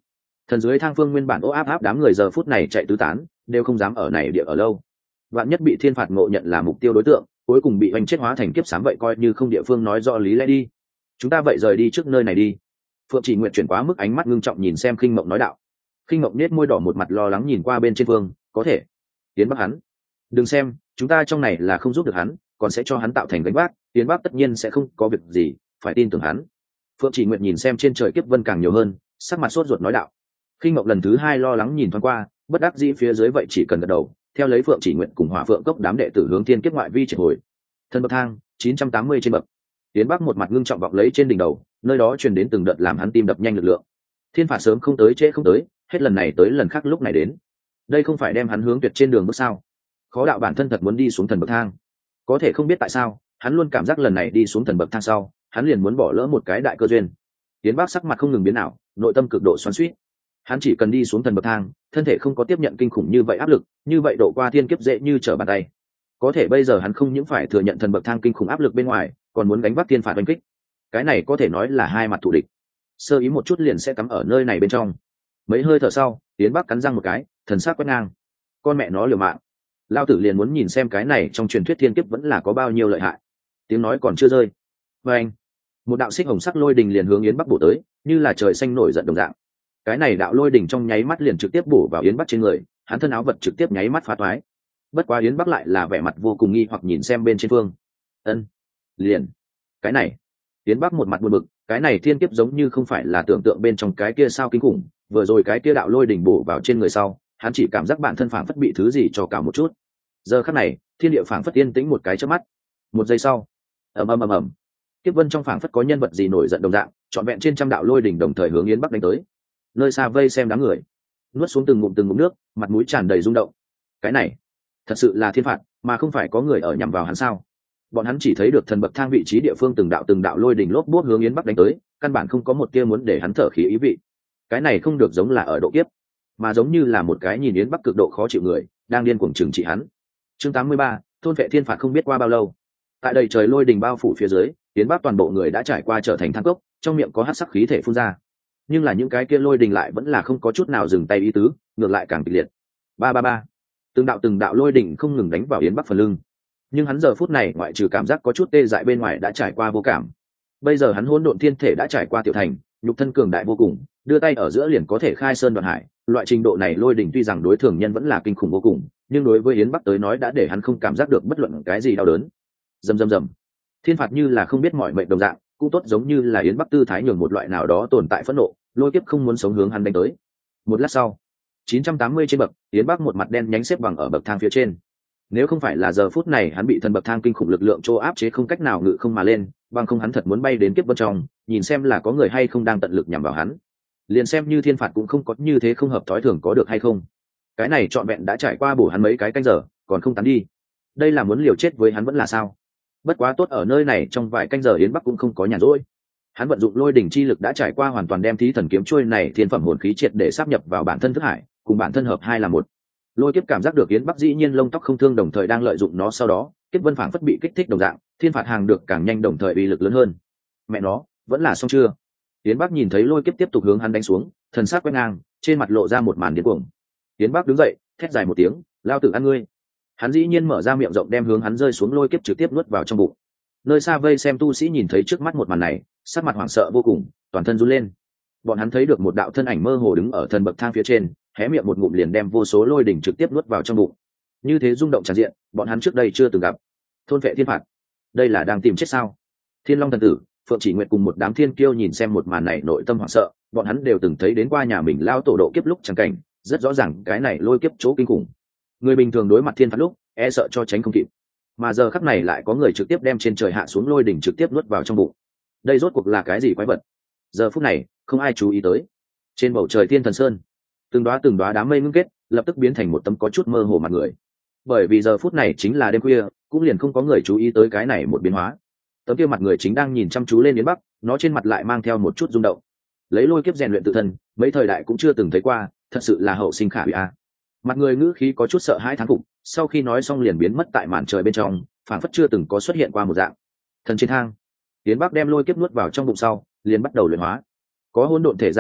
A: Thần dưới thang phương nguyên bản ô áp áp đám người giờ phút này chạy tứ tán, đều không dám ở này địa ở lâu. Vạn nhất bị thiên phạt ngộ nhận là mục tiêu đối tượng, cuối cùng bị hoành chết hóa thành kiếp sám vậy coi như không địa phương nói rõ lý lẽ đi. Chúng ta vậy rời đi trước nơi này đi. Phượng Chỉ Nguyệt chuyển quá mức ánh mắt ngưng trọng nhìn xem Khinh Mộng nói đạo. Khinh Mộng nết môi đỏ một mặt lo lắng nhìn qua bên trên phương, có thể tiến bắc hắn. Đừng xem, chúng ta trong này là không giúp được hắn, còn sẽ cho hắn tạo thành gánh vác, tiến bắc tất nhiên sẽ không có việc gì, phải tin tưởng hắn. Phượng Chỉ Nguyệt nhìn xem trên trời kiếp vân càng nhiều hơn, sắc mặt sốt ruột nói đạo. Khinh Mộng lần thứ hai lo lắng nhìn thoáng qua, bất đắc dĩ phía dưới vậy chỉ cần gật đầu, theo lấy Phượng Chỉ Nguyệt cùng Hỏa Phượng cốc đám đệ tử hướng thiên kiếp ngoại vi triệt hồi. Thần bậc thang 980 trên bậc. Tiến bắc một mặt ngưng trọng vọng lấy trên đỉnh đầu, nơi đó truyền đến từng đợt làm hắn tim đập nhanh lực lượng. Thiên phạt sớm không tới trễ không tới, hết lần này tới lần khác lúc này đến. Đây không phải đem hắn hướng tuyệt trên đường bước sao? Khó đạo bản thân thật muốn đi xuống thần bậc thang. Có thể không biết tại sao, hắn luôn cảm giác lần này đi xuống thần bậc thang sau, hắn liền muốn bỏ lỡ một cái đại cơ duyên. Tiến bắc sắc mặt không ngừng biến ảo, nội tâm cực độ xoắn xuýt. Hắn chỉ cần đi xuống thần bậc thang, thân thể không có tiếp nhận kinh khủng như vậy áp lực, như vậy độ qua thiên kiếp dễ như trở bàn tay. Có thể bây giờ hắn không những phải thừa nhận thần bậc thang kinh khủng áp lực bên ngoài, còn muốn gánh vác thiên phạt đánh kích. Cái này có thể nói là hai mặt thù địch, sơ ý một chút liền sẽ cắm ở nơi này bên trong. Mấy hơi thở sau, Tiến bắc cắn răng một cái, thần sắc quét ngang. Con mẹ nó liều mạng, lao tử liền muốn nhìn xem cái này trong truyền thuyết thiên kiếp vẫn là có bao nhiêu lợi hại. Tiếng nói còn chưa rơi, và anh, một đạo xích hồng sắc lôi đình liền hướng Yến Bắc bổ tới, như là trời xanh nổi giận đồng dạng. Cái này đạo lôi đình trong nháy mắt liền trực tiếp bổ vào Yến Bắc trên người, hắn thân áo vật trực tiếp nháy mắt phá toái. Bất quá Yến Bắc lại là vẻ mặt vô cùng nghi hoặc nhìn xem bên trên phương. Ân, liền, cái này. Yến Bắc một mặt buồn bực, cái này thiên kiếp giống như không phải là tưởng tượng bên trong cái kia sao kinh khủng, vừa rồi cái kia đạo lôi đỉnh bổ vào trên người sau, hắn chỉ cảm giác bản thân phảng phất bị thứ gì cho cả một chút. Giờ khắc này, thiên địa phảng phất yên tĩnh một cái chớp mắt. Một giây sau, ầm ầm ầm ầm, kiếp vân trong phảng phất có nhân vật gì nổi giận đồng dạng, trọn vẹn trên trăm đạo lôi đỉnh đồng thời hướng Yến Bắc đánh tới. Nơi xa vây xem đám người, nuốt xuống từng ngụm nước, mặt mũi tràn đầy rung động. Cái này, thật sự là thiên phạt, mà không phải có người ở nhằm vào hắn sao? Bọn hắn chỉ thấy được thần bậc thang vị trí địa phương từng đạo lôi đỉnh lốp bốt hướng Yến Bắc đánh tới, căn bản không có một tia muốn để hắn thở khí ý vị. Cái này không được giống là ở độ kiếp, mà giống như là một cái nhìn Yến Bắc cực độ khó chịu người đang điên cuồng trừng trị hắn. Chương 83, thôn vệ thiên phạt không biết qua bao lâu. Tại đầy trời lôi đỉnh bao phủ phía dưới, Yến Bắc toàn bộ người đã trải qua trở thành than cốc, trong miệng có hắc sắc khí thể phun ra. Nhưng là những cái kia lôi đỉnh lại vẫn là không có chút nào dừng tay ý tứ, ngược lại càng kịch liệt. Ba ba ba, từng đạo lôi đỉnh không ngừng đánh vào Yến Bắc phần lưng. Nhưng hắn giờ phút này ngoại trừ cảm giác có chút tê dại bên ngoài đã trải qua vô cảm. Bây giờ hắn hỗn độn thiên thể đã trải qua tiểu thành, nhục thân cường đại vô cùng, đưa tay ở giữa liền có thể khai sơn đoạn hải. Loại trình độ này lôi đỉnh tuy rằng đối thường nhân vẫn là kinh khủng vô cùng, nhưng đối với Yến Bắc tới nói đã để hắn không cảm giác được bất luận cái gì đau đớn. Rầm rầm rầm, thiên phạt như là không biết mọi mệnh đồng dạng, cũng tốt giống như là Yến Bắc tư thái nhường một loại nào đó tồn tại phẫn nộ, lôi kiếp không muốn sống hướng hắn đánh tới. Một lát sau, 980 trên bậc, Yến Bắc một mặt đen nhánh xếp bằng ở bậc thang phía trên. Nếu không phải là giờ phút này hắn bị thần bậc thang kinh khủng lực lượng chỗ áp chế không cách nào ngự không mà lên, bằng không hắn thật muốn bay đến kiếp vân trong, nhìn xem là có người hay không đang tận lực nhằm vào hắn. Liền xem như thiên phạt cũng không có như thế không hợp thói thường có được hay không. Cái này trọn vẹn đã trải qua bổ hắn mấy cái canh giờ, còn không tán đi. Đây là muốn liều chết với hắn vẫn là sao? Bất quá tốt ở nơi này trong vài canh giờ Yến Bắc cũng không có nhàn rỗi. Hắn vận dụng lôi đỉnh chi lực đã trải qua hoàn toàn đem thí thần kiếm chuôi này thiên phẩm hồn khí triệt để sáp nhập vào bản thân thức hải, cùng bản thân hợp hai là một. Lôi kiếp cảm giác được Yến Bắc dĩ nhiên lông tóc không thương đồng thời đang lợi dụng nó, sau đó kiếp vân phảng phất bị kích thích đồng dạng, thiên phạt hàng được càng nhanh đồng thời uy lực lớn hơn. Mẹ nó, vẫn là xong chưa? Yến Bắc nhìn thấy lôi kiếp tiếp tục hướng hắn đánh xuống, thần sắc quét ngang, trên mặt lộ ra một màn điên cuồng. Yến Bắc đứng dậy, thét dài một tiếng, lao tử ăn ngươi. Hắn dĩ nhiên mở ra miệng rộng đem hướng hắn rơi xuống lôi kiếp trực tiếp nuốt vào trong bụng. Nơi xa vây xem tu sĩ nhìn thấy trước mắt một màn này, sắc mặt hoảng sợ vô cùng, toàn thân run lên. Bọn hắn thấy được một đạo thân ảnh mơ hồ đứng ở thần bậc thang phía trên, hé miệng một ngụm liền đem vô số lôi đỉnh trực tiếp nuốt vào trong bụng. Như thế rung động tràn diện, bọn hắn trước đây chưa từng gặp. Thôn vệ thiên phạt, đây là đang tìm chết sao? Thiên Long thần tử, Phượng Chỉ Nguyệt cùng một đám thiên kiêu nhìn xem một màn này nội tâm hoảng sợ, bọn hắn đều từng thấy đến qua nhà mình lao tổ độ kiếp lúc chẳng cảnh, rất rõ ràng cái này lôi kiếp chỗ kinh khủng. Người bình thường đối mặt thiên phạt lúc, e sợ cho tránh không kịp. Mà giờ khắc này lại có người trực tiếp đem trên trời hạ xuống lôi đỉnh trực tiếp nuốt vào trong bụng. Đây rốt cuộc là cái gì quái vật? Giờ phút này, không ai chú ý tới. Trên bầu trời Thiên Thần Sơn, từng đóa đám mây ngưng kết, lập tức biến thành một tấm có chút mơ hồ mặt người. Bởi vì giờ phút này chính là đêm khuya, cũng liền không có người chú ý tới cái này một biến hóa. Tấm kia mặt người chính đang nhìn chăm chú lên Yến Bắc, nó trên mặt lại mang theo một chút rung động. Lấy lôi kiếp rèn luyện tự thân, mấy thời đại cũng chưa từng thấy qua, thật sự là hậu sinh khả hủy a. Mặt người ngữ khí có chút sợ hãi thán phục, sau khi nói xong liền biến mất tại màn trời bên trong, phản phất chưa từng có xuất hiện qua một dạng. Thần trên thang, Yến Bắc đem lôi kiếp nuốt vào trong bụng sau, liền bắt đầu luyện hóa. Có hỗn độn thể gia trì,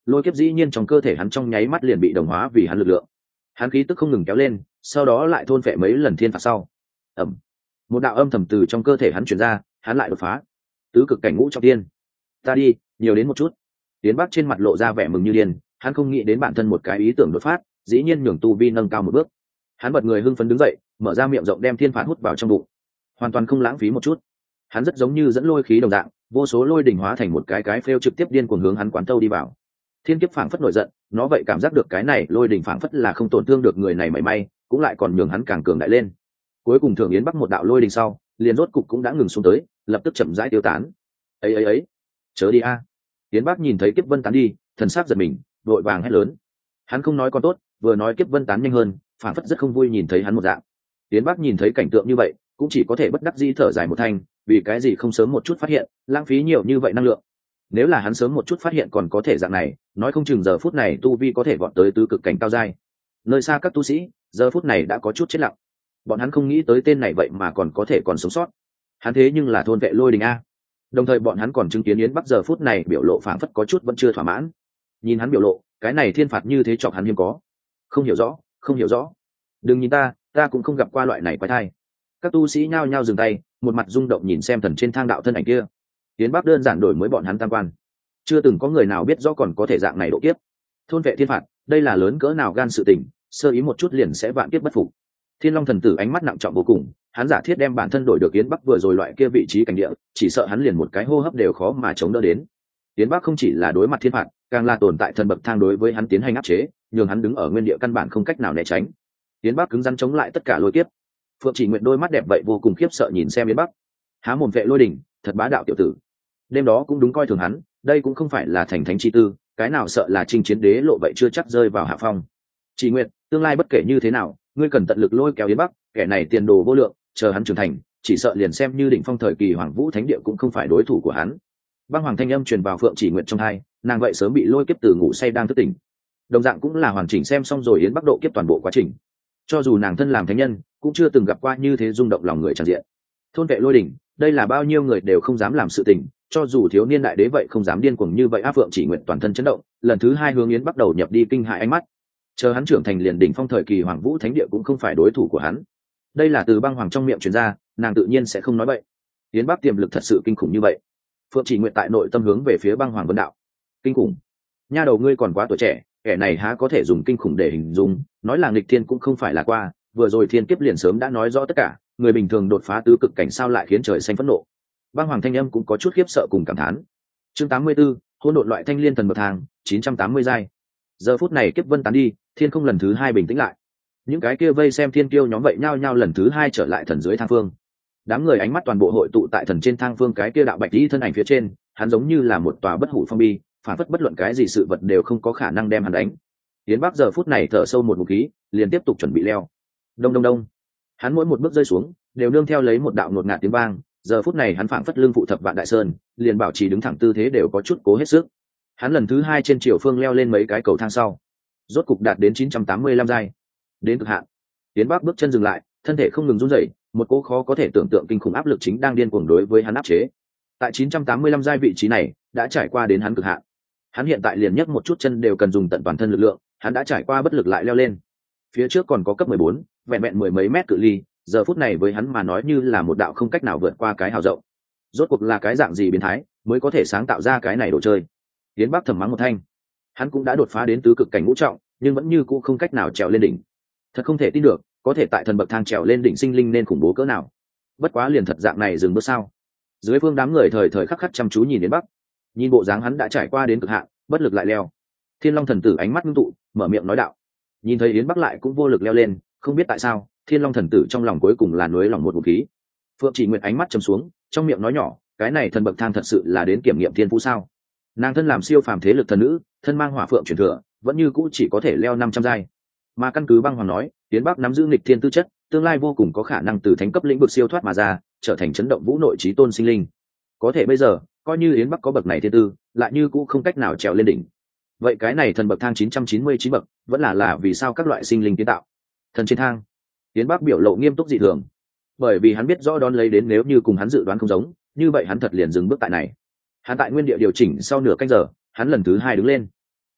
A: lôi kiếp dĩ nhiên trong cơ thể hắn trong nháy mắt liền bị đồng hóa vì hắn lực lượng. Hắn khí tức không ngừng kéo lên, sau đó lại thôn phệ mấy lần thiên phạt sau. Ầm, một đạo âm thầm từ trong cơ thể hắn truyền ra, hắn lại đột phá tứ cực cảnh ngũ trọng thiên. Ta đi, nhiều đến một chút. Tiến Bắc trên mặt lộ ra vẻ mừng như điên, hắn không nghĩ đến bản thân một cái ý tưởng đột phát, dĩ nhiên nhường tu vi nâng cao một bước. Hắn bật người hưng phấn đứng dậy, mở ra miệng rộng đem thiên phạt hút vào trong bụng, hoàn toàn không lãng phí một chút. Hắn rất giống như dẫn lôi khí đồng dạng, vô số lôi đỉnh hóa thành một cái phêu trực tiếp điên cuồng hướng hắn quán thâu đi vào. Thiên kiếp phảng phất nổi giận, nó vậy cảm giác được cái này lôi đỉnh phảng phất là không tổn thương được người này mảy may, cũng lại còn nhường hắn càng cường đại lên. Cuối cùng Thượng Yến Bắc một đạo lôi đỉnh sau, liền rốt cục cũng đã ngừng xuống tới, lập tức chậm rãi tiêu tán. Ấy, chớ đi a. Yến Bắc nhìn thấy kiếp vân tán đi, thần sắc giật mình, vội vàng hét lớn. Hắn không nói con tốt, vừa nói kiếp vân tán nhanh hơn, phảng phất rất không vui nhìn thấy hắn một dạng. Yến Bắc nhìn thấy cảnh tượng như vậy, cũng chỉ có thể bất đắc dĩ thở dài một thanh, vì cái gì không sớm một chút phát hiện, lãng phí nhiều như vậy năng lượng. Nếu là hắn sớm một chút phát hiện còn có thể dạng này, nói không chừng giờ phút này tu vi có thể vọt tới tứ cực cảnh cao giai. Nơi xa các tu sĩ, giờ phút này đã có chút chết lặng. Bọn hắn không nghĩ tới tên này vậy mà còn có thể còn sống sót. Hắn thế nhưng là thôn vệ lôi đình a. Đồng thời bọn hắn còn chứng kiến Yến Bắc giờ phút này biểu lộ phảng phất có chút vẫn chưa thỏa mãn. Nhìn hắn biểu lộ, cái này thiên phạt như thế chọc hắn hiếm có. Không hiểu rõ. Đừng nhìn ta cũng không gặp qua loại này quái thai. Các tu sĩ nhao nhao dừng tay, một mặt rung động nhìn xem thần trên thang đạo thân ảnh kia. Yến Bắc đơn giản đổi mới bọn hắn tam quan. Chưa từng có người nào biết rõ còn có thể dạng này độ kiếp. Thôn vệ thiên phạt, đây là lớn cỡ nào gan sự tình, sơ ý một chút liền sẽ vạn kiếp bất phục. Thiên Long thần tử ánh mắt nặng trọng vô cùng, hắn giả thiết đem bản thân đổi được Yến Bắc vừa rồi loại kia vị trí cảnh địa, chỉ sợ hắn liền một cái hô hấp đều khó mà chống đỡ đến. Yến Bắc không chỉ là đối mặt thiên phạt, càng là tồn tại thần bậc thang đối với hắn tiến hành áp chế, nhường hắn đứng ở nguyên địa căn bản không cách nào né tránh. Yến Bắc cứng rắn chống lại tất cả lôi kiếp. Phượng Chỉ Nguyệt đôi mắt đẹp vậy vô cùng khiếp sợ nhìn xem Yến Bắc, há mồm vệ lôi đỉnh, thật bá đạo tiểu tử. Đêm đó cũng đúng coi thường hắn, đây cũng không phải là thành thánh chi tư, cái nào sợ là chinh chiến đế lộ vậy chưa chắc rơi vào hạ phong. Chỉ Nguyệt, tương lai bất kể như thế nào, ngươi cần tận lực lôi kéo Yến Bắc, kẻ này tiền đồ vô lượng, chờ hắn trưởng thành, chỉ sợ liền xem như đỉnh phong thời kỳ Hoàng Vũ Thánh Địa cũng không phải đối thủ của hắn. Băng Hoàng thanh âm truyền vào Phượng Chỉ Nguyệt trong tai, nàng vậy sớm bị lôi kiếp từ ngủ say đang thức tỉnh. Đồng dạng cũng là hoàn chỉnh xem xong rồi Yến Bắc độ kiếp toàn bộ quá trình. Cho dù nàng thân làm thánh nhân, cũng chưa từng gặp qua như thế rung động lòng người tràn diện. Thôn vệ lôi đỉnh, đây là bao nhiêu người đều không dám làm sự tình, cho dù thiếu niên đại đế vậy không dám điên cuồng như vậy. Phượng Chỉ Nguyệt toàn thân chấn động, lần thứ hai hướng Yến Bắc đầu nhập đi kinh hại ánh mắt. Chờ hắn trưởng thành liền đỉnh phong thời kỳ Hoàng Vũ Thánh Địa cũng không phải đối thủ của hắn. Đây là từ Băng Hoàng trong miệng truyền ra, nàng tự nhiên sẽ không nói bậy. Yến Bắc tiềm lực thật sự kinh khủng như vậy. Phượng Chỉ Nguyệt tại nội tâm hướng về phía Băng Hoàng vấn đạo. Kinh khủng? Nha đầu ngươi còn quá tuổi trẻ, kẻ này há có thể dùng kinh khủng để hình dung, nói là nghịch thiên cũng không phải là qua, vừa rồi thiên kiếp liền sớm đã nói rõ tất cả, người bình thường đột phá tứ cực cảnh sao lại khiến trời xanh phẫn nộ. Băng Hoàng thanh âm cũng có chút khiếp sợ cùng cảm thán. Chương 84, hỗn độn loại thanh liên thần bậc thang, 980 giai. Giờ phút này kiếp vân tán đi, thiên không lần thứ hai bình tĩnh lại. Những cái kia vây xem thiên kiêu nhóm vậy nhao nhao lần thứ hai trở lại thần dưới thang phương. Đám người ánh mắt toàn bộ hội tụ tại thần trên thang phương cái kia đạo bạch y thân ảnh phía trên, hắn giống như là một tòa bất hủ phong bi, phản phất bất luận cái gì sự vật đều không có khả năng đem hắn đánh. Yến Bắc giờ phút này thở sâu một ngụm khí, liền tiếp tục chuẩn bị leo. Đông đông đông. Hắn mỗi một bước rơi xuống, đều nương theo lấy một đạo ngột ngạt tiếng vang, giờ phút này hắn phảng phất lưng phụ thập vạn đại sơn, liền bảo trì đứng thẳng tư thế đều có chút cố hết sức. Hắn lần thứ hai trên chiều phương leo lên mấy cái cầu thang sau, rốt cục đạt đến 985 giai, đến cực hạn. Yến Bắc bước chân dừng lại, thân thể không ngừng run rẩy, một cỗ khó có thể tưởng tượng kinh khủng áp lực chính đang điên cuồng đối với hắn áp chế. Tại 985 giai vị trí này, đã trải qua đến hắn cực hạn. Hắn hiện tại liền nhấc một chút chân đều cần dùng tận toàn thân lực lượng, hắn đã trải qua bất lực lại leo lên. Phía trước còn có cấp 14, vẹn vẹn mười mấy mét cự ly, giờ phút này với hắn mà nói như là một đạo không cách nào vượt qua cái hào rộng. Rốt cuộc là cái dạng gì biến thái mới có thể sáng tạo ra cái này đồ chơi. Yến Bắc thầm mắng một thanh. Hắn cũng đã đột phá đến tứ cực cảnh ngũ trọng, nhưng vẫn như cũ không cách nào trèo lên đỉnh. Thật không thể tin được, có thể tại thần bậc thang trèo lên đỉnh sinh linh nên khủng bố cỡ nào. Bất quá liền thật dạng này dừng bước sao? Dưới phương đám người thời thời khắc khắc chăm chú nhìn Yến Bắc. Nhìn bộ dáng hắn đã trải qua đến cực hạn, bất lực lại leo. Thiên Long thần tử ánh mắt ngưng tụ, mở miệng nói đạo. Nhìn thấy Yến Bắc lại cũng vô lực leo lên, không biết tại sao, Thiên Long thần tử trong lòng cuối cùng là nuối lòng một ngụm khí. Phượng Chỉ Nguyệt ánh mắt trầm xuống, trong miệng nói nhỏ, cái này thần bậc thang thật sự là đến kiểm nghiệm thiên phú sao? Nàng thân làm siêu phàm thế lực thần nữ, thân mang hỏa phượng truyền thừa, vẫn như cũ chỉ có thể leo 500 giai. Mà căn cứ Băng Hoàng nói, Yến Bắc nắm giữ nghịch thiên tư chất, tương lai vô cùng có khả năng từ thánh cấp lĩnh vực siêu thoát mà ra, trở thành chấn động vũ nội chí tôn sinh linh. Có thể bây giờ, coi như Yến Bắc có bậc này thiên tư, lại như cũ không cách nào trèo lên đỉnh. Vậy cái này thần bậc thang 999 bậc, vẫn là vì sao các loại sinh linh kiến tạo? Thần trên thang, Yến Bắc biểu lộ nghiêm túc dị thường, bởi vì hắn biết rõ đón lấy đến nếu như cùng hắn dự đoán không giống, như vậy hắn thật liền dừng bước tại này. Hắn tại nguyên địa điều chỉnh sau nửa canh giờ, hắn lần thứ hai đứng lên.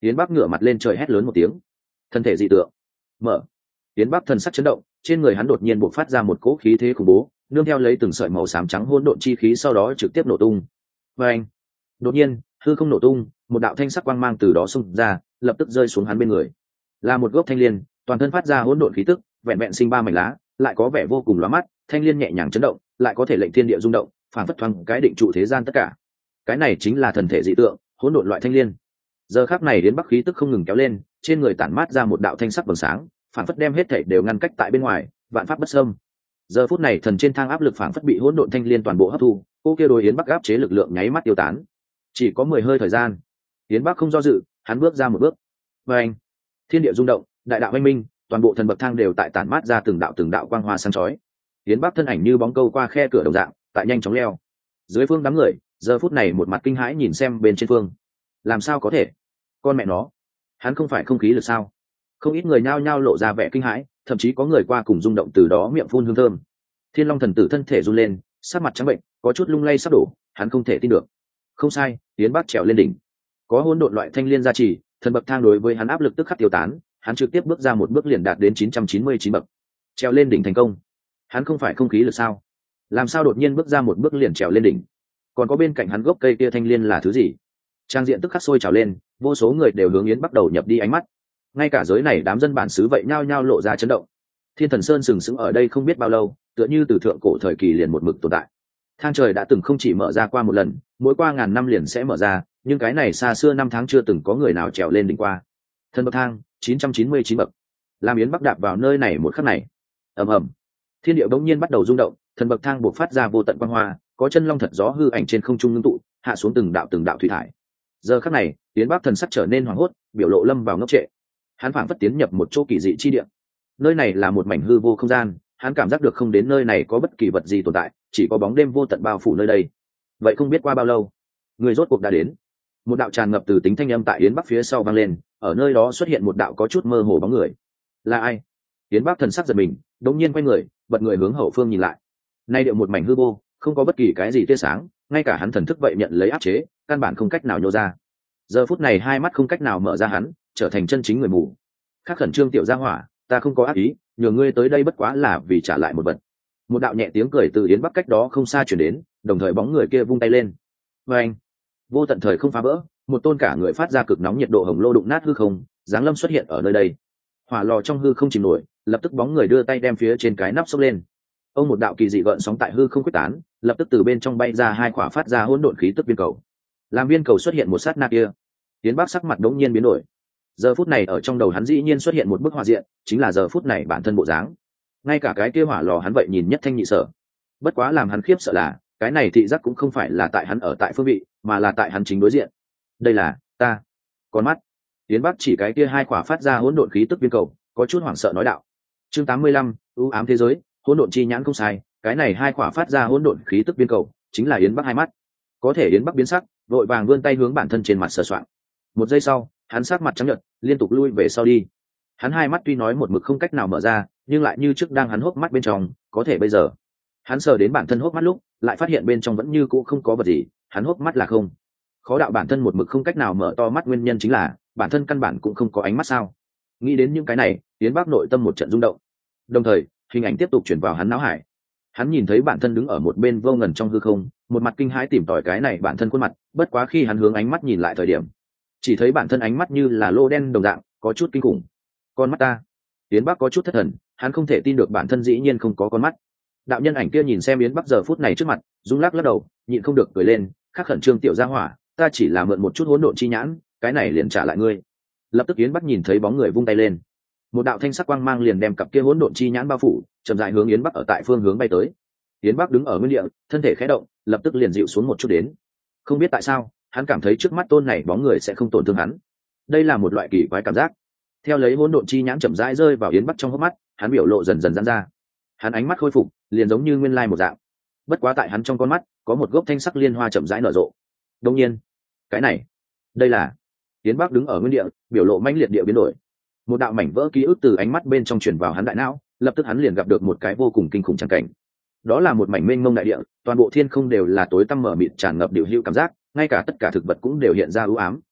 A: Yến Bắc ngửa mặt lên trời hét lớn một tiếng. Thân thể dị tượng mở. Yến Bắc thần sắc chấn động, trên người hắn đột nhiên bộc phát ra một cỗ khí thế khủng bố, nương theo lấy từng sợi màu xám trắng hỗn độn chi khí, sau đó trực tiếp nổ tung. Và anh, đột nhiên hư không nổ tung, một đạo thanh sắc quang mang từ đó xông ra, lập tức rơi xuống hắn bên người. Là một gốc thanh liên, toàn thân phát ra hỗn độn khí tức, vẹn vẹn sinh ba mảnh lá, lại có vẻ vô cùng lóa mắt. Thanh liên nhẹ nhàng chấn động, lại có thể lệnh thiên địa rung động, phản phất thoáng cái định trụ thế gian tất cả. Cái này chính là thần thể dị tượng, hỗn độn loại thanh liên. Giờ khắc này đến Bắc khí tức không ngừng kéo lên, trên người tản mát ra một đạo thanh sắc vầng sáng, phản phất đem hết thảy đều ngăn cách tại bên ngoài, vạn pháp bất xâm. Giờ phút này thần trên thang áp lực phản phất bị hỗn độn thanh liên toàn bộ hấp thu, cô kia đối Yến Bắc áp chế lực lượng nháy mắt tiêu tán. Chỉ có 10 hơi thời gian, Yến Bắc không do dự, hắn bước ra một bước. Và anh, thiên địa rung động, đại đạo oanh minh, toàn bộ thần bậc thang đều tại tản mát ra từng đạo quang hoa sáng chói. Yến Bắc thân ảnh như bóng câu qua khe cửa đồng dạng, tại nhanh chóng leo. Dưới phương đám người, giờ phút này một mặt kinh hãi nhìn xem bên trên phương. Làm sao có thể? Con mẹ nó, hắn không phải không khí lực sao? Không ít người nhao nhao lộ ra vẻ kinh hãi, thậm chí có người qua cùng rung động từ đó miệng phun hương thơm. Thiên Long thần tử thân thể run lên, sắc mặt trắng bệnh, có chút lung lay sắp đổ, hắn không thể tin được. Không sai, Yến Bắc trèo lên đỉnh. Có hỗn độn loại thanh liên gia trì, thần bậc thang đối với hắn áp lực tức khắc tiêu tán, hắn trực tiếp bước ra một bước liền đạt đến 999 bậc. Trèo lên đỉnh thành công. Hắn không phải không khí lực sao? Làm sao đột nhiên bước ra một bước liền trèo lên đỉnh? Còn có bên cạnh hắn gốc cây kia thanh liên là thứ gì? Trang diện tức khắc sôi trào lên, vô số người đều hướng Yến Bắc đầu nhập đi ánh mắt. Ngay cả giới này đám dân bản xứ vậy nhao nhao lộ ra chấn động. Thiên Thần Sơn sừng sững ở đây không biết bao lâu, tựa như từ thượng cổ thời kỳ liền một mực tồn tại. Thang trời đã từng không chỉ mở ra qua một lần, mỗi qua ngàn năm liền sẽ mở ra, nhưng cái này xa xưa năm tháng chưa từng có người nào trèo lên đỉnh qua. Thần bậc thang 999 bậc. Làm Yến Bắc đạp vào nơi này một khắc này, ầm ầm, thiên địa bỗng nhiên bắt đầu rung động, thần bậc thang buộc phát ra vô tận quang hoa, có chân long thật gió hư ảnh trên không trung ngưng tụ, hạ xuống từng đạo thủy thải. Giờ khắc này, Yến Bắc thần sắc trở nên hoảng hốt, biểu lộ lâm vào ngốc trệ. Hắn phảng phất tiến nhập một chỗ kỳ dị chi địa. Nơi này là một mảnh hư vô không gian, hắn cảm giác được không đến nơi này có bất kỳ vật gì tồn tại, chỉ có bóng đêm vô tận bao phủ nơi đây. Vậy không biết qua bao lâu, người rốt cuộc đã đến. Một đạo tràn ngập từ tính thanh âm tại Yến Bắc phía sau vang lên, ở nơi đó xuất hiện một đạo có chút mơ hồ bóng người. Là ai? Yến Bắc thần sắc giật mình, đột nhiên quay người, bật người hướng hậu phương nhìn lại. Nay điệu một mảnh hư vô, không có bất kỳ cái gì tia sáng, ngay cả hắn thần thức vậy nhận lấy áp chế, căn bản không cách nào nhô ra. Giờ phút này hai mắt không cách nào mở ra hắn, trở thành chân chính người mù. Khắc khẩn trương tiểu gia hỏa, ta không có ác ý, nhờ ngươi tới đây bất quá là vì trả lại một vật. Một đạo nhẹ tiếng cười từ Yến Bắc cách đó không xa truyền đến, đồng thời bóng người kia vung tay lên. Và anh, vô tận thời không phá vỡ, một tôn cả người phát ra cực nóng nhiệt độ hồng lô đụng nát hư không, giáng lâm xuất hiện ở nơi đây. Hỏa lò trong hư không chìm nổi, lập tức bóng người đưa tay đem phía trên cái nắp xốc lên. Ông một đạo kỳ dị gợn sóng tại hư không quyết tán, lập tức từ bên trong bay ra hai quả phát ra hỗn độn khí tức viên cầu. Làm viên cầu xuất hiện một sát na kia, Yến Bắc sắc mặt đống nhiên biến đổi. Giờ phút này ở trong đầu hắn dĩ nhiên xuất hiện một bức họa diện, chính là giờ phút này bản thân bộ dáng. Ngay cả cái kia hỏa lò hắn vậy nhìn nhất thanh nhị sở. Bất quá làm hắn khiếp sợ là, cái này thị giác cũng không phải là tại hắn ở tại phương vị, mà là tại hắn chính đối diện. Đây là ta. Con mắt. Yến Bắc chỉ cái kia hai quả phát ra hỗn độn khí tức viên cầu, có chút hoảng sợ nói đạo. Chương 85, ưu ám thế giới, hỗn độn chi nhãn không sai, cái này hai quả phát ra hỗn độn khí tức viên cầu, chính là Yến Bắc hai mắt. Có thể Yến Bắc biến sắc, vội vàng vươn tay hướng bản thân trên mặt sờ soạng. Một giây sau, hắn sắc mặt trắng nhợt, liên tục lui về sau đi. Hắn hai mắt tuy nói một mực không cách nào mở ra, nhưng lại như trước đang hắn hốc mắt bên trong, có thể bây giờ, hắn sờ đến bản thân hốc mắt lúc, lại phát hiện bên trong vẫn như cũ không có vật gì, hắn hốc mắt là không. Khó đạo bản thân một mực không cách nào mở to mắt nguyên nhân chính là, bản thân căn bản cũng không có ánh mắt sao? Nghĩ đến những cái này, Yến Bắc nội tâm một trận rung động. Đồng thời, hình ảnh tiếp tục chuyển vào hắn não hải. Hắn nhìn thấy bản thân đứng ở một bên vô ngần trong hư không, một mặt kinh hãi tìm tòi cái này bản thân khuôn mặt, bất quá khi hắn hướng ánh mắt nhìn lại thời điểm, chỉ thấy bản thân ánh mắt như là lô đen đồng dạng, có chút kinh khủng. Con mắt ta. Yến Bắc có chút thất thần, hắn không thể tin được bản thân dĩ nhiên không có con mắt. Đạo nhân ảnh kia nhìn xem Yến Bắc giờ phút này trước mặt, rung lắc lắc đầu, nhịn không được cười lên, khắc khẩn trương tiểu gia hỏa, ta chỉ là mượn một chút hỗn độn chi nhãn, cái này liền trả lại ngươi. Lập tức Yến Bắc nhìn thấy bóng người vung tay lên, một đạo thanh sắc quang mang liền đem cặp kia hỗn độn chi nhãn bao phủ, chậm rãi hướng Yến Bắc ở tại phương hướng bay tới. Yến Bắc đứng ở nguyên địa, thân thể khẽ động, lập tức liền dịu xuống một chút đến. Không biết tại sao, hắn cảm thấy trước mắt tôn này bóng người sẽ không tổn thương hắn. Đây là một loại kỳ quái cảm giác. Theo lấy hỗn độn chi nhãn chậm rãi rơi vào Yến Bắc trong hốc mắt, hắn biểu lộ dần dần giãn ra. Hắn ánh mắt khôi phục, liền giống như nguyên lai một dạng. Bất quá tại hắn trong con mắt, có một gốc thanh sắc liên hoa chậm rãi nở rộ. Đương nhiên, cái này, đây là Yến Bắc đứng ở nguyên địa, biểu lộ mãnh liệt địa biến đổi. Một đạo mảnh vỡ ký ức từ ánh mắt bên trong truyền vào hắn đại não, lập tức hắn liền gặp được một cái vô cùng kinh khủng tràng cảnh. Đó là một mảnh mênh mông đại địa, toàn bộ thiên không đều là tối tăm mờ mịt tràn ngập điều hữu cảm giác, ngay cả tất cả thực vật cũng đều hiện ra u ám.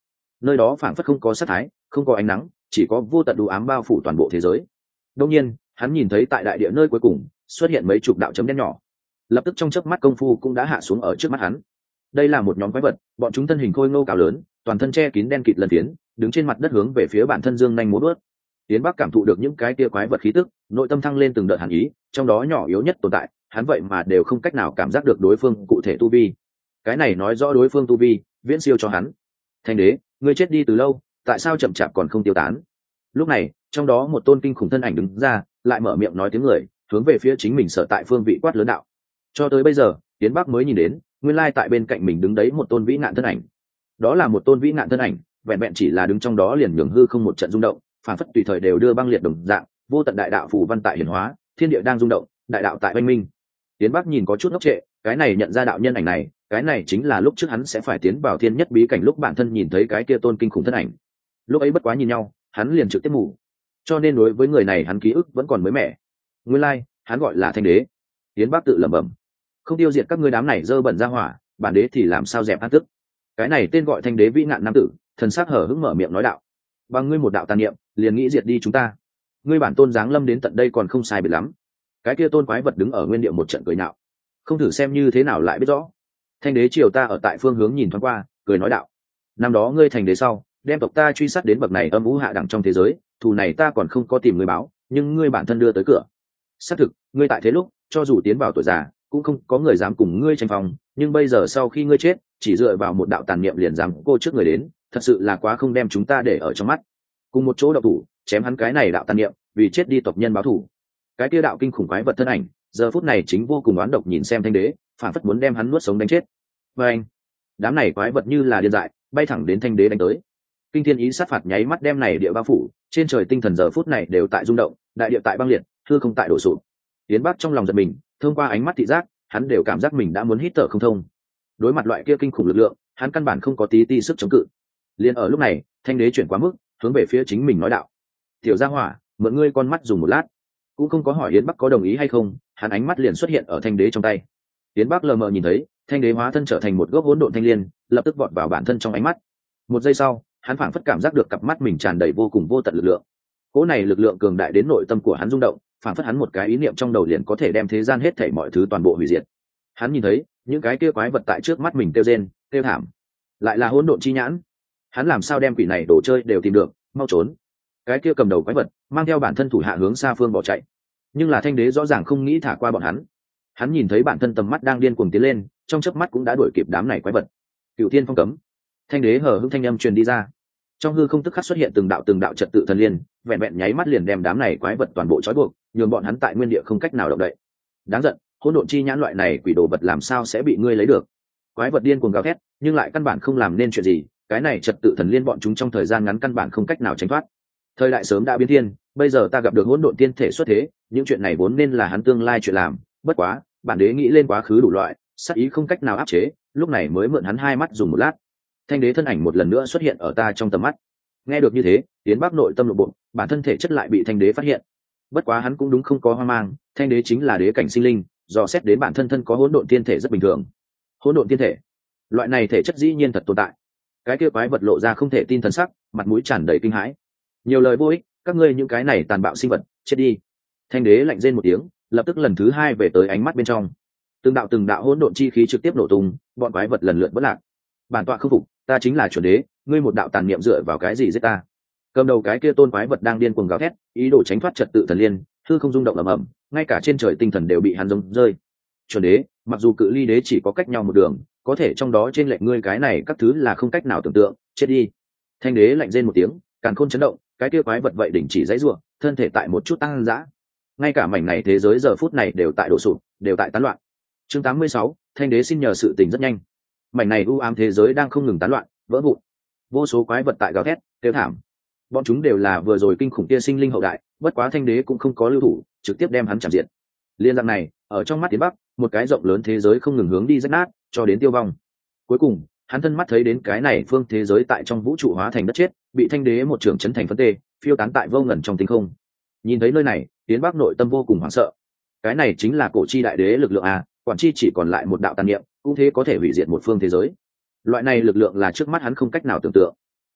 A: nơi đó phảng phất không có sát thái, không có ánh nắng, chỉ có vô tận u ám bao phủ toàn bộ thế giới. Đương nhiên hắn nhìn thấy tại đại địa nơi cuối cùng xuất hiện mấy chục đạo chấm đen nhỏ, lập tức trong chớp mắt công phu cũng đã hạ xuống ở trước mắt hắn. Đây là một nhóm quái vật, bọn chúng thân hình khôi ngô cao lớn, toàn thân che kín đen kịt lân phiến, đứng trên mặt đất hướng về phía bản thân dương nhanh múa bước. Tiến Bắc cảm thụ được những cái kia quái vật khí tức, nội tâm thăng lên từng đợt hàn ý, trong đó nhỏ yếu nhất tồn tại, hắn vậy mà đều không cách nào cảm giác được đối phương cụ thể tu vi. Cái này nói rõ đối phương tu vi viễn siêu cho hắn. Thanh đế, ngươi chết đi từ lâu, tại sao chậm chạp còn không tiêu tán? Lúc này, trong đó một tôn kinh khủng thân ảnh đứng ra, lại mở miệng nói tiếng người, hướng về phía chính mình sở tại phương vị quát lớn đạo. Cho tới bây giờ, Tiến Bắc mới nhìn đến, nguyên lai tại bên cạnh mình đứng đấy một tôn vĩ nạn thân ảnh. Đó là một tôn vĩ nạn thân ảnh, vẹn vẹn chỉ là đứng trong đó liền nhường hư không một trận rung động, phản phất tùy thời đều đưa băng liệt đồng dạng, vô tận đại đạo phù văn tại hiển hóa, thiên địa đang rung động, đại đạo tại oanh minh. Tiến Bắc nhìn có chút ngốc trệ, cái này nhận ra đạo nhân ảnh này, cái này chính là lúc trước hắn sẽ phải tiến vào thiên nhất bí cảnh lúc bản thân nhìn thấy cái kia tôn kinh khủng thân ảnh. Lúc ấy bất quá nhìn nhau, hắn liền trực tiếp ngủ. Cho nên đối với người này hắn ký ức vẫn còn mới mẻ. Nguyên lai, hắn gọi là Thanh đế. Tiến Bắc tự lẩm bẩm, không tiêu diệt các ngươi đám này dơ bẩn ra hỏa, bản đế thì làm sao dẹp an tức. Cái này tên gọi Thanh đế vĩ ngạn nam tử, thần sắc hở hững mở miệng nói đạo, bằng ngươi một đạo tàn niệm liền nghĩ diệt đi chúng ta, ngươi bản tôn giáng lâm đến tận đây còn không sai biệt lắm. Cái kia tôn quái vật đứng ở nguyên địa một trận cười nhạo, không thử xem như thế nào lại biết rõ. Thanh đế triều ta ở tại phương hướng nhìn thoáng qua, cười nói đạo, năm đó ngươi thành đế sau đem tộc ta truy sát đến bậc này âm u hạ đẳng trong thế giới, thù này ta còn không có tìm người báo, nhưng ngươi bản thân đưa tới cửa. Xác thực, ngươi tại thế lúc cho dù tiến vào tuổi già cũng không có người dám cùng ngươi tranh phòng, nhưng bây giờ sau khi ngươi chết chỉ dựa vào một đạo tàn niệm liền dám cô trước người đến, thật sự là quá không đem chúng ta để ở trong mắt. Cùng một chỗ đậu thủ chém hắn cái này đạo tàn niệm, vì chết đi tộc nhân báo thù. Cái kia đạo kinh khủng quái vật thân ảnh giờ phút này chính vô cùng oán độc nhìn xem Thanh đế, phản phất muốn đem hắn nuốt sống đánh chết. Và anh, đám này quái vật như là điên dại bay thẳng đến Thanh đế đánh tới. Kinh thiên ý sát phạt nháy mắt đem này địa bao phủ, trên trời tinh thần giờ phút này đều tại rung động, đại địa tại băng liệt, hư không tại đổ sụp. Tiến Bắc trong lòng giật mình, thông qua ánh mắt thị giác hắn đều cảm giác mình đã muốn hít thở không thông. Đối mặt loại kia kinh khủng lực lượng, hắn căn bản không có tí ti sức chống cự. Liên ở lúc này, Thanh đế chuyển quá mức, hướng về phía chính mình nói đạo, tiểu gia hỏa, mượn ngươi con mắt dùng một lát. Cũng không có hỏi Yến Bắc có đồng ý hay không, hắn ánh mắt liền xuất hiện ở Thanh đế trong tay. Yến Bắc lờ mờ nhìn thấy Thanh đế hóa thân trở thành một gốc hỗn độn thanh liên, lập tức vọt vào bản thân trong ánh mắt. Một giây sau, hắn phảng phất cảm giác được cặp mắt mình tràn đầy vô cùng vô tận lực lượng. Cỗ này lực lượng cường đại đến nội tâm của hắn rung động, phảng phất hắn một cái ý niệm trong đầu liền có thể đem thế gian hết thảy mọi thứ toàn bộ hủy diệt. Hắn nhìn thấy những cái kia quái vật tại trước mắt mình kêu rên, kêu thảm, lại là hỗn độn chi nhãn. Hắn làm sao đem quỷ này đồ chơi đều tìm được, mau trốn. Cái kia cầm đầu quái vật mang theo bản thân thủ hạ hướng xa phương bỏ chạy, nhưng là Thanh đế rõ ràng không nghĩ thả qua bọn hắn. Hắn nhìn thấy bản thân tầm mắt đang điên cuồng tiến lên, trong chớp mắt cũng đã đuổi kịp đám này quái vật. Cửu Thiên phong cấm. Thanh đế hở hững thanh âm truyền đi ra, trong hư không tức khắc xuất hiện từng đạo trật tự thần liên, vẹn vẹn nháy mắt liền đem đám này quái vật toàn bộ trói buộc, nhường bọn hắn tại nguyên địa không cách nào động đậy. Đáng giận, hỗn độn chi nhãn loại này quỷ đồ vật làm sao sẽ bị ngươi lấy được? Quái vật điên cuồng gào thét, nhưng lại căn bản không làm nên chuyện gì. Cái này trật tự thần liên bọn chúng trong thời gian ngắn căn bản không cách nào tránh thoát. Thời đại sớm đã biến thiên, bây giờ ta gặp được hỗn độn tiên thể xuất thế, những chuyện này vốn nên là hắn tương lai chuyện làm. Bất quá, bản đế nghĩ lên quá khứ đủ loại, sát ý không cách nào áp chế, lúc này mới mượn hắn hai mắt dùng một lát. Thanh đế thân ảnh một lần nữa xuất hiện ở ta trong tầm mắt. Nghe được như thế, Tiến Bắc nội tâm lộ bộ, bản thân thể chất lại bị Thanh đế phát hiện. Bất quá hắn cũng đúng không có hoang mang, Thanh đế chính là đế cảnh sinh linh, dò xét đến bản thân thân có hỗn độn tiên thể rất bình thường. Hỗn độn tiên thể, loại này thể chất dĩ nhiên thật tồn tại. Cái kia quái vật lộ ra không thể tin thần sắc, mặt mũi tràn đầy kinh hãi. Nhiều lời vô ích, các ngươi những cái này tàn bạo sinh vật, chết đi. Thanh đế lạnh rên một tiếng, lập tức lần thứ hai về tới ánh mắt bên trong. Từng đạo hỗn độn chi khí trực tiếp nổ tung, bọn quái vật lần lượt vỡ lạc. Bản tọa không phục, ta chính là chuẩn đế, ngươi một đạo tàn niệm dựa vào cái gì giết ta? Cầm đầu cái kia tôn quái vật đang điên cuồng gào thét, ý đồ tránh thoát trật tự thần liên, hư không rung động ầm ầm, ngay cả trên trời tinh thần đều bị hắn rống rơi. Chuẩn đế, mặc dù cự ly đế chỉ có cách nhau một đường, có thể trong đó trên lệnh ngươi cái này các thứ là không cách nào tưởng tượng, chết đi. Thanh đế lạnh rên một tiếng, càn khôn chấn động, cái kia quái vật vậy đình chỉ dãy rủa, thân thể tại một chút tăng dã. Ngay cả mảnh này thế giới giờ phút này đều tại đổ sụp, đều tại tán loạn. Chương 86, Thanh đế xin nhờ sự tình rất nhanh. Mảnh này u ám thế giới đang không ngừng tán loạn, vỡ vụn. Vô số quái vật tại gào thét, kêu thảm. Bọn chúng đều là vừa rồi kinh khủng kia sinh linh hậu đại, bất quá Thanh đế cũng không có lưu thủ, trực tiếp đem hắn chạm diệt. Liên dạng này, ở trong mắt Tiến Bắc, một cái rộng lớn thế giới không ngừng hướng đi rách nát, cho đến tiêu vong. Cuối cùng, hắn thân mắt thấy đến cái này phương thế giới tại trong vũ trụ hóa thành đất chết, bị Thanh đế một trường chấn thành phấn tê, phiêu tán tại vô ngần trong tinh không. Nhìn thấy nơi này, Tiến Bắc nội tâm vô cùng hoảng sợ. Cái này chính là cổ chi đại đế lực lượng à, quản chi chỉ còn lại một đạo tàn niệm, cũng thế có thể hủy diệt một phương thế giới. Loại này lực lượng là trước mắt hắn không cách nào tưởng tượng.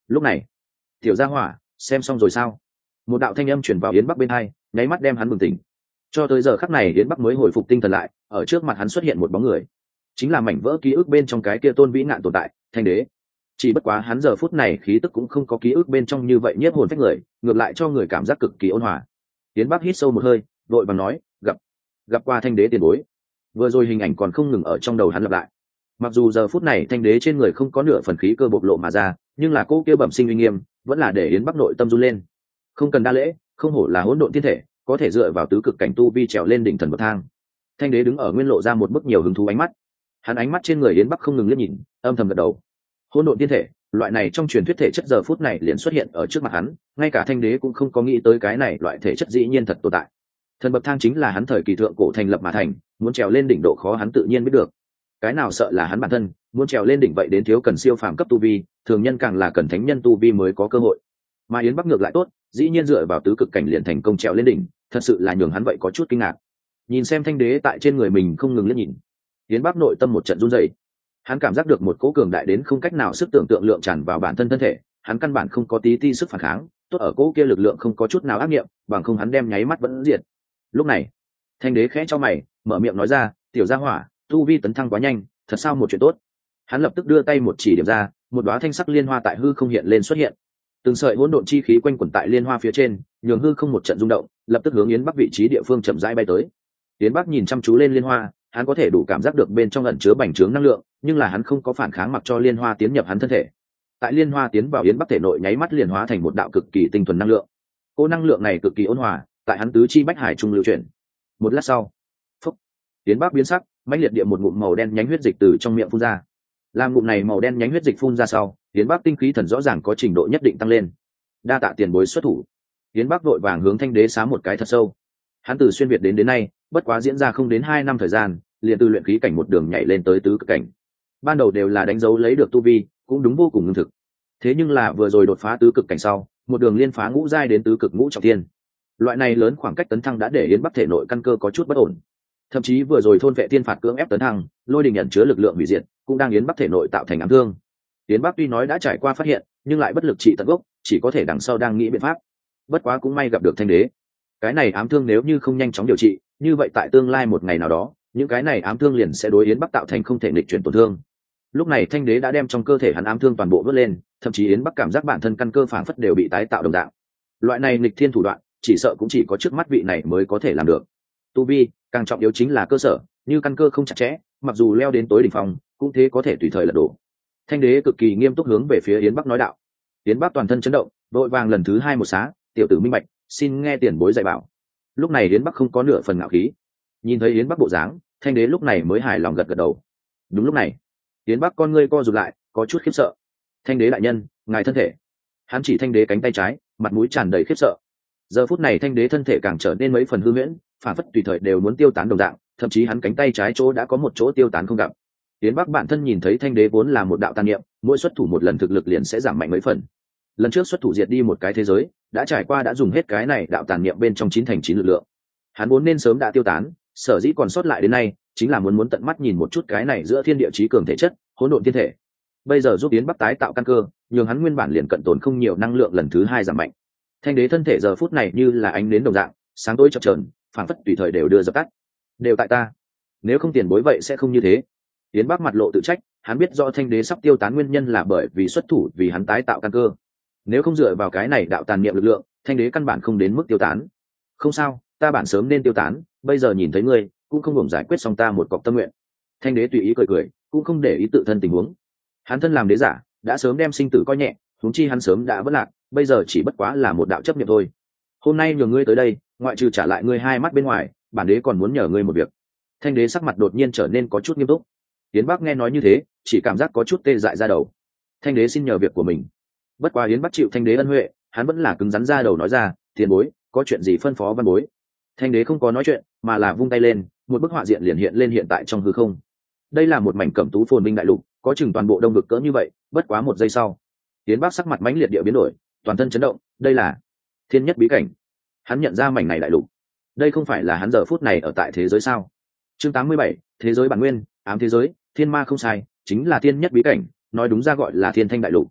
A: Lúc này, tiểu gia hỏa, xem xong rồi sao? Một đạo thanh âm truyền vào Yến Bắc bên hai, nháy mắt đem hắn bừng tỉnh. Cho tới giờ khắc này Yến Bắc mới hồi phục tinh thần lại, ở trước mặt hắn xuất hiện một bóng người, chính là mảnh vỡ ký ức bên trong cái kia tôn vĩ ngạn tồn tại, Thanh Đế. Chỉ bất quá hắn giờ phút này khí tức cũng không có ký ức bên trong như vậy nhiếp hồn phách người, ngược lại cho người cảm giác cực kỳ ôn hòa. Yến Bắc hít sâu một hơi, vội vàng nói, gặp qua Thanh Đế tiền bối. Vừa rồi hình ảnh còn không ngừng ở trong đầu hắn lặp lại. Mặc dù giờ phút này Thanh Đế trên người không có nửa phần khí cơ bộc lộ mà ra, nhưng là cô kia bẩm sinh uy nghiêm vẫn là để Yến Bắc nội tâm run lên. Không cần đa lễ, không hổ là hỗn độn thiên thể, có thể dựa vào tứ cực cảnh tu vi trèo lên đỉnh thần bậc thang. Thanh Đế đứng ở nguyên lộ ra một bức nhiều hứng thú ánh mắt. Hắn ánh mắt trên người Yến Bắc không ngừng liếc nhìn, âm thầm gật đầu. Hỗn độn thiên thể, loại này trong truyền thuyết thể chất giờ phút này liền xuất hiện ở trước mặt hắn, ngay cả Thanh Đế cũng không có nghĩ tới cái này loại thể chất dĩ nhiên thật tồn tại. Thần bậc thang chính là hắn thời kỳ thượng cổ thành lập mà thành, muốn trèo lên đỉnh độ khó hắn tự nhiên biết được. Cái nào sợ là hắn bản thân, muốn trèo lên đỉnh vậy đến thiếu cần siêu phàm cấp tu vi, thường nhân càng là cần thánh nhân tu vi mới có cơ hội. Mà Yến Bắc ngược lại tốt, dĩ nhiên dựa vào tứ cực cảnh liền thành công trèo lên đỉnh, thật sự là nhường hắn vậy có chút kinh ngạc. Nhìn xem Thanh Đế tại trên người mình không ngừng liếc nhìn, Yến Bắc nội tâm một trận run rẩy. Hắn cảm giác được một cỗ cường đại đến không cách nào sức tưởng tượng lượng tràn vào bản thân thân thể, hắn căn bản không có tí ti sức phản kháng, tốt ở cỗ kia lực lượng không có chút nào ác nghiệm, bằng không hắn đem nháy mắt vẫn diệt. Lúc này, Thanh Đế khẽ cho mày, mở miệng nói ra, tiểu gia hỏa, tu vi tấn thăng quá nhanh, thật sao một chuyện tốt. Hắn lập tức đưa tay một chỉ điểm ra, một đóa thanh sắc liên hoa tại hư không hiện lên xuất hiện. Từng sợi hỗn độn chi khí quanh quẩn tại liên hoa phía trên, nhường hư không một trận rung động, lập tức hướng Yến Bắc vị trí địa phương chậm rãi bay tới. Yến Bắc nhìn chăm chú lên liên hoa, hắn có thể đủ cảm giác được bên trong ẩn chứa bành trướng năng lượng, nhưng là hắn không có phản kháng mặc cho liên hoa tiến nhập hắn thân thể. Tại liên hoa tiến vào Yến Bắc thể nội nháy mắt liền hóa thành một đạo cực kỳ tinh thuần năng lượng. Cô năng lượng này cực kỳ ôn hòa, tại hắn tứ chi bách hải trung lưu chuyển. Một lát sau, phúc, Yến Bắc biến sắc, mãnh liệt địa một ngụm màu đen nhánh huyết dịch từ trong miệng phun ra. Làm ngụm này màu đen nhánh huyết dịch phun ra sau, Yến Bắc tinh khí thần rõ ràng có trình độ nhất định tăng lên. Đa tạ tiền bối xuất thủ. Yến Bắc vội vàng hướng Thanh Đế xá một cái thật sâu. Hắn từ xuyên việt đến nay, bất quá diễn ra không đến 2 năm thời gian, liền từ luyện khí cảnh một đường nhảy lên tới tứ cực cảnh. Ban đầu đều là đánh dấu lấy được tu vi, cũng đúng vô cùng ngưng thực. Thế nhưng là vừa rồi đột phá tứ cực cảnh sau, một đường liên phá ngũ giai đến tứ cực ngũ trọng thiên. Loại này lớn khoảng cách tấn thăng đã để Yến Bắc thể nội căn cơ có chút bất ổn. Thậm chí vừa rồi thôn vệ thiên phạt cưỡng ép tấn thăng, lôi đình nhận chứa lực lượng hủy diệt, cũng đang Yến Bắc thể nội tạo thành ám thương. Yến Bắc tuy nói đã trải qua phát hiện, nhưng lại bất lực trị tận gốc, chỉ có thể đằng sau đang nghĩ biện pháp. Bất quá cũng may gặp được Thanh Đế. Cái này ám thương nếu như không nhanh chóng điều trị, như vậy tại tương lai một ngày nào đó, những cái này ám thương liền sẽ đối Yến Bắc tạo thành không thể nghịch chuyển tổn thương. Lúc này Thanh Đế đã đem trong cơ thể hắn ám thương toàn bộ vớt lên, thậm chí Yến Bắc cảm giác bản thân căn cơ phảng phất đều bị tái tạo đồng dạng. Loại này nghịch thiên thủ đoạn, chỉ sợ cũng chỉ có trước mắt vị này mới có thể làm được. Tu vi, càng trọng yếu chính là cơ sở, như căn cơ không chặt chẽ, mặc dù leo đến tối đỉnh phong, cũng thế có thể tùy thời lật đổ. Thanh Đế cực kỳ nghiêm túc hướng về phía Yến Bắc nói đạo. Yến Bắc toàn thân chấn động, vội vàng lần thứ 2 một xá, tiểu tử minh bạch, xin nghe tiền bối dạy bảo. Lúc này Yến Bắc không có nửa phần ngạo khí. Nhìn thấy Yến Bắc bộ dáng, Thanh Đế lúc này mới hài lòng gật gật đầu. Đúng lúc này, Yến Bắc con ngươi co rụt lại, có chút khiếp sợ. Thanh Đế đại nhân, ngài thân thể. Hắn chỉ Thanh Đế cánh tay trái, mặt mũi tràn đầy khiếp sợ. Giờ phút này Thanh Đế thân thể càng trở nên mấy phần hư huyễn, phản phất tùy thời đều muốn tiêu tán đồng dạng, thậm chí hắn cánh tay trái chỗ đã có một chỗ tiêu tán không gặp. Yến Bắc bản thân nhìn thấy Thanh Đế vốn là một đạo tàn niệm, mỗi xuất thủ một lần thực lực liền sẽ giảm mạnh mấy phần. Lần trước xuất thủ diệt đi một cái thế giới, đã trải qua đã dùng hết cái này đạo tàn niệm bên trong 9 thành 9 lực lượng. Hắn vốn nên sớm đã tiêu tán, sở dĩ còn sót lại đến nay, chính là muốn tận mắt nhìn một chút cái này giữa thiên địa chí cường thể chất, hỗn độn thiên thể. Bây giờ giúp Yến Bắc tái tạo căn cơ, nhường hắn nguyên bản liền cận tồn không nhiều năng lượng lần thứ 2 giảm mạnh. Thanh Đế thân thể giờ phút này như là ánh nến đồng dạng, sáng tối chập chờn, phảng phất tùy thời đều đưa dập tắt. Đều tại ta, nếu không tiền bối vậy sẽ không như thế. Yến Bắc mặt lộ tự trách, hắn biết rõ Thanh Đế sắp tiêu tán nguyên nhân là bởi vì xuất thủ vì hắn tái tạo căn cơ. Nếu không dựa vào cái này đạo tàn niệm lực lượng, Thanh Đế căn bản không đến mức tiêu tán. Không sao, ta bản sớm nên tiêu tán, bây giờ nhìn thấy ngươi, cũng không ngừng giải quyết xong ta một cọc tâm nguyện. Thanh Đế tùy ý cười cười, cũng không để ý tự thân tình huống. Hắn thân làm đế giả, đã sớm đem sinh tử coi nhẹ, huống chi hắn sớm đã vất lạc, bây giờ chỉ bất quá là một đạo chấp niệm thôi. Hôm nay nhờ ngươi tới đây, ngoại trừ trả lại ngươi 2 mắt bên ngoài, bản đế còn muốn nhờ ngươi một việc. Thanh Đế sắc mặt đột nhiên trở nên có chút nghiêm túc. Yến Bắc nghe nói như thế, chỉ cảm giác có chút tê dại ra đầu. Thanh Đế xin nhờ việc của mình. Bất quá Yến Bắc chịu Thanh Đế ân huệ, hắn vẫn là cứng rắn ra đầu nói ra, tiền bối, có chuyện gì phân phó văn bối. Thanh Đế không có nói chuyện, mà là vung tay lên, một bức họa diện liền hiện lên hiện tại trong hư không. Đây là một mảnh cẩm tú phồn minh đại lục, có chừng toàn bộ đông vực cỡ như vậy, bất quá 1 giây sau, Yến Bắc sắc mặt mãnh liệt địa biến đổi, toàn thân chấn động, đây là thiên nhất bí cảnh. Hắn nhận ra mảnh này đại lục, đây không phải là hắn giờ phút này ở tại thế giới sao? Chương 87, thế giới bản nguyên, ám thế giới, thiên ma không sai, chính là thiên nhất bí cảnh, nói đúng ra gọi là thiên thanh đại lục.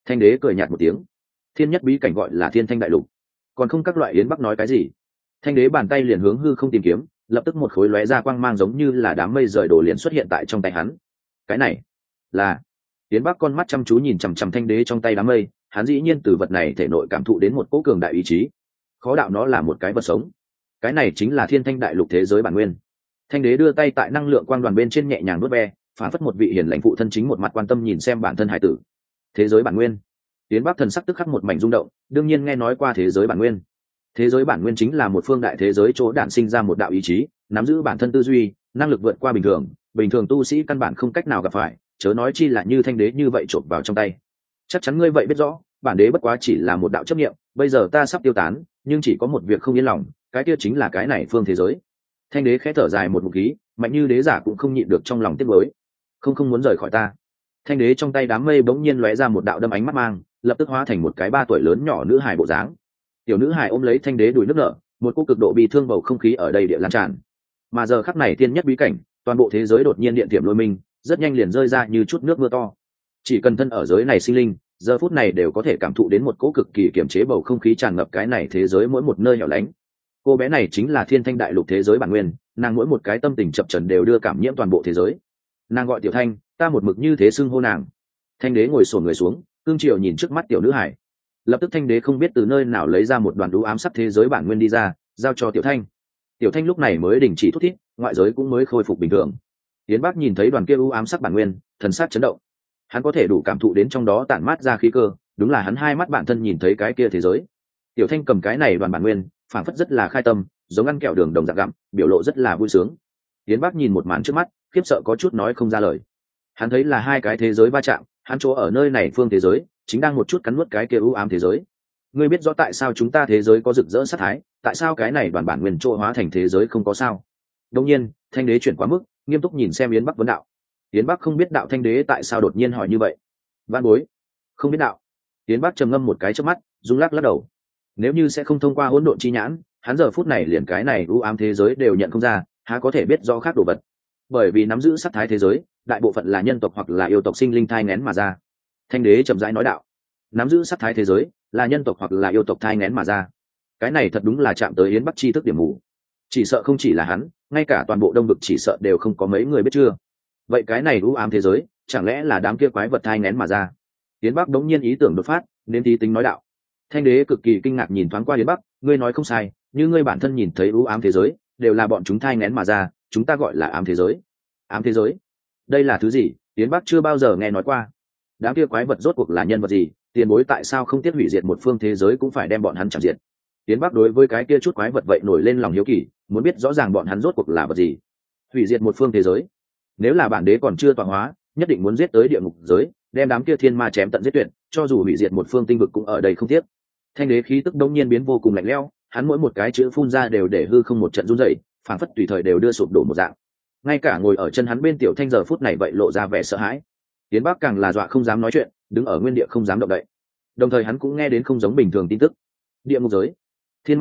A: Thanh đế cười nhạt một tiếng. Thiên nhất bí cảnh gọi là Thiên Thanh đại lục, còn không các loại Yến Bắc nói cái gì. Thanh đế bàn tay liền hướng hư không tìm kiếm, lập tức một khối lóe ra quang mang giống như là đám mây rời đổ liền xuất hiện tại trong tay hắn. Cái này là... Yến Bắc con mắt chăm chú nhìn chằm chằm thanh đế trong tay đám mây, hắn dĩ nhiên từ vật này thể nội cảm thụ đến một cỗ cường đại ý chí. Khó đạo nó là một cái vật sống. Cái này chính là Thiên Thanh đại lục thế giới bản nguyên. Thanh đế đưa tay tại năng lượng quang đoàn bên trên nhẹ nhàng nuốt ve, phản phất một vị hiền lãnh phụ thân chính một mặt quan tâm nhìn xem bản thân hải tử. Thế giới bản nguyên. Yến Bắc thần sắc tức khắc một mảnh rung động, đương nhiên nghe nói qua thế giới bản nguyên. Thế giới bản nguyên chính là một phương đại thế giới chỗ đản sinh ra một đạo ý chí, nắm giữ bản thân tư duy, năng lực vượt qua bình thường tu sĩ căn bản không cách nào gặp phải, chớ nói chi là như thanh đế như vậy trộn vào trong tay. Chắc chắn ngươi vậy biết rõ, bản đế bất quá chỉ là một đạo chấp niệm, bây giờ ta sắp tiêu tán, nhưng chỉ có một việc không yên lòng, cái kia chính là cái này phương thế giới. Thanh đế khẽ thở dài một ngụm khí, mạnh như đế giả cũng không nhịn được trong lòng tiếc nuối. Không muốn rời khỏi ta. Thanh đế trong tay đám mây bỗng nhiên lóe ra một đạo đâm ánh mắt mang, lập tức hóa thành một cái 3 tuổi lớn nhỏ nữ hài bộ dáng. Tiểu nữ hài ôm lấy thanh đế đùi nước nở, một cô cực độ bi thương bầu không khí ở đây địa lan tràn. Mà giờ khắc này thiên nhất bí cảnh, toàn bộ thế giới đột nhiên điện tiệm lôi minh, rất nhanh liền rơi ra như chút nước mưa to. Chỉ cần thân ở giới này sinh linh, giờ phút này đều có thể cảm thụ đến một cỗ cực kỳ kiềm chế bầu không khí tràn ngập cái này thế giới mỗi một nơi hẻo lánh. Cô bé này chính là Thiên Thanh đại lục thế giới bản nguyên, nàng mỗi một cái tâm tình chập chờn đều đưa cảm nhiễm toàn bộ thế giới. Nàng gọi Tiểu Thanh, ta một mực như thế xưng hô nàng. Thanh đế ngồi xổm người xuống, cương triều nhìn trước mắt tiểu nữ hải. Lập tức thanh đế không biết từ nơi nào lấy ra một đoàn đũ ám sắc thế giới bản nguyên đi ra, giao cho Tiểu Thanh. Tiểu Thanh lúc này mới đình chỉ thút thít, ngoại giới cũng mới khôi phục bình thường. Yến Bắc nhìn thấy đoàn kia u ám sắc bản nguyên, thần sắc chấn động. Hắn có thể đủ cảm thụ đến trong đó tản mát ra khí cơ, đúng là hắn hai mắt bản thân nhìn thấy cái kia thế giới. Tiểu Thanh cầm cái này đoàn bản nguyên, phảng phất rất là khai tâm, giống ăn kẹo đường đồng dạng gặm, biểu lộ rất là vui sướng. Yến Bắc nhìn một màn trước mắt, khiếp sợ có chút nói không ra lời. Hắn thấy là hai cái thế giới va chạm, hắn chỗ ở nơi này phương thế giới, chính đang một chút cắn nuốt cái kia u ám thế giới. Ngươi biết rõ tại sao chúng ta thế giới có rực rỡ sát thái, tại sao cái này đoàn bản nguyên chỗ hóa thành thế giới không có sao? Đương nhiên, Thanh đế chuyển quá mức, nghiêm túc nhìn xem Yến Bắc vấn đạo. Yến Bắc không biết đạo Thanh đế tại sao đột nhiên hỏi như vậy. Vạn bối, không biết đạo. Yến Bắc trầm ngâm một cái chớp mắt, rung lắc lắc đầu. Nếu như sẽ không thông qua hỗn độn chi nhãn, hắn giờ phút này liền cái này u ám thế giới đều nhận không ra, há có thể biết rõ khác đồ vật. Bởi vì nắm giữ sát thái thế giới, đại bộ phận là nhân tộc hoặc là yêu tộc sinh linh thai nghén mà ra. Thanh đế chậm rãi nói đạo, nắm giữ sát thái thế giới, là nhân tộc hoặc là yêu tộc thai nghén mà ra. Cái này thật đúng là chạm tới Yến Bắc tri thức điểm mù. Chỉ sợ không chỉ là hắn, ngay cả toàn bộ đông vực chỉ sợ đều không có mấy người biết chưa. Vậy cái này u ám thế giới, chẳng lẽ là đám kia quái vật thai nghén mà ra? Yến Bắc đống nhiên ý tưởng đột phát, nên tí tính nói đạo. Thanh đế cực kỳ kinh ngạc nhìn thoáng qua Yến Bắc, ngươi nói không sai, như ngươi bản thân nhìn thấy u ám thế giới, đều là bọn chúng thai nghén mà ra, chúng ta gọi là ám thế giới. Ám thế giới? Đây là thứ gì? Yến Bắc chưa bao giờ nghe nói qua. Đám kia quái vật rốt cuộc là nhân vật gì? Tiền bối tại sao không tiếc hủy diệt một phương thế giới cũng phải đem bọn hắn chạm diệt? Yến Bắc đối với cái kia chút quái vật vậy nổi lên lòng hiếu kỳ, muốn biết rõ ràng bọn hắn rốt cuộc là vật gì. Hủy diệt một phương thế giới? Nếu là bản đế còn chưa tọa hóa, nhất định muốn giết tới địa ngục giới, đem đám kia thiên ma chém tận giết tuyệt, cho dù hủy diệt một phương tinh vực cũng ở đây không tiếc. Thanh đế khí tức đông nhiên biến vô cùng lạnh lẽo, hắn mỗi một cái chữ phun ra đều để hư không một trận run rẩy, phảng phất tùy thời đều đưa sụp đổ một dạng. Ngay cả ngồi ở chân hắn bên Tiểu Thanh giờ phút này vậy lộ ra vẻ sợ hãi. Yến Bắc càng là dọa không dám nói chuyện, đứng ở nguyên địa không dám động đậy. Đồng thời hắn cũng nghe đến không giống bình thường tin tức. Địa ngục giới, thiên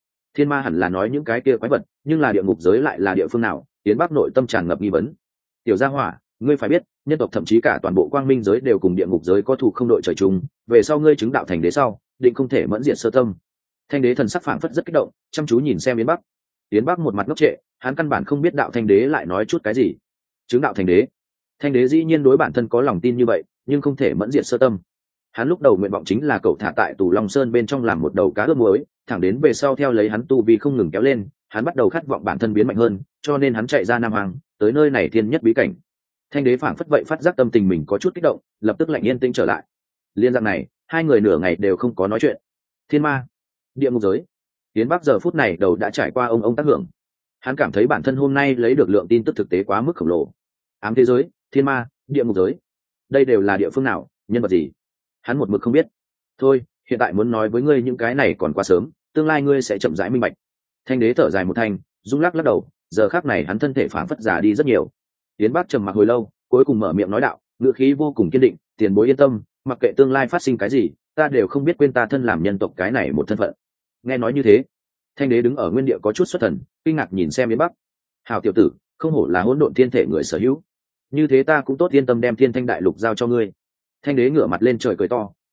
A: ma hẳn là nói những cái kia quái vật, nhưng là địa ngục giới lại là địa phương nào? Yến Bắc nội tâm tràn ngập nghi vấn. Tiểu gia hỏa, ngươi phải biết, nhân tộc thậm chí cả toàn bộ quang minh giới đều cùng địa ngục giới có thù không đội trời chung, về sau ngươi chứng đạo thành đế sau, định không thể mẫn diệt sơ tâm. Thanh đế thần sắc phảng phất rất kích động, chăm chú nhìn xem Yến Bắc. Yến Bắc một mặt ngốc trệ, hắn căn bản không biết đạo Thanh đế lại nói chút cái gì. Chứng đạo thành đế? Thanh đế dĩ nhiên đối bản thân có lòng tin như vậy, nhưng không thể mẫn diệt sơ tâm. Hắn lúc đầu nguyện vọng chính là cậu thả tại Tù Long Sơn bên trong làm một đầu cá ướp muối, thẳng đến về sau theo lấy hắn tu vi không ngừng kéo lên, hắn bắt đầu khát vọng bản thân biến mạnh hơn, cho nên hắn chạy ra Nam Hoàng, tới nơi này thiên nhất bí cảnh. Thanh đế phảng phất vậy phát giác tâm tình mình có chút kích động, lập tức lạnh yên tĩnh trở lại. Liên dạng này, hai người nửa ngày đều không có nói chuyện. Thiên ma, địa ngục giới. Yến Bắc giờ phút này đầu đã trải qua ông tác hưởng. Hắn cảm thấy bản thân hôm nay lấy được lượng tin tức thực tế quá mức khổng lồ. Ám thế giới, thiên ma, địa ngục giới, đây đều là địa phương nào, nhân vật gì? Hắn một mực không biết. Thôi, hiện tại muốn nói với ngươi những cái này còn quá sớm, tương lai ngươi sẽ chậm rãi minh bạch. Thanh đế thở dài một thanh, rung lắc lắc đầu, giờ khắc này hắn thân thể phảng phất già đi rất nhiều. Yến Bắc trầm mặc hồi lâu, cuối cùng mở miệng nói đạo, ngữ khí vô cùng kiên định, tiền bối yên tâm, mặc kệ tương lai phát sinh cái gì, ta đều không biết quên ta thân làm nhân tộc cái này một thân phận. Nghe nói như thế, Thanh đế đứng ở nguyên địa có chút xuất thần, kinh ngạc nhìn xem Yến Bắc. Hảo tiểu tử, không hổ là hỗn độn thiên thể người sở hữu. Như thế ta cũng tốt yên tâm đem Thiên Thanh đại lục giao cho ngươi. Thanh đế ngửa mặt lên trời cười to,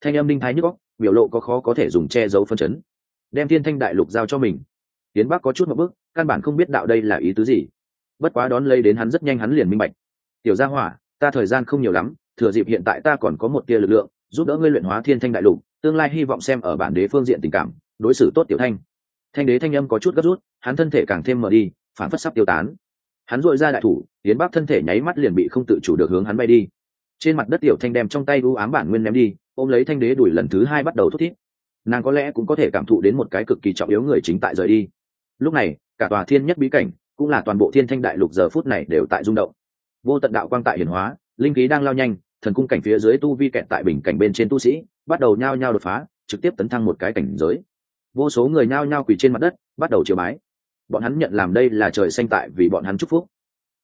A: thanh âm đinh thái nhức óc, biểu lộ có khó có thể dùng che giấu phân chấn. Đem thiên thanh đại lục giao cho mình. Tiến Bắc có chút một bước, căn bản không biết đạo đây là ý tứ gì. Bất quá đón lấy đến hắn rất nhanh hắn liền minh bạch. Tiểu gia hỏa, ta thời gian không nhiều lắm, thừa dịp hiện tại ta còn có một tia lực lượng, giúp đỡ ngươi luyện hóa thiên thanh đại lục, tương lai hy vọng xem ở bản đế phương diện tình cảm, đối xử tốt tiểu thanh. Thanh đế thanh âm có chút gấp rút, hắn thân thể càng thêm mờ đi, phản phất sắp tiêu tán. Hắn dội ra đại thủ, Tiến Bắc thân thể nháy mắt liền bị không tự chủ được hướng hắn bay đi. Trên mặt đất tiểu thanh đem trong tay u ám bản nguyên ném đi, ôm lấy thanh đế đuổi lần thứ hai bắt đầu thúc thiết. Nàng có lẽ cũng có thể cảm thụ đến một cái cực kỳ trọng yếu người chính tại rời đi. Lúc này cả tòa thiên nhất bí cảnh cũng là toàn bộ thiên thanh đại lục giờ phút này đều tại rung động. Vô tận đạo quang tại hiển hóa, linh khí đang lao nhanh, thần cung cảnh phía dưới tu vi kẹt tại bình cảnh bên trên tu sĩ bắt đầu nhao nhao đột phá, trực tiếp tấn thăng một cái cảnh giới. Vô số người nhao nhao quỳ trên mặt đất bắt đầu triều bái. Bọn hắn nhận làm đây là trời xanh tại vì bọn hắn chúc phúc.